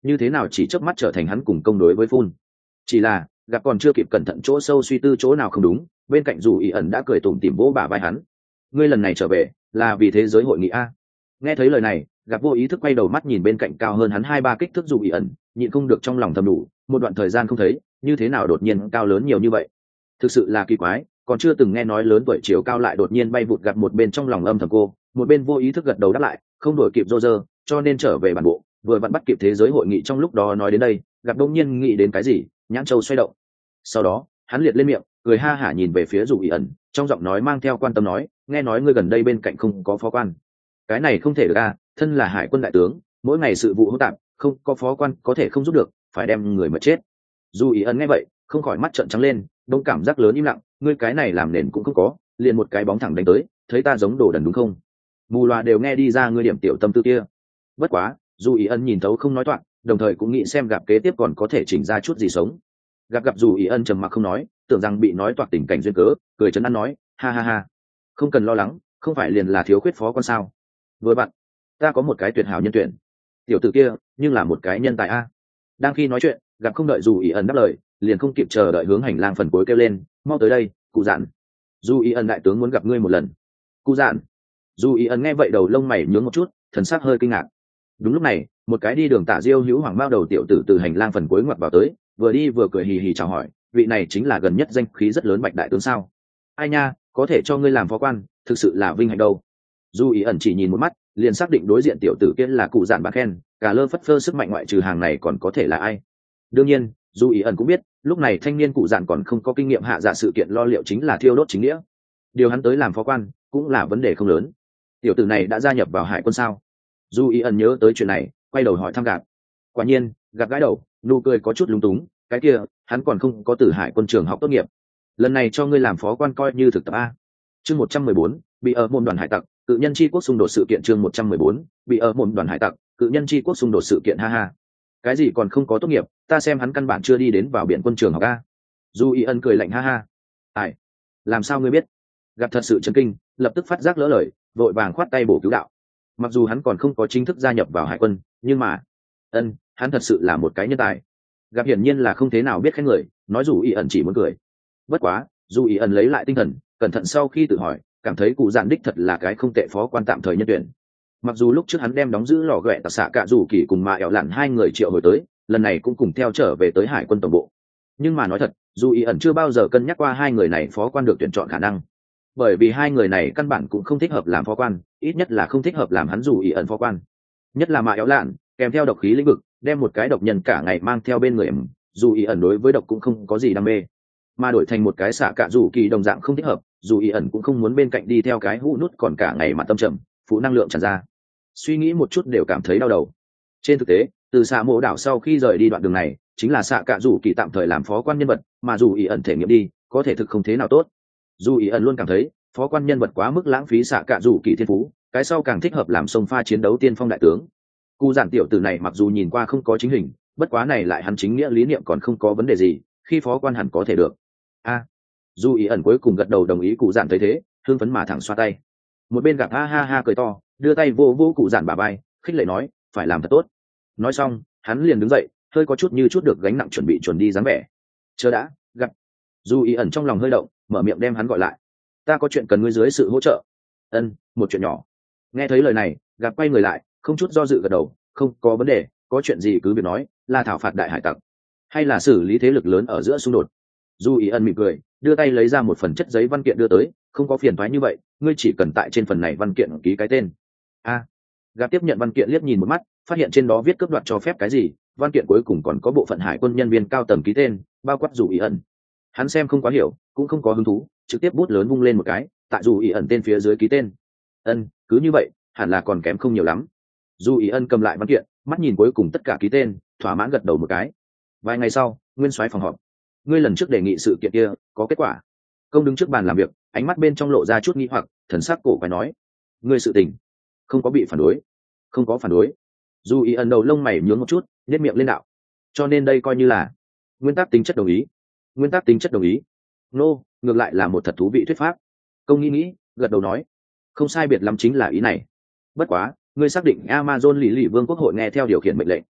như thế nào chỉ chớp mắt trở thành hắn cùng công đối với phun. Chỉ là gặp còn chưa kịp cẩn thận chỗ sâu suy tư chỗ nào không đúng, bên cạnh dù ý ẩn đã cười tủm tỉm vỗ bả vai hắn. Ngươi lần này trở về là vì thế giới hội nghị a? Nghe thấy lời này, gặp vô ý thức quay đầu mắt nhìn bên cạnh cao hơn hắn hai ba kích thước dù ý ẩn, nhịn không được trong lòng thầm đủ, một đoạn thời gian không thấy, như thế nào đột nhiên cao lớn nhiều như vậy? Thực sự là kỳ quái, còn chưa từng nghe nói lớn tuổi chiều cao lại đột nhiên bay vụt. Gặp một bên trong lòng âm thầm cô, một bên vô ý thức gật đầu đáp lại, không đổi kịp rô rơ, cho nên trở về bản bộ, vừa vặn bắt kịp thế giới hội nghị. Trong lúc đó nói đến đây, gặp đông nhiên nghĩ đến cái gì, nhãn châu xoay động. Sau đó hắn liệt lên miệng, cười ha hả nhìn về phía dù ý ẩn, trong giọng nói mang theo quan tâm nói, nghe nói ngươi gần đây bên cạnh không có phó quan. Cái này không thể được a, thân là hải quân đại tướng, mỗi ngày sự vụ hỗn tạp, không có phó quan có thể không giúp được, phải đem người mà chết. Dù ý ẩn nghe vậy không khỏi mắt trợn trắng lên, đông cảm giác lớn im lặng, ngươi cái này làm nền cũng không có, liền một cái bóng thẳng đánh tới, thấy ta giống đồ đần đúng không? Mù loà đều nghe đi ra ngươi điểm tiểu tâm tư kia. Bất quá dù ý ân nhìn thấu không nói toạc, đồng thời cũng nghĩ xem gặp kế tiếp còn có thể chỉnh ra chút gì sống. Gặp gặp dù ý ân trầm mặc không nói, tưởng rằng bị nói toạc tình cảnh duyên cớ, cười chấn an nói, ha ha ha, không cần lo lắng, không phải liền là thiếu khuyết phó con sao? Với bạn, ta có một cái tuyệt hảo nhân tuyển. Tiểu tử kia nhưng là một cái nhân tài a. Đang khi nói chuyện, gặp không đợi dù ý ân đáp lời, liền không kịp chờ đợi hướng hành lang phần cuối kêu lên, mau tới đây, cụ dạn. Dù ý ân đại tướng muốn gặp ngươi một lần. Cụ dạn. Dù ý ân nghe vậy đầu lông mày nhướng một chút, thần sắc hơi kinh ngạc. Đúng lúc này, một cái đi đường tạ diêu hữu hoàng bao đầu tiểu tử từ hành lang phần cuối ngoặt vào tới, vừa đi vừa cười hì hì chào hỏi, vị này chính là gần nhất danh khí rất lớn Bạch đại tướng sao? Ai nha, có thể cho ngươi làm phó quan, thực sự là vinh hạnh đâu. Dù ý ẩn chỉ nhìn một mắt, liền xác định đối diện tiểu tử kia là cụ dạn bạc khen, cả lơ phất phơ sức mạnh ngoại trừ hàng này còn có thể là ai. Đương nhiên dù ý ẩn cũng biết lúc này thanh niên cụ dạn còn không có kinh nghiệm hạ dạ sự kiện lo liệu chính là thiêu đốt chính nghĩa, điều hắn tới làm phó quan cũng là vấn đề không lớn. Tiểu tử này đã gia nhập vào hải quân sao? Dù ý ẩn nhớ tới chuyện này, quay đầu hỏi thăm gạt. Quả nhiên gạt gãi đầu, nụ cười có chút lúng túng, cái kia hắn còn không có từ hải quân trường học tốt nghiệp, lần này cho ngươi làm phó quan coi như thực tập a. Chương một trăm mười bốn, bị ở môn đoàn hải tặc, cự nhân chi quốc xung đột sự kiện. Chương một trăm mười bốn, bị ở môn đoàn hải tặc, cự nhân chi quốc xung đột sự kiện. Ha ha, cái gì còn không có tốt nghiệp, ta xem hắn căn bản chưa đi đến vào biển quân trường học a. Du y ân cười lạnh ha ha. Ai, làm sao ngươi biết? Gặp thật sự chấn kinh, lập tức phát giác lỡ lời, vội vàng khoát tay bổ cứu đạo. Mặc dù hắn còn không có chính thức gia nhập vào hải quân, nhưng mà ân hắn thật sự là một cái nhân tài. Gặp hiển nhiên là không thế nào biết khen người, nói dù y ẩn chỉ muốn cười. Bất quá dù y ẩn lấy lại tinh thần, cẩn thận sau khi tự hỏi, cảm thấy cụ dạn đích thật là cái không tệ phó quan tạm thời nhân tuyển. Mặc dù lúc trước hắn đem đóng giữ lò ghẹ tạc xạ cả dù kỳ cùng mà ẻo lặn hai người triệu hồi tới, lần này cũng cùng theo trở về tới hải quân tổng bộ, nhưng mà nói thật, dù y ẩn chưa bao giờ cân nhắc qua hai người này phó quan được tuyển chọn khả năng, bởi vì hai người này căn bản cũng không thích hợp làm phó quan, ít nhất là không thích hợp làm hắn dù y ẩn phó quan. Nhất là mà ẻo lặn kèm theo độc khí lĩnh vực, đem một cái độc nhân cả ngày mang theo bên người em, dù y ẩn đối với độc cũng không có gì đam mê, mà đổi thành một cái xạ cả dù kỳ đồng dạng không thích hợp, dù y ẩn cũng không muốn bên cạnh đi theo cái hũ nút còn cả ngày mà tâm trầm phụ năng lượng tràn ra, suy nghĩ một chút đều cảm thấy đau đầu. Trên thực tế từ xạ mộ đảo sau khi rời đi đoạn đường này, chính là xạ cả dù kỳ tạm thời làm phó quan nhân vật, mà dù y ẩn thể nghiệm đi có thể thực không thế nào tốt. Dù y ẩn luôn cảm thấy phó quan nhân vật quá mức lãng phí xạ cả dù kỳ thiên phú, cái sau càng thích hợp làm sông pha chiến đấu tiên phong đại tướng. Cụ giản tiểu tử này mặc dù nhìn qua không có chính hình, bất quá này lại hắn chính nghĩa lý niệm còn không có vấn đề gì, khi phó quan hẳn có thể được. A à, dù ý ẩn cuối cùng gật đầu đồng ý. Cụ giản thấy thế hưng phấn mà thẳng xoa tay, một bên gặp ha ha ha cười to, đưa tay vô vô cụ giản bả vai, khích lệ nói, phải làm thật tốt. Nói xong hắn liền đứng dậy, hơi có chút như chút được gánh nặng chuẩn bị chuẩn đi dáng vẻ. Chờ đã, gặp. Dù ý ẩn trong lòng hơi động, mở miệng đem hắn gọi lại. Ta có chuyện cần ngươi dưới sự hỗ trợ. Ân, một chuyện nhỏ. Nghe thấy lời này, gặp quay người lại, không chút do dự gật đầu, không có vấn đề, có chuyện gì cứ việc nói, là thảo phạt đại hải tặc hay là xử lý thế lực lớn ở giữa xung đột. Dù ý ẩn mỉm cười, đưa tay lấy ra một phần chất giấy văn kiện đưa tới, không có phiền toái như vậy, ngươi chỉ cần tại trên phần này văn kiện ký cái tên. A à, gặp tiếp nhận văn kiện liếc nhìn một mắt, phát hiện trên đó viết cướp đoạt cho phép cái gì, văn kiện cuối cùng còn có bộ phận hải quân nhân viên cao tầng ký tên, bao quát dù ý ẩn. Hắn xem không quá hiểu, cũng không có hứng thú, trực tiếp bút lớn vung lên một cái, tại dù ý ẩn tên phía dưới ký tên. Ân, cứ như vậy hẳn là còn kém không nhiều lắm. Dù ý ân cầm lại văn kiện, mắt nhìn cuối cùng tất cả ký tên, thỏa mãn gật đầu một cái. Vài ngày sau, nguyên soái phòng họp. Ngươi lần trước đề nghị sự kiện kia có kết quả? Công đứng trước bàn làm việc, ánh mắt bên trong lộ ra chút nghi hoặc, thần sắc cổ quái nói, ngươi sự tình không có bị phản đối? Không có phản đối. Dù ý ân đầu lông mày nhướng một chút, nhếch miệng lên đạo, cho nên đây coi như là nguyên tắc tính chất đồng ý. Nguyên tắc tính chất đồng ý? Nô, ngược lại là một thật thú vị thuyết pháp. Công nghĩ nghĩ, gật đầu nói, không sai biệt lắm chính là ý này. Bất quá ngươi xác định Amazon lì lì vương quốc hội nghe theo điều khiển mệnh lệnh?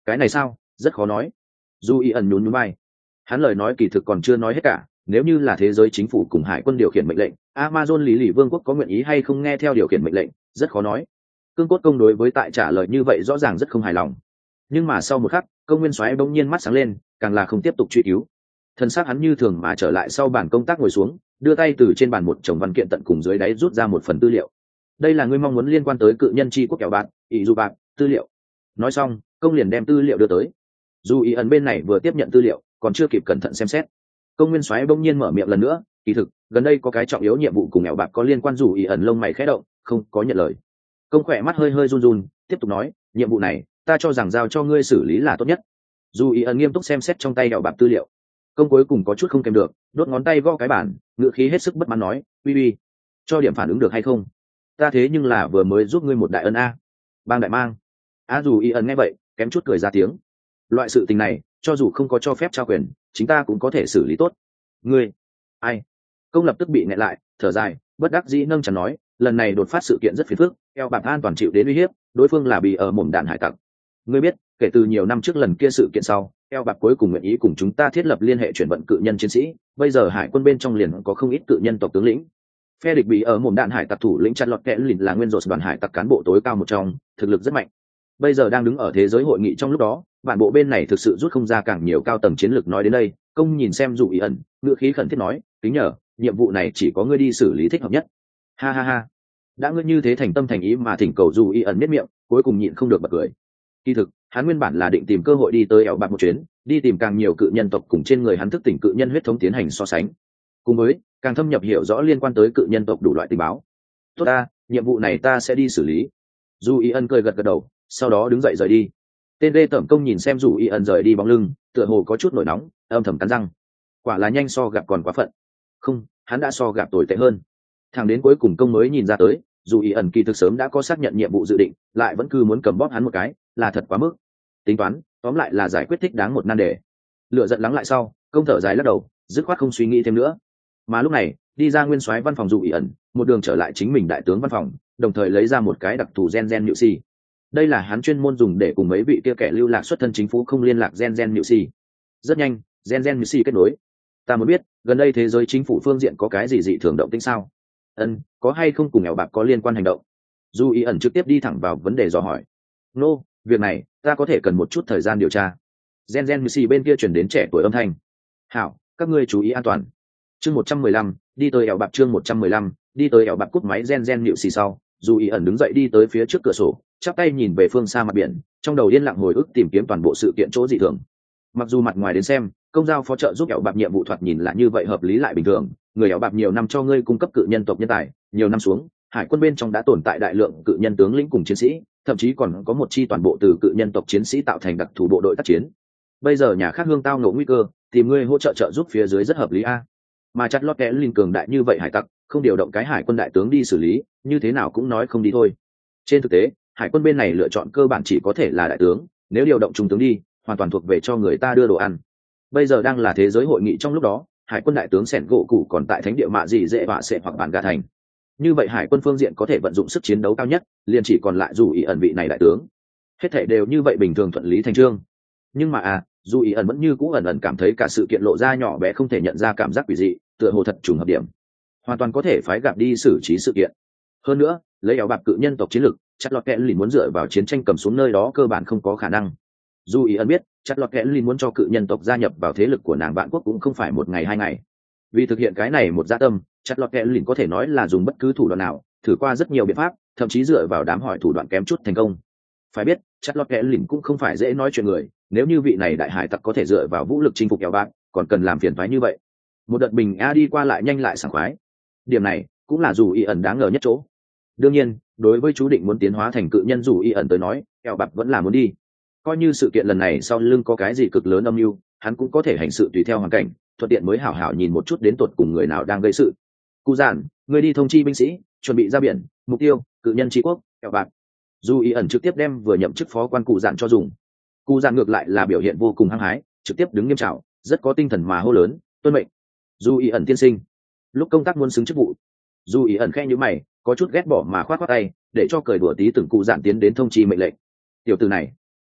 cái này sao rất khó nói. Du y ẩn nhún nhún vai, hắn lời nói kỳ thực còn chưa nói hết cả. Nếu như là thế giới chính phủ cùng hải quân điều khiển mệnh lệnh, Amazon lý lì vương quốc có nguyện ý hay không nghe theo điều khiển mệnh lệnh rất khó nói. Cương cốt công đối với tại trả lời như vậy rõ ràng rất không hài lòng. Nhưng mà sau một khắc, công nguyên soái bỗng nhiên mắt sáng lên, càng là không tiếp tục truy cứu. Thân xác hắn như thường mà trở lại sau bàn công tác ngồi xuống, đưa tay từ trên bàn một chồng văn kiện tận cùng dưới đáy rút ra một phần tư liệu. Đây là ngươi mong muốn liên quan tới cự nhân chi quốc kẹo bạc, ý dù bạc, tư liệu. Nói xong, công liền đem tư liệu đưa tới. Dù ý ẩn bên này vừa tiếp nhận tư liệu, còn chưa kịp cẩn thận xem xét. Công nguyên soái bỗng nhiên mở miệng lần nữa, kỳ thực, gần đây có cái trọng yếu nhiệm vụ cùng kẹo bạc có liên quan. Dù ý ẩn lông mày khẽ động, không có nhận lời. Công khỏe mắt hơi hơi run run, tiếp tục nói, nhiệm vụ này, ta cho rằng giao cho ngươi xử lý là tốt nhất. Dù ý ẩn nghiêm túc xem xét trong tay kẹo bạc tư liệu. Công cuối cùng có chút không kèm được, đốt ngón tay gõ cái bàn, ngữ khí hết sức bất mãn nói, uy uy, cho điểm phản ứng được hay không? Ta thế nhưng là vừa mới giúp ngươi một đại ân a. Bang đại mang. A dù ý ẩn nghe vậy, kém chút cười ra tiếng. Loại sự tình này, cho dù không có cho phép trao quyền, chính ta cũng có thể xử lý tốt. Ngươi, ai? Công lập tức bị nghẹn lại, thở dài, bất đắc dĩ nâng chắn nói, lần này đột phát sự kiện rất phiền phức, eo bạc an toàn chịu đến uy hiếp, đối phương là bị ở mồm đạn hải tặc. Ngươi biết, kể từ nhiều năm trước lần kia sự kiện sau, eo bạc cuối cùng nguyện ý cùng chúng ta thiết lập liên hệ chuyển vận cự nhân chiến sĩ, bây giờ hải quân bên trong liền có không ít cự nhân tộc tướng lĩnh. Phe địch bị ở mồm đạn hải tặc thủ lĩnh chặt lọt kẽ lìn là nguyên rột đoàn hải tặc cán bộ tối cao một trong, thực lực rất mạnh. Bây giờ đang đứng ở thế giới hội nghị trong lúc đó, bản bộ bên này thực sự rút không ra càng nhiều cao tầng chiến lược. Nói đến đây, công nhìn xem Dù ý ẩn, ngữ khí khẩn thiết nói, kính nhờ, nhiệm vụ này chỉ có ngươi đi xử lý thích hợp nhất. Ha ha ha, đã ngươi như thế thành tâm thành ý mà thỉnh cầu Dù ý ẩn miết miệng, cuối cùng nhịn không được bật cười. Kỳ thực, hắn nguyên bản là định tìm cơ hội đi tới ẻo bạc một chuyến, đi tìm càng nhiều cự nhân tộc cùng trên người hắn thức tỉnh cự nhân huyết thống tiến hành so sánh, cùng với càng thâm nhập hiểu rõ liên quan tới cự nhân tộc đủ loại tình báo. Tốt ta, nhiệm vụ này ta sẽ đi xử lý. Dù ý ẩn cười gật gật đầu, sau đó đứng dậy rời đi. Tên lê tẩm công nhìn xem Dù ý ẩn rời đi bóng lưng, tựa hồ có chút nổi nóng, âm thầm cắn răng. Quả là nhanh so gặp còn quá phận. Không, hắn đã so gặp tồi tệ hơn. Thằng đến cuối cùng công mới nhìn ra tới, Dù ý ẩn kỳ thực sớm đã có xác nhận nhiệm vụ dự định, lại vẫn cứ muốn cầm bóp hắn một cái, là thật quá mức. Tính toán, tóm lại là giải quyết thích đáng một nan đề. Lựa giận lắng lại sau, công thở dài lắc đầu, dứt khoát không suy nghĩ thêm nữa. Mà lúc này, đi ra nguyên soái văn phòng Dù ý ẩn, một đường trở lại chính mình đại tướng văn phòng, đồng thời lấy ra một cái đặc thù gen gen nhự si. Đây là hắn chuyên môn dùng để cùng mấy vị kia kẻ lưu lạc xuất thân chính phủ không liên lạc gen gen nhự si. Rất nhanh, gen gen nhự si kết nối. Ta muốn biết, gần đây thế giới chính phủ phương diện có cái gì dị thường động tĩnh sao? Ân, có hay không cùng nghèo bạc có liên quan hành động? Dù ý ẩn trực tiếp đi thẳng vào vấn đề dò hỏi. Nô, việc này ta có thể cần một chút thời gian điều tra. Gen gen Missy bên kia chuyển đến trẻ tuổi âm thanh. Hảo, các ngươi chú ý an toàn. Chương một trăm mười lăm, đi tới ẻo bạc. Chương một trăm mười lăm, đi tới ẻo bạc. Cúp máy gen gen nhịu xì sau, dù ý ẩn đứng dậy đi tới phía trước cửa sổ, chắp tay nhìn về phương xa mặt biển, trong đầu yên lặng hồi ức tìm kiếm toàn bộ sự kiện chỗ dị thường. Mặc dù mặt ngoài đến xem, công giao phó trợ giúp ẻo bạc nhiệm vụ thoạt nhìn là như vậy hợp lý lại bình thường, người ẻo bạc nhiều năm cho ngươi cung cấp cự nhân tộc nhân tài, nhiều năm xuống, hải quân bên trong đã tồn tại đại lượng cự nhân tướng lĩnh cùng chiến sĩ, thậm chí còn có một chi toàn bộ từ cự nhân tộc chiến sĩ tạo thành đặc thù bộ đội tác chiến. Bây giờ nhà khác hương tao ngộ nguy cơ, tìm ngươi hỗ trợ trợ giúp phía dưới rất hợp lý a. Mà chặt lót kẽ linh cường đại như vậy hải tặc, không điều động cái hải quân đại tướng đi xử lý, như thế nào cũng nói không đi thôi. Trên thực tế, hải quân bên này lựa chọn cơ bản chỉ có thể là đại tướng, nếu điều động trung tướng đi, hoàn toàn thuộc về cho người ta đưa đồ ăn. Bây giờ đang là thế giới hội nghị trong lúc đó, hải quân đại tướng sẻn gỗ cụ còn tại thánh địa mạ gì dễ vạ sệ hoặc bản gà thành. Như vậy hải quân phương diện có thể vận dụng sức chiến đấu cao nhất, liền chỉ còn lại dù ý ẩn vị này đại tướng. Hết thảy đều như vậy bình thường thuận lý thành trương. Nhưng mà à, dù ý ẩn vẫn như cũ ẩn ẩn cảm thấy cả sự kiện lộ ra nhỏ bé không thể nhận ra cảm giác quỷ dị, tựa hồ thật trùng hợp điểm. Hoàn toàn có thể phái gặp đi xử trí sự kiện. Hơn nữa, lấy áo bạc cự nhân tộc chiến lực, chắc lọt kẽ lìn muốn dựa vào chiến tranh cầm xuống nơi đó cơ bản không có khả năng. Dù ý ẩn biết, chắc lọt kẽ lìn muốn cho cự nhân tộc gia nhập vào thế lực của nàng vạn quốc cũng không phải một ngày hai ngày. Vì thực hiện cái này một dạ tâm, chặt lọt kẽ lìn có thể nói là dùng bất cứ thủ đoạn nào, thử qua rất nhiều biện pháp, thậm chí dựa vào đám hỏi thủ đoạn kém chút thành công. Phải biết, chặt lọt kẽ lìn cũng không phải dễ nói chuyện người, nếu như vị này đại hải tặc có thể dựa vào vũ lực chinh phục eo bạc, còn cần làm phiền toái như vậy. Một đợt bình a đi qua lại nhanh lại sảng khoái. Điểm này cũng là dù ý ẩn đáng ngờ nhất chỗ. Đương nhiên, đối với chú định muốn tiến hóa thành cự nhân dù ý ẩn tới nói, eo bạc vẫn là muốn đi. Coi như sự kiện lần này sau lưng có cái gì cực lớn âm mưu, hắn cũng có thể hành sự tùy theo hoàn cảnh, thuận tiện mới hảo hảo nhìn một chút đến tột cùng người nào đang gây sự. Cụ giản, người đi thông chi binh sĩ, chuẩn bị ra biển, mục tiêu cự nhân tri quốc eo bạc. Dù ý ẩn trực tiếp đem vừa nhậm chức phó quan cụ giản cho dùng. Cụ giản ngược lại là biểu hiện vô cùng hăng hái, trực tiếp đứng nghiêm trào, rất có tinh thần mà hô lớn, tuân mệnh. Dù ý ẩn tiên sinh. Lúc công tác muốn xứng chức vụ, dù ý ẩn khẽ nhíu mày, có chút ghét bỏ mà khoát khoát tay, để cho cười đùa tí từng cụ giản tiến đến thông chi mệnh lệnh. Tiểu tử này,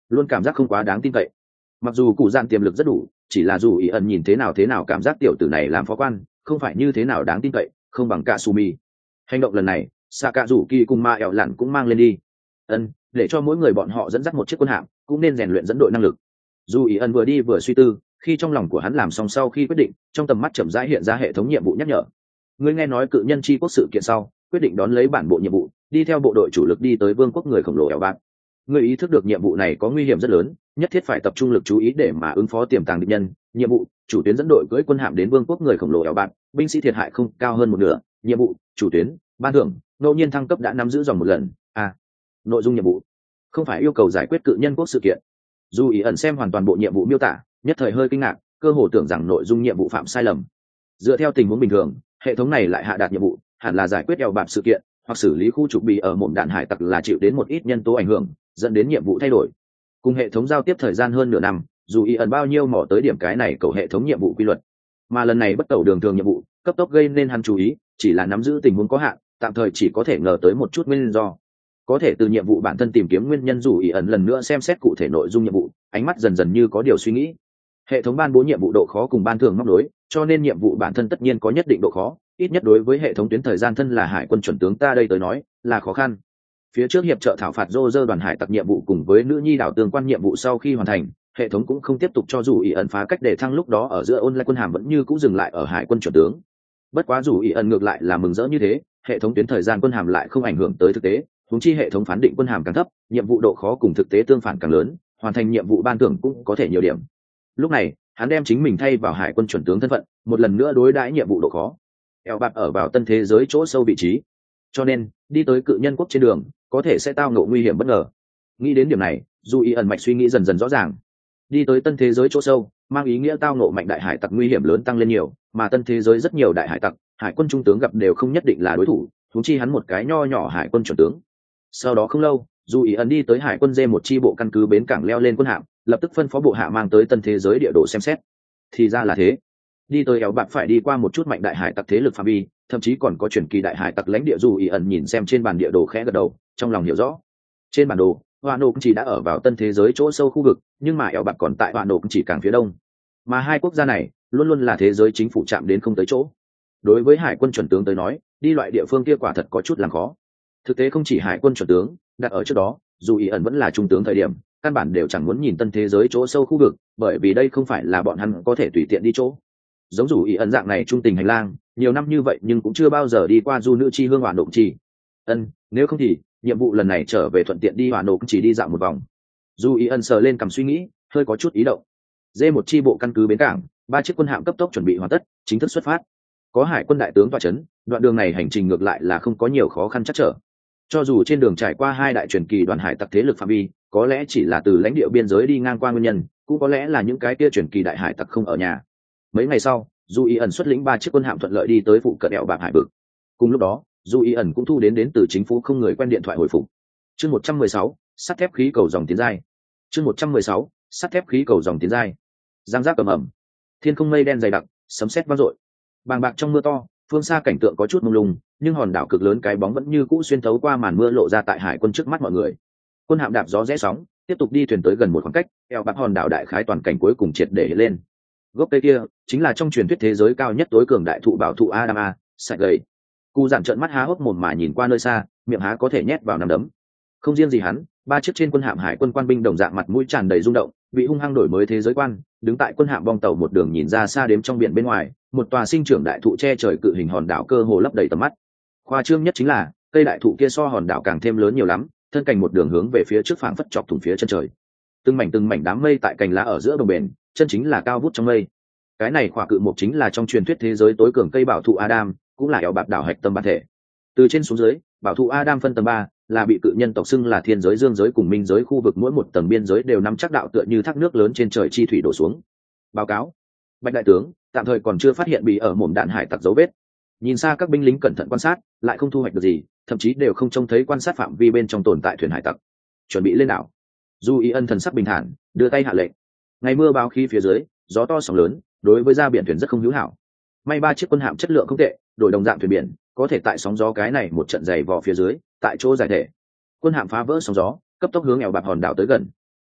luôn cảm giác không quá đáng tin cậy. Mặc dù cụ dạn tiềm lực rất đủ, chỉ là dù ý ẩn nhìn thế nào thế nào cảm giác tiểu tử này làm phó quan không phải như thế nào đáng tin cậy, không bằng cả Sumi. Hành động lần này xạ cả rủ kỳ cùng ma ẹo lặn cũng mang lên đi. Ân, để cho mỗi người bọn họ dẫn dắt một chiếc quân hạm, cũng nên rèn luyện dẫn đội năng lực. Dù ý ẩn vừa đi vừa suy tư, khi trong lòng của hắn làm xong sau khi quyết định, trong tầm mắt chậm rãi hiện ra hệ thống nhiệm vụ nhắc nhở. Ngươi nghe nói cự nhân chi quốc sự kiện sau, quyết định đón lấy bản bộ nhiệm vụ, đi theo bộ đội chủ lực đi tới vương quốc người khổng lồ eo bạc. Ngươi ý thức được nhiệm vụ này có nguy hiểm rất lớn, nhất thiết phải tập trung lực chú ý để mà ứng phó tiềm tàng địch nhân. Nhiệm vụ: chủ tuyến dẫn đội cưỡi quân hạm đến vương quốc người khổng lồ eo bạc, binh sĩ thiệt hại không cao hơn một nửa. Nhiệm vụ: chủ tuyến, ban thưởng, ngẫu nhiên thăng cấp đã nắm giữ dòng một lần. À, nội dung nhiệm vụ không phải yêu cầu giải quyết cự nhân quốc sự kiện. Dù ý ẩn xem hoàn toàn bộ nhiệm vụ miêu tả, nhất thời hơi kinh ngạc, cơ hồ tưởng rằng nội dung nhiệm vụ phạm sai lầm. Dựa theo tình huống bình thường, hệ thống này lại hạ đạt nhiệm vụ hẳn là giải quyết eo bạc sự kiện hoặc xử lý khu trục bị ở mộm đạn hải tặc là chịu đến một ít nhân tố ảnh hưởng dẫn đến nhiệm vụ thay đổi. Cùng hệ thống giao tiếp thời gian hơn nửa năm, dù ý ẩn bao nhiêu mò tới điểm cái này cầu hệ thống nhiệm vụ quy luật, mà lần này bất tẩu đường thường nhiệm vụ cấp tốc gây nên hắn chú ý, chỉ là nắm giữ tình huống có hạn, tạm thời chỉ có thể ngờ tới một chút nguyên do. Có thể từ nhiệm vụ bản thân tìm kiếm nguyên nhân, dù ý ẩn lần nữa xem xét cụ thể nội dung nhiệm vụ, ánh mắt dần dần như có điều suy nghĩ. Hệ thống ban bố nhiệm vụ độ khó cùng ban thường móc đối, cho nên nhiệm vụ bản thân tất nhiên có nhất định độ khó, ít nhất đối với hệ thống tuyến thời gian thân là hải quân chuẩn tướng ta đây tới nói là khó khăn. Phía trước hiệp trợ thảo phạt rô rơ đoàn hải tặc nhiệm vụ cùng với nữ nhi đảo tương quan nhiệm vụ sau khi hoàn thành, hệ thống cũng không tiếp tục cho dù ý ẩn phá cách để thăng, lúc đó ở giữa ôn lại quân hàm vẫn như cũng dừng lại ở hải quân chuẩn tướng. Bất quá dù ý ẩn ngược lại là mừng rỡ như thế, hệ thống tuyến thời gian quân hàm lại không ảnh hưởng tới thực tế, huống chi hệ thống phán định quân hàm càng thấp, nhiệm vụ độ khó cùng thực tế tương phản càng lớn, hoàn thành nhiệm vụ ban thưởng cũng có thể nhiều điểm. Lúc này hắn đem chính mình thay vào hải quân chuẩn tướng thân phận, một lần nữa đối đãi nhiệm vụ độ khó. Eo bạc ở vào tân thế giới chỗ sâu vị trí, cho nên đi tới cự nhân quốc trên đường có thể sẽ tao ngộ nguy hiểm bất ngờ. Nghĩ đến điểm này, dù ý ẩn mạch suy nghĩ dần dần rõ ràng. Đi tới tân thế giới chỗ sâu mang ý nghĩa tao ngộ mạnh đại hải tặc nguy hiểm lớn tăng lên nhiều, mà tân thế giới rất nhiều đại hải tặc, hải quân trung tướng gặp đều không nhất định là đối thủ, thúng chi hắn một cái nho nhỏ hải quân chuẩn tướng. Sau đó không lâu, dù ý ẩn đi tới hải quân dê một chi bộ căn cứ bến cảng, leo lên quân hạm, lập tức phân phó bộ hạ mang tới tân thế giới địa đồ xem xét. Thì ra là thế. Đi tới éo bạc phải đi qua một chút mạnh đại hải tặc thế lực phạm vi, thậm chí còn có truyền kỳ đại hải tặc lãnh địa. Dù ý ẩn nhìn xem trên bản địa đồ khẽ gật đầu, trong lòng hiểu rõ. Trên bản đồ, Hoa Nô chỉ đã ở vào tân thế giới chỗ sâu khu vực, nhưng mà éo bạc còn tại Hoa Nô chỉ càng phía đông. Mà hai quốc gia này luôn luôn là thế giới chính phủ chạm đến không tới chỗ. Đối với hải quân chuẩn tướng tới nói, đi loại địa phương kia quả thật có chút làm khó. Thực tế không chỉ hải quân chuẩn tướng, đặt ở trước đó, dù ý ẩn vẫn là trung tướng thời điểm, căn bản đều chẳng muốn nhìn tân thế giới chỗ sâu khu vực, bởi vì đây không phải là bọn hắn có thể tùy tiện đi chỗ. Giống dù ý ẩn dạng này trung tình hành lang, nhiều năm như vậy nhưng cũng chưa bao giờ đi qua du nữ chi hương hoàn động chi. Ân, nếu không thì nhiệm vụ lần này trở về thuận tiện đi hoàn động chỉ đi dạo một vòng. Dù ý ẩn sờ lên cầm suy nghĩ, hơi có chút ý động. Dê một chi bộ căn cứ bến cảng, ba chiếc quân hạm cấp tốc chuẩn bị hoàn tất, chính thức xuất phát. Có hải quân đại tướng tọa chấn, đoạn đường này hành trình ngược lại là không có nhiều khó khăn chắc trở. Cho dù trên đường trải qua hai đại truyền kỳ đoàn hải tặc thế lực phạm vi, có lẽ chỉ là từ lãnh địa biên giới đi ngang qua nguyên nhân, cũng có lẽ là những cái kia truyền kỳ đại hải tặc không ở nhà. Mấy ngày sau, dù ý ẩn xuất lĩnh ba chiếc quân hạm thuận lợi đi tới phụ cận đèo bạc hải vực. Cùng lúc đó, dù ý ẩn cũng thu đến đến từ chính phủ không người quen điện thoại hồi phục. Chương một trăm mười sáu, sắt thép khí cầu dòng tiến giai. Chương một trăm mười sáu, sắt thép khí cầu dòng tiến giai. Giang giác ầm ầm, thiên không mây đen dày đặc, sấm sét vang dội. Bàng bạc trong mưa to, phương xa cảnh tượng có chút mông lung, nhưng hòn đảo cực lớn cái bóng vẫn như cũ xuyên thấu qua màn mưa lộ ra tại hải quân trước mắt mọi người. Quân hạm đạp gió rẽ sóng, tiếp tục đi thuyền tới gần một khoảng cách, eo bạc hòn đảo đại khái toàn cảnh cuối cùng triệt để hiện lên. Gốc cây kia chính là trong truyền thuyết thế giới cao nhất tối cường đại thụ bảo thụ Adama, sạch gầy. Cú giản trợn mắt há hốc mồm mà nhìn qua nơi xa, miệng há có thể nhét vào nắm đấm. Không riêng gì hắn, ba chiếc trên quân hạm hải quân quan binh đồng dạng mặt mũi tràn đầy rung động, bị hung hăng đổi mới thế giới quan, đứng tại quân hạm bong tàu một đường nhìn ra xa đếm trong biển bên ngoài, một tòa sinh trưởng đại thụ che trời cự hình hòn đảo cơ hồ lấp đầy tầm mắt. Khoa trương nhất chính là cây đại thụ kia so hòn đảo càng thêm lớn nhiều lắm, thân cành một đường hướng về phía trước phảng phất chọc thủng phía chân trời. Từng mảnh từng mảnh đám mây tại cành lá ở giữa đồng bền, chân chính là cao vút trong mây. Cái này khỏa cự mục chính là trong truyền thuyết thế giới tối cường cây bảo thụ Adam, cũng là eo bạc đảo hạch tâm bản thể. Từ trên xuống dưới, bảo thụ Adam phân tầng ba, là bị cự nhân tộc xưng là thiên giới, dương giới cùng minh giới khu vực, mỗi một tầng biên giới đều nắm chắc đạo tựa như thác nước lớn trên trời chi thủy đổ xuống. Báo cáo, Bạch đại tướng, tạm thời còn chưa phát hiện bị ở mồm đạn hải tặc dấu vết. Nhìn xa các binh lính cẩn thận quan sát, lại không thu hoạch được gì, thậm chí đều không trông thấy quan sát phạm vi bên trong tồn tại thuyền hải tặc. Chuẩn bị lên đảo. Du Ý Ân thần sắc bình thản, đưa tay hạ lệnh. Ngày mưa báo khí phía dưới, gió to sóng lớn, đối với ra biển thuyền rất không hữu hảo. May ba chiếc quân hạm chất lượng không tệ, đổi đồng dạng thuyền biển, có thể tại sóng gió cái này một trận dày vò phía dưới, tại chỗ giải thể. Quân hạm phá vỡ sóng gió, cấp tốc hướng eo bạc hòn đảo tới gần.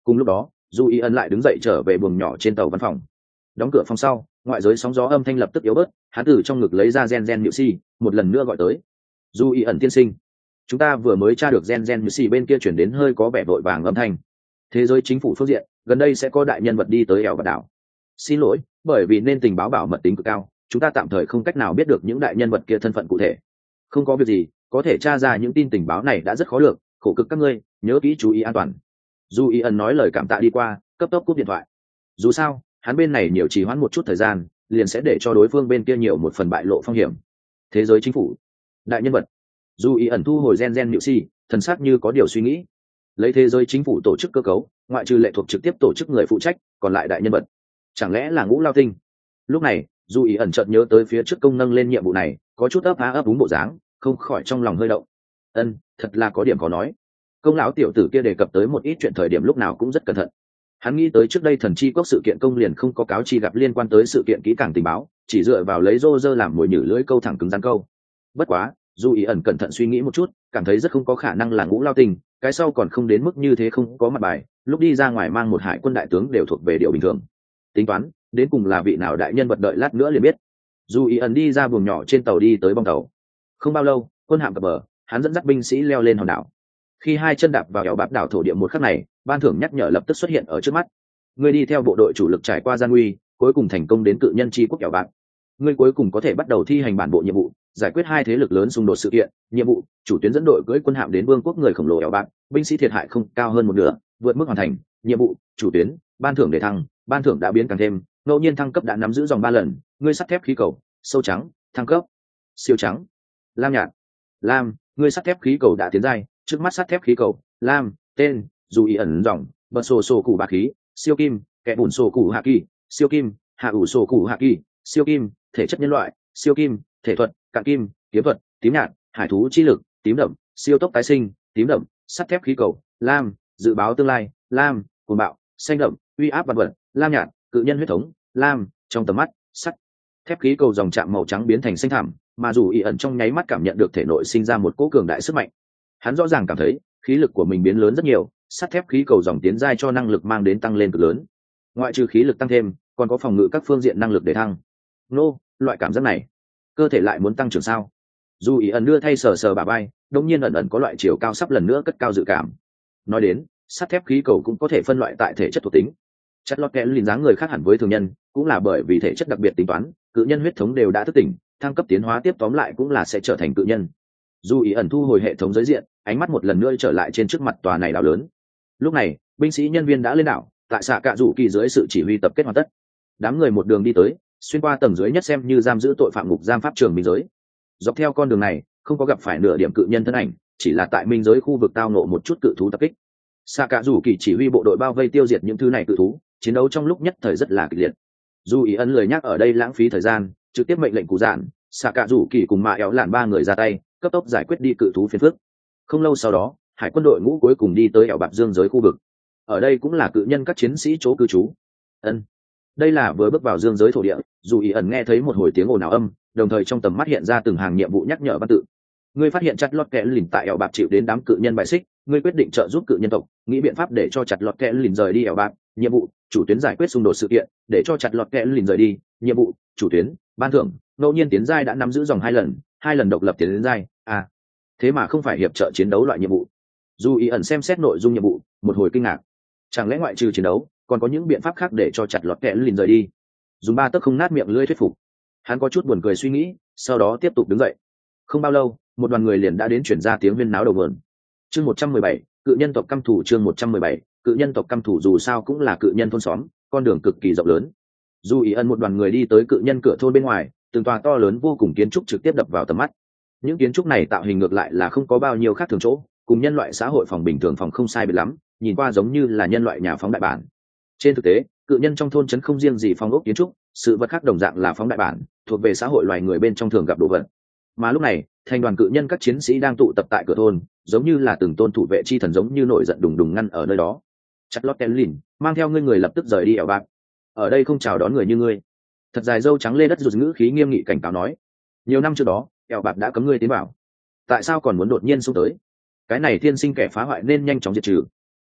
Cùng lúc đó dù ý ẩn lại đứng dậy trở về buồng nhỏ trên tàu văn phòng. Đóng cửa phòng sau, ngoại giới sóng gió âm thanh lập tức yếu bớt. Hắn từ trong ngực lấy ra gen gen nhự si, một lần nữa gọi tới. Dù ý ẩn tiên sinh, chúng ta vừa mới tra được gen gen nhự si bên kia chuyển đến hơi có vẻ vội vàng âm thanh. Thế giới chính phủ phương diện gần đây sẽ có đại nhân vật đi tới ẻo và đảo. Xin lỗi, bởi vì nên tình báo bảo mật tính cực cao, chúng ta tạm thời không cách nào biết được những đại nhân vật kia thân phận cụ thể. Không có việc gì, có thể tra ra những tin tình báo này đã rất khó được, khổ cực các ngươi, nhớ kỹ chú ý an toàn. Dù ý ẩn nói lời cảm tạ đi qua, cấp tốc cúp điện thoại. Dù sao hắn bên này nhiều trì hoãn một chút thời gian, liền sẽ để cho đối phương bên kia nhiều một phần bại lộ phong hiểm. Thế giới chính phủ đại nhân vật. Dù ý ẩn thu hồi gen gen nhự si, thần sắc như có điều suy nghĩ. Lấy thế giới chính phủ tổ chức cơ cấu, ngoại trừ lệ thuộc trực tiếp tổ chức người phụ trách, còn lại đại nhân vật chẳng lẽ là Ngũ Lao Tinh? Lúc này dù ý ẩn chợt nhớ tới phía trước công nâng lên nhiệm vụ này, có chút ấp á ấp úng bộ dáng, không khỏi trong lòng hơi động. Ân, thật là có điểm có nói. Công lão tiểu tử kia đề cập tới một ít chuyện thời điểm lúc nào cũng rất cẩn thận. Hắn nghĩ tới trước đây thần chi quốc sự kiện công liền không có cáo chi gặp liên quan tới sự kiện kỹ càng tình báo, chỉ dựa vào lấy rô rơ làm mồi nhử lưỡi câu thẳng cứng rắn câu. Bất quá dù ý ẩn cẩn thận suy nghĩ một chút, cảm thấy rất không có khả năng là Ngũ Lao Tinh, cái sau còn không đến mức như thế không có mặt bài, lúc đi ra ngoài mang một hải quân đại tướng đều thuộc về điều bình thường. Tính toán đến cùng là vị nào đại nhân vật, đợi lát nữa liền biết. Dù ý ẩn đi ra buồng nhỏ trên tàu đi tới bong tàu. Không bao lâu quân hạm cập bờ, hắn dẫn dắt binh sĩ leo lên hòn đảo. Khi hai chân đạp vào ẻo bạt đảo thổ địa một khắc này, ban thưởng nhắc nhở lập tức xuất hiện ở trước mắt. Ngươi đi theo bộ đội chủ lực trải qua gian nguy, cuối cùng thành công đến cự nhân chi quốc ẻo bạt. Ngươi cuối cùng có thể bắt đầu thi hành bản bộ nhiệm vụ, giải quyết hai thế lực lớn xung đột sự kiện. Nhiệm vụ: chủ tuyến dẫn đội cưỡi quân hạm đến vương quốc người khổng lồ ẻo bạt, binh sĩ thiệt hại không cao hơn một nửa, vượt mức hoàn thành. Nhiệm vụ: chủ tuyến, ban thưởng để thăng, ban thưởng đã biến càng thêm, ngẫu nhiên thăng cấp đã nắm giữ dòng ba lần. Ngươi sắt thép khí cầu, sâu trắng, thăng cấp, siêu trắng, lam nhạt, lam. Ngươi sắt thép khí cầu đã tiến giai, trước mắt sắt thép khí cầu, lam. Tên: dù ý ẩn dòng, bật sổ sổ cụ bạc khí, siêu kim, kẻ bùn sổ cụ hạ kỳ, siêu kim, hạ ủ sổ cụ hạ kỳ, siêu kim, thể chất nhân loại, siêu kim, thể thuật, cạn kim, kiếm thuật, tím nhạt, hải thú chi lực, tím đậm, siêu tốc tái sinh, tím đậm, sắt thép khí cầu, lam. Dự báo tương lai, lam. Cuồng bạo, xanh đậm, uy áp vật vật, lam nhạt, cự nhân huyết thống, lam. Trong tầm mắt, sắt thép khí cầu dòng chạm màu trắng biến thành xanh thẳm, mà dù ý ẩn trong nháy mắt cảm nhận được thể nội sinh ra một cỗ cường đại sức mạnh. Hắn rõ ràng cảm thấy khí lực của mình biến lớn rất nhiều, sắt thép khí cầu dòng tiến giai cho năng lực mang đến tăng lên cực lớn. Ngoại trừ khí lực tăng thêm, còn có phòng ngự các phương diện năng lực để thăng. Nô, loại cảm giác này, cơ thể lại muốn tăng trưởng sao? Dù ý ẩn đưa thay sờ sờ bà bay, đột nhiên ẩn ẩn có loại chiều cao sắp lần nữa cất cao dự cảm. Nói đến, sắt thép khí cầu cũng có thể phân loại tại thể chất thuộc tính. Chất lót kẽ lìn dáng người khác hẳn với thường nhân, cũng là bởi vì thể chất đặc biệt tính toán, cự nhân huyết thống đều đã thức tỉnh, thăng cấp tiến hóa tiếp tóm lại cũng là sẽ trở thành cự nhân. Dù ý ẩn thu hồi hệ thống giới diện, ánh mắt một lần nữa trở lại trên trước mặt tòa này đảo lớn. Lúc này binh sĩ nhân viên đã lên đảo, tại xạ cạ rủ kỳ dưới sự chỉ huy tập kết hoàn tất. Đám người một đường đi tới, xuyên qua tầng dưới nhất xem như giam giữ tội phạm ngục giam pháp trường minh giới. Dọc theo con đường này không có gặp phải nửa điểm cự nhân thân ảnh, chỉ là tại minh giới khu vực tao nộ một chút cự thú tập kích. Xạ cạ rủ kỳ chỉ huy bộ đội bao vây tiêu diệt những thứ này cự thú, chiến đấu trong lúc nhất thời rất là kịch liệt. Dù ý ẩn lười nhắc ở đây lãng phí thời gian, trực tiếp mệnh lệnh cụ dạn, xạ cạ rủ kỳ cùng mạ éo lạn ba người ra tay, cấp tốc giải quyết đi cự thú phiền phức. Không lâu sau đó hải quân đội ngũ cuối cùng đi tới ẻo bạc dương giới khu vực. Ở đây cũng là cự nhân các chiến sĩ chỗ cư trú. Ân, đây là vừa bước vào dương giới thổ địa. Dù ý ẩn nghe thấy một hồi tiếng ồn ào âm, đồng thời trong tầm mắt hiện ra từng hàng nhiệm vụ nhắc nhở văn tự. Ngươi phát hiện chặt lọt kẽ lìn tại ẻo bạc chịu đến đám cự nhân bại xích, ngươi quyết định trợ giúp cự nhân tộc, nghĩ biện pháp để cho chặt lọt kẽ lìn rời đi ẻo bạc. Nhiệm vụ: chủ tuyến giải quyết xung đột sự kiện, để cho chặt lọt kẽ lìn rời đi. Nhiệm vụ: chủ tuyến, ban thưởng, ngẫu nhiên tiến giai đã nắm giữ dòng hai lần, hai lần độc lập tiến đến giai. À, thế mà không phải hiệp trợ chiến đấu loại nhiệm vụ. Dù ý ẩn xem xét nội dung nhiệm vụ, một hồi kinh ngạc. Chẳng lẽ ngoại trừ chiến đấu còn có những biện pháp khác để cho chặt lọt kẽ lìn rời đi? Dùng ba tấc không nát miệng lưỡi thuyết phục. Hắn có chút buồn cười suy nghĩ, sau đó tiếp tục đứng dậy. Không bao lâu một đoàn người liền đã đến chuyển ra tiếng huyên náo đầu vườn. Chương một trăm mười bảy, cự nhân tộc căm thủ. Chương một trăm mười bảy, cự nhân tộc căm thủ. Dù sao cũng là cự nhân thôn xóm, con đường cực kỳ rộng lớn. Dù ý ẩn một đoàn người đi tới cự nhân cửa thôn bên ngoài, từng tòa to lớn vô cùng kiến trúc trực tiếp đập vào tầm mắt. Những kiến trúc này tạo hình ngược lại là không có bao nhiêu khác thường chỗ, cùng nhân loại xã hội phòng bình thường phòng không sai biệt lắm, nhìn qua giống như là nhân loại nhà phóng đại bản. Trên thực tế cự nhân trong thôn trấn không riêng gì phong ốc kiến trúc, sự vật khác đồng dạng là phóng đại bản, thuộc về xã hội loài người bên trong thường gặp đồ vật. Mà lúc này thành đoàn cự nhân các chiến sĩ đang tụ tập tại cửa thôn, giống như là từng tôn thủ vệ chi thần giống như nổi giận đùng đùng ngăn ở nơi đó. Chặt lót kén lìn, mang theo ngươi người lập tức rời đi ẻo bạc, ở đây không chào đón người như ngươi. Thật dài dâu trắng lê đất rụt ngữ khí nghiêm nghị cảnh cáo nói. Nhiều năm trước đó ẻo bạc đã cấm ngươi tiến vào, tại sao còn muốn đột nhiên xông tới? Cái này thiên sinh kẻ phá hoại nên nhanh chóng diệt trừ.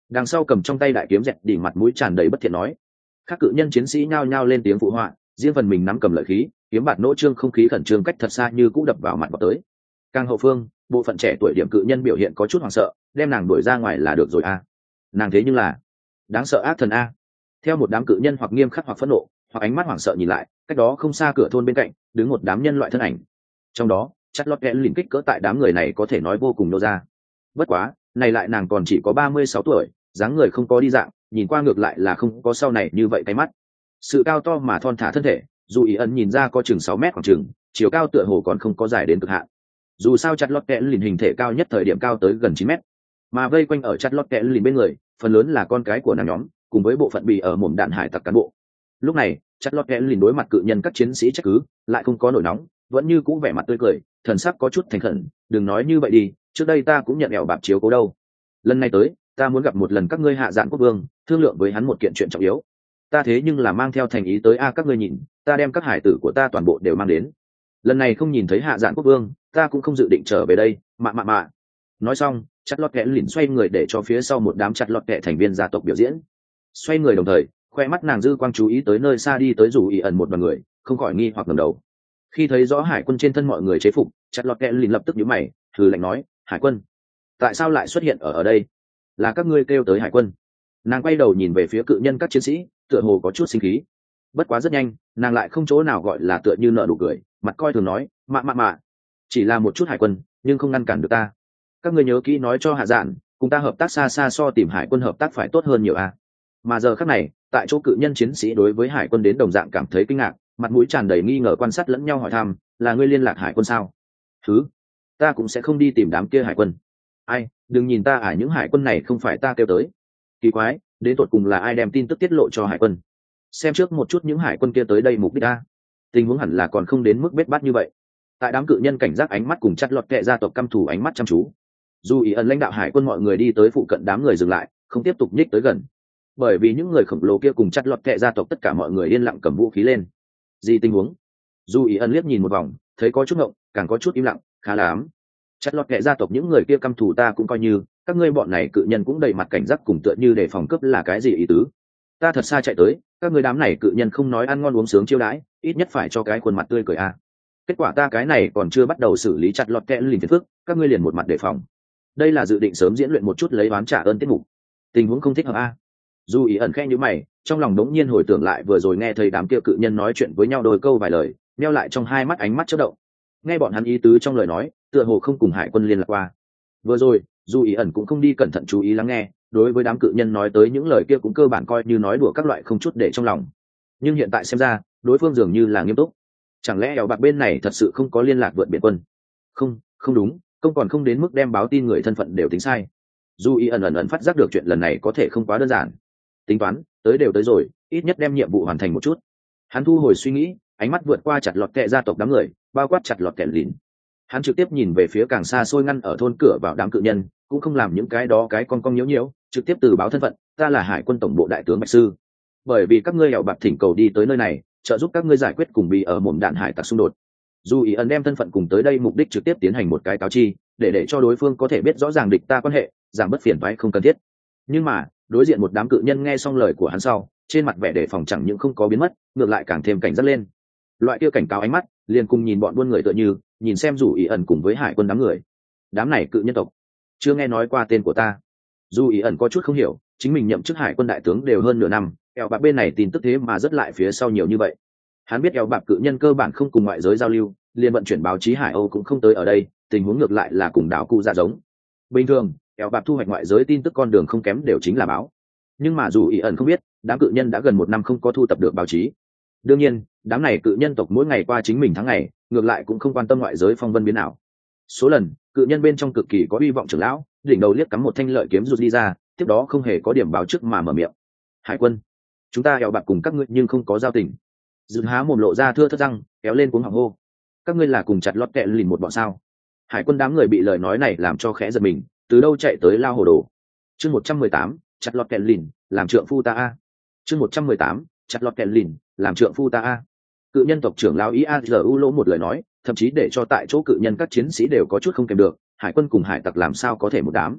Đằng sau cầm trong tay đại kiếm dẹt đỉ mặt mũi tràn đầy bất thiện nói. Các cự nhân chiến sĩ nhao nhao lên tiếng phụ họa, riêng phần mình nắm cầm lợi khí, kiếm bạt nỗ trương không khí khẩn trương cách thật xa như cũ đập vào mặt vào tới. Càng hậu phương, bộ phận trẻ tuổi điểm cự nhân biểu hiện có chút hoảng sợ, đem nàng đuổi ra ngoài là được rồi a. Nàng thế nhưng là đáng sợ ác thần a. Theo một đám cự nhân hoặc nghiêm khắc hoặc phẫn nộ, hoặc ánh mắt hoảng sợ nhìn lại, cách đó không xa cửa thôn bên cạnh, đứng một đám nhân loại thân ảnh. Trong đó, chặt lọt kẽ lìn kích cỡ tại đám người này có thể nói vô cùng nô ra. Bất quá, này lại nàng còn chỉ có ba mươi sáu tuổi, dáng người không có đi dạng, nhìn qua ngược lại là không có sau này như vậy cái mắt. Sự cao to mà thon thả thân thể, dù ý ẩn nhìn ra có chừng sáu mét khoảng chừng, chiều cao tựa hồ còn không có dài đến cực hạn. Dù sao chặt lọt kẽ lìn hình thể cao nhất thời điểm cao tới gần chín mét, mà vây quanh ở chặt lọt kẽ lìn bên người, phần lớn là con cái của nàng nhóm, cùng với bộ phận bị ở mồm đạn hải tặc cán bộ. Lúc này, chặt lọt kẽ lìn đối mặt cự nhân các chiến sĩ trách cứ, lại không có nổi nóng, vẫn như cũ vẻ mặt tươi cười, thần sắc có chút thành khẩn. Đừng nói như vậy đi, trước đây ta cũng nhận ẻo bạp chiếu cố đâu. Lần này tới, ta muốn gặp một lần các ngươi hạ dạn quốc vương, thương lượng với hắn một kiện chuyện trọng yếu. Ta thế nhưng là mang theo thành ý tới a, các ngươi nhìn, ta đem các hải tử của ta toàn bộ đều mang đến. Lần này không nhìn thấy hạ dạn quốc vương, ta cũng không dự định trở về đây. Mạ mạ mạ. Nói xong, chặt lọt kẽ lìn xoay người để cho phía sau một đám chặt lọt kẽ thành viên gia tộc biểu diễn. Xoay người đồng thời, khoe mắt nàng dư quang chú ý tới nơi xa đi tới rủ ý ẩn một đoàn người, không khỏi nghi hoặc ngẩng đầu. Khi thấy rõ hải quân trên thân mọi người chế phục, chặt lọt kẽ lìn lập tức nhíu mày, thử lạnh nói, hải quân, tại sao lại xuất hiện ở ở đây? Là các ngươi kêu tới hải quân? Nàng quay đầu nhìn về phía cự nhân các chiến sĩ, tựa hồ có chút sinh khí. Bất quá rất nhanh, nàng lại không chỗ nào gọi là tựa như nợ nụ cười, mặt coi thường nói, mạ mạ mạ, chỉ là một chút hải quân, nhưng không ngăn cản được ta. Các ngươi nhớ kỹ nói cho hạ dạn, cùng ta hợp tác xa xa so tìm hải quân hợp tác phải tốt hơn nhiều a. Mà giờ khắc này, tại chỗ cự nhân chiến sĩ đối với hải quân đến đồng dạng cảm thấy kinh ngạc, mặt mũi tràn đầy nghi ngờ quan sát lẫn nhau hỏi thăm, là ngươi liên lạc hải quân sao? Thứ, ta cũng sẽ không đi tìm đám kia hải quân. Ai, đừng nhìn ta à, những hải quân này không phải ta kêu tới. Kỳ quái, đến tột cùng là ai đem tin tức tiết lộ cho hải quân? Xem trước một chút những hải quân kia tới đây mục đích ta. Tình huống hẳn là còn không đến mức bết bát như vậy. Tại đám cự nhân cảnh giác ánh mắt cùng chặt lọt kệ gia tộc căm thù ánh mắt chăm chú. Dù ý ẩn lãnh đạo hải quân mọi người đi tới phụ cận đám người dừng lại, không tiếp tục nhích tới gần. Bởi vì những người khổng lồ kia cùng chặt lọt kệ gia tộc tất cả mọi người yên lặng cầm vũ khí lên. Gì tình huống? Dù ý ẩn liếc nhìn một vòng, thấy có chút ngộng, càng có chút im lặng, khá là ám. Chặt lọt kệ gia tộc những người kia căm thù ta cũng coi như, các ngươi bọn này cự nhân cũng đầy mặt cảnh giác cùng tựa như để phòng cướp là cái gì ý tứ? Ta thật xa chạy tới, các ngươi đám này cự nhân không nói ăn ngon uống sướng chiêu đãi, ít nhất phải cho cái khuôn mặt tươi cười a. À. Kết quả ta cái này còn chưa bắt đầu xử lý chặt lọt kệ lìn phiền phức, các ngươi liền một mặt đề phòng. Đây là dự định sớm diễn luyện một chút lấy oán trả ơn tiết mục. Tình huống không thích hợp a. À. Dù ý ẩn khẽ nhíu mày, trong lòng đống nhiên hồi tưởng lại vừa rồi nghe thấy đám kia cự nhân nói chuyện với nhau đôi câu vài lời, neo lại trong hai mắt ánh mắt chớp động. Nghe bọn hắn ý tứ trong lời nói, tựa hồ không cùng hải quân liên lạc qua. Vừa rồi, dù ý ẩn cũng không đi cẩn thận chú ý lắng nghe, đối với đám cự nhân nói tới những lời kia cũng cơ bản coi như nói đùa các loại không chút để trong lòng. Nhưng hiện tại xem ra, đối phương dường như là nghiêm túc. Chẳng lẽ ẻo bạc bên này thật sự không có liên lạc vượt biển quân? Không, không đúng, công còn không đến mức đem báo tin người thân phận đều tính sai. Dù ý ẩn ẩn ẩn phát giác được chuyện lần này có thể không quá đơn giản. Tính toán, tới đều tới rồi, ít nhất đem nhiệm vụ hoàn thành một chút. Hắn thu hồi suy nghĩ, ánh mắt vượt qua chặt lọt kệ gia tộc đám người, bao quát chặt lọt kệ lìn. Hắn trực tiếp nhìn về phía càng xa xôi ngăn ở thôn cửa vào đám cự nhân, cũng không làm những cái đó cái con cong nhiễu nhiễu, trực tiếp từ báo thân phận, ta là hải quân tổng bộ đại tướng Bạch Sư. Bởi vì các ngươi ẻo bạc thỉnh cầu đi tới nơi này, trợ giúp các ngươi giải quyết cùng bị ở mồm đạn hải tặc xung đột. Dù ý ẩn đem thân phận cùng tới đây mục đích trực tiếp tiến hành một cái cáo chi, để để cho đối phương có thể biết rõ ràng địch ta quan hệ, giảm bất phiền toái không cần thiết. Nhưng mà, đối diện một đám cự nhân nghe xong lời của hắn sau, trên mặt vẻ đề phòng chẳng những không có biến mất, ngược lại càng thêm cảnh giác lên. Loại kia cảnh cáo ánh mắt, liền cùng nhìn bọn buôn người tựa như, nhìn xem dù ý ẩn cùng với hải quân đám người. Đám này cự nhân tộc, chưa nghe nói qua tên của ta. Dù ý ẩn có chút không hiểu, chính mình nhậm chức hải quân đại tướng đều hơn nửa năm, eo bạc bên này tin tức thế mà rất lại phía sau nhiều như vậy. Hắn biết eo bạc cự nhân cơ bản không cùng ngoại giới giao lưu, liền vận chuyển báo chí hải âu cũng không tới ở đây, tình huống ngược lại là cùng đảo cụ dạ giống. Bình thường, eo bạc thu hoạch ngoại giới tin tức con đường không kém đều chính là báo. Nhưng mà dù ý ẩn không biết, đám cự nhân đã gần một năm không có thu tập được báo chí. Đương nhiên, đám này cự nhân tộc mỗi ngày qua chính mình tháng ngày, ngược lại cũng không quan tâm ngoại giới phong vân biến nào. Số lần, cự nhân bên trong cực kỳ có hy vọng trưởng lão, đỉnh đầu liếc cắm một thanh lợi kiếm rút đi ra, tiếp đó không hề có điểm báo trước mà mở miệng. Hải quân, chúng ta eo bạc cùng các ngươi nhưng không có giao tình. Dừng há mồm lộ ra thưa thớt răng, kéo lên cuống họng hô. Các ngươi là cùng chặt lót kẹ lìn một bọn sao? Hải quân đám người bị lời nói này làm cho khẽ giật mình, từ đâu chạy tới lao hồ đồ. Chương một trăm mười tám, chặt lót kẹ lìn, làm trượng phu ta a. Chương một trăm mười tám, chặt lót kẹ lìn, làm trượng phu ta a. Cự nhân tộc trưởng lão Iazu lỗ một lời nói, thậm chí để cho tại chỗ cự nhân các chiến sĩ đều có chút không kèm được, hải quân cùng hải tặc làm sao có thể một đám.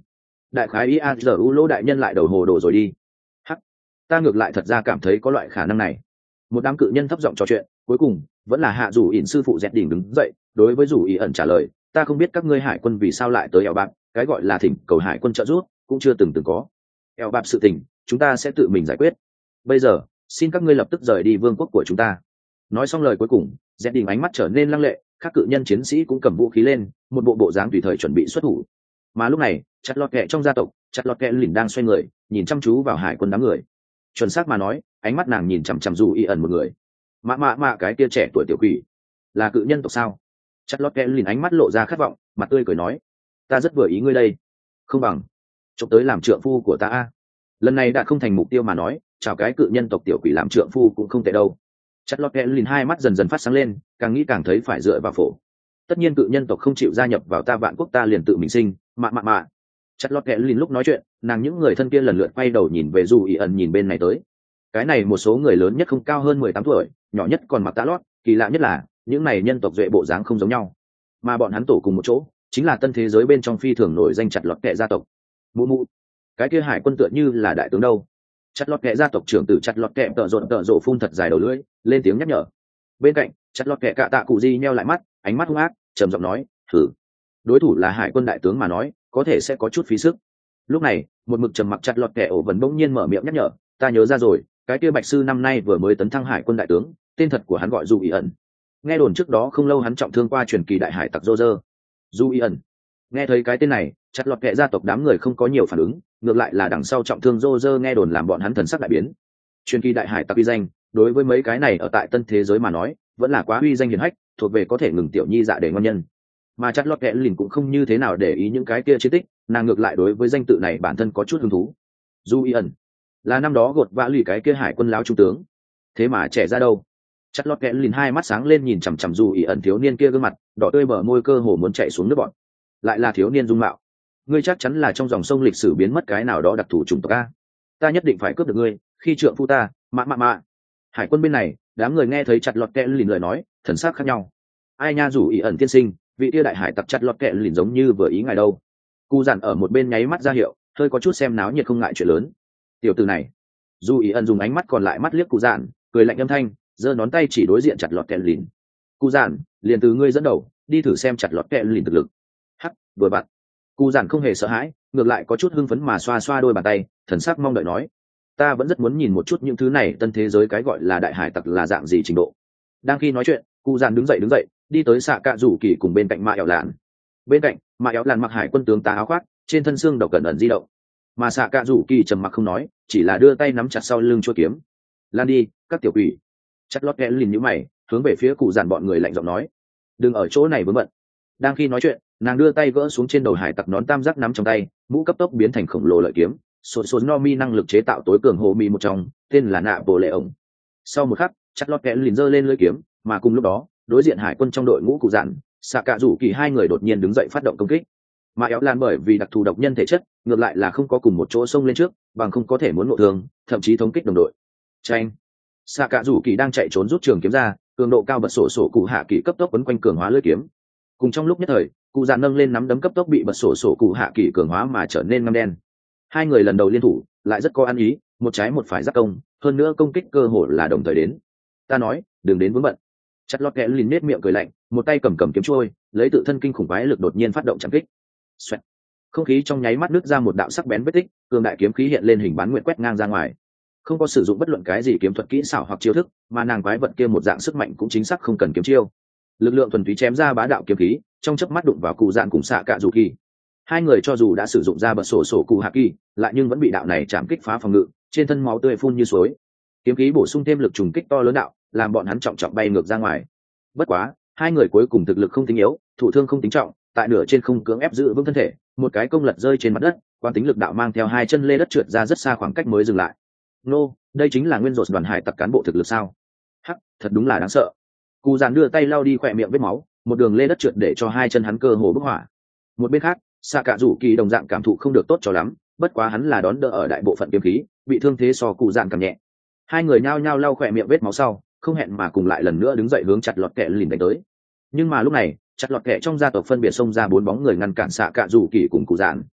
đại khái ý a giờ u lỗ đại nhân lại đầu hồ đồ rồi đi. Hắc, ta ngược lại thật ra cảm thấy có loại khả năng này. Một đám cự nhân thấp giọng trò chuyện, cuối cùng vẫn là hạ rủ ỉn sư phụ dẹt đỉnh đứng dậy, đối với rủ ý ẩn trả lời, ta không biết các ngươi hải quân vì sao lại tới eo bạc, cái gọi là thỉnh cầu hải quân trợ giúp cũng chưa từng từng có. Eo bạc sự tình chúng ta sẽ tự mình giải quyết, bây giờ xin các ngươi lập tức rời đi vương quốc của chúng ta. Nói xong lời cuối cùng, dẹt đỉnh ánh mắt trở nên lăng lệ, các cự nhân chiến sĩ cũng cầm vũ khí lên, một bộ bộ dáng tùy thời chuẩn bị xuất thủ. Mà lúc này chặt lọt kẹ trong gia tộc, chặt lọt kẹ lìn đang xoay người nhìn chăm chú vào hải quân đám người. Chuẩn xác mà nói, ánh mắt nàng nhìn chằm chằm dù y ẩn một người. Mạ mạ mạ, cái kia trẻ tuổi tiểu quỷ là cự nhân tộc sao? Chặt lọt kẹ lìn ánh mắt lộ ra khát vọng, mặt tươi cười nói, ta rất vừa ý ngươi đây, không bằng trộm tới làm trượng phu của ta a. Lần này đã không thành mục tiêu mà nói, chào cái cự nhân tộc tiểu quỷ làm trượng phu cũng không tệ đâu. Chặt lọt kẹ lìn hai mắt dần dần phát sáng lên, càng nghĩ càng thấy phải dựa vào phổ. Tất nhiên cự nhân tộc không chịu gia nhập vào ta vạn quốc, ta liền tự mình sinh. Mạ mạ mạ. Chặt lọt kẹ lìn lúc nói chuyện, nàng những người thân kia lần lượt quay đầu nhìn về dù ý ẩn nhìn bên này tới. Cái này một số người lớn nhất không cao hơn mười tám tuổi, nhỏ nhất còn mặc tã lót, kỳ lạ nhất là những này nhân tộc duệ bộ dáng không giống nhau, mà bọn hắn tổ cùng một chỗ chính là tân thế giới bên trong phi thường nổi danh chặt lọt kẹ gia tộc. Mụ mụ, cái kia hải quân tựa như là đại tướng đâu? Chặt lọt kẹ gia tộc trưởng tử chặt lọt kẹ tợ rộn tợ rộ phun thật dài đầu lưỡi, lên tiếng nhắc nhở. Bên cạnh chặt lọt kẹ cạ tạ cụ di nheo lại mắt, ánh mắt hung ác, trầm giọng nói, thử đối thủ là hải quân đại tướng mà nói, có thể sẽ có chút phí sức. Lúc này một mực trầm mặc chặt lọt kẹ ổ vẫn bỗng nhiên mở miệng nhắc nhở, ta nhớ ra rồi, cái kia bạch sư năm nay vừa mới tấn thăng hải quân đại tướng, tên thật của hắn gọi dù ý ẩn. Nghe đồn trước đó không lâu hắn trọng thương qua truyền kỳ đại hải tặc Roger. Dù ý ẩn. Nghe thấy cái tên này, chặt lọt kẹ gia tộc đám người không có nhiều phản ứng, ngược lại là đằng sau trọng thương Roger nghe đồn làm bọn hắn thần sắc đại biến. Truyền kỳ đại hải tặc uy danh, đối với mấy cái này ở tại tân thế giới mà nói, vẫn là quá uy danh hiển hách, thuộc về có thể ngừng tiểu nhi dạ để ngon nhân. Mà chặt lọt kẹ lìn cũng không như thế nào để ý những cái kia chiến tích, nàng ngược lại đối với danh tự này bản thân có chút hứng thú. Dù ý ẩn là năm đó gột vã lì cái kia hải quân lão trung tướng, thế mà trẻ ra đâu? Chặt lọt kẹ lìn hai mắt sáng lên nhìn chằm chằm dù ý ẩn thiếu niên kia gương mặt đỏ tươi, mở môi cơ hồ muốn chạy xuống nước bọt. Lại là thiếu niên dung mạo, ngươi chắc chắn là trong dòng sông lịch sử biến mất cái nào đó đặc thù chủng tộc a. Ta nhất định phải cướp được ngươi, khi trượng phu ta. Mạ mạ mạ. Hải quân bên này đám người nghe thấy chặt lọt kẹ lìn lời nói, thần sắc khác nhau. Ai nha, dù ý ẩn tiên sinh, vị tia đại hải tặc chặt lọt kẹ lìn giống như vừa ý ngài đâu. Cụ giản ở một bên nháy mắt ra hiệu, hơi có chút xem náo nhiệt không ngại chuyện lớn. Tiểu tử này. Dù ý ẩn dùng ánh mắt còn lại mắt liếc cụ giản, cười lạnh âm thanh, giơ ngón tay chỉ đối diện chặt lọt kẹ lìn. Cụ giản, liền từ ngươi dẫn đầu đi thử xem chặt lọt kẹ lìn thực lực. Hắc, vừa bạn. Cụ giản không hề sợ hãi, ngược lại có chút hưng phấn mà xoa xoa đôi bàn tay, thần sắc mong đợi nói, ta vẫn rất muốn nhìn một chút những thứ này tân thế giới cái gọi là đại hải tặc là dạng gì trình độ. Đang khi nói chuyện, cụ giản đứng dậy đứng dậy đi tới xạ cạ rủ kỳ cùng bên cạnh mạ éo lạn. Bên cạnh mạ éo lạn mặc hải quân tướng tá áo khoác, trên thân xương độc cẩn ẩn di động, mà xạ cạ rủ kỳ trầm mặc không nói, chỉ là đưa tay nắm chặt sau lưng chuôi kiếm. Lan đi, các tiểu quỷ. Chặt lót kẽ lìn nhíu mày, hướng về phía cụ giản bọn người lạnh giọng nói, đừng ở chỗ này vướng bận. Đang khi nói chuyện, nàng đưa tay gỡ xuống trên đầu hải tặc nón tam giác nắm trong tay, mũ cấp tốc biến thành khổng lồ lợi kiếm, sột sột no mi năng lực chế tạo tối cường hồ mi một trong, tên là nạ bồ lệ ổng. Sau một khắc, chặt lót kẽ lìn giơ lên lưỡi kiếm, mà cùng lúc đó, đối diện hải quân trong đội ngũ cụ giản, xạ cạ rủ kỳ hai người đột nhiên đứng dậy phát động công kích. Mà éo lan bởi vì đặc thù độc nhân thể chất, ngược lại là không có cùng một chỗ xông lên trước, bằng không có thể muốn ngộ thương, thậm chí thống kích đồng đội. Tranh. Xạ cạ rủ kỳ đang chạy trốn rút trường kiếm ra, cường độ cao bật sổ sổ cụ hạ kỳ cấp tốc quấn quanh cường hóa lưỡi kiếm. Cùng trong lúc nhất thời, cụ giản nâng lên nắm đấm cấp tốc bị bật sổ sổ cụ hạ kỳ cường hóa mà trở nên ngăm đen. Hai người lần đầu liên thủ, lại rất có ăn ý, một trái một phải giáp công, hơn nữa công kích cơ hội là đồng thời đến. Ta nói, đừng đến vướng bận. Chặt lót kẽ lìn nết miệng cười lạnh, một tay cầm cầm kiếm trôi, lấy tự thân kinh khủng quái lực đột nhiên phát động chạm kích. Xoẹt. Không khí trong nháy mắt nứt ra một đạo sắc bén vết tích, cường đại kiếm khí hiện lên hình bán nguyện quét ngang ra ngoài. Không có sử dụng bất luận cái gì kiếm thuật kỹ xảo hoặc chiêu thức, mà nàng quái vật kia một dạng sức mạnh cũng chính xác không cần kiếm chiêu. Lực lượng thuần túy chém ra bá đạo kiếm khí, trong chớp mắt đụng vào cụ dạn cùng xạ cạ rủ kỳ. Hai người cho dù đã sử dụng ra bật sổ sổ cụ hạ kỳ, lại nhưng vẫn bị đạo này chạm kích phá phòng ngự, trên thân máu tươi phun như suối. Kiếm khí bổ sung thêm lực trùng kích to lớn đạo, làm bọn hắn trọng trọng bay ngược ra ngoài. Bất quá, hai người cuối cùng thực lực không tính yếu, thụ thương không tính trọng, tại nửa trên không cưỡng ép giữ vững thân thể, một cái công lật rơi trên mặt đất, quan tính lực đạo mang theo hai chân lê đất trượt ra rất xa khoảng cách mới dừng lại. Nô, đây chính là nguyên rột đoàn hải tặc cán bộ thực lực sao? Hắc, thật đúng là đáng sợ. Cụ giản đưa tay lau đi khỏe miệng vết máu, một đường lê đất trượt để cho hai chân hắn cơ hồ bốc hỏa. Một bên khác, xạ cạ rủ kỳ đồng dạng cảm thụ không được tốt cho lắm, bất quá hắn là đón đỡ ở đại bộ phận kiếm khí, bị thương thế so cụ giản càng nhẹ. Hai người nhao nhao lau khỏe miệng vết máu sau, không hẹn mà cùng lại lần nữa đứng dậy hướng chặt lọt kẹ lìn đánh tới. Nhưng mà lúc này, chặt lọt kẹ trong gia tộc phân biệt xông ra bốn bóng người ngăn cản xạ cạ rủ kỳ cùng cụ giản.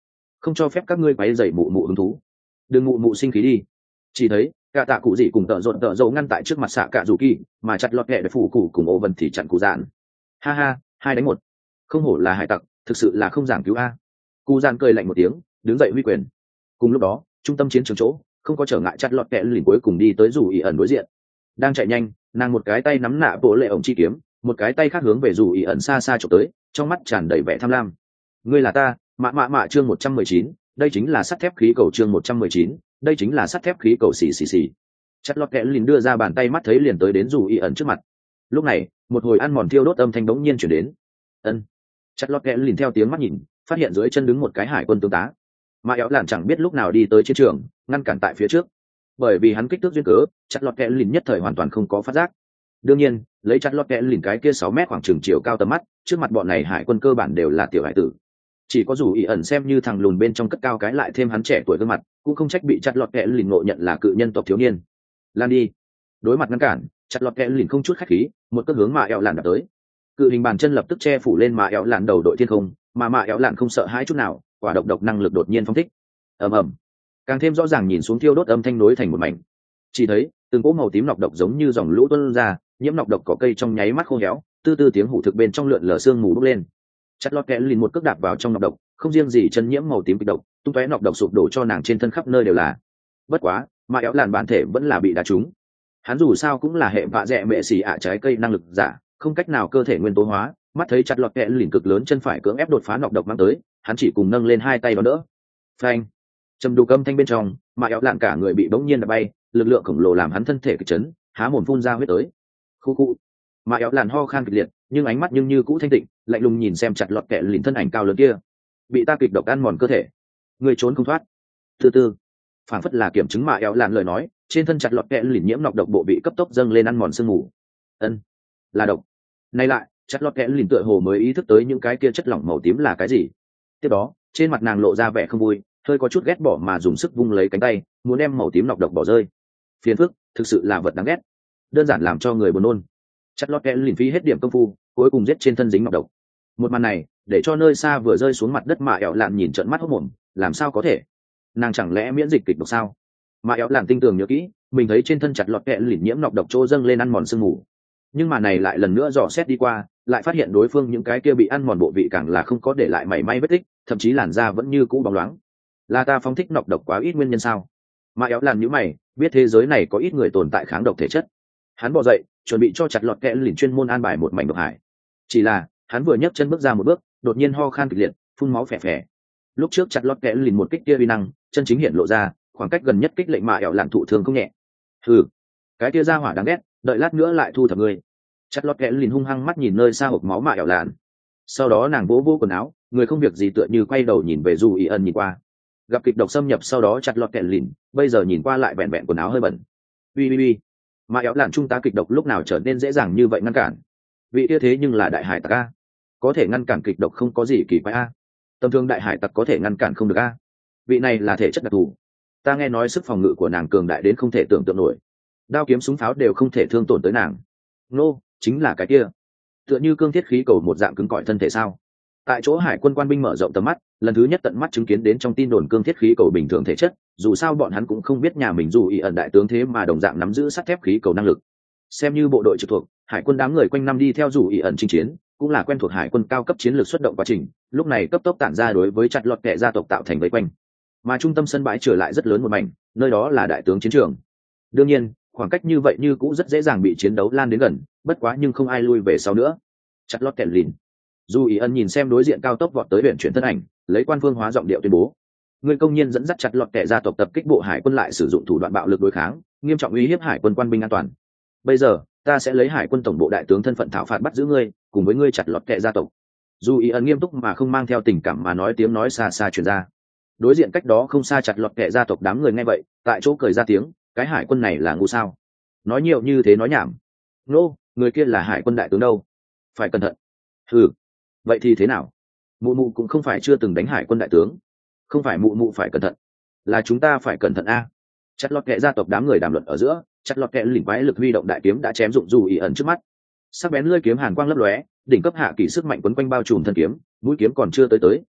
không cho phép các ngươi quấy rầy mụ mụ hứng thú. Đừng mụ mụ sinh khí đi. Chỉ thấy cả tạ cụ gì cùng tợ rộn tợ dầu ngăn tại trước mặt xạ cả dù kỳ, mà chặt lọt kẹ để phủ cụ cùng ô vân thì chặn cụ dạn. Ha ha, hai đánh một, không hổ là hải tặc, thực sự là không giảng cứu a. Cụ dạn cười lạnh một tiếng, đứng dậy huy quyền. Cùng lúc đó, trung tâm chiến trường chỗ không có trở ngại, chặt lọt kẹ lìn cuối cùng đi tới dù ý ẩn đối diện. Đang chạy nhanh, nàng một cái tay nắm nạ bộ lệ ổng chi kiếm, một cái tay khác hướng về dù ý ẩn xa xa chụp tới, trong mắt tràn đầy vẻ tham lam. Ngươi là ta, mạ mạ mạ chương một trăm mười chín, đây chính là sắt thép khí cầu chương một trăm mười chín, đây chính là sắt thép khí cầu xì xì xì. Chặt lọt kẹ lìn đưa ra bàn tay, mắt thấy liền tới đến dù ý ẩn trước mặt. Lúc này, một hồi ăn mòn thiêu đốt âm thanh bỗng nhiên chuyển đến. Ân. Chặt lọt kẹ lìn theo tiếng mắt nhìn, phát hiện dưới chân đứng một cái hải quân tướng tá. Mà éo lạn chẳng biết lúc nào đi tới chiến trường, ngăn cản tại phía trước. Bởi vì hắn kích thước duyên cớ, chặt lọt kẹ lìn nhất thời hoàn toàn không có phát giác. Đương nhiên, lấy chặt lọt kẹ lìn cái kia sáu mét khoảng chừng chiều cao tầm mắt, trước mặt bọn này hải quân cơ bản đều là tiểu hải tử. Chỉ có dù ý ẩn xem như thằng lùn bên trong cất cao cái lại thêm hắn trẻ tuổi gương mặt, cũng không trách bị chặt lọt kẹ lìn ngộ nhận là cự nhân tộc thiếu niên. Lan đi. Đối mặt ngăn cản, chặt lọt kẹ lìn không chút khách khí, một cước hướng mà éo lạn đập tới. Cự hình bàn chân lập tức che phủ lên mà éo lạn đầu đội thiên không, mà mà éo lạn không sợ hãi chút nào, quả độc độc năng lực đột nhiên phóng thích. Ầm ầm. Càng thêm rõ ràng nhìn xuống thiêu đốt âm thanh nối thành một mảnh. Chỉ thấy từng cỗ màu tím nọc độc giống như dòng lũ tuôn ra, nhiễm nọc độc cỏ cây trong nháy mắt khô héo, tư tư tiếng hủ thực bên trong lượn lờ sương mù bốc lên. Chặt lọt kẹ lìn một cước đạp vào trong nọc độc, không riêng gì chân nhiễm màu tím kịch độc, tung tóe nọc độc sụp đổ cho nàng trên thân khắp nơi đều là. Bất quá, mà éo lạn bản thể vẫn là bị đá trúng. Hắn dù sao cũng là hệ vạ dẹ mẹ xì ạ trái cây năng lực giả, không cách nào cơ thể nguyên tố hóa, mắt thấy chặt lọt kẹ lìn cực lớn chân phải cưỡng ép đột phá nọc độc mang tới, hắn chỉ cùng nâng lên hai tay đó đỡ. Phanh. Trầm đục âm thanh bên trong, mà éo lạn cả người bị bỗng nhiên đập bay, lực lượng khổng lồ làm hắn thân thể kịch chấn, há mồm phun ra huyết tới. Khu khu. Mà éo lạn ho khan kịch liệt, nhưng ánh mắt nhưng như cũ thanh tịnh, lạnh lùng nhìn xem chặt lọt kẹ lìn thân ảnh cao lớn kia. Bị ta kịch độc ăn mòn cơ thể, người trốn không thoát. Từ từ, phản phất là kiểm chứng mà éo lạn lời nói, trên thân chặt lọt kẹ lìn nhiễm nọc độc bộ bị cấp tốc dâng lên ăn mòn sương mù. Ân, là độc. Nay lại, chặt lọt kẹ lìn tựa hồ mới ý thức tới những cái kia chất lỏng màu tím là cái gì. Tiếp đó, trên mặt nàng lộ ra vẻ không vui, hơi có chút ghét bỏ mà dùng sức vung lấy cánh tay, muốn đem màu tím nọc độc bỏ rơi. Phiền phức, thực sự là vật đáng ghét, đơn giản làm cho người buồn nôn. Chặt lọt kẹ lìn phí hết điểm công phu, cuối cùng giết trên thân dính nọc độc. Một màn này, để cho nơi xa vừa rơi xuống mặt đất mà éo lạn nhìn trợn mắt hốt mồm, làm sao có thể? Nàng chẳng lẽ miễn dịch kịch độc sao? Mà éo lạn tinh tường nhớ kỹ, mình thấy trên thân chặt lọt kẹ lìn nhiễm nọc độc trô dâng lên ăn mòn sương mù. Nhưng mà này lại lần nữa dò xét đi qua, lại phát hiện đối phương những cái kia bị ăn mòn bộ vị càng là không có để lại mảy may vết tích, thậm chí làn da vẫn như cũ bóng loáng. Là ta phóng thích nọc độc quá ít nguyên nhân sao? Mà éo lạn nhíu mày, biết thế giới này có ít người tồn tại kháng độc thể chất. Hắn bò dậy, chuẩn bị cho chặt lọt kẹ lìn chuyên môn an bài một mảnh độc hải. Chỉ là hắn vừa nhấc chân bước ra một bước, đột nhiên ho khan kịch liệt, phun máu phè phè. Lúc trước chặt lọt kẹ lìn một kích kia uy năng, chân chính hiện lộ ra, khoảng cách gần nhất kích lệnh mà éo lạn thụ thương không nhẹ. Hừ, cái kia ra hỏa đáng ghét, đợi lát nữa lại thu thập ngươi. Chặt lọt kẹ lìn hung hăng mắt nhìn nơi xa hộc máu mà éo lạn. Sau đó nàng vỗ vỗ quần áo, người không việc gì tựa như quay đầu nhìn về dù ý ân nhìn qua. Gặp kịch độc xâm nhập sau đó chặt lọt kẹ lìn, bây giờ nhìn qua lại vẹn vẹn quần áo hơi bẩn. Ui ui ui, mà éo lạn trung tá kịch độc lúc nào trở nên dễ dàng như vậy ngăn cản? Vị kia thế nhưng là đại hải tặc a, có thể ngăn cản kịch độc không có gì kỳ quái a. Tầm thường đại hải tặc có thể ngăn cản không được a. Vị này là thể chất đặc thù, ta nghe nói sức phòng ngự của nàng cường đại đến không thể tưởng tượng nổi, đao kiếm súng pháo đều không thể thương tổn tới nàng. Nô, chính là cái kia, tựa như cương thiết khí cầu một dạng cứng cỏi thân thể sao? Tại chỗ hải quân quan binh mở rộng tầm mắt, lần thứ nhất tận mắt chứng kiến đến trong tin đồn cương thiết khí cầu bình thường thể chất, dù sao bọn hắn cũng không biết nhà mình dù ý ẩn đại tướng thế mà đồng dạng nắm giữ sắt thép khí cầu năng lực. Xem như bộ đội trực thuộc, hải quân đám người quanh năm đi theo dù ý ẩn chinh chiến, cũng là quen thuộc hải quân cao cấp chiến lược xuất động quá trình, lúc này cấp tốc tản ra đối với chặt lọt kẹ gia tộc tạo thành vây quanh. Mà trung tâm sân bãi trở lại rất lớn một mảnh, nơi đó là đại tướng chiến trường. Đương nhiên, khoảng cách như vậy như cũng rất dễ dàng bị chiến đấu lan đến gần, bất quá nhưng không ai lui về sau nữa. Chặt lọt kẹ lìn. Dù ý ẩn nhìn xem đối diện cao tốc vọt tới huyện chuyển thân ảnh, lấy quan phương hóa giọng điệu tuyên bố: người công nhân dẫn dắt chặt lọt kẹ gia tộc tập kích bộ hải quân lại sử dụng thủ đoạn bạo lực đối kháng, nghiêm trọng uy hiếp hải quân quan binh an toàn. Bây giờ ta sẽ lấy hải quân tổng bộ đại tướng thân phận thảo phạt bắt giữ ngươi, cùng với ngươi chặt lọt kẹ gia tộc. Dù ý ẩn nghiêm túc mà không mang theo tình cảm mà nói, tiếng nói xa xa truyền ra. Đối diện cách đó không xa chặt lọt kẹ gia tộc đám người nghe vậy, tại chỗ cười ra tiếng: cái hải quân này là ngu sao? Nói nhiều như thế nói nhảm. Nô, người kia là hải quân đại tướng đâu, phải cẩn thận. Ừ, vậy thì thế nào? Mụ mụ cũng không phải chưa từng đánh hải quân đại tướng. Không phải mụ mụ phải cẩn thận, là chúng ta phải cẩn thận a. Chặt lọt kẹ gia tộc đám người đàm luận ở giữa, chặt lọt kẹ lỉnh quái lực huy động đại kiếm đã chém dụng dù ý ẩn trước mắt. Sắc bén lưỡi kiếm hàn quang lấp lóe, đỉnh cấp hạ kỳ sức mạnh quấn quanh bao trùm thân kiếm, mũi kiếm còn chưa tới tới,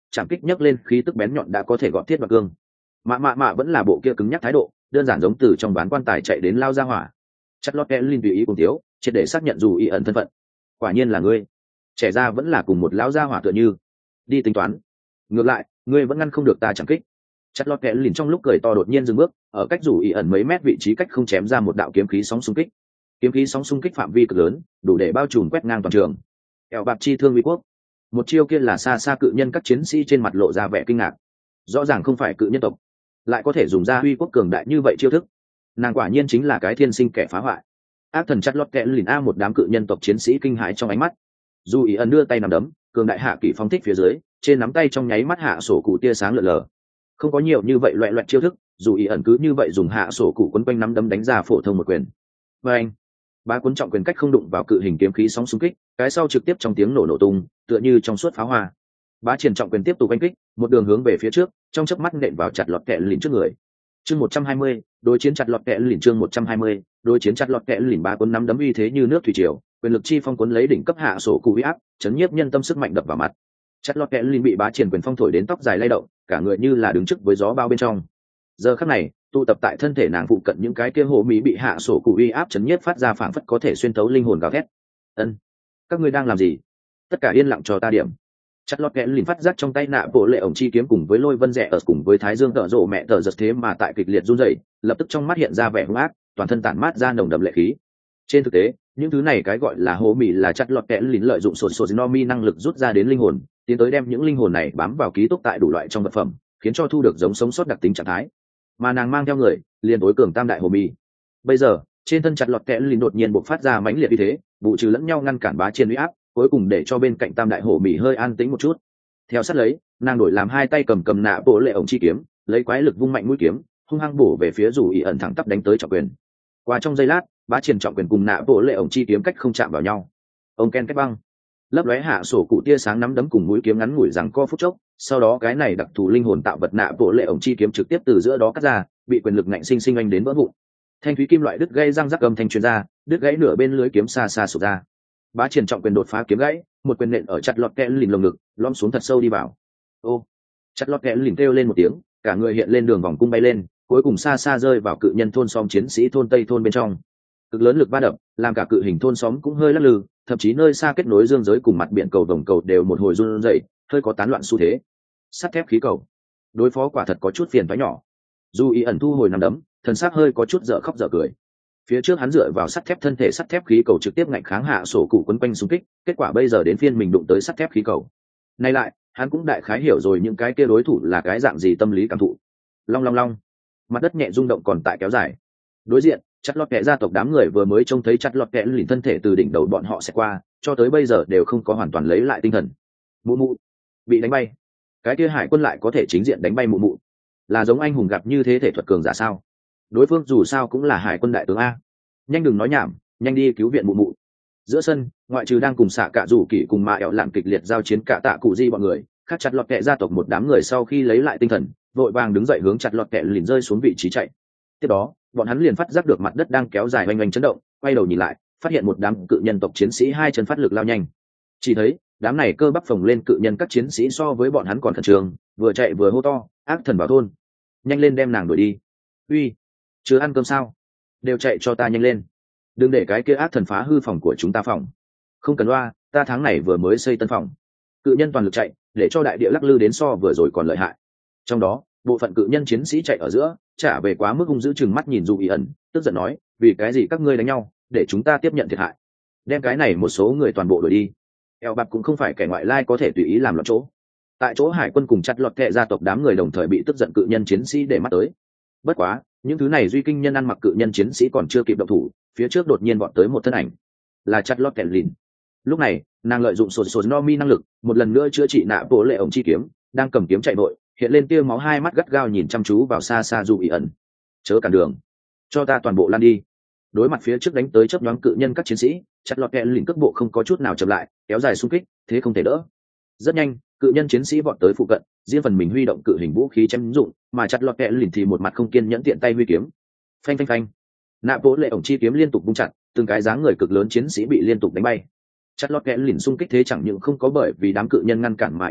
chạm kích nhấc lên khí tức bén nhọn đã có thể gọt thiết và cương. Mạ mạ mạ vẫn là bộ kia cứng nhắc thái độ, đơn giản giống từ trong bán quan tài chạy đến lao ra hỏa. Chặt lót kẽ linh tùy ý cùng thiếu, triệt để xác nhận dù ý ẩn thân phận. Quả nhiên là ngươi. Trẻ ra vẫn là cùng một lão gia hỏa tựa như. Đi tính toán. Ngược lại, ngươi vẫn ngăn không được ta chẳng kích. Chặt lót kẽ linh trong lúc cười to đột nhiên dừng bước, ở cách dù ý ẩn mấy mét vị trí cách không chém ra một đạo kiếm khí sóng xung kích. Kiếm khí sóng xung kích phạm vi cực lớn, đủ để bao trùm quét ngang toàn trường. Kẹo bạc chi thương uy quốc. Một chiêu kia là xa xa cự nhân các chiến sĩ trên mặt lộ ra vẻ kinh ngạc. Rõ ràng không phải cự nhân tộc, lại có thể dùng ra uy quốc cường đại như vậy chiêu thức. Nàng quả nhiên chính là cái thiên sinh kẻ phá hoại. Ác thần chặt lót kẽ lìn a một đám cự nhân tộc chiến sĩ kinh hãi trong ánh mắt. Dù ý ẩn đưa tay nắm đấm, cường đại hạ kỷ phóng thích phía dưới, trên nắm tay trong nháy mắt hạ sổ cụ tia sáng lờ lờ. Không có nhiều như vậy loẹt loẹt chiêu thức, dù ý ẩn cứ như vậy dùng hạ sổ cụ quấn quanh nắm đấm đánh ra phổ thông một quyền. Và anh, ba cuốn trọng quyền cách không đụng vào cự hình kiếm khí sóng xung kích, cái sau trực tiếp trong tiếng nổ nổ tung, tựa như trong suốt pháo hoa. Bá triển trọng quyền tiếp tục đánh kích, một đường hướng về phía trước, trong chớp mắt nện vào chặt lọt kẽ lìn trước người. Chương một trăm hai mươi, đối chiến chặt lọt kẽ lìn chương một trăm hai mươi, đối chiến chặt lọt kẽ lìn ba cuốn nắm đấm uy thế như nước thủy triều, quyền lực chi phong cuốn lấy đỉnh cấp hạ sổ cụ uy áp, chấn nhiếp nhân tâm sức mạnh đập vào mặt. Chặt lọt kẽ lìn bị bá triển quyền phong thổi đến tóc dài lay động, cả người như là đứng trước với gió bao bên trong. Giờ khắc này, tụ tập tại thân thể nàng phụ cận những cái kia hồ mỹ bị hạ sổ cụ uy áp chấn nhiếp phát ra phảng phất có thể xuyên thấu linh hồn gào thét. Ân, các ngươi đang làm gì? Tất cả yên lặng cho ta điểm. Chặt lọt kẽ lìn phát giác trong tay nạ bộ lệ ổng chi kiếm cùng với lôi vân rẽ ở cùng với thái dương tợ rộ mẹ tợ giật thế mà tại kịch liệt run rẩy, lập tức trong mắt hiện ra vẻ hung ác, toàn thân tản mát ra nồng đậm lệ khí. Trên thực tế, những thứ này cái gọi là hố mì là chặt lọt kẽ lìn lợi dụng sột sột nomi năng lực rút ra đến linh hồn, tiến tới đem những linh hồn này bám vào ký túc tại đủ loại trong vật phẩm, khiến cho thu được giống sống sót đặc tính trạng thái. Mà nàng mang theo người, liền tối cường tam đại hồ mì. Bây giờ, trên thân chặt lọt kẽ lìn đột nhiên bộc phát ra mãnh liệt như thế, vụ trừ lẫn nhau ngăn cản bá trên uy áp, cuối cùng để cho bên cạnh tam đại hổ mì hơi an tĩnh một chút. Theo sát lấy, nàng đổi làm hai tay cầm cầm nạ bộ lệ ổng chi kiếm, lấy quái lực vung mạnh mũi kiếm, hung hăng bổ về phía dù ý ẩn thẳng tắp đánh tới trọng quyền. Qua trong giây lát, bá triển trọng quyền cùng nạ bộ lệ ổng chi kiếm cách không chạm vào nhau. Ông ken kết băng, lấp lóe hạ sổ cụ tia sáng nắm đấm cùng mũi kiếm ngắn ngủi rằng co phút chốc, sau đó cái này đặc thù linh hồn tạo vật nạ bộ lệ ổng chi kiếm trực tiếp từ giữa đó cắt ra, bị quyền lực ngạnh sinh sinh anh đến vỡ vụn. Thanh thúy kim loại đứt gãy răng rắc âm thanh truyền ra, đứt gãy nửa bên lưới kiếm xa xa sụp ra. Bá triển trọng quyền đột phá kiếm gãy, một quyền nện ở chặt lọt kẽ lìn lồng ngực, lõm xuống thật sâu đi vào. Ô, chặt lọt kẽ lìn kêu lên một tiếng, cả người hiện lên đường vòng cung bay lên, cuối cùng xa xa rơi vào cự nhân thôn xóm chiến sĩ thôn tây thôn bên trong. Cực lớn lực va đập, làm cả cự hình thôn xóm cũng hơi lắc lư, thậm chí nơi xa kết nối dương giới cùng mặt biển cầu đồng cầu đều một hồi run rẩy, hơi có tán loạn xu thế. Sắt thép khí cầu, đối phó quả thật có chút phiền toái nhỏ. Dù ý ẩn thu hồi nằm đấm, thần sắc hơi có chút dở khóc dở cười. Phía trước hắn dựa vào sắt thép thân thể sắt thép khí cầu trực tiếp ngạnh kháng hạ sổ cụ quấn quanh xung kích, kết quả bây giờ đến phiên mình đụng tới sắt thép khí cầu. Nay lại, hắn cũng đại khái hiểu rồi những cái kia đối thủ là cái dạng gì tâm lý cảm thụ. Long long long, mặt đất nhẹ rung động còn tại kéo dài. Đối diện, chặt lọt kẹ gia tộc đám người vừa mới trông thấy chặt lọt kẹ lìn thân thể từ đỉnh đầu bọn họ sẽ qua, cho tới bây giờ đều không có hoàn toàn lấy lại tinh thần. Mụ mụ bị đánh bay, cái kia hải quân lại có thể chính diện đánh bay mụ mụ, là giống anh hùng gặp như thế thể thuật cường giả sao? Đối phương dù sao cũng là hải quân đại tướng a. Nhanh đừng nói nhảm, nhanh đi cứu viện mụ mụ. Giữa sân, ngoại trừ đang cùng xạ cạ rủ kỷ cùng mạ ẹo lạng kịch liệt giao chiến cả tạ cụ di bọn người, khác chặt lọt kẹ gia tộc một đám người sau khi lấy lại tinh thần, vội vàng đứng dậy hướng chặt lọt kẹ lìn rơi xuống vị trí chạy. Tiếp đó, bọn hắn liền phát giác được mặt đất đang kéo dài oanh oanh chấn động, quay đầu nhìn lại, phát hiện một đám cự nhân tộc chiến sĩ hai chân phát lực lao nhanh. Chỉ thấy, đám này cơ bắp phồng lên cự nhân các chiến sĩ so với bọn hắn còn khẩn trương, vừa chạy vừa hô to, ác thần vào thôn, nhanh lên đem nàng đuổi đi. Uy, chưa ăn cơm sao? Đều chạy cho ta nhanh lên, đừng để cái kia ác thần phá hư phòng của chúng ta phòng. Không cần loa, ta tháng này vừa mới xây tân phòng. Cự nhân toàn lực chạy, để cho đại địa lắc lư đến so vừa rồi còn lợi hại. Trong đó, bộ phận cự nhân chiến sĩ chạy ở giữa, trả về quá mức hung dữ chừng mắt nhìn dù ý ẩn, tức giận nói, vì cái gì các ngươi đánh nhau, để chúng ta tiếp nhận thiệt hại, đem cái này một số người toàn bộ đuổi đi. Eo bạc cũng không phải kẻ ngoại lai có thể tùy ý làm loạn chỗ. Tại chỗ hải quân cùng chặt lọt kẹ gia tộc đám người đồng thời bị tức giận cự nhân chiến sĩ để mắt tới. Bất quá, những thứ này duy kinh nhân ăn mặc cự nhân chiến sĩ còn chưa kịp động thủ, phía trước đột nhiên bọn tới một thân ảnh, là chặt lọt kẹ lìn. Lúc này, nàng lợi dụng sột sột no mi năng lực, một lần nữa chữa trị nạ bộ lệ ổng chi kiếm, đang cầm kiếm chạy vội, hiện lên tia máu, hai mắt gắt gao nhìn chăm chú vào xa xa dù ý ẩn. Chớ cản đường, cho ta toàn bộ lan đi. Đối mặt phía trước đánh tới chớp nhoáng cự nhân các chiến sĩ, chặt lọt kẹ lìn cước bộ không có chút nào chậm lại, kéo dài xung kích, thế không thể đỡ. Rất nhanh, cự nhân chiến sĩ bọn tới phụ cận, riêng phần mình huy động cự hình vũ khí chém dụng, mà chặt lọt kẹ lìn thì một mặt không kiên nhẫn tiện tay huy kiếm. Phanh phanh phanh, nạ bộ lệ ổng chi kiếm liên tục bung chặt, từng cái dáng người cực lớn chiến sĩ bị liên tục đánh bay. Chặt lọt kẹ lìn xung kích thế chẳng những không có bởi vì đám cự nhân ngăn cản mà yếu bớt,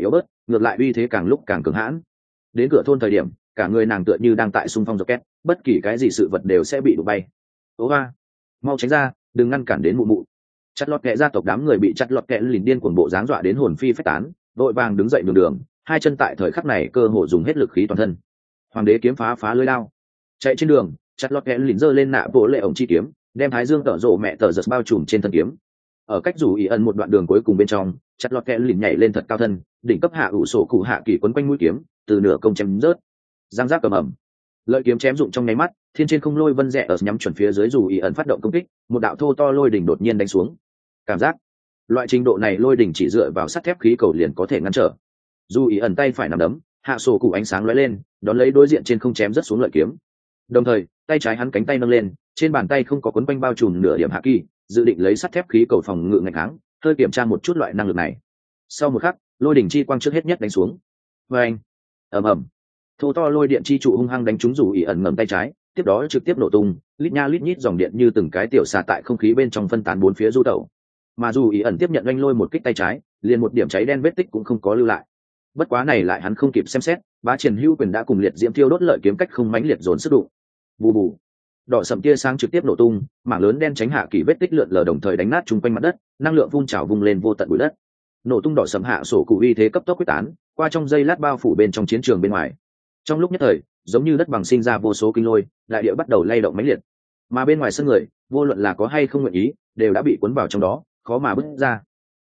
ngược lại uy thế càng lúc càng cường hãn. Đến cửa thôn thời điểm, cả người nàng tựa như đang tại xung phong rocket, bất kỳ cái gì sự vật đều sẽ bị đụng bay. Ố ba, mau tránh ra, đừng ngăn cản đến mụ mụ. Chặt lọt kẹ gia tộc đám người bị chặt lọt kẹ lìn điên cuồng bộ dáng dọa đến hồn phi phách tán, đội vàng đứng dậy đường đường, hai chân tại thời khắc này cơ hồ dùng hết lực khí toàn thân. Hoàng đế kiếm phá phá lưới lao, chạy trên đường, chặt lọt kẹ lìn giơ lên nạ bộ lệ ổng chi kiếm, đem thái dương tở rộ mẹ tở giật bao trùm trên thân kiếm. Ở cách rủ ý ẩn một đoạn đường cuối cùng bên trong, chặt lọt kẹ lìn nhảy lên thật cao thân, đỉnh cấp hạ ủ sổ cụ hạ kỳ quấn quanh mũi kiếm, từ nửa công chém rớt, giang giác cầm ẩm, lợi kiếm chém dụng trong nháy mắt, thiên trên không lôi vân rẽ ở nhắm chuẩn phía dưới dù ý ẩn phát động công kích, một đạo thô to lôi đỉnh đột nhiên đánh xuống. Cảm giác loại trình độ này lôi đỉnh chỉ dựa vào sắt thép khí cầu liền có thể ngăn trở. Dù ý ẩn tay phải nắm đấm, hạ sổ cụ ánh sáng lóe lên, đón lấy đối diện trên không chém rất xuống lợi kiếm. Đồng thời, tay trái hắn cánh tay nâng lên, trên bàn tay không có quấn quanh bao trùm nửa điểm hạ kỳ, dự định lấy sắt thép khí cầu phòng ngự ngạch kháng, hơi kiểm tra một chút loại năng lực này. Sau một khắc, lôi đỉnh chi quang trước hết nhất đánh xuống. Oeng, ầm ầm, thô to lôi điện chi trụ hung hăng đánh trúng dù ý ẩn ngầm tay trái, tiếp đó trực tiếp nổ tung, lít nha lít nhít dòng điện như từng cái tiểu xà tại không khí bên trong phân tán bốn phía du tẩu. Mà dù ý ẩn tiếp nhận oanh lôi một kích tay trái, liền một điểm cháy đen vết tích cũng không có lưu lại. Bất quá này lại hắn không kịp xem xét, bá triển hữu quyền đã cùng liệt diễm thiêu đốt lợi kiếm cách không mãnh liệt dồn sức đụng. Bù bù, đỏ sậm tia sáng trực tiếp nổ tung, mảng lớn đen tránh hạ kỳ vết tích lượn lờ đồng thời đánh nát chung quanh mặt đất, năng lượng phun trào vung lên vô tận bụi đất. Nổ tung đỏ sậm hạ sổ cụ uy thế cấp tốc quyết tán, qua trong giây lát bao phủ bên trong chiến trường bên ngoài. Trong lúc nhất thời, giống như đất bằng sinh ra vô số kinh lôi, đại địa bắt đầu lay động mãnh liệt. Mà bên ngoài sân người, vô luận là có hay không nguyện ý, đều đã bị cuốn vào trong đó, khó mà bước ra.